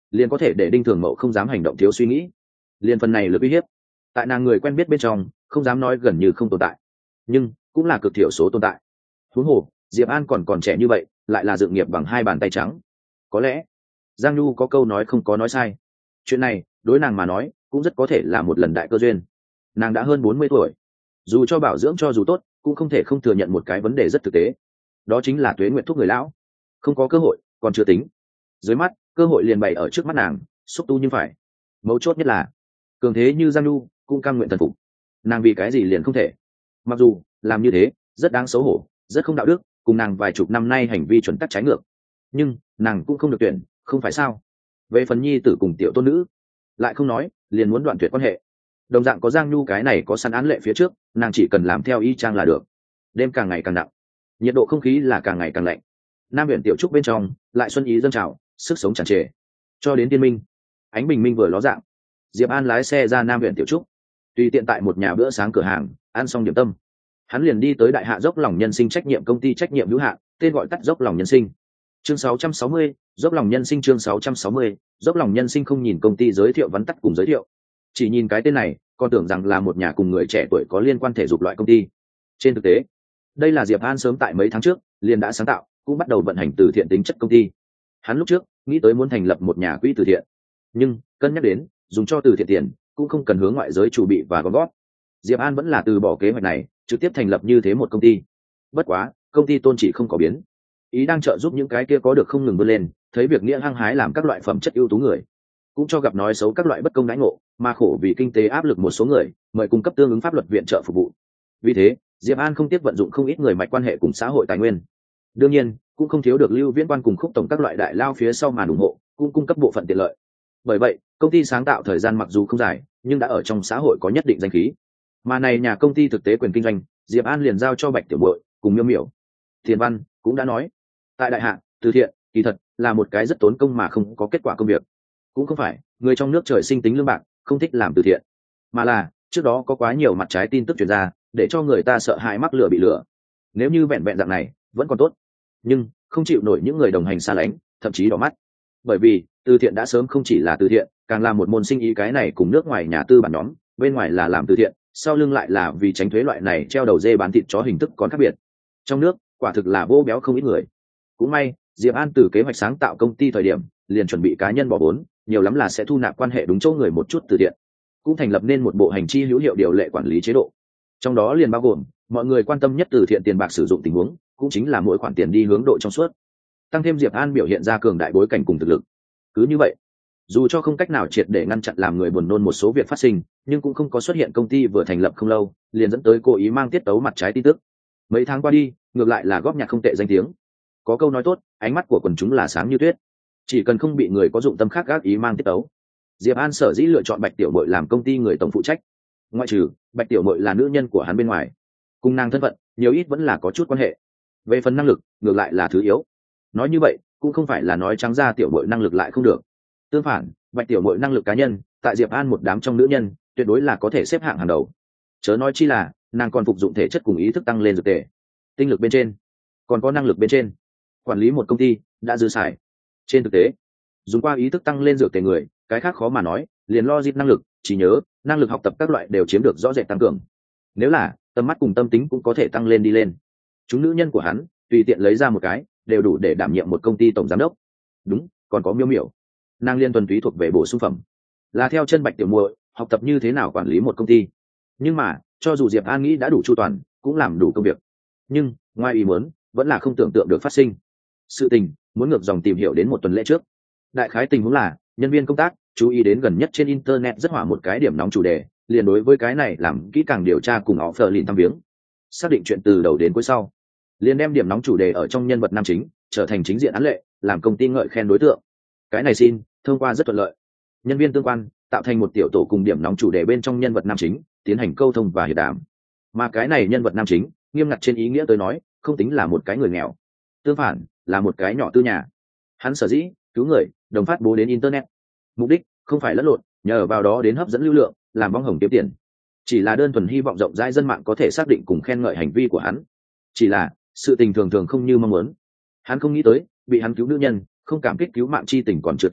liền có thể để đinh thường mậu không dám hành động thiếu suy nghĩ. Liên phần này lực uy hiếp tại nàng người quen biết bên trong không dám nói gần như không tồn tại, nhưng cũng là cực thiểu số tồn tại. Huống hồ Diệp An còn còn trẻ như vậy, lại là dự nghiệp bằng hai bàn tay trắng. Có lẽ Giang Nhu có câu nói không có nói sai, chuyện này đối nàng mà nói cũng rất có thể là một lần đại cơ duyên. Nàng đã hơn bốn mươi tuổi, dù cho bảo dưỡng cho dù tốt cũng không thể không thừa nhận một cái vấn đề rất thực tế, đó chính là tuế nguyện thuốc người lão. Không có cơ hội còn chưa tính, dưới mắt cơ hội liền bày ở trước mắt nàng, xúc tu nhưng phải. Mấu chốt nhất là cường thế như Giang Nhu cũng cam nguyện thần phục, nàng vì cái gì liền không thể? Mặc dù làm như thế rất đáng xấu hổ, rất không đạo đức, cùng nàng vài chục năm nay hành vi chuẩn tắc trái ngược, nhưng nàng cũng không được tuyển, không phải sao? Về phần nhi tử cùng tiểu tôn nữ lại không nói, liền muốn đoạn tuyệt quan hệ. Đồng dạng có Giang Nhu cái này có sẵn án lệ phía trước, nàng chỉ cần làm theo y chang là được. Đêm càng ngày càng nặng, nhiệt độ không khí là càng ngày càng lạnh. Nam huyện tiểu trúc bên trong lại xuân ý dâng trào, sức sống tràn trề. Cho đến tiên minh, ánh bình minh vừa ló dạng, Diệp An lái xe ra Nam huyện tiểu trúc, tùy tiện tại một nhà bữa sáng cửa hàng ăn xong điểm tâm, hắn liền đi tới đại hạ dốc lòng nhân sinh trách nhiệm công ty trách nhiệm hữu hạn, tên gọi tắt dốc lòng nhân sinh. Chương sáu trăm sáu mươi, dốc lòng nhân sinh. Chương sáu trăm sáu mươi, dốc lòng nhân sinh. Không nhìn công ty giới thiệu vắn tắt cùng giới thiệu, chỉ nhìn cái tên này còn tưởng rằng là một nhà cùng người trẻ tuổi có liên quan thể dục loại công ty. Trên thực tế đây là Diệp An sớm tại mấy tháng trước liền đã sáng tạo cũng bắt đầu vận hành từ thiện tính chất công ty. Hắn lúc trước nghĩ tới muốn thành lập một nhà quỹ từ thiện, nhưng cân nhắc đến dùng cho từ thiện tiền cũng không cần hướng ngoại giới chủ bị và gom góp, Diệp An vẫn là từ bỏ kế hoạch này, trực tiếp thành lập như thế một công ty. Bất quá công ty tôn chỉ không có biến, ý đang trợ giúp những cái kia có được không ngừng vươn lên, thấy việc nghĩa hăng hái làm các loại phẩm chất ưu tú người, cũng cho gặp nói xấu các loại bất công đãi ngộ mà khổ vì kinh tế áp lực một số người, mời cung cấp tương ứng pháp luật viện trợ phục vụ. Vì thế Diệp An không tiếp vận dụng không ít người mạch quan hệ cùng xã hội tài nguyên, đương nhiên cũng không thiếu được Lưu Viễn Quan cùng Khúc tổng các loại đại lao phía sau màn ủng hộ, cũng cung cấp bộ phận tiện lợi. Bởi vậy công ty sáng tạo thời gian mặc dù không dài, nhưng đã ở trong xã hội có nhất định danh khí. Mà này nhà công ty thực tế quyền kinh doanh, Diệp An liền giao cho Bạch Tiểu Bội cùng Miêu Miểu. Tiền Văn cũng đã nói, tại đại hạ từ thiện kỳ thật là một cái rất tốn công mà không có kết quả công việc. Cũng không phải người trong nước trời sinh tính lương bạc không thích làm từ thiện, mà là trước đó có quá nhiều mặt trái tin tức truyền ra, để cho người ta sợ hãi mắc lừa bị lừa. Nếu như vẹn vẹn dạng này vẫn còn tốt, nhưng không chịu nổi những người đồng hành xa lánh, thậm chí đỏ mắt. Bởi vì từ thiện đã sớm không chỉ là từ thiện, càng là một môn sinh ý. Cái này cùng nước ngoài nhà tư bản nhóm bên ngoài là làm từ thiện, sau lưng lại là vì tránh thuế loại này treo đầu dê bán thịt chó hình thức còn khác biệt. Trong nước quả thực là vô béo không ít người. Cũng may Diệp An từ kế hoạch sáng tạo công ty thời điểm liền chuẩn bị cá nhân bỏ vốn, nhiều lắm là sẽ thu nạp quan hệ đúng chỗ người một chút từ thiện, cũng thành lập nên một bộ hành chi hữu hiệu điều lệ quản lý chế độ. Trong đó liền bao gồm mọi người quan tâm nhất từ thiện tiền bạc sử dụng tình huống, cũng chính là mỗi khoản tiền đi hướng độ trong suốt. Tăng thêm Diệp An biểu hiện ra cường đại bối cảnh cùng thực lực, cứ như vậy dù cho không cách nào triệt để ngăn chặn làm người buồn nôn một số việc phát sinh, nhưng cũng không có xuất hiện công ty vừa thành lập không lâu liền dẫn tới cố ý mang tiết tấu mặt trái tin tức. Mấy tháng qua đi, ngược lại là góp nhặt không tệ danh tiếng. Có câu nói tốt, ánh mắt của quần chúng là sáng như tuyết, chỉ cần không bị người có dụng tâm khác gác ý mang tiết tấu. Diệp An sở dĩ lựa chọn Bạch Tiểu Bội làm công ty người tổng phụ trách, ngoại trừ Bạch Tiểu Bội là nữ nhân của hắn bên ngoài, cùng nàng thân phận nhiều ít vẫn là có chút quan hệ. Về phần năng lực ngược lại là thứ yếu. Nói như vậy cũng không phải là nói trắng ra Tiểu Bội năng lực lại không được, tương phản Bạch Tiểu Bội năng lực cá nhân tại Diệp An một đám trong nữ nhân tuyệt đối là có thể xếp hạng hàng đầu. Chớ nói chi là nàng còn phục dụng thể chất cùng ý thức tăng lên dược tề, tinh lực bên trên còn có năng lực bên trên, quản lý một công ty đã dư xài. Trên thực tế dùng qua ý thức tăng lên dược tề người, cái khác khó mà nói, liền logic năng lực, trí nhớ, năng lực học tập các loại đều chiếm được rõ rệt tăng cường. Nếu là tầm mắt cùng tâm tính cũng có thể tăng lên đi lên. Chúng nữ nhân của hắn tùy tiện lấy ra một cái đều đủ để đảm nhiệm một công ty tổng giám đốc. Đúng, còn có Miêu Miểu, nàng liên tuần túy thuộc về bổ sung phẩm, là theo chân Bạch Tiểu Muội học tập như thế nào quản lý một công ty. Nhưng mà cho dù Diệp An nghĩ đã đủ chu toàn, cũng làm đủ công việc, nhưng ngoài ý muốn vẫn là không tưởng tượng được phát sinh. Sự tình muốn ngược dòng tìm hiểu đến một tuần lễ trước. Đại khái tình huống là nhân viên công tác chú ý đến gần nhất trên internet rất hỏa một cái điểm nóng chủ đề, liền đối với cái này làm kỹ càng điều tra cùng offer liền thăm viếng, xác định chuyện từ đầu đến cuối sau, liền đem điểm nóng chủ đề ở trong nhân vật nam chính trở thành chính diện án lệ, làm công ty ngợi khen đối tượng. Cái này xin thông qua rất thuận lợi, nhân viên tương quan tạo thành một tiểu tổ cùng điểm nóng chủ đề bên trong nhân vật nam chính tiến hành câu thông và hiệp đàm. Mà cái này nhân vật nam chính nghiêm ngặt trên ý nghĩa tới nói không tính là một cái người nghèo, tương phản là một cái nhỏ tư nhà. Hắn sở dĩ cứu người đồng phát bố đến internet, mục đích không phải lẫn lộn nhờ vào đó đến hấp dẫn lưu lượng làm vong hồng kiếm tiền, chỉ là đơn thuần hy vọng rộng rãi dân mạng có thể xác định cùng khen ngợi hành vi của hắn. Chỉ là sự tình thường thường không như mong muốn, hắn không nghĩ tới bị hắn cứu nữ nhân không cảm kích cứu mạng chi tình còn chưa tính,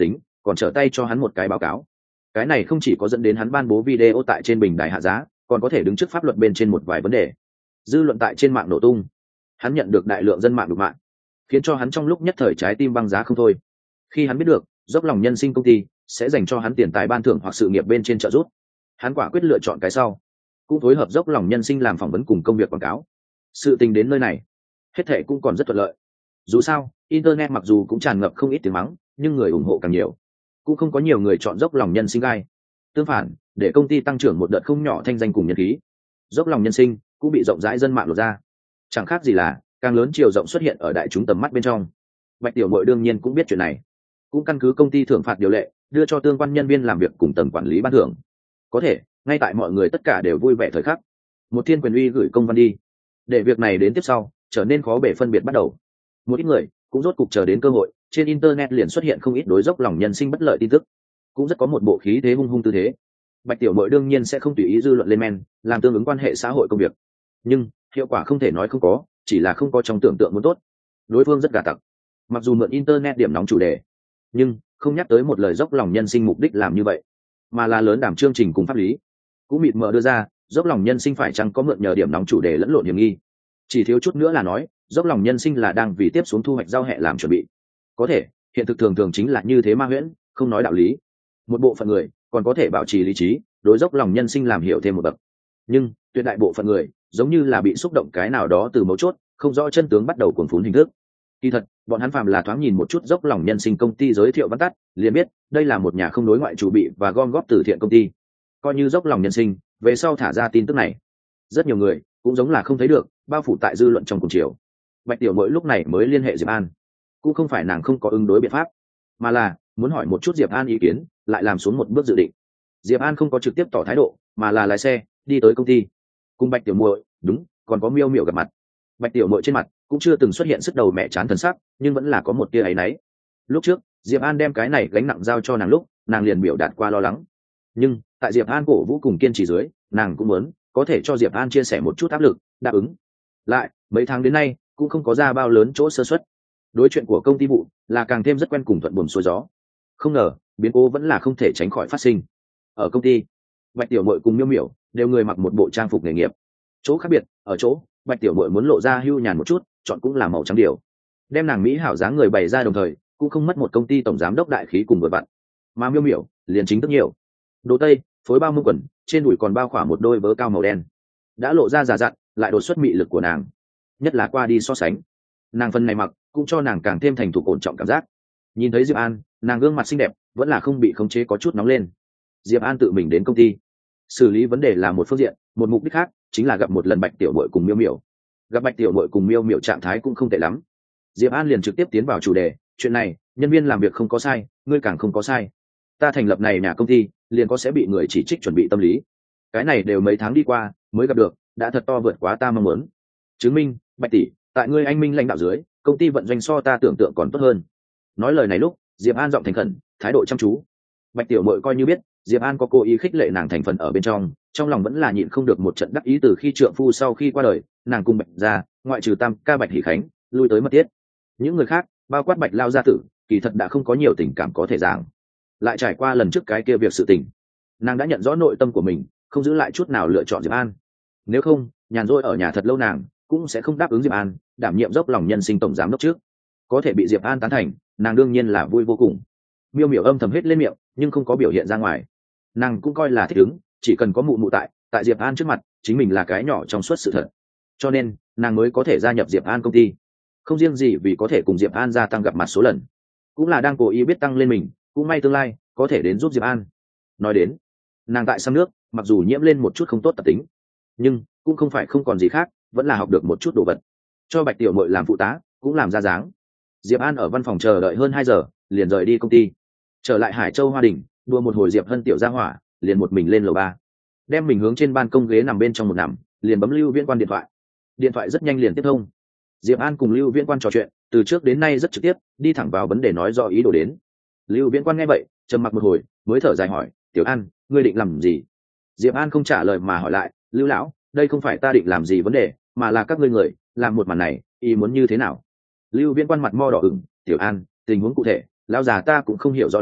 còn trở tay cho hắn một cái báo cáo. Cái này không chỉ có dẫn đến hắn ban bố video tại trên bình đài hạ giá, còn có thể đứng trước pháp luật bên trên một vài vấn đề. Dư luận tại trên mạng nổ tung, hắn nhận được đại lượng dân mạng đục mạng, khiến cho hắn trong lúc nhất thời trái tim băng giá không thôi. Khi hắn biết được dốc lòng nhân sinh công ty sẽ dành cho hắn tiền tài ban thưởng hoặc sự nghiệp bên trên trợ giúp, hắn quả quyết lựa chọn cái sau, cũng phối hợp dốc lòng nhân sinh làm phỏng vấn cùng công việc quảng cáo. Sự tình đến nơi này, hết thệ cũng còn rất thuận lợi. Dù sao, internet mặc dù cũng tràn ngập không ít tiếng mắng, nhưng người ủng hộ càng nhiều, cũng không có nhiều người chọn dốc lòng nhân sinh gai. Tương phản, để công ty tăng trưởng một đợt không nhỏ thanh danh cùng nhân khí, dốc lòng nhân sinh cũng bị rộng rãi dân mạng lột ra. Chẳng khác gì là càng lớn chiều rộng xuất hiện ở đại chúng tầm mắt bên trong. Bạch Tiểu Mội đương nhiên cũng biết chuyện này, cũng căn cứ công ty thưởng phạt điều lệ đưa cho tương quan nhân viên làm việc cùng tầng quản lý ban thưởng. Có thể ngay tại mọi người tất cả đều vui vẻ thời khắc, một thiên quyền uy gửi công văn đi, để việc này đến tiếp sau trở nên khó bể phân biệt bắt đầu. Một ít người cũng rốt cục chờ đến cơ hội, trên internet liền xuất hiện không ít đối dốc lòng nhân sinh bất lợi tin tức, cũng rất có một bộ khí thế hung hung tư thế. Bạch Tiểu Mội đương nhiên sẽ không tùy ý dư luận lên men làm tương ứng quan hệ xã hội công việc, nhưng hiệu quả không thể nói không có, chỉ là không có trong tưởng tượng muốn tốt. Đối phương rất gà tặc, mặc dù mượn internet điểm nóng chủ đề, nhưng không nhắc tới một lời dốc lòng nhân sinh mục đích làm như vậy, mà là lớn đảm chương trình cùng pháp lý, cũng mịt mờ đưa ra dốc lòng nhân sinh phải chăng có mượn nhờ điểm nóng chủ đề lẫn lộn hiểm nghi. Chỉ thiếu chút nữa là nói dốc lòng nhân sinh là đang vì tiếp xuống thu hoạch giao hẹ làm chuẩn bị. Có thể hiện thực thường thường chính là như thế ma huyễn, không nói đạo lý. Một bộ phận người còn có thể bảo trì lý trí, đối dốc lòng nhân sinh làm hiểu thêm một bậc, nhưng tuyệt đại bộ phận người giống như là bị xúc động cái nào đó từ mấu chốt, không rõ chân tướng bắt đầu cuồng phún hình thức. Kỳ thật bọn hắn phàm là thoáng nhìn một chút dốc lòng nhân sinh công ty giới thiệu văn tắt, liền biết đây là một nhà không đối ngoại chủ bị và gom góp từ thiện công ty. Coi như dốc lòng nhân sinh về sau thả ra tin tức này, rất nhiều người cũng giống là không thấy được, bao phủ tại dư luận trong cùng chiều. Bạch Tiểu Mội lúc này mới liên hệ Diệp An, cũng không phải nàng không có ứng đối biện pháp, mà là muốn hỏi một chút Diệp An ý kiến, lại làm xuống một bước dự định. Diệp An không có trực tiếp tỏ thái độ, mà là lái xe đi tới công ty cùng Bạch Tiểu Mội, đúng, còn có Miêu Miểu gặp mặt. Bạch Tiểu Mội trên mặt cũng chưa từng xuất hiện sức đầu mẹ chán thần sắc, nhưng vẫn là có một tia áy náy. Lúc trước Diệp An đem cái này gánh nặng giao cho nàng lúc, nàng liền biểu đạt qua lo lắng, nhưng tại Diệp An cổ vũ cùng kiên trì dưới, nàng cũng muốn có thể cho Diệp An chia sẻ một chút áp lực, đáp ứng. Lại mấy tháng đến nay cũng không có ra bao lớn chỗ sơ suất, đối chuyện của công ty vụ là càng thêm rất quen cùng thuận buồm xuôi gió. Không ngờ biến cố vẫn là không thể tránh khỏi phát sinh. Ở công ty, Bạch Tiểu Mội cùng Miêu Miểu đều người mặc một bộ trang phục nghề nghiệp. Chỗ khác biệt ở chỗ Bạch Tiểu Mội muốn lộ ra hưu nhàn một chút, chọn cũng là màu trắng điều, đem nàng mỹ hảo dáng người bày ra, đồng thời cũng không mất một công ty tổng giám đốc đại khí cùng vừa vặn. Mà Miêu Miểu liền chính thức nhiều, đồ tây phối bao mông quần, trên đùi còn bao khỏa một đôi vớ cao màu đen, đã lộ ra già dặn lại đột xuất mị lực của nàng. Nhất là qua đi so sánh, nàng phần này mặc cũng cho nàng càng thêm thành thục ổn trọng cảm giác. Nhìn thấy Diệp An, nàng gương mặt xinh đẹp vẫn là không bị khống chế có chút nóng lên. Diệp An tự mình đến công ty xử lý vấn đề là một phương diện, một mục đích khác chính là gặp một lần Bạch Tiểu Mội cùng Miêu Miểu. Gặp Bạch Tiểu Mội cùng Miêu Miểu trạng thái cũng không tệ lắm, Diệp An liền trực tiếp tiến vào chủ đề. Chuyện này nhân viên làm việc không có sai, ngươi càng không có sai. Ta thành lập này nhà công ty liền có sẽ bị người chỉ trích chuẩn bị tâm lý, cái này đều mấy tháng đi qua mới gặp được, đã thật to vượt quá ta mong muốn. Chứng minh Bạch tỷ tại ngươi anh minh lãnh đạo dưới, công ty vận doanh so ta tưởng tượng còn tốt hơn. Nói lời này lúc Diệp An giọng thành khẩn, thái độ chăm chú. Bạch Tiểu Mội coi như biết Diệp An có cố ý khích lệ nàng thành phần ở bên trong, trong lòng vẫn là nhịn không được một trận đắc ý. Từ khi trượng phu sau khi qua đời, nàng cùng Bạch ra, ngoại trừ Tam ca Bạch Hỷ Khánh lui tới mất tiết, những người khác bao quát Bạch lao gia tử, kỳ thật đã không có nhiều tình cảm có thể giảng. Lại trải qua lần trước cái kia việc sự tình, nàng đã nhận rõ nội tâm của mình, không giữ lại chút nào lựa chọn Diệp An. Nếu không, nhàn rỗi ở nhà thật lâu nàng cũng sẽ không đáp ứng Diệp An đảm nhiệm dốc lòng nhân sinh tổng giám đốc trước. Có thể bị Diệp An tán thành, nàng đương nhiên là vui vô cùng. Miêu Miểu âm thầm hết lên miệng, nhưng không có biểu hiện ra ngoài. Nàng cũng coi là thích ứng, chỉ cần có mụ mụ tại tại Diệp An trước mặt, chính mình là cái nhỏ trong suốt sự thật, cho nên nàng mới có thể gia nhập Diệp An công ty. Không riêng gì vì có thể cùng Diệp An gia tăng gặp mặt số lần, cũng là đang cố ý biết tăng lên mình, cũng may tương lai có thể đến giúp Diệp An. Nói đến nàng tại xăm nước, mặc dù nhiễm lên một chút không tốt tập tính, nhưng cũng không phải không còn gì khác, vẫn là học được một chút đồ vật. Cho Bạch Tiểu Mội làm phụ tá cũng làm ra dáng. Diệp An ở văn phòng chờ đợi hơn hai giờ, liền rời đi công ty, trở lại Hải Châu Hoa Đình đua một hồi Diệp Hân tiểu gia hỏa, liền một mình lên lầu ba, đem mình hướng trên ban công ghế nằm bên trong một nằm, liền bấm Lưu Viễn Quan điện thoại. Điện thoại rất nhanh liền tiếp thông. Diệp An cùng Lưu Viễn Quan trò chuyện từ trước đến nay rất trực tiếp, đi thẳng vào vấn đề nói rõ ý đồ đến. Lưu Viễn Quan nghe vậy trầm mặc một hồi, mới thở dài hỏi, Tiểu An, ngươi định làm gì? Diệp An không trả lời mà hỏi lại, Lưu lão, đây không phải ta định làm gì vấn đề, mà là các ngươi người làm một màn này, ý muốn như thế nào? Lưu Viễn Quan mặt mo đỏ ửng, Tiểu An, tình huống cụ thể lão già ta cũng không hiểu rõ lắm,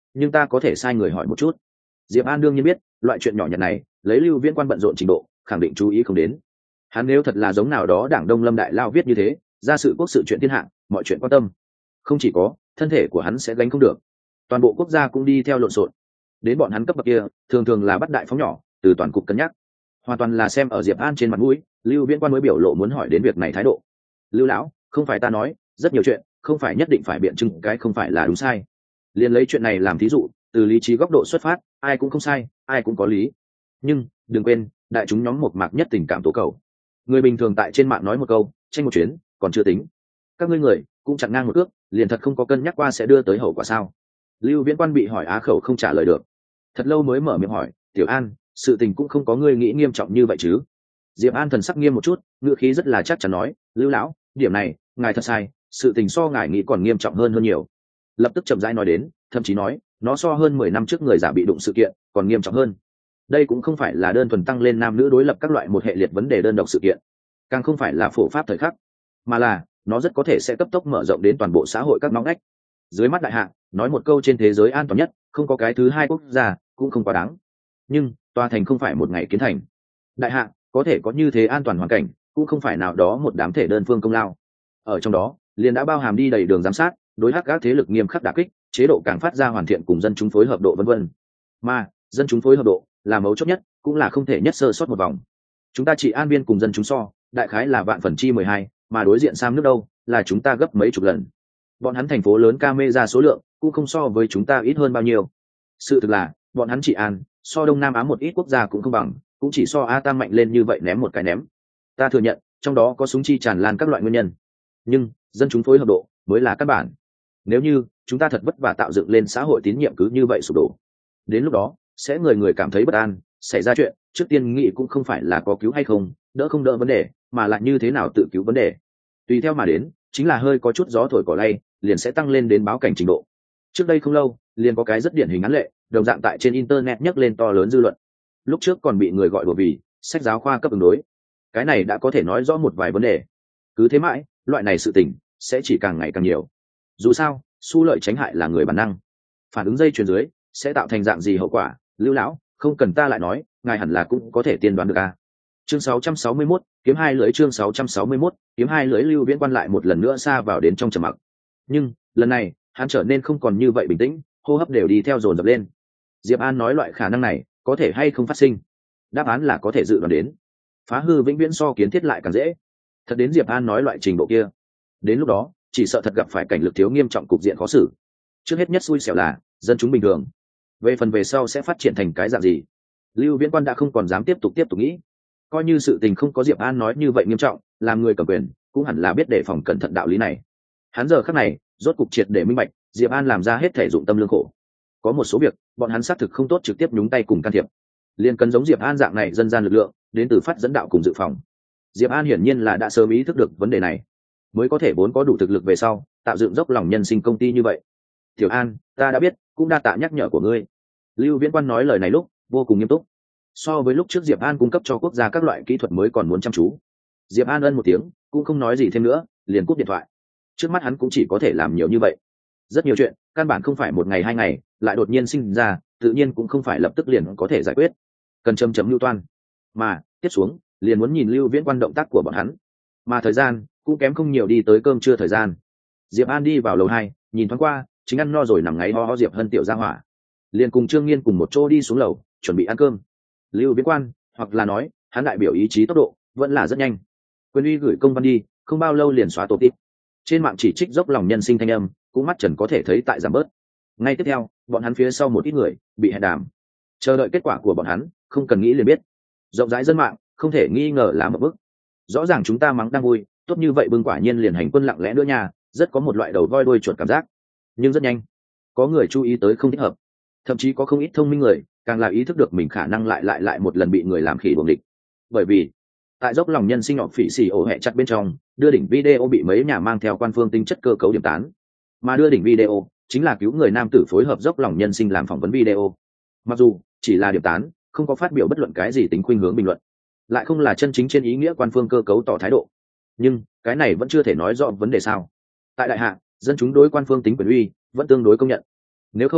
nhưng ta có thể sai người hỏi một chút. Diệp An đương nhiên biết loại chuyện nhỏ nhặt này lấy Lưu Viễn Quan bận rộn trình độ khẳng định chú ý không đến. Hắn nếu thật là giống nào đó đảng Đông Lâm đại lao viết như thế, ra sự quốc sự chuyện thiên hạ, mọi chuyện quan tâm, không chỉ có thân thể của hắn sẽ gánh không được, toàn bộ quốc gia cũng đi theo lộn xộn. Đến bọn hắn cấp bậc kia thường thường là bắt đại phóng nhỏ, từ toàn cục cân nhắc, hoàn toàn là xem ở Diệp An trên mặt mũi, Lưu Viễn Quan mới biểu lộ muốn hỏi đến việc này thái độ. Lưu lão, không phải ta nói, rất nhiều chuyện không phải nhất định phải biện chứng cái không phải là đúng sai. Liên lấy chuyện này làm thí dụ, từ lý trí góc độ xuất phát, ai cũng không sai, ai cũng có lý. Nhưng đừng quên, đại chúng nhóm một mạc nhất tình cảm tố cầu. Người bình thường tại trên mạng nói một câu, tranh một chuyến, còn chưa tính. Các ngươi người cũng chặn ngang một cước, liền thật không có cân nhắc qua sẽ đưa tới hậu quả sao? Lưu Viễn Quan bị hỏi á khẩu không trả lời được, thật lâu mới mở miệng hỏi, Tiểu An, sự tình cũng không có ngươi nghĩ nghiêm trọng như vậy chứ? Diệp An thần sắc nghiêm một chút, ngữ khí rất là chắc chắn nói, Lưu lão, điểm này ngài thật sai, sự tình so ngài nghĩ còn nghiêm trọng hơn hơn nhiều. Lập tức chậm rãi nói đến, thậm chí nói nó so hơn mười năm trước người giả bị đụng sự kiện còn nghiêm trọng hơn. Đây cũng không phải là đơn thuần tăng lên nam nữ đối lập các loại một hệ liệt vấn đề đơn độc sự kiện, càng không phải là phổ pháp thời khắc, mà là nó rất có thể sẽ cấp tốc mở rộng đến toàn bộ xã hội các ngóc ngách. Dưới mắt đại hạ, nói một câu trên thế giới an toàn nhất, không có cái thứ hai quốc gia cũng không quá đáng. Nhưng tòa thành không phải một ngày kiến thành. Đại hạ có thể có như thế an toàn hoàn cảnh, cũng không phải nào đó một đám thể đơn phương công lao. Ở trong đó, liền đã bao hàm đi đầy đường giám sát, đối hắc các thế lực nghiêm khắc đả kích, chế độ càng phát ra hoàn thiện cùng dân chúng phối hợp độ vân vân. Mà dân chúng phối hợp độ là mấu chốt nhất, cũng là không thể nhất sơ sót một vòng. Chúng ta chỉ an biên cùng dân chúng so, đại khái là vạn phần chi mười hai, mà đối diện Sam nước đâu, là chúng ta gấp mấy chục lần. Bọn hắn thành phố lớn camera số lượng cũng không so với chúng ta ít hơn bao nhiêu. Sự thực là, bọn hắn chỉ an, so Đông Nam Á một ít quốc gia cũng không bằng, cũng chỉ so A Tam mạnh lên như vậy ném một cái ném. Ta thừa nhận, trong đó có súng chi tràn lan các loại nguyên nhân. Nhưng, dân chúng phối hợp độ mới là căn bản. Nếu như chúng ta thật vất vả tạo dựng lên xã hội tín nhiệm cứ như vậy sụp đổ, đến lúc đó sẽ người người cảm thấy bất an, xảy ra chuyện trước tiên nghĩ cũng không phải là có cứu hay không, đỡ không đỡ vấn đề, mà lại như thế nào tự cứu vấn đề. Tùy theo mà đến chính là hơi có chút gió thổi cỏ lay, liền sẽ tăng lên đến báo cảnh trình độ. Trước đây không lâu liền có cái rất điển hình án lệ, đồng dạng tại trên internet nhấc lên to lớn dư luận. Lúc trước còn bị người gọi đùa vì sách giáo khoa cấp ứng đối. Cái này đã có thể nói rõ một vài vấn đề. Cứ thế mãi, loại này sự tình sẽ chỉ càng ngày càng nhiều. Dù sao, xu lợi tránh hại là người bản năng. Phản ứng dây chuyền dưới sẽ tạo thành dạng gì hậu quả, Lưu lão, không cần ta lại nói, ngài hẳn là cũng có thể tiên đoán được a. Chương sáu trăm sáu mươi mốt, kiếm hai lưỡi chương sáu trăm sáu mươi mốt, kiếm hai lưỡi Lưu Viễn Quan lại một lần nữa xa vào đến trong trầm mặc. Nhưng, lần này, hắn trở nên không còn như vậy bình tĩnh, hô hấp đều đi theo dồn dập lên. Diệp An nói loại khả năng này có thể hay không phát sinh? Đáp án là có thể dự đoán đến. Phá hư vĩnh viễn so kiến thiết lại càng dễ. Thật đến Diệp An nói loại trình độ kia, đến lúc đó chỉ sợ thật gặp phải cảnh lực thiếu nghiêm trọng, cục diện khó xử. Trước hết nhất xui xẻo là dân chúng bình thường, về phần về sau sẽ phát triển thành cái dạng gì, Lưu Viễn Quan đã không còn dám tiếp tục tiếp tục nghĩ. Coi như sự tình không có Diệp An nói như vậy nghiêm trọng, làm người cầm quyền cũng hẳn là biết đề phòng cẩn thận đạo lý này. Hắn giờ khắc này rốt cục triệt để minh bạch, Diệp An làm ra hết thể dụng tâm lương khổ. Có một số việc bọn hắn xác thực không tốt trực tiếp nhúng tay cùng can thiệp, liền cần giống Diệp An dạng này dân gian lực lượng đến từ phát dẫn đạo cùng dự phòng. Diệp An hiển nhiên là đã sớm ý thức được vấn đề này, mới có thể vốn có đủ thực lực về sau tạo dựng dốc lòng nhân sinh công ty như vậy. Tiểu An, ta đã biết, cũng đa tạ nhắc nhở của ngươi. Lưu Viễn Quan nói lời này lúc vô cùng nghiêm túc, so với lúc trước Diệp An cung cấp cho quốc gia các loại kỹ thuật mới còn muốn chăm chú. Diệp An ân một tiếng, cũng không nói gì thêm nữa, liền cúp điện thoại. Trước mắt hắn cũng chỉ có thể làm nhiều như vậy. Rất nhiều chuyện căn bản không phải một ngày hai ngày lại đột nhiên sinh ra, tự nhiên cũng không phải lập tức liền có thể giải quyết, cần chấm chấm lưu toan. Mà tiếp xuống liền muốn nhìn Lưu Viễn Quan động tác của bọn hắn, mà thời gian cũng kém không nhiều đi tới cơm trưa thời gian. Diệp An đi vào lầu hai, nhìn thoáng qua chính ăn no rồi nằm ngáy ho ho Diệp Hân tiểu gia hỏa, liền cùng Trương Nghiên cùng một chỗ đi xuống lầu chuẩn bị ăn cơm. Lưu Viễn Quan, hoặc là nói hắn đại biểu ý chí tốc độ vẫn là rất nhanh. Quyền uy gửi công văn đi, không bao lâu liền xóa tổ tít. Trên mạng chỉ trích dốc lòng nhân sinh thanh âm cũng mắt trần có thể thấy tại giảm bớt. Ngay tiếp theo bọn hắn phía sau một ít người bị hẹn đàm, chờ đợi kết quả của bọn hắn không cần nghĩ liền biết. Rộng rãi dân mạng không thể nghi ngờ là một bước. Rõ ràng chúng ta mắng đang vui, tốt như vậy bưng quả nhiên liền hành quân lặng lẽ nữa nha, rất có một loại đầu voi đuôi chuột cảm giác. Nhưng rất nhanh có người chú ý tới không thích hợp, thậm chí có không ít thông minh người càng là ý thức được mình khả năng lại lại lại một lần bị người làm khỉ buồng địch. Bởi vì tại dốc lòng nhân sinh họ phỉ xì ổ hẹ chặt bên trong, đưa đỉnh video bị mấy nhà mang theo quan phương tính chất cơ cấu điểm tán. Mà đưa đỉnh video chính là cứu người nam tử phối hợp dốc lòng nhân sinh làm phỏng vấn video. Mặc dù chỉ là điểm tán, không có phát biểu bất luận cái gì tính khuynh hướng bình luận, lại không là chân chính trên ý nghĩa quan phương cơ cấu tỏ thái độ, nhưng cái này vẫn chưa thể nói rõ vấn đề sao. Tại đại hạ, dân chúng đối quan phương tính quyền uy vẫn tương đối công nhận. Nếu không,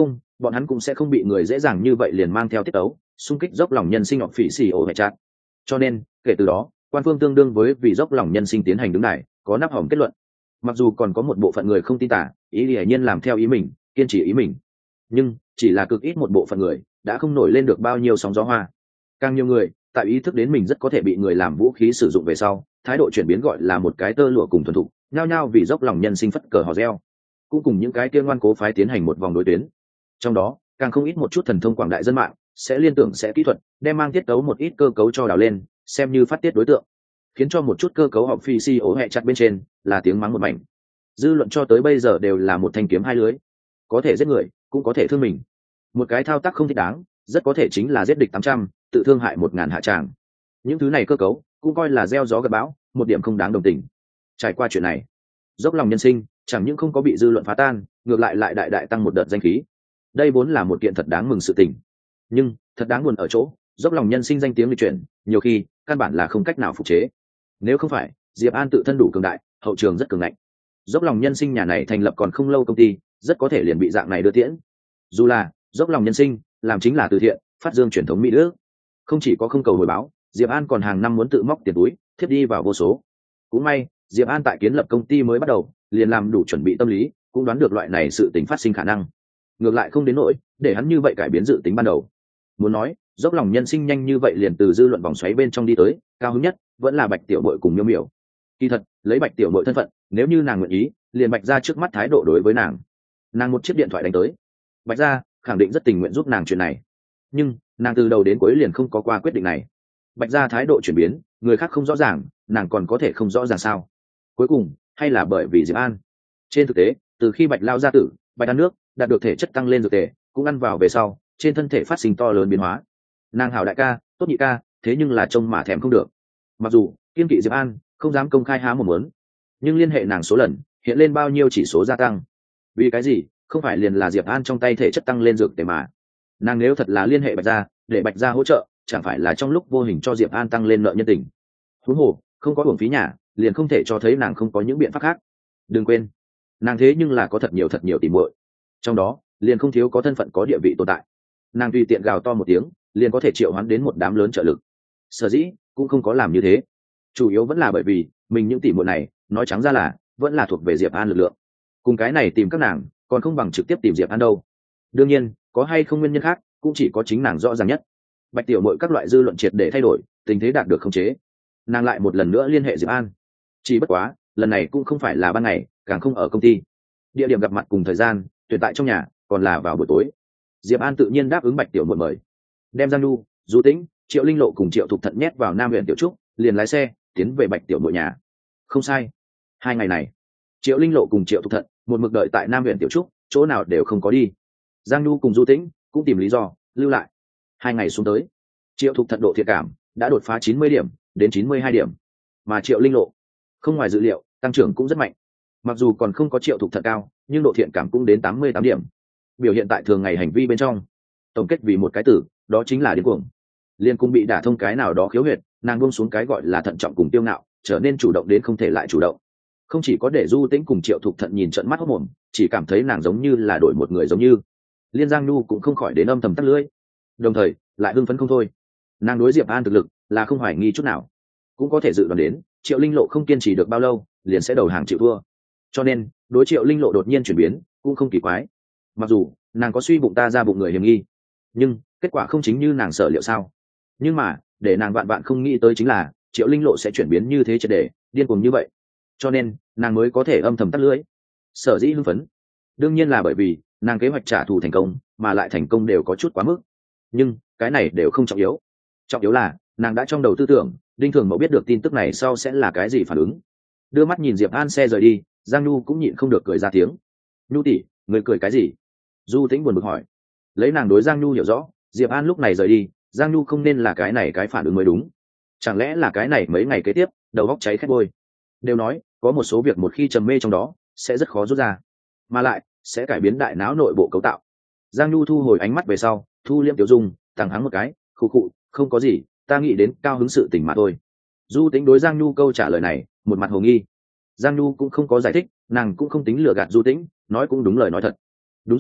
bọn hắn cũng sẽ không bị người dễ dàng như vậy liền mang theo tiết tấu xung kích dốc lòng nhân sinh hoặc phỉ xì ổ hệ chặt. Cho nên kể từ đó quan phương tương đương với vì dốc lòng nhân sinh tiến hành đứng này có nắp hỏng kết luận. Mặc dù còn có một bộ phận người không tin tả, ý hiển nhiên làm theo ý mình, kiên trì ý mình, nhưng chỉ là cực ít một bộ phận người đã không nổi lên được bao nhiêu sóng gió hoa. Càng nhiều người tại ý thức đến mình rất có thể bị người làm vũ khí sử dụng về sau, thái độ chuyển biến gọi là một cái tơ lụa cùng thuần thục, nhao nhao vì dốc lòng nhân sinh phất cờ hò reo, cũng cùng những cái kia ngoan cố phái tiến hành một vòng đối tuyến. Trong đó càng không ít một chút thần thông quảng đại dân mạng sẽ liên tưởng sẽ kỹ thuật đem mang tiết tấu một ít cơ cấu cho đào lên xem như phát tiết đối tượng, khiến cho một chút cơ cấu họp phi si ố hẹ chặt bên trên là tiếng mắng một mảnh. Dư luận cho tới bây giờ đều là một thanh kiếm hai lưới, có thể giết người cũng có thể thương mình. Một cái thao tác không thích đáng rất có thể chính là giết địch tám trăm, tự thương hại một ngàn hạ tràng. Những thứ này cơ cấu cũng coi là gieo gió gặt bão, một điểm không đáng đồng tình. Trải qua chuyện này, dốc lòng nhân sinh chẳng những không có bị dư luận phá tan, ngược lại lại đại đại tăng một đợt danh khí. Đây vốn là một kiện thật đáng mừng sự tình, nhưng thật đáng buồn ở chỗ dốc lòng nhân sinh danh tiếng lịch chuyển nhiều khi căn bản là không cách nào phục chế. Nếu không phải Diệp An tự thân đủ cường đại, hậu trường rất cường ngạnh, dốc lòng nhân sinh nhà này thành lập còn không lâu công ty rất có thể liền bị dạng này đưa tiễn. Dù là dốc lòng nhân sinh làm chính là từ thiện, phát dương truyền thống mỹ đức, không chỉ có không cầu hồi báo, Diệp An còn hàng năm muốn tự móc tiền túi thiếp đi vào vô số. Cũng may Diệp An tại kiến lập công ty mới bắt đầu liền làm đủ chuẩn bị tâm lý, cũng đoán được loại này sự tình phát sinh khả năng, ngược lại không đến nỗi để hắn như vậy cải biến dự tính ban đầu. Muốn nói dốc lòng nhân sinh nhanh như vậy liền từ dư luận vòng xoáy bên trong đi tới cao hứng nhất vẫn là Bạch Tiểu Bội cùng Miêu Miểu. Kỳ thật lấy Bạch Tiểu Bội thân phận, nếu như nàng nguyện ý liền Bạch ra trước mắt thái độ đối với nàng, nàng một chiếc điện thoại đánh tới, Bạch ra khẳng định rất tình nguyện giúp nàng chuyện này. Nhưng nàng từ đầu đến cuối liền không có qua quyết định này. Bạch ra thái độ chuyển biến, người khác không rõ ràng, nàng còn có thể không rõ ràng sao? Cuối cùng hay là bởi vì Diệp An. Trên thực tế từ khi Bạch lao ra tử, Bạch ăn nước đạt được thể chất tăng lên dược tề cũng ăn vào về sau, trên thân thể phát sinh to lớn biến hóa. Nàng hảo đại ca tốt nhị ca, thế nhưng là trông mà thèm không được. Mặc dù kiên kỵ Diệp An không dám công khai há một muốn, nhưng liên hệ nàng số lần hiện lên bao nhiêu chỉ số gia tăng. Vì cái gì? Không phải liền là Diệp An trong tay thể chất tăng lên dược tề mà. Nàng nếu thật là liên hệ Bạch gia để Bạch gia hỗ trợ, chẳng phải là trong lúc vô hình cho Diệp An tăng lên nợ nhân tình. Huống hồ không có uổng phí nhà liền không thể cho thấy nàng không có những biện pháp khác. Đừng quên nàng thế nhưng là có thật nhiều thật nhiều tỉ muội, trong đó liền không thiếu có thân phận có địa vị tồn tại. Nàng tùy tiện gào to một tiếng liền có thể triệu hoán đến một đám lớn trợ lực. Sở dĩ cũng không có làm như thế, chủ yếu vẫn là bởi vì mình những tỉ muội này nói trắng ra là vẫn là thuộc về Diệp An lực lượng, cùng cái này tìm các nàng còn không bằng trực tiếp tìm Diệp An đâu. Đương nhiên có hay không nguyên nhân khác cũng chỉ có chính nàng rõ ràng nhất. Bạch Tiểu Muội các loại dư luận triệt để thay đổi, tình thế đạt được khống chế, nàng lại một lần nữa liên hệ Diệp An. Chỉ bất quá lần này cũng không phải là ban ngày, càng không ở công ty. Địa điểm gặp mặt cùng thời gian tuyển tại trong nhà, còn là vào buổi tối. Diệp An tự nhiên đáp ứng Bạch Tiểu Muội mời, đem Giang Nhu, Du Tĩnh, Triệu Linh Lộ cùng Triệu Thục Thận nhét vào Nam huyện Tiểu Trúc, liền lái xe tiến về Bạch Tiểu Muội nhà. Không sai, hai ngày này Triệu Linh Lộ cùng Triệu Thục Thận một mực đợi tại Nam huyện Tiểu Trúc, chỗ nào đều không có đi. Giang Nhu cùng Du Tĩnh cũng tìm lý do lưu lại. Hai ngày xuống tới, Triệu Thục Thận độ thiện cảm đã đột phá chín mươi điểm đến chín mươi hai điểm, mà Triệu Linh Lộ không ngoài dự liệu tăng trưởng cũng rất mạnh. Mặc dù còn không có Triệu Thục Thận cao, nhưng độ thiện cảm cũng đến tám mươi tám điểm. Biểu hiện tại thường ngày hành vi bên trong, tổng kết vì một cái từ, đó chính là điên cuồng. Liên cung bị đả thông cái nào đó khiếu huyệt, nàng buông xuống cái gọi là thận trọng cùng tiêu ngạo, trở nên chủ động đến không thể lại chủ động. Không chỉ có để Du Tĩnh cùng Triệu Thục Thận nhìn trợn mắt hốt mồm, chỉ cảm thấy nàng giống như là đổi một người giống như. Liên Giang Nhu cũng không khỏi đến âm thầm tắt lưỡi, đồng thời lại hưng phấn không thôi. Nàng đối Diệp An thực lực là không hoài nghi chút nào, cũng có thể dự đoán đến Triệu Linh Lộ không kiên trì được bao lâu liền sẽ đầu hàng chịu thua, cho nên đối Triệu Linh Lộ đột nhiên chuyển biến cũng không kỳ quái. Mặc dù nàng có suy bụng ta ra bụng người hiểm nghi, nhưng kết quả không chính như nàng sợ liệu sao. Nhưng mà để nàng vạn vạn không nghĩ tới chính là Triệu Linh Lộ sẽ chuyển biến như thế triệt để điên cuồng như vậy, cho nên nàng mới có thể âm thầm tắt lưỡi. Sở dĩ hưng phấn đương nhiên là bởi vì nàng kế hoạch trả thù thành công, mà lại thành công đều có chút quá mức. Nhưng cái này đều không trọng yếu, trọng yếu là nàng đã trong đầu tư tưởng Đinh Thường Mậu biết được tin tức này sau sẽ là cái gì phản ứng. Đưa mắt nhìn Diệp An xe rời đi, Giang Nhu cũng nhịn không được cười ra tiếng. Nhu tỷ, người cười cái gì? Du Tĩnh buồn bực hỏi. Lấy nàng đối Giang Nhu hiểu rõ, Diệp An lúc này rời đi, Giang Nhu không nên là cái này cái phản ứng mới đúng. Chẳng lẽ là cái này mấy ngày kế tiếp đầu óc cháy khét bôi? Đều nói có một số việc một khi trầm mê trong đó sẽ rất khó rút ra, mà lại sẽ cải biến đại não nội bộ cấu tạo. Giang Nhu thu hồi ánh mắt về sau, thu liêm tiểu dung, thẳng hắng một cái, khụ khụ, không có gì, ta nghĩ đến cao hứng sự tình mà thôi. Du Tĩnh đối Giang Nhu câu trả lời này một mặt hồ nghi. Giang Nhu cũng không có giải thích, nàng cũng không tính lừa gạt Du Tĩnh, nói cũng đúng lời nói thật. Đúng rồi,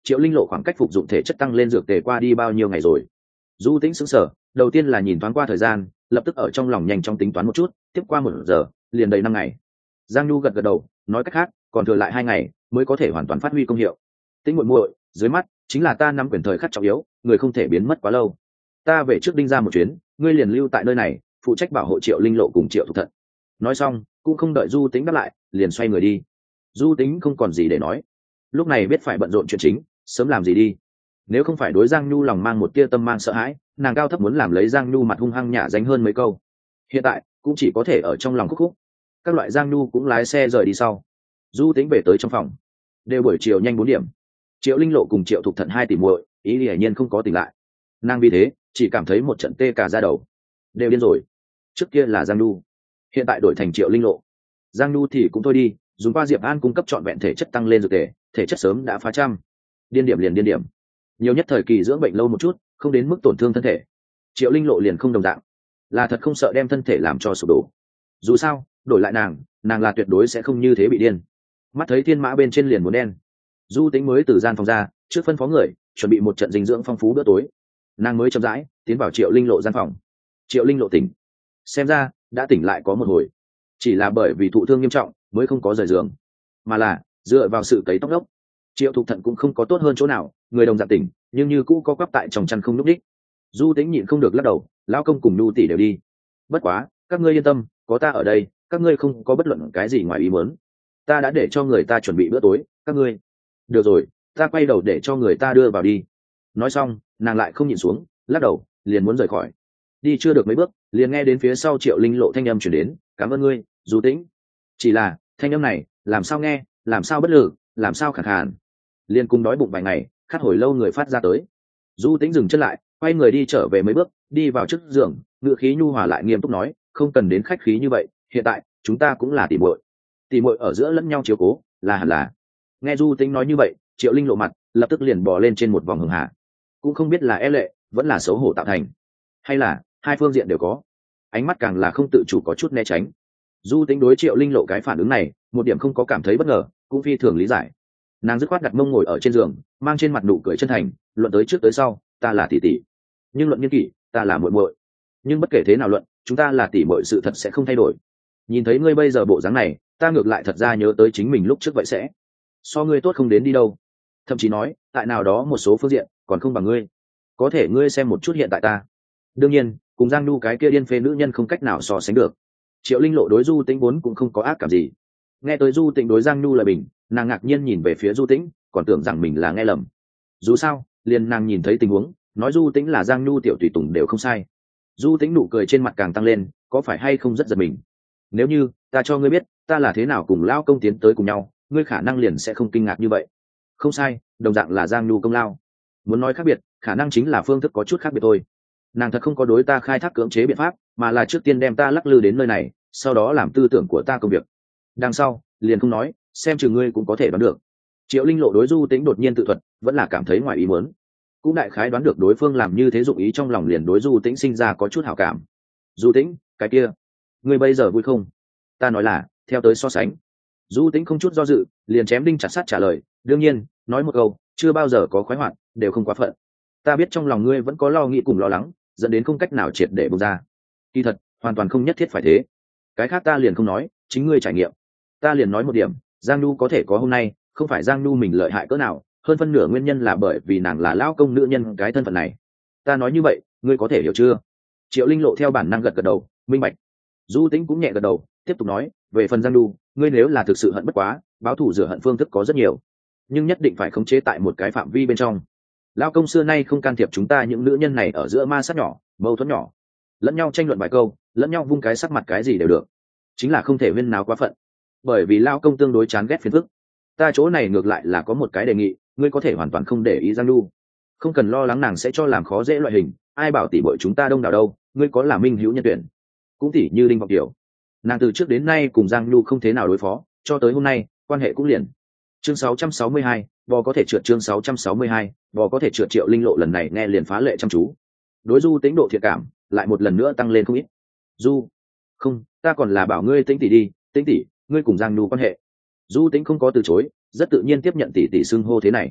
Triệu Linh Lộ khoảng cách phục dụng thể chất tăng lên dược tề qua đi bao nhiêu ngày rồi? Du Tĩnh sững sờ, đầu tiên là nhìn thoáng qua thời gian, lập tức ở trong lòng nhanh chóng tính toán một chút, tiếp qua một giờ, liền đầy năm ngày. Giang Nhu gật gật đầu, nói cách khác, còn thừa lại hai ngày mới có thể hoàn toàn phát huy công hiệu. Tĩnh muội muội, dưới mắt chính là ta nắm quyền thời khắc trọng yếu, người không thể biến mất quá lâu. Ta về trước Đinh ra một chuyến, ngươi liền lưu tại nơi này, phụ trách bảo hộ Triệu Linh Lộ cùng Triệu Thục Thận. Nói xong, cũng không đợi Du Tĩnh đáp lại, liền xoay người đi. Du Tĩnh không còn gì để nói, lúc này biết phải bận rộn chuyện chính, sớm làm gì đi. Nếu không phải đối Giang Nhu lòng mang một tia tâm mang sợ hãi, nàng cao thấp muốn làm lấy Giang Nhu mặt hung hăng nhả danh hơn mấy câu. Hiện tại cũng chỉ có thể ở trong lòng khúc khúc. Các loại Giang Nhu cũng lái xe rời đi sau. Du Tĩnh về tới trong phòng, đều buổi chiều nhanh bốn điểm. Triệu Linh Lộ cùng Triệu Thục Thận hai tỷ muội, ý hiển nhiên không có tỉnh lại. Nàng vì thế chỉ cảm thấy một trận tê cả da đầu, đều điên rồi. Trước kia là Giang Nhu, hiện tại đổi thành Triệu Linh Lộ. Giang Nhu thì cũng thôi đi, dùng qua Diệp An cung cấp trọn vẹn thể chất tăng lên dược thể, thể chất sớm đã phá trăm. Điên điểm liền điên điểm, nhiều nhất thời kỳ dưỡng bệnh lâu một chút, không đến mức tổn thương thân thể. Triệu Linh Lộ liền không đồng dạng, là thật không sợ đem thân thể làm cho sụp đổ. Dù sao đổi lại nàng, nàng là tuyệt đối sẽ không như thế bị điên. Mắt thấy thiên mã bên trên liền muốn đen, Du Tĩnh mới từ gian phòng ra, trước phân phó người chuẩn bị một trận dinh dưỡng phong phú bữa tối, nàng mới chậm rãi tiến vào Triệu Linh Lộ gian phòng. Triệu Linh Lộ tỉnh, xem ra đã tỉnh lại có một hồi, chỉ là bởi vì thụ thương nghiêm trọng mới không có rời giường, mà là dựa vào sự cấy tóc ốc. Triệu Thục Thận cũng không có tốt hơn chỗ nào, người đồng dạng tỉnh nhưng như cũ có quắp tại trong chăn không núp đích. Du Tĩnh nhịn không được lắc đầu, lão công cùng Nhu tỷ đều đi. Bất quá các ngươi yên tâm, có ta ở đây, các ngươi không có bất luận cái gì ngoài ý muốn. Ta đã để cho người ta chuẩn bị bữa tối, các ngươi được rồi, ta quay đầu để cho người ta đưa vào đi. Nói xong nàng lại không nhìn xuống, lắc đầu liền muốn rời khỏi. Đi chưa được mấy bước, liền nghe đến phía sau Triệu Linh Lộ thanh âm chuyển đến, cảm ơn ngươi Du Tĩnh. Chỉ là thanh âm này làm sao nghe, làm sao bất lử, làm sao khàn khàn, liền cùng đói bụng vài ngày khát hồi lâu người phát ra tới. Du Tĩnh dừng chân lại, quay người đi trở về mấy bước, đi vào trước giường, ngựa khí nhu hòa lại nghiêm túc nói, không cần đến khách khí như vậy, hiện tại chúng ta cũng là tỷ muội, tỷ muội ở giữa lẫn nhau chiếu cố là hẳn là. Nghe Du Tĩnh nói như vậy, Triệu Linh Lộ mặt lập tức liền bò lên trên một vòng hường hà, cũng không biết là e lệ vẫn là xấu hổ tạo thành, hay là hai phương diện đều có. Ánh mắt càng là không tự chủ có chút né tránh. Du Tĩnh đối Triệu Linh Lộ cái phản ứng này một điểm không có cảm thấy bất ngờ, cũng phi thường lý giải. Nàng dứt khoát đặt mông ngồi ở trên giường, mang trên mặt nụ cười chân thành, luận tới trước tới sau, ta là tỷ tỷ, nhưng luận nghiên kỷ, ta là muội muội. Nhưng bất kể thế nào luận, chúng ta là tỷ muội, sự thật sẽ không thay đổi. Nhìn thấy ngươi bây giờ bộ dáng này, ta ngược lại thật ra nhớ tới chính mình lúc trước vậy sẽ so ngươi tốt không đến đi đâu. Thậm chí nói tại nào đó một số phương diện còn không bằng ngươi. Có thể ngươi xem một chút hiện tại ta, đương nhiên cùng Giang Nhu cái kia điên phê nữ nhân không cách nào so sánh được. Triệu Linh Lộ đối Du Tĩnh vốn cũng không có ác cảm gì, nghe tới Du Tĩnh đối Giang Nhu lời bình, nàng ngạc nhiên nhìn về phía Du Tĩnh, còn tưởng rằng mình là nghe lầm. Dù sao liền nàng nhìn thấy tình huống, nói Du Tĩnh là Giang Nhu tiểu tùy tùng đều không sai. Du Tĩnh nụ cười trên mặt càng tăng lên, có phải hay không rất giật mình. Nếu như ta cho ngươi biết ta là thế nào cùng lao công tiến tới cùng nhau, ngươi khả năng liền sẽ không kinh ngạc như vậy. Không sai, đồng dạng là Giang Nhu công lao. Muốn nói khác biệt, khả năng chính là phương thức có chút khác biệt thôi. Nàng thật không có đối ta khai thác cưỡng chế biện pháp, mà là trước tiên đem ta lắc lư đến nơi này, sau đó làm tư tưởng của ta công việc. Đằng sau liền không nói, xem chừng ngươi cũng có thể đoán được. Triệu Linh Lộ đối Du Tĩnh đột nhiên tự thuật, vẫn là cảm thấy ngoài ý muốn, cũng đại khái đoán được đối phương làm như thế dụng ý, trong lòng liền đối Du Tĩnh sinh ra có chút hảo cảm. Du Tĩnh, cái kia, ngươi bây giờ vui không? Ta nói là theo tới so sánh. Du Tĩnh không chút do dự, liền chém đinh chặt sắt trả lời, đương nhiên, nói một câu, chưa bao giờ có khoái hoạt, đều không quá phận. Ta biết trong lòng ngươi vẫn có lo nghĩ cùng lo lắng, dẫn đến không cách nào triệt để buông ra. Kỳ thật hoàn toàn không nhất thiết phải thế, cái khác ta liền không nói, chính ngươi trải nghiệm. Ta liền nói một điểm, Giang Nhu có thể có hôm nay, không phải Giang Nhu mình lợi hại cỡ nào, hơn phân nửa nguyên nhân là bởi vì nàng là lão công nữ nhân cái thân phận này. Ta nói như vậy ngươi có thể hiểu chưa? Triệu Linh Lộ theo bản năng gật gật đầu, minh bạch. Du Tĩnh cũng nhẹ gật đầu, tiếp tục nói, về phần Giang Nhu, ngươi nếu là thực sự hận bất quá, báo thù rửa hận phương thức có rất nhiều, nhưng nhất định phải khống chế tại một cái phạm vi bên trong. Lão công xưa nay không can thiệp chúng ta những nữ nhân này ở giữa ma sát nhỏ, mâu thuẫn nhỏ, lẫn nhau tranh luận vài câu, lẫn nhau vung cái sắc mặt cái gì đều được, chính là không thể huyên náo quá phận, bởi vì lão công tương đối chán ghét phiền phức. Ta chỗ này ngược lại là có một cái đề nghị, ngươi có thể hoàn toàn không để ý Giang Nhu, không cần lo lắng nàng sẽ cho làm khó dễ loại hình, ai bảo tỷ muội chúng ta đông đảo đâu, ngươi có là minh hữu nhân tuyển, cũng tỷ như Đinh Vọng Tiểu, nàng từ trước đến nay cùng Giang Nhu không thế nào đối phó, cho tới hôm nay quan hệ cũng liền. Chương sáu trăm sáu mươi hai, bò có thể trượt. Chương sáu trăm sáu mươi hai, bò có thể trượt. Triệu Linh Lộ lần này nghe liền phá lệ chăm chú, đối Du Tĩnh độ thiện cảm lại một lần nữa tăng lên không ít. Du, không, ta còn là bảo ngươi Tĩnh tỷ đi, Tĩnh tỷ, ngươi cùng Giang Nhu quan hệ. Du Tĩnh không có từ chối, rất tự nhiên tiếp nhận tỷ tỷ xưng hô thế này.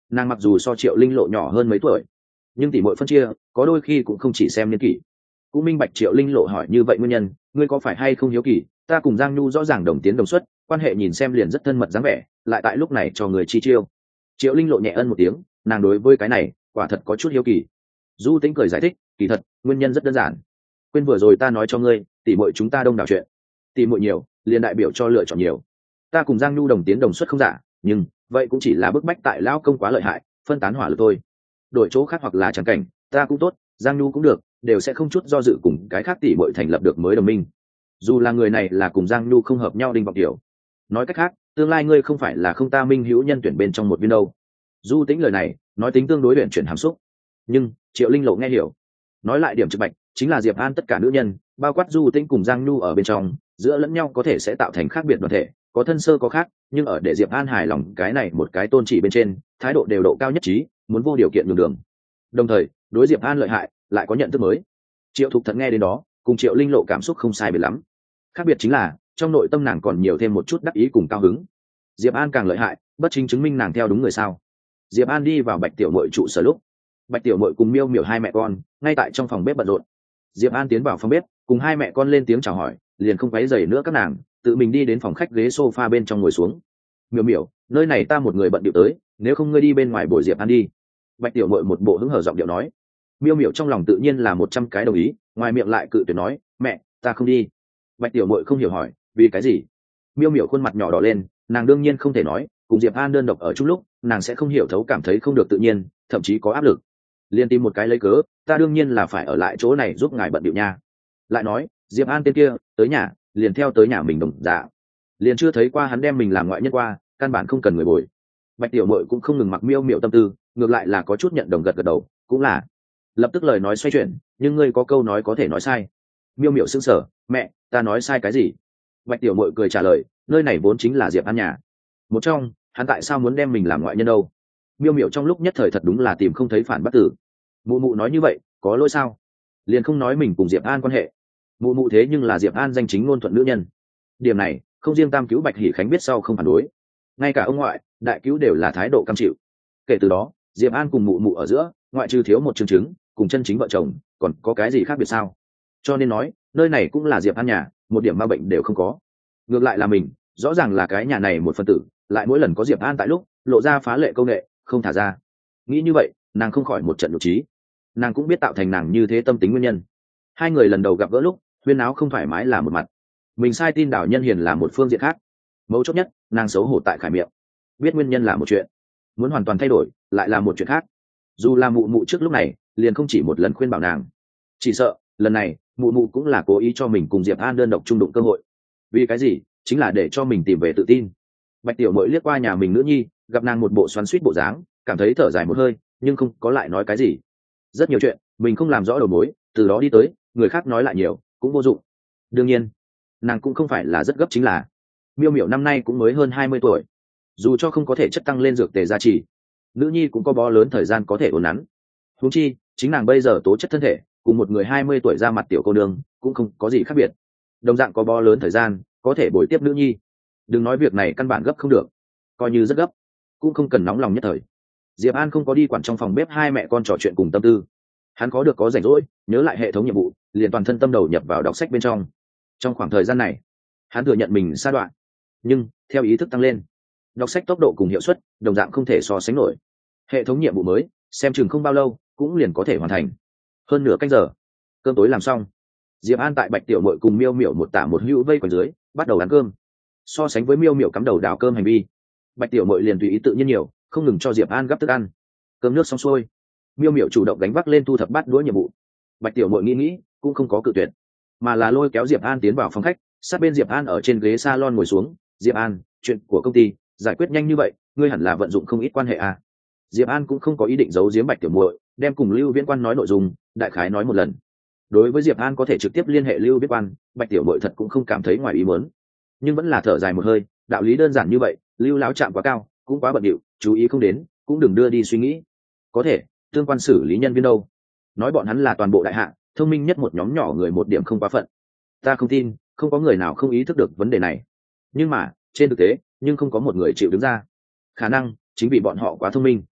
Nàng mặc dù so Triệu Linh Lộ nhỏ hơn mấy tuổi, nhưng tỷ muội phân chia có đôi khi cũng không chỉ xem niên kỷ. Cũng minh bạch Triệu Linh Lộ hỏi như vậy nguyên nhân, ngươi có phải hay không hiếu kỳ, ta cùng Giang Nhu rõ ràng đồng tiến đồng xuất, quan hệ nhìn xem liền rất thân mật dáng vẻ, lại tại lúc này cho người chi chiêu. Triệu Linh Lộ nhẹ ân một tiếng, nàng đối với cái này quả thật có chút hiếu kỳ. Du Tĩnh cười giải thích, kỳ thật nguyên nhân rất đơn giản. Quên vừa rồi ta nói cho ngươi, tỷ muội chúng ta đông đảo chuyện, tỷ muội nhiều liền đại biểu cho lựa chọn nhiều. Ta cùng Giang Nhu đồng tiến đồng xuất không giả, nhưng vậy cũng chỉ là bức bách tại lão công quá lợi hại, phân tán hỏa lực thôi. Đổi chỗ khác hoặc là chẳng cảnh, ta cũng tốt, Giang Nhu cũng được, đều sẽ không chút do dự cùng cái khác tỷ muội thành lập được mới đồng minh. Dù là người này là cùng Giang Nhu không hợp nhau đinh vọng tiểu. Nói cách khác, tương lai ngươi không phải là không ta minh hữu nhân tuyển bên trong một viên đâu. Du Tĩnh lời này nói tính tương đối luyện chuyển hàm xúc, nhưng Triệu Linh Lộ nghe hiểu. Nói lại điểm trực bạch, chính là Diệp An tất cả nữ nhân, bao quát Du Tĩnh cùng Giang Nhu ở bên trong, giữa lẫn nhau có thể sẽ tạo thành khác biệt đoàn thể, có thân sơ có khác, nhưng ở để Diệp An hài lòng cái này một cái tôn chỉ bên trên, thái độ đều độ cao nhất trí, muốn vô điều kiện nhường đường. Đồng thời, đối Diệp An lợi hại, lại có nhận thức mới. Triệu Thục Thật nghe đến đó, cùng Triệu Linh Lộ cảm xúc không sai biệt lắm. Khác biệt chính là, trong nội tâm nàng còn nhiều thêm một chút đắc ý cùng cao hứng. Diệp An càng lợi hại, bất chính chứng minh nàng theo đúng người sao. Diệp An đi vào Bạch Tiểu Mội trụ sở lúc, Bạch Tiểu Mội cùng Miêu Miểu hai mẹ con ngay tại trong phòng bếp bận rộn. Diệp An tiến vào phòng bếp, cùng hai mẹ con lên tiếng chào hỏi, liền không quấy rầy nữa các nàng, tự mình đi đến phòng khách ghế sofa bên trong ngồi xuống. Miểu Miểu, nơi này ta một người bận điệu tới, nếu không ngươi đi bên ngoài bồi Diệp An đi. Bạch Tiểu Mội một bộ hứng hở giọng điệu nói. Miêu Miểu trong lòng tự nhiên là một trăm cái đồng ý, ngoài miệng lại cự tuyệt nói, mẹ, ta không đi. Bạch Tiểu Mội không hiểu hỏi, vì cái gì? Miêu Miểu khuôn mặt nhỏ đỏ lên, nàng đương nhiên không thể nói, cùng Diệp An đơn độc ở chung lúc, nàng sẽ không hiểu thấu cảm thấy không được tự nhiên, thậm chí có áp lực. Liên tìm một cái lấy cớ, ta đương nhiên là phải ở lại chỗ này giúp ngài bận điệu nha. Lại nói, Diệp An tên kia, tới nhà, liền theo tới nhà mình đồng dạ. Liền chưa thấy qua hắn đem mình làm ngoại nhân qua, căn bản không cần người bồi. Bạch Tiểu Mội cũng không ngừng mặc Miêu Miểu tâm tư, ngược lại là có chút nhận đồng gật gật đầu, cũng là. Lập tức lời nói xoay chuyển, nhưng ngươi có câu nói có thể nói sai. Miêu Miểu sững sờ, mẹ, ta nói sai cái gì? Bạch Tiểu Mội cười trả lời, nơi này vốn chính là Diệp An nhà. Một trong, hắn tại sao muốn đem mình làm ngoại nhân đâu? Miêu Miểu trong lúc nhất thời thật đúng là tìm không thấy phản bác tử. Mụ mụ nói như vậy, có lỗi sao? Liền không nói mình cùng Diệp An quan hệ. Mụ mụ thế nhưng là Diệp An danh chính ngôn thuận nữ nhân. Điểm này, không riêng Tam Cứu Bạch Hỉ Khánh biết sau không phản đối, ngay cả ông ngoại, đại cứu đều là thái độ cam chịu. Kể từ đó, Diệp An cùng mụ mụ ở giữa, ngoại trừ thiếu một chứng chứng, cùng chân chính vợ chồng, còn có cái gì khác biệt sao? Cho nên nói, nơi này cũng là Diệp An nhà, một điểm ma bệnh đều không có. Ngược lại là mình, rõ ràng là cái nhà này một phần tử, lại mỗi lần có Diệp An tại lúc, lộ ra phá lệ câu nghệ, không thả ra. Nghĩ như vậy, nàng không khỏi một trận nhục trí. Nàng cũng biết tạo thành nàng như thế tâm tính nguyên nhân. Hai người lần đầu gặp gỡ lúc, huyên áo không thoải mái là một mặt, mình sai tin đảo nhân hiền là một phương diện khác. Mấu chốt nhất, nàng xấu hổ tại khải miệng. Biết nguyên nhân là một chuyện, muốn hoàn toàn thay đổi lại là một chuyện khác. Dù là mụ mụ trước lúc này liền không chỉ một lần khuyên bảo nàng, chỉ sợ lần này mụ mụ cũng là cố ý cho mình cùng Diệp An đơn độc chung đụng cơ hội. Vì cái gì? Chính là để cho mình tìm về tự tin. Bạch Tiểu Mội liếc qua nhà mình nữ nhi, gặp nàng một bộ xoắn xuýt bộ dáng, cảm thấy thở dài một hơi, nhưng không có lại nói cái gì. Rất nhiều chuyện mình không làm rõ đầu mối, từ đó đi tới, người khác nói lại nhiều cũng vô dụng. Đương nhiên, nàng cũng không phải là rất gấp, chính là Miêu Miểu năm nay cũng mới hơn hai mươi tuổi, dù cho không có thể chất tăng lên dược tề gia trì, nữ nhi cũng có bó lớn thời gian có thể ổn nắn. Huống chi, chính nàng bây giờ tố chất thân thể cùng một người hai mươi tuổi ra mặt tiểu cô nương cũng không có gì khác biệt, đồng dạng có bó lớn thời gian có thể bồi tiếp nữ nhi. Đừng nói việc này căn bản gấp không được, coi như rất gấp cũng không cần nóng lòng nhất thời. Diệp An không có đi quản trong phòng bếp hai mẹ con trò chuyện cùng tâm tư, hắn có được có rảnh rỗi nhớ lại hệ thống nhiệm vụ, liền toàn thân tâm đầu nhập vào đọc sách bên trong. Trong khoảng thời gian này, hắn thừa nhận mình sa đoạn, nhưng theo ý thức tăng lên, đọc sách tốc độ cùng hiệu suất đồng dạng không thể so sánh nổi. Hệ thống nhiệm vụ mới xem chừng không bao lâu cũng liền có thể hoàn thành. Hơn nửa canh giờ, cơm tối làm xong, Diệp An tại Bạch Tiểu Mội cùng Miêu Miểu một tả một hữu vây quanh dưới bắt đầu ăn cơm. So sánh với Miêu Miểu cắm đầu đào cơm hành vi, Bạch Tiểu Mội liền tùy ý tự nhiên nhiều, không ngừng cho Diệp An gắp thức ăn. Cơm nước xong xuôi, Miêu Miểu chủ động đánh vác lên thu thập bát đũa nhiệm vụ. Bạch Tiểu Mội nghĩ nghĩ cũng không có cự tuyệt, mà là lôi kéo Diệp An tiến vào phòng khách, sát bên Diệp An ở trên ghế salon ngồi xuống. Diệp An, chuyện của công ty giải quyết nhanh như vậy, ngươi hẳn là vận dụng không ít quan hệ à? Diệp An cũng không có ý định giấu giếm Bạch Tiểu Mội, đem cùng Lưu Viễn Quan nói nội dung đại khái nói một lần. Đối với Diệp An có thể trực tiếp liên hệ Lưu Viễn Quan, Bạch Tiểu Mội thật cũng không cảm thấy ngoài ý muốn, nhưng vẫn là thở dài một hơi. Đạo lý đơn giản như vậy, Lưu lão chạm quá cao, cũng quá bận điệu, chú ý không đến, cũng đừng đưa đi suy nghĩ. Có thể tương quan xử lý nhân viên đâu? Nói bọn hắn là toàn bộ đại hạ thông minh nhất một nhóm nhỏ người, một điểm không quá phận. Ta không tin không có người nào không ý thức được vấn đề này, nhưng mà trên thực tế nhưng không có một người chịu đứng ra. Khả năng chính vì bọn họ quá thông minh.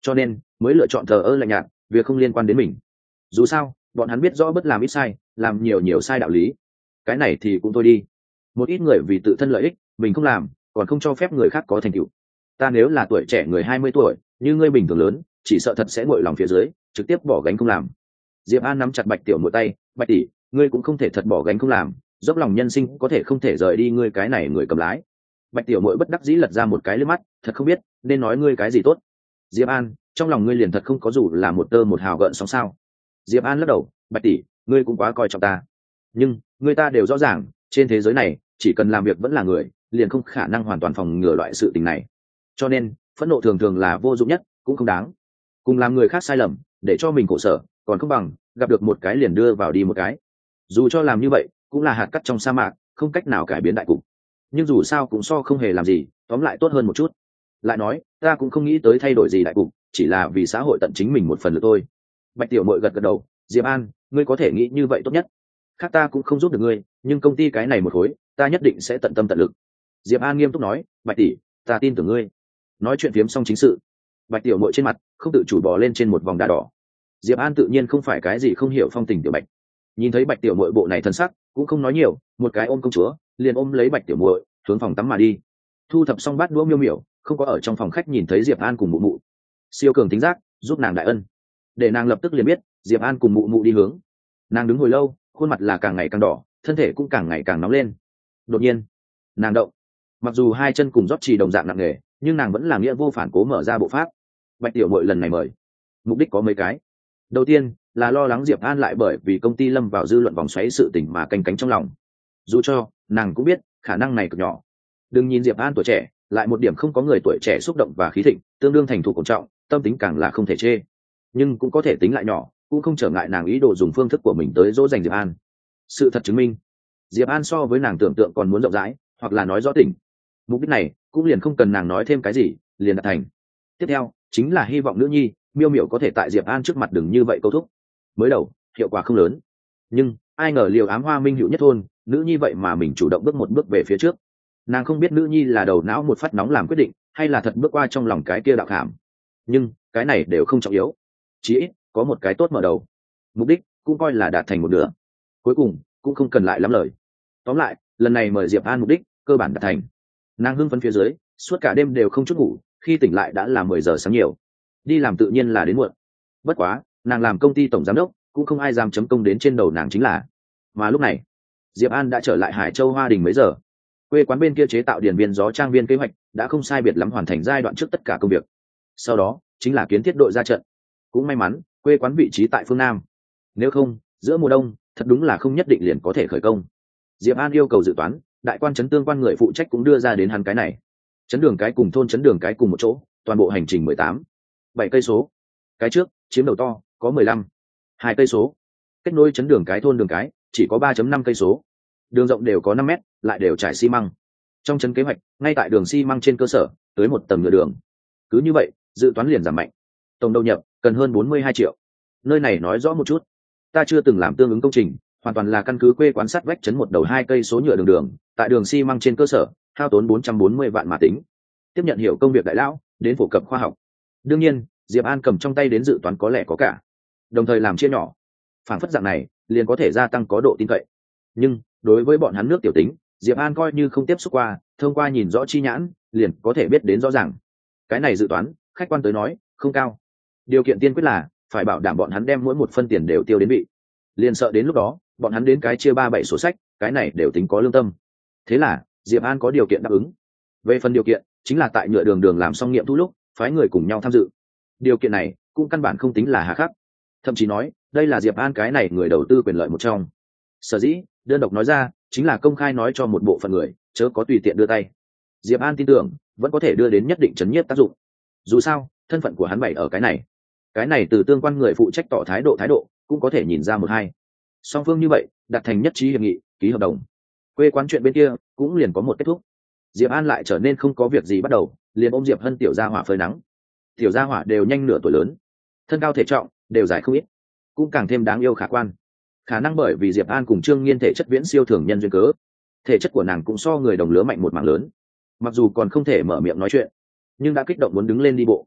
cho nên mới lựa chọn thờ ơ lạnh nhạt, việc không liên quan đến mình. Dù sao bọn hắn biết rõ bất làm ít sai, làm nhiều nhiều sai đạo lý. Cái này thì cũng thôi đi, một ít người vì tự thân lợi ích mình không làm, còn không cho phép người khác có thành tựu. Ta nếu là tuổi trẻ người hai mươi tuổi như ngươi bình thường lớn, chỉ sợ thật sẽ nguội lòng phía dưới, trực tiếp bỏ gánh không làm. Diệp An nắm chặt Bạch Tiểu Muội tay. Bạch tỷ, ngươi cũng không thể thật bỏ gánh không làm, dốc lòng nhân sinh có thể không thể rời đi ngươi cái này người cầm lái. Bạch Tiểu Muội bất đắc dĩ lật ra một cái lưỡi mắt, thật không biết nên nói ngươi cái gì tốt. Diệp An, trong lòng ngươi liền thật không có dù là một tơ một hào gợn sóng sao? Diệp An lắc đầu. Bạch tỷ, ngươi cũng quá coi trọng ta. Nhưng người ta đều rõ ràng, trên thế giới này chỉ cần làm việc vẫn là người, liền không khả năng hoàn toàn phòng ngừa loại sự tình này. Cho nên phẫn nộ thường thường là vô dụng nhất, cũng không đáng. Cùng làm người khác sai lầm để cho mình khổ sở, còn không bằng gặp được một cái liền đưa vào đi một cái. Dù cho làm như vậy cũng là hạt cát trong sa mạc, không cách nào cải biến đại cục, nhưng dù sao cũng so không hề làm gì tóm lại tốt hơn một chút. Lại nói ta cũng không nghĩ tới thay đổi gì đại cục, chỉ là vì xã hội tận chính mình một phần nữa thôi. Bạch Tiểu Muội gật gật đầu. Diệp An, ngươi có thể nghĩ như vậy tốt nhất, khác ta cũng không giúp được ngươi, nhưng công ty cái này một khối ta nhất định sẽ tận tâm tận lực. Diệp An nghiêm túc nói. Bạch tỷ, ta tin tưởng ngươi. Nói chuyện phiếm xong chính sự, Bạch Tiểu Muội trên mặt không tự chủ bò lên trên một vòng đá đỏ. Diệp An tự nhiên không phải cái gì không hiểu phong tình tiểu Bạch, nhìn thấy Bạch Tiểu Muội bộ này thân sắc cũng không nói nhiều, một cái ôm công chúa liền ôm lấy Bạch Tiểu Muội hướng phòng tắm mà đi. Thu thập xong bát đũa miêu miểu không có ở trong phòng khách nhìn thấy Diệp An cùng mụ mụ, siêu cường tính giác giúp nàng đại ân, để nàng lập tức liền biết Diệp An cùng mụ mụ đi hướng. Nàng đứng hồi lâu, khuôn mặt là càng ngày càng đỏ, thân thể cũng càng ngày càng nóng lên. Đột nhiên nàng động, mặc dù hai chân cùng rót trì đồng dạng nặng nề, nhưng nàng vẫn là nghĩa vô phản cố mở ra bộ pháp. Bạch Tiểu Muội lần này mời mục đích có mấy cái. Đầu tiên là lo lắng Diệp An lại bởi vì công ty lâm vào dư luận vòng xoáy sự tình mà canh cánh trong lòng, dù cho nàng cũng biết khả năng này cực nhỏ. Đừng nhìn Diệp An tuổi trẻ, lại một điểm không có người tuổi trẻ xúc động và khí thịnh, tương đương thành thục cổ trọng, tâm tính càng là không thể chê, nhưng cũng có thể tính lại nhỏ, cũng không trở ngại nàng ý đồ dùng phương thức của mình tới dỗ dành Diệp An. Sự thật chứng minh Diệp An so với nàng tưởng tượng còn muốn rộng rãi, hoặc là nói rõ tình. Mục đích này cũng liền không cần nàng nói thêm cái gì, liền đạt thành. Tiếp theo chính là hy vọng nữ nhi miêu miểu có thể tại Diệp An trước mặt đừng như vậy câu thúc. Mới đầu hiệu quả không lớn, nhưng ai ngờ liều ám hoa minh hữu nhất thôn, nữ nhi vậy mà mình chủ động bước một bước về phía trước. Nàng không biết nữ nhi là đầu não một phát nóng làm quyết định, hay là thật bước qua trong lòng cái kia đạo cảm, nhưng cái này đều không trọng yếu, chỉ ít có một cái tốt mở đầu, mục đích cũng coi là đạt thành một nửa. Cuối cùng cũng không cần lại lắm lời. Tóm lại lần này mời Diệp An mục đích cơ bản đạt thành. Nàng hưng phấn phía dưới suốt cả đêm đều không chút ngủ, khi tỉnh lại đã là mười giờ sáng nhiều. Đi làm tự nhiên là đến muộn, bất quá nàng làm công ty tổng giám đốc cũng không ai dám chấm công đến trên đầu nàng chính là. Mà lúc này Diệp An đã trở lại Hải Châu Hoa Đình mấy giờ. Quê quán bên kia chế tạo điển viên gió trang viên kế hoạch đã không sai biệt lắm hoàn thành giai đoạn trước tất cả công việc, sau đó chính là kiến thiết đội ra trận. Cũng may mắn quê quán vị trí tại phương Nam, nếu không giữa mùa đông thật đúng là không nhất định liền có thể khởi công. Diệp An yêu cầu dự toán, đại quan chấn tương quan người phụ trách cũng đưa ra đến hắn cái này. Chấn đường cái cùng thôn chấn đường cái cùng một chỗ, toàn bộ hành trình mười tám bảy cây số. Cái trước chiếm đầu to có mười lăm hai cây số, kết nối chấn đường cái thôn đường cái chỉ có ba năm cây số. Đường rộng đều có năm mét, lại đều trải xi măng. Trong chấn kế hoạch ngay tại đường xi măng trên cơ sở tới một tầng nhựa đường. Cứ như vậy dự toán liền giảm mạnh, tổng đầu nhập cần hơn bốn mươi hai triệu. Nơi này nói rõ một chút, ta chưa từng làm tương ứng công trình, hoàn toàn là căn cứ quê quán sát vách chấn một đầu hai cây số nhựa đường đường, tại đường xi măng trên cơ sở hao tốn bốn trăm bốn mươi vạn mà tính. Tiếp nhận hiểu công việc đại lão đến phổ cập khoa học. Đương nhiên Diệp An cầm trong tay đến dự toán có lẽ có cả, đồng thời làm chia nhỏ, phản phất dạng này liền có thể gia tăng có độ tin cậy. Nhưng đối với bọn hắn nước tiểu tính, Diệp An coi như không tiếp xúc qua, thông qua nhìn rõ chi nhãn liền có thể biết đến rõ ràng. Cái này dự toán khách quan tới nói không cao, điều kiện tiên quyết là phải bảo đảm bọn hắn đem mỗi một phân tiền đều tiêu đến vị, liền sợ đến lúc đó bọn hắn đến cái chia ba bảy sổ sách, cái này đều tính có lương tâm. Thế là Diệp An có điều kiện đáp ứng. Về phần điều kiện chính là tại nhựa đường đường làm xong nghiệm thu lúc phái người cùng nhau tham dự. Điều kiện này cũng căn bản không tính là hà khắc, thậm chí nói đây là Diệp An cái này người đầu tư quyền lợi một trong. Sở dĩ đơn độc nói ra chính là công khai nói cho một bộ phận người chớ có tùy tiện đưa tay. Diệp An tin tưởng vẫn có thể đưa đến nhất định chấn nhiếp tác dụng. Dù sao thân phận của hắn bày ở cái này, cái này từ tương quan người phụ trách tỏ thái độ thái độ cũng có thể nhìn ra một hai. Song phương như vậy đạt thành nhất trí hiệp nghị, ký hợp đồng, quê quán chuyện bên kia cũng liền có một kết thúc. Diệp An lại trở nên không có việc gì bắt đầu, liền ôm Diệp Hân tiểu gia hỏa phơi nắng. Tiểu gia hỏa đều nhanh nửa tuổi lớn, thân cao thể trọng đều dài không ít, cũng càng thêm đáng yêu khả quan. Khả năng bởi vì Diệp An cùng Trương Nghiên thể chất viễn siêu thường nhân duyên cớ, thể chất của nàng cũng so người đồng lứa mạnh một mảng lớn. Mặc dù còn không thể mở miệng nói chuyện, nhưng đã kích động muốn đứng lên đi bộ.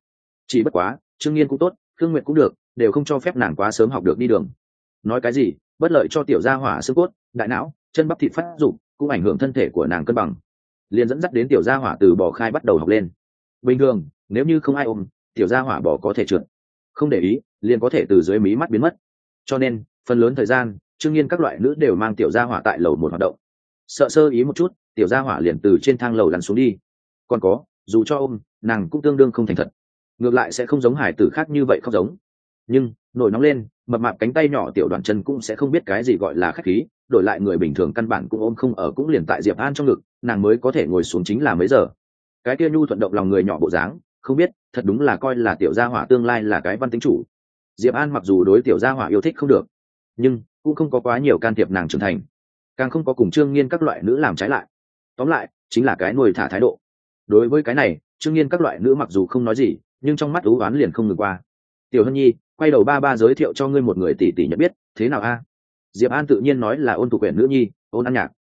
chỉ bất quá trương nghiên cũng tốt, khương nguyệt cũng được, đều không cho phép nàng quá sớm học được đi đường. Nói cái gì bất lợi cho tiểu gia hỏa xương cốt, đại não, chân bắp thịt phát dụng, cũng ảnh hưởng thân thể của nàng cân bằng. Liền dẫn dắt đến tiểu gia hỏa từ bò khai bắt đầu học lên. Bình thường nếu như không ai ôm, tiểu gia hỏa bò có thể trượt, không để ý liền có thể từ dưới mí mắt biến mất. Cho nên phần lớn thời gian trương nghiên các loại nữ đều mang tiểu gia hỏa tại lầu một hoạt động, sợ sơ ý một chút tiểu gia hỏa liền từ trên thang lầu lăn xuống đi. Còn có dù cho ôm, nàng cũng tương đương không thành thật, ngược lại sẽ không giống hải tử khác như vậy không giống. Nhưng nổi nóng lên, mập mạp cánh tay nhỏ tiểu đoàn chân cũng sẽ không biết cái gì gọi là khách khí, đổi lại người bình thường căn bản cũng ôm không ở, cũng liền tại Diệp An trong ngực nàng mới có thể ngồi xuống chính là mấy giờ. Cái kia nhu thuận động lòng người nhỏ bộ dáng, không biết thật đúng là coi là tiểu gia hỏa tương lai là cái văn tính chủ. Diệp An mặc dù đối tiểu gia hỏa yêu thích không được, nhưng cũng không có quá nhiều can thiệp nàng trưởng thành, càng không có cùng trương nghiên các loại nữ làm trái lại. Tóm lại chính là cái nuôi thả thái độ. Đối với cái này trương nghiên các loại nữ mặc dù không nói gì, nhưng trong mắt ú oán liền không ngừng qua. Tiểu Hân Nhi, quay đầu ba ba giới thiệu cho ngươi một người tỷ tỷ nhận biết, thế nào a? Diệp An tự nhiên nói là Ôn Tục Quyển nữ nhi, Ôn An Nhạc.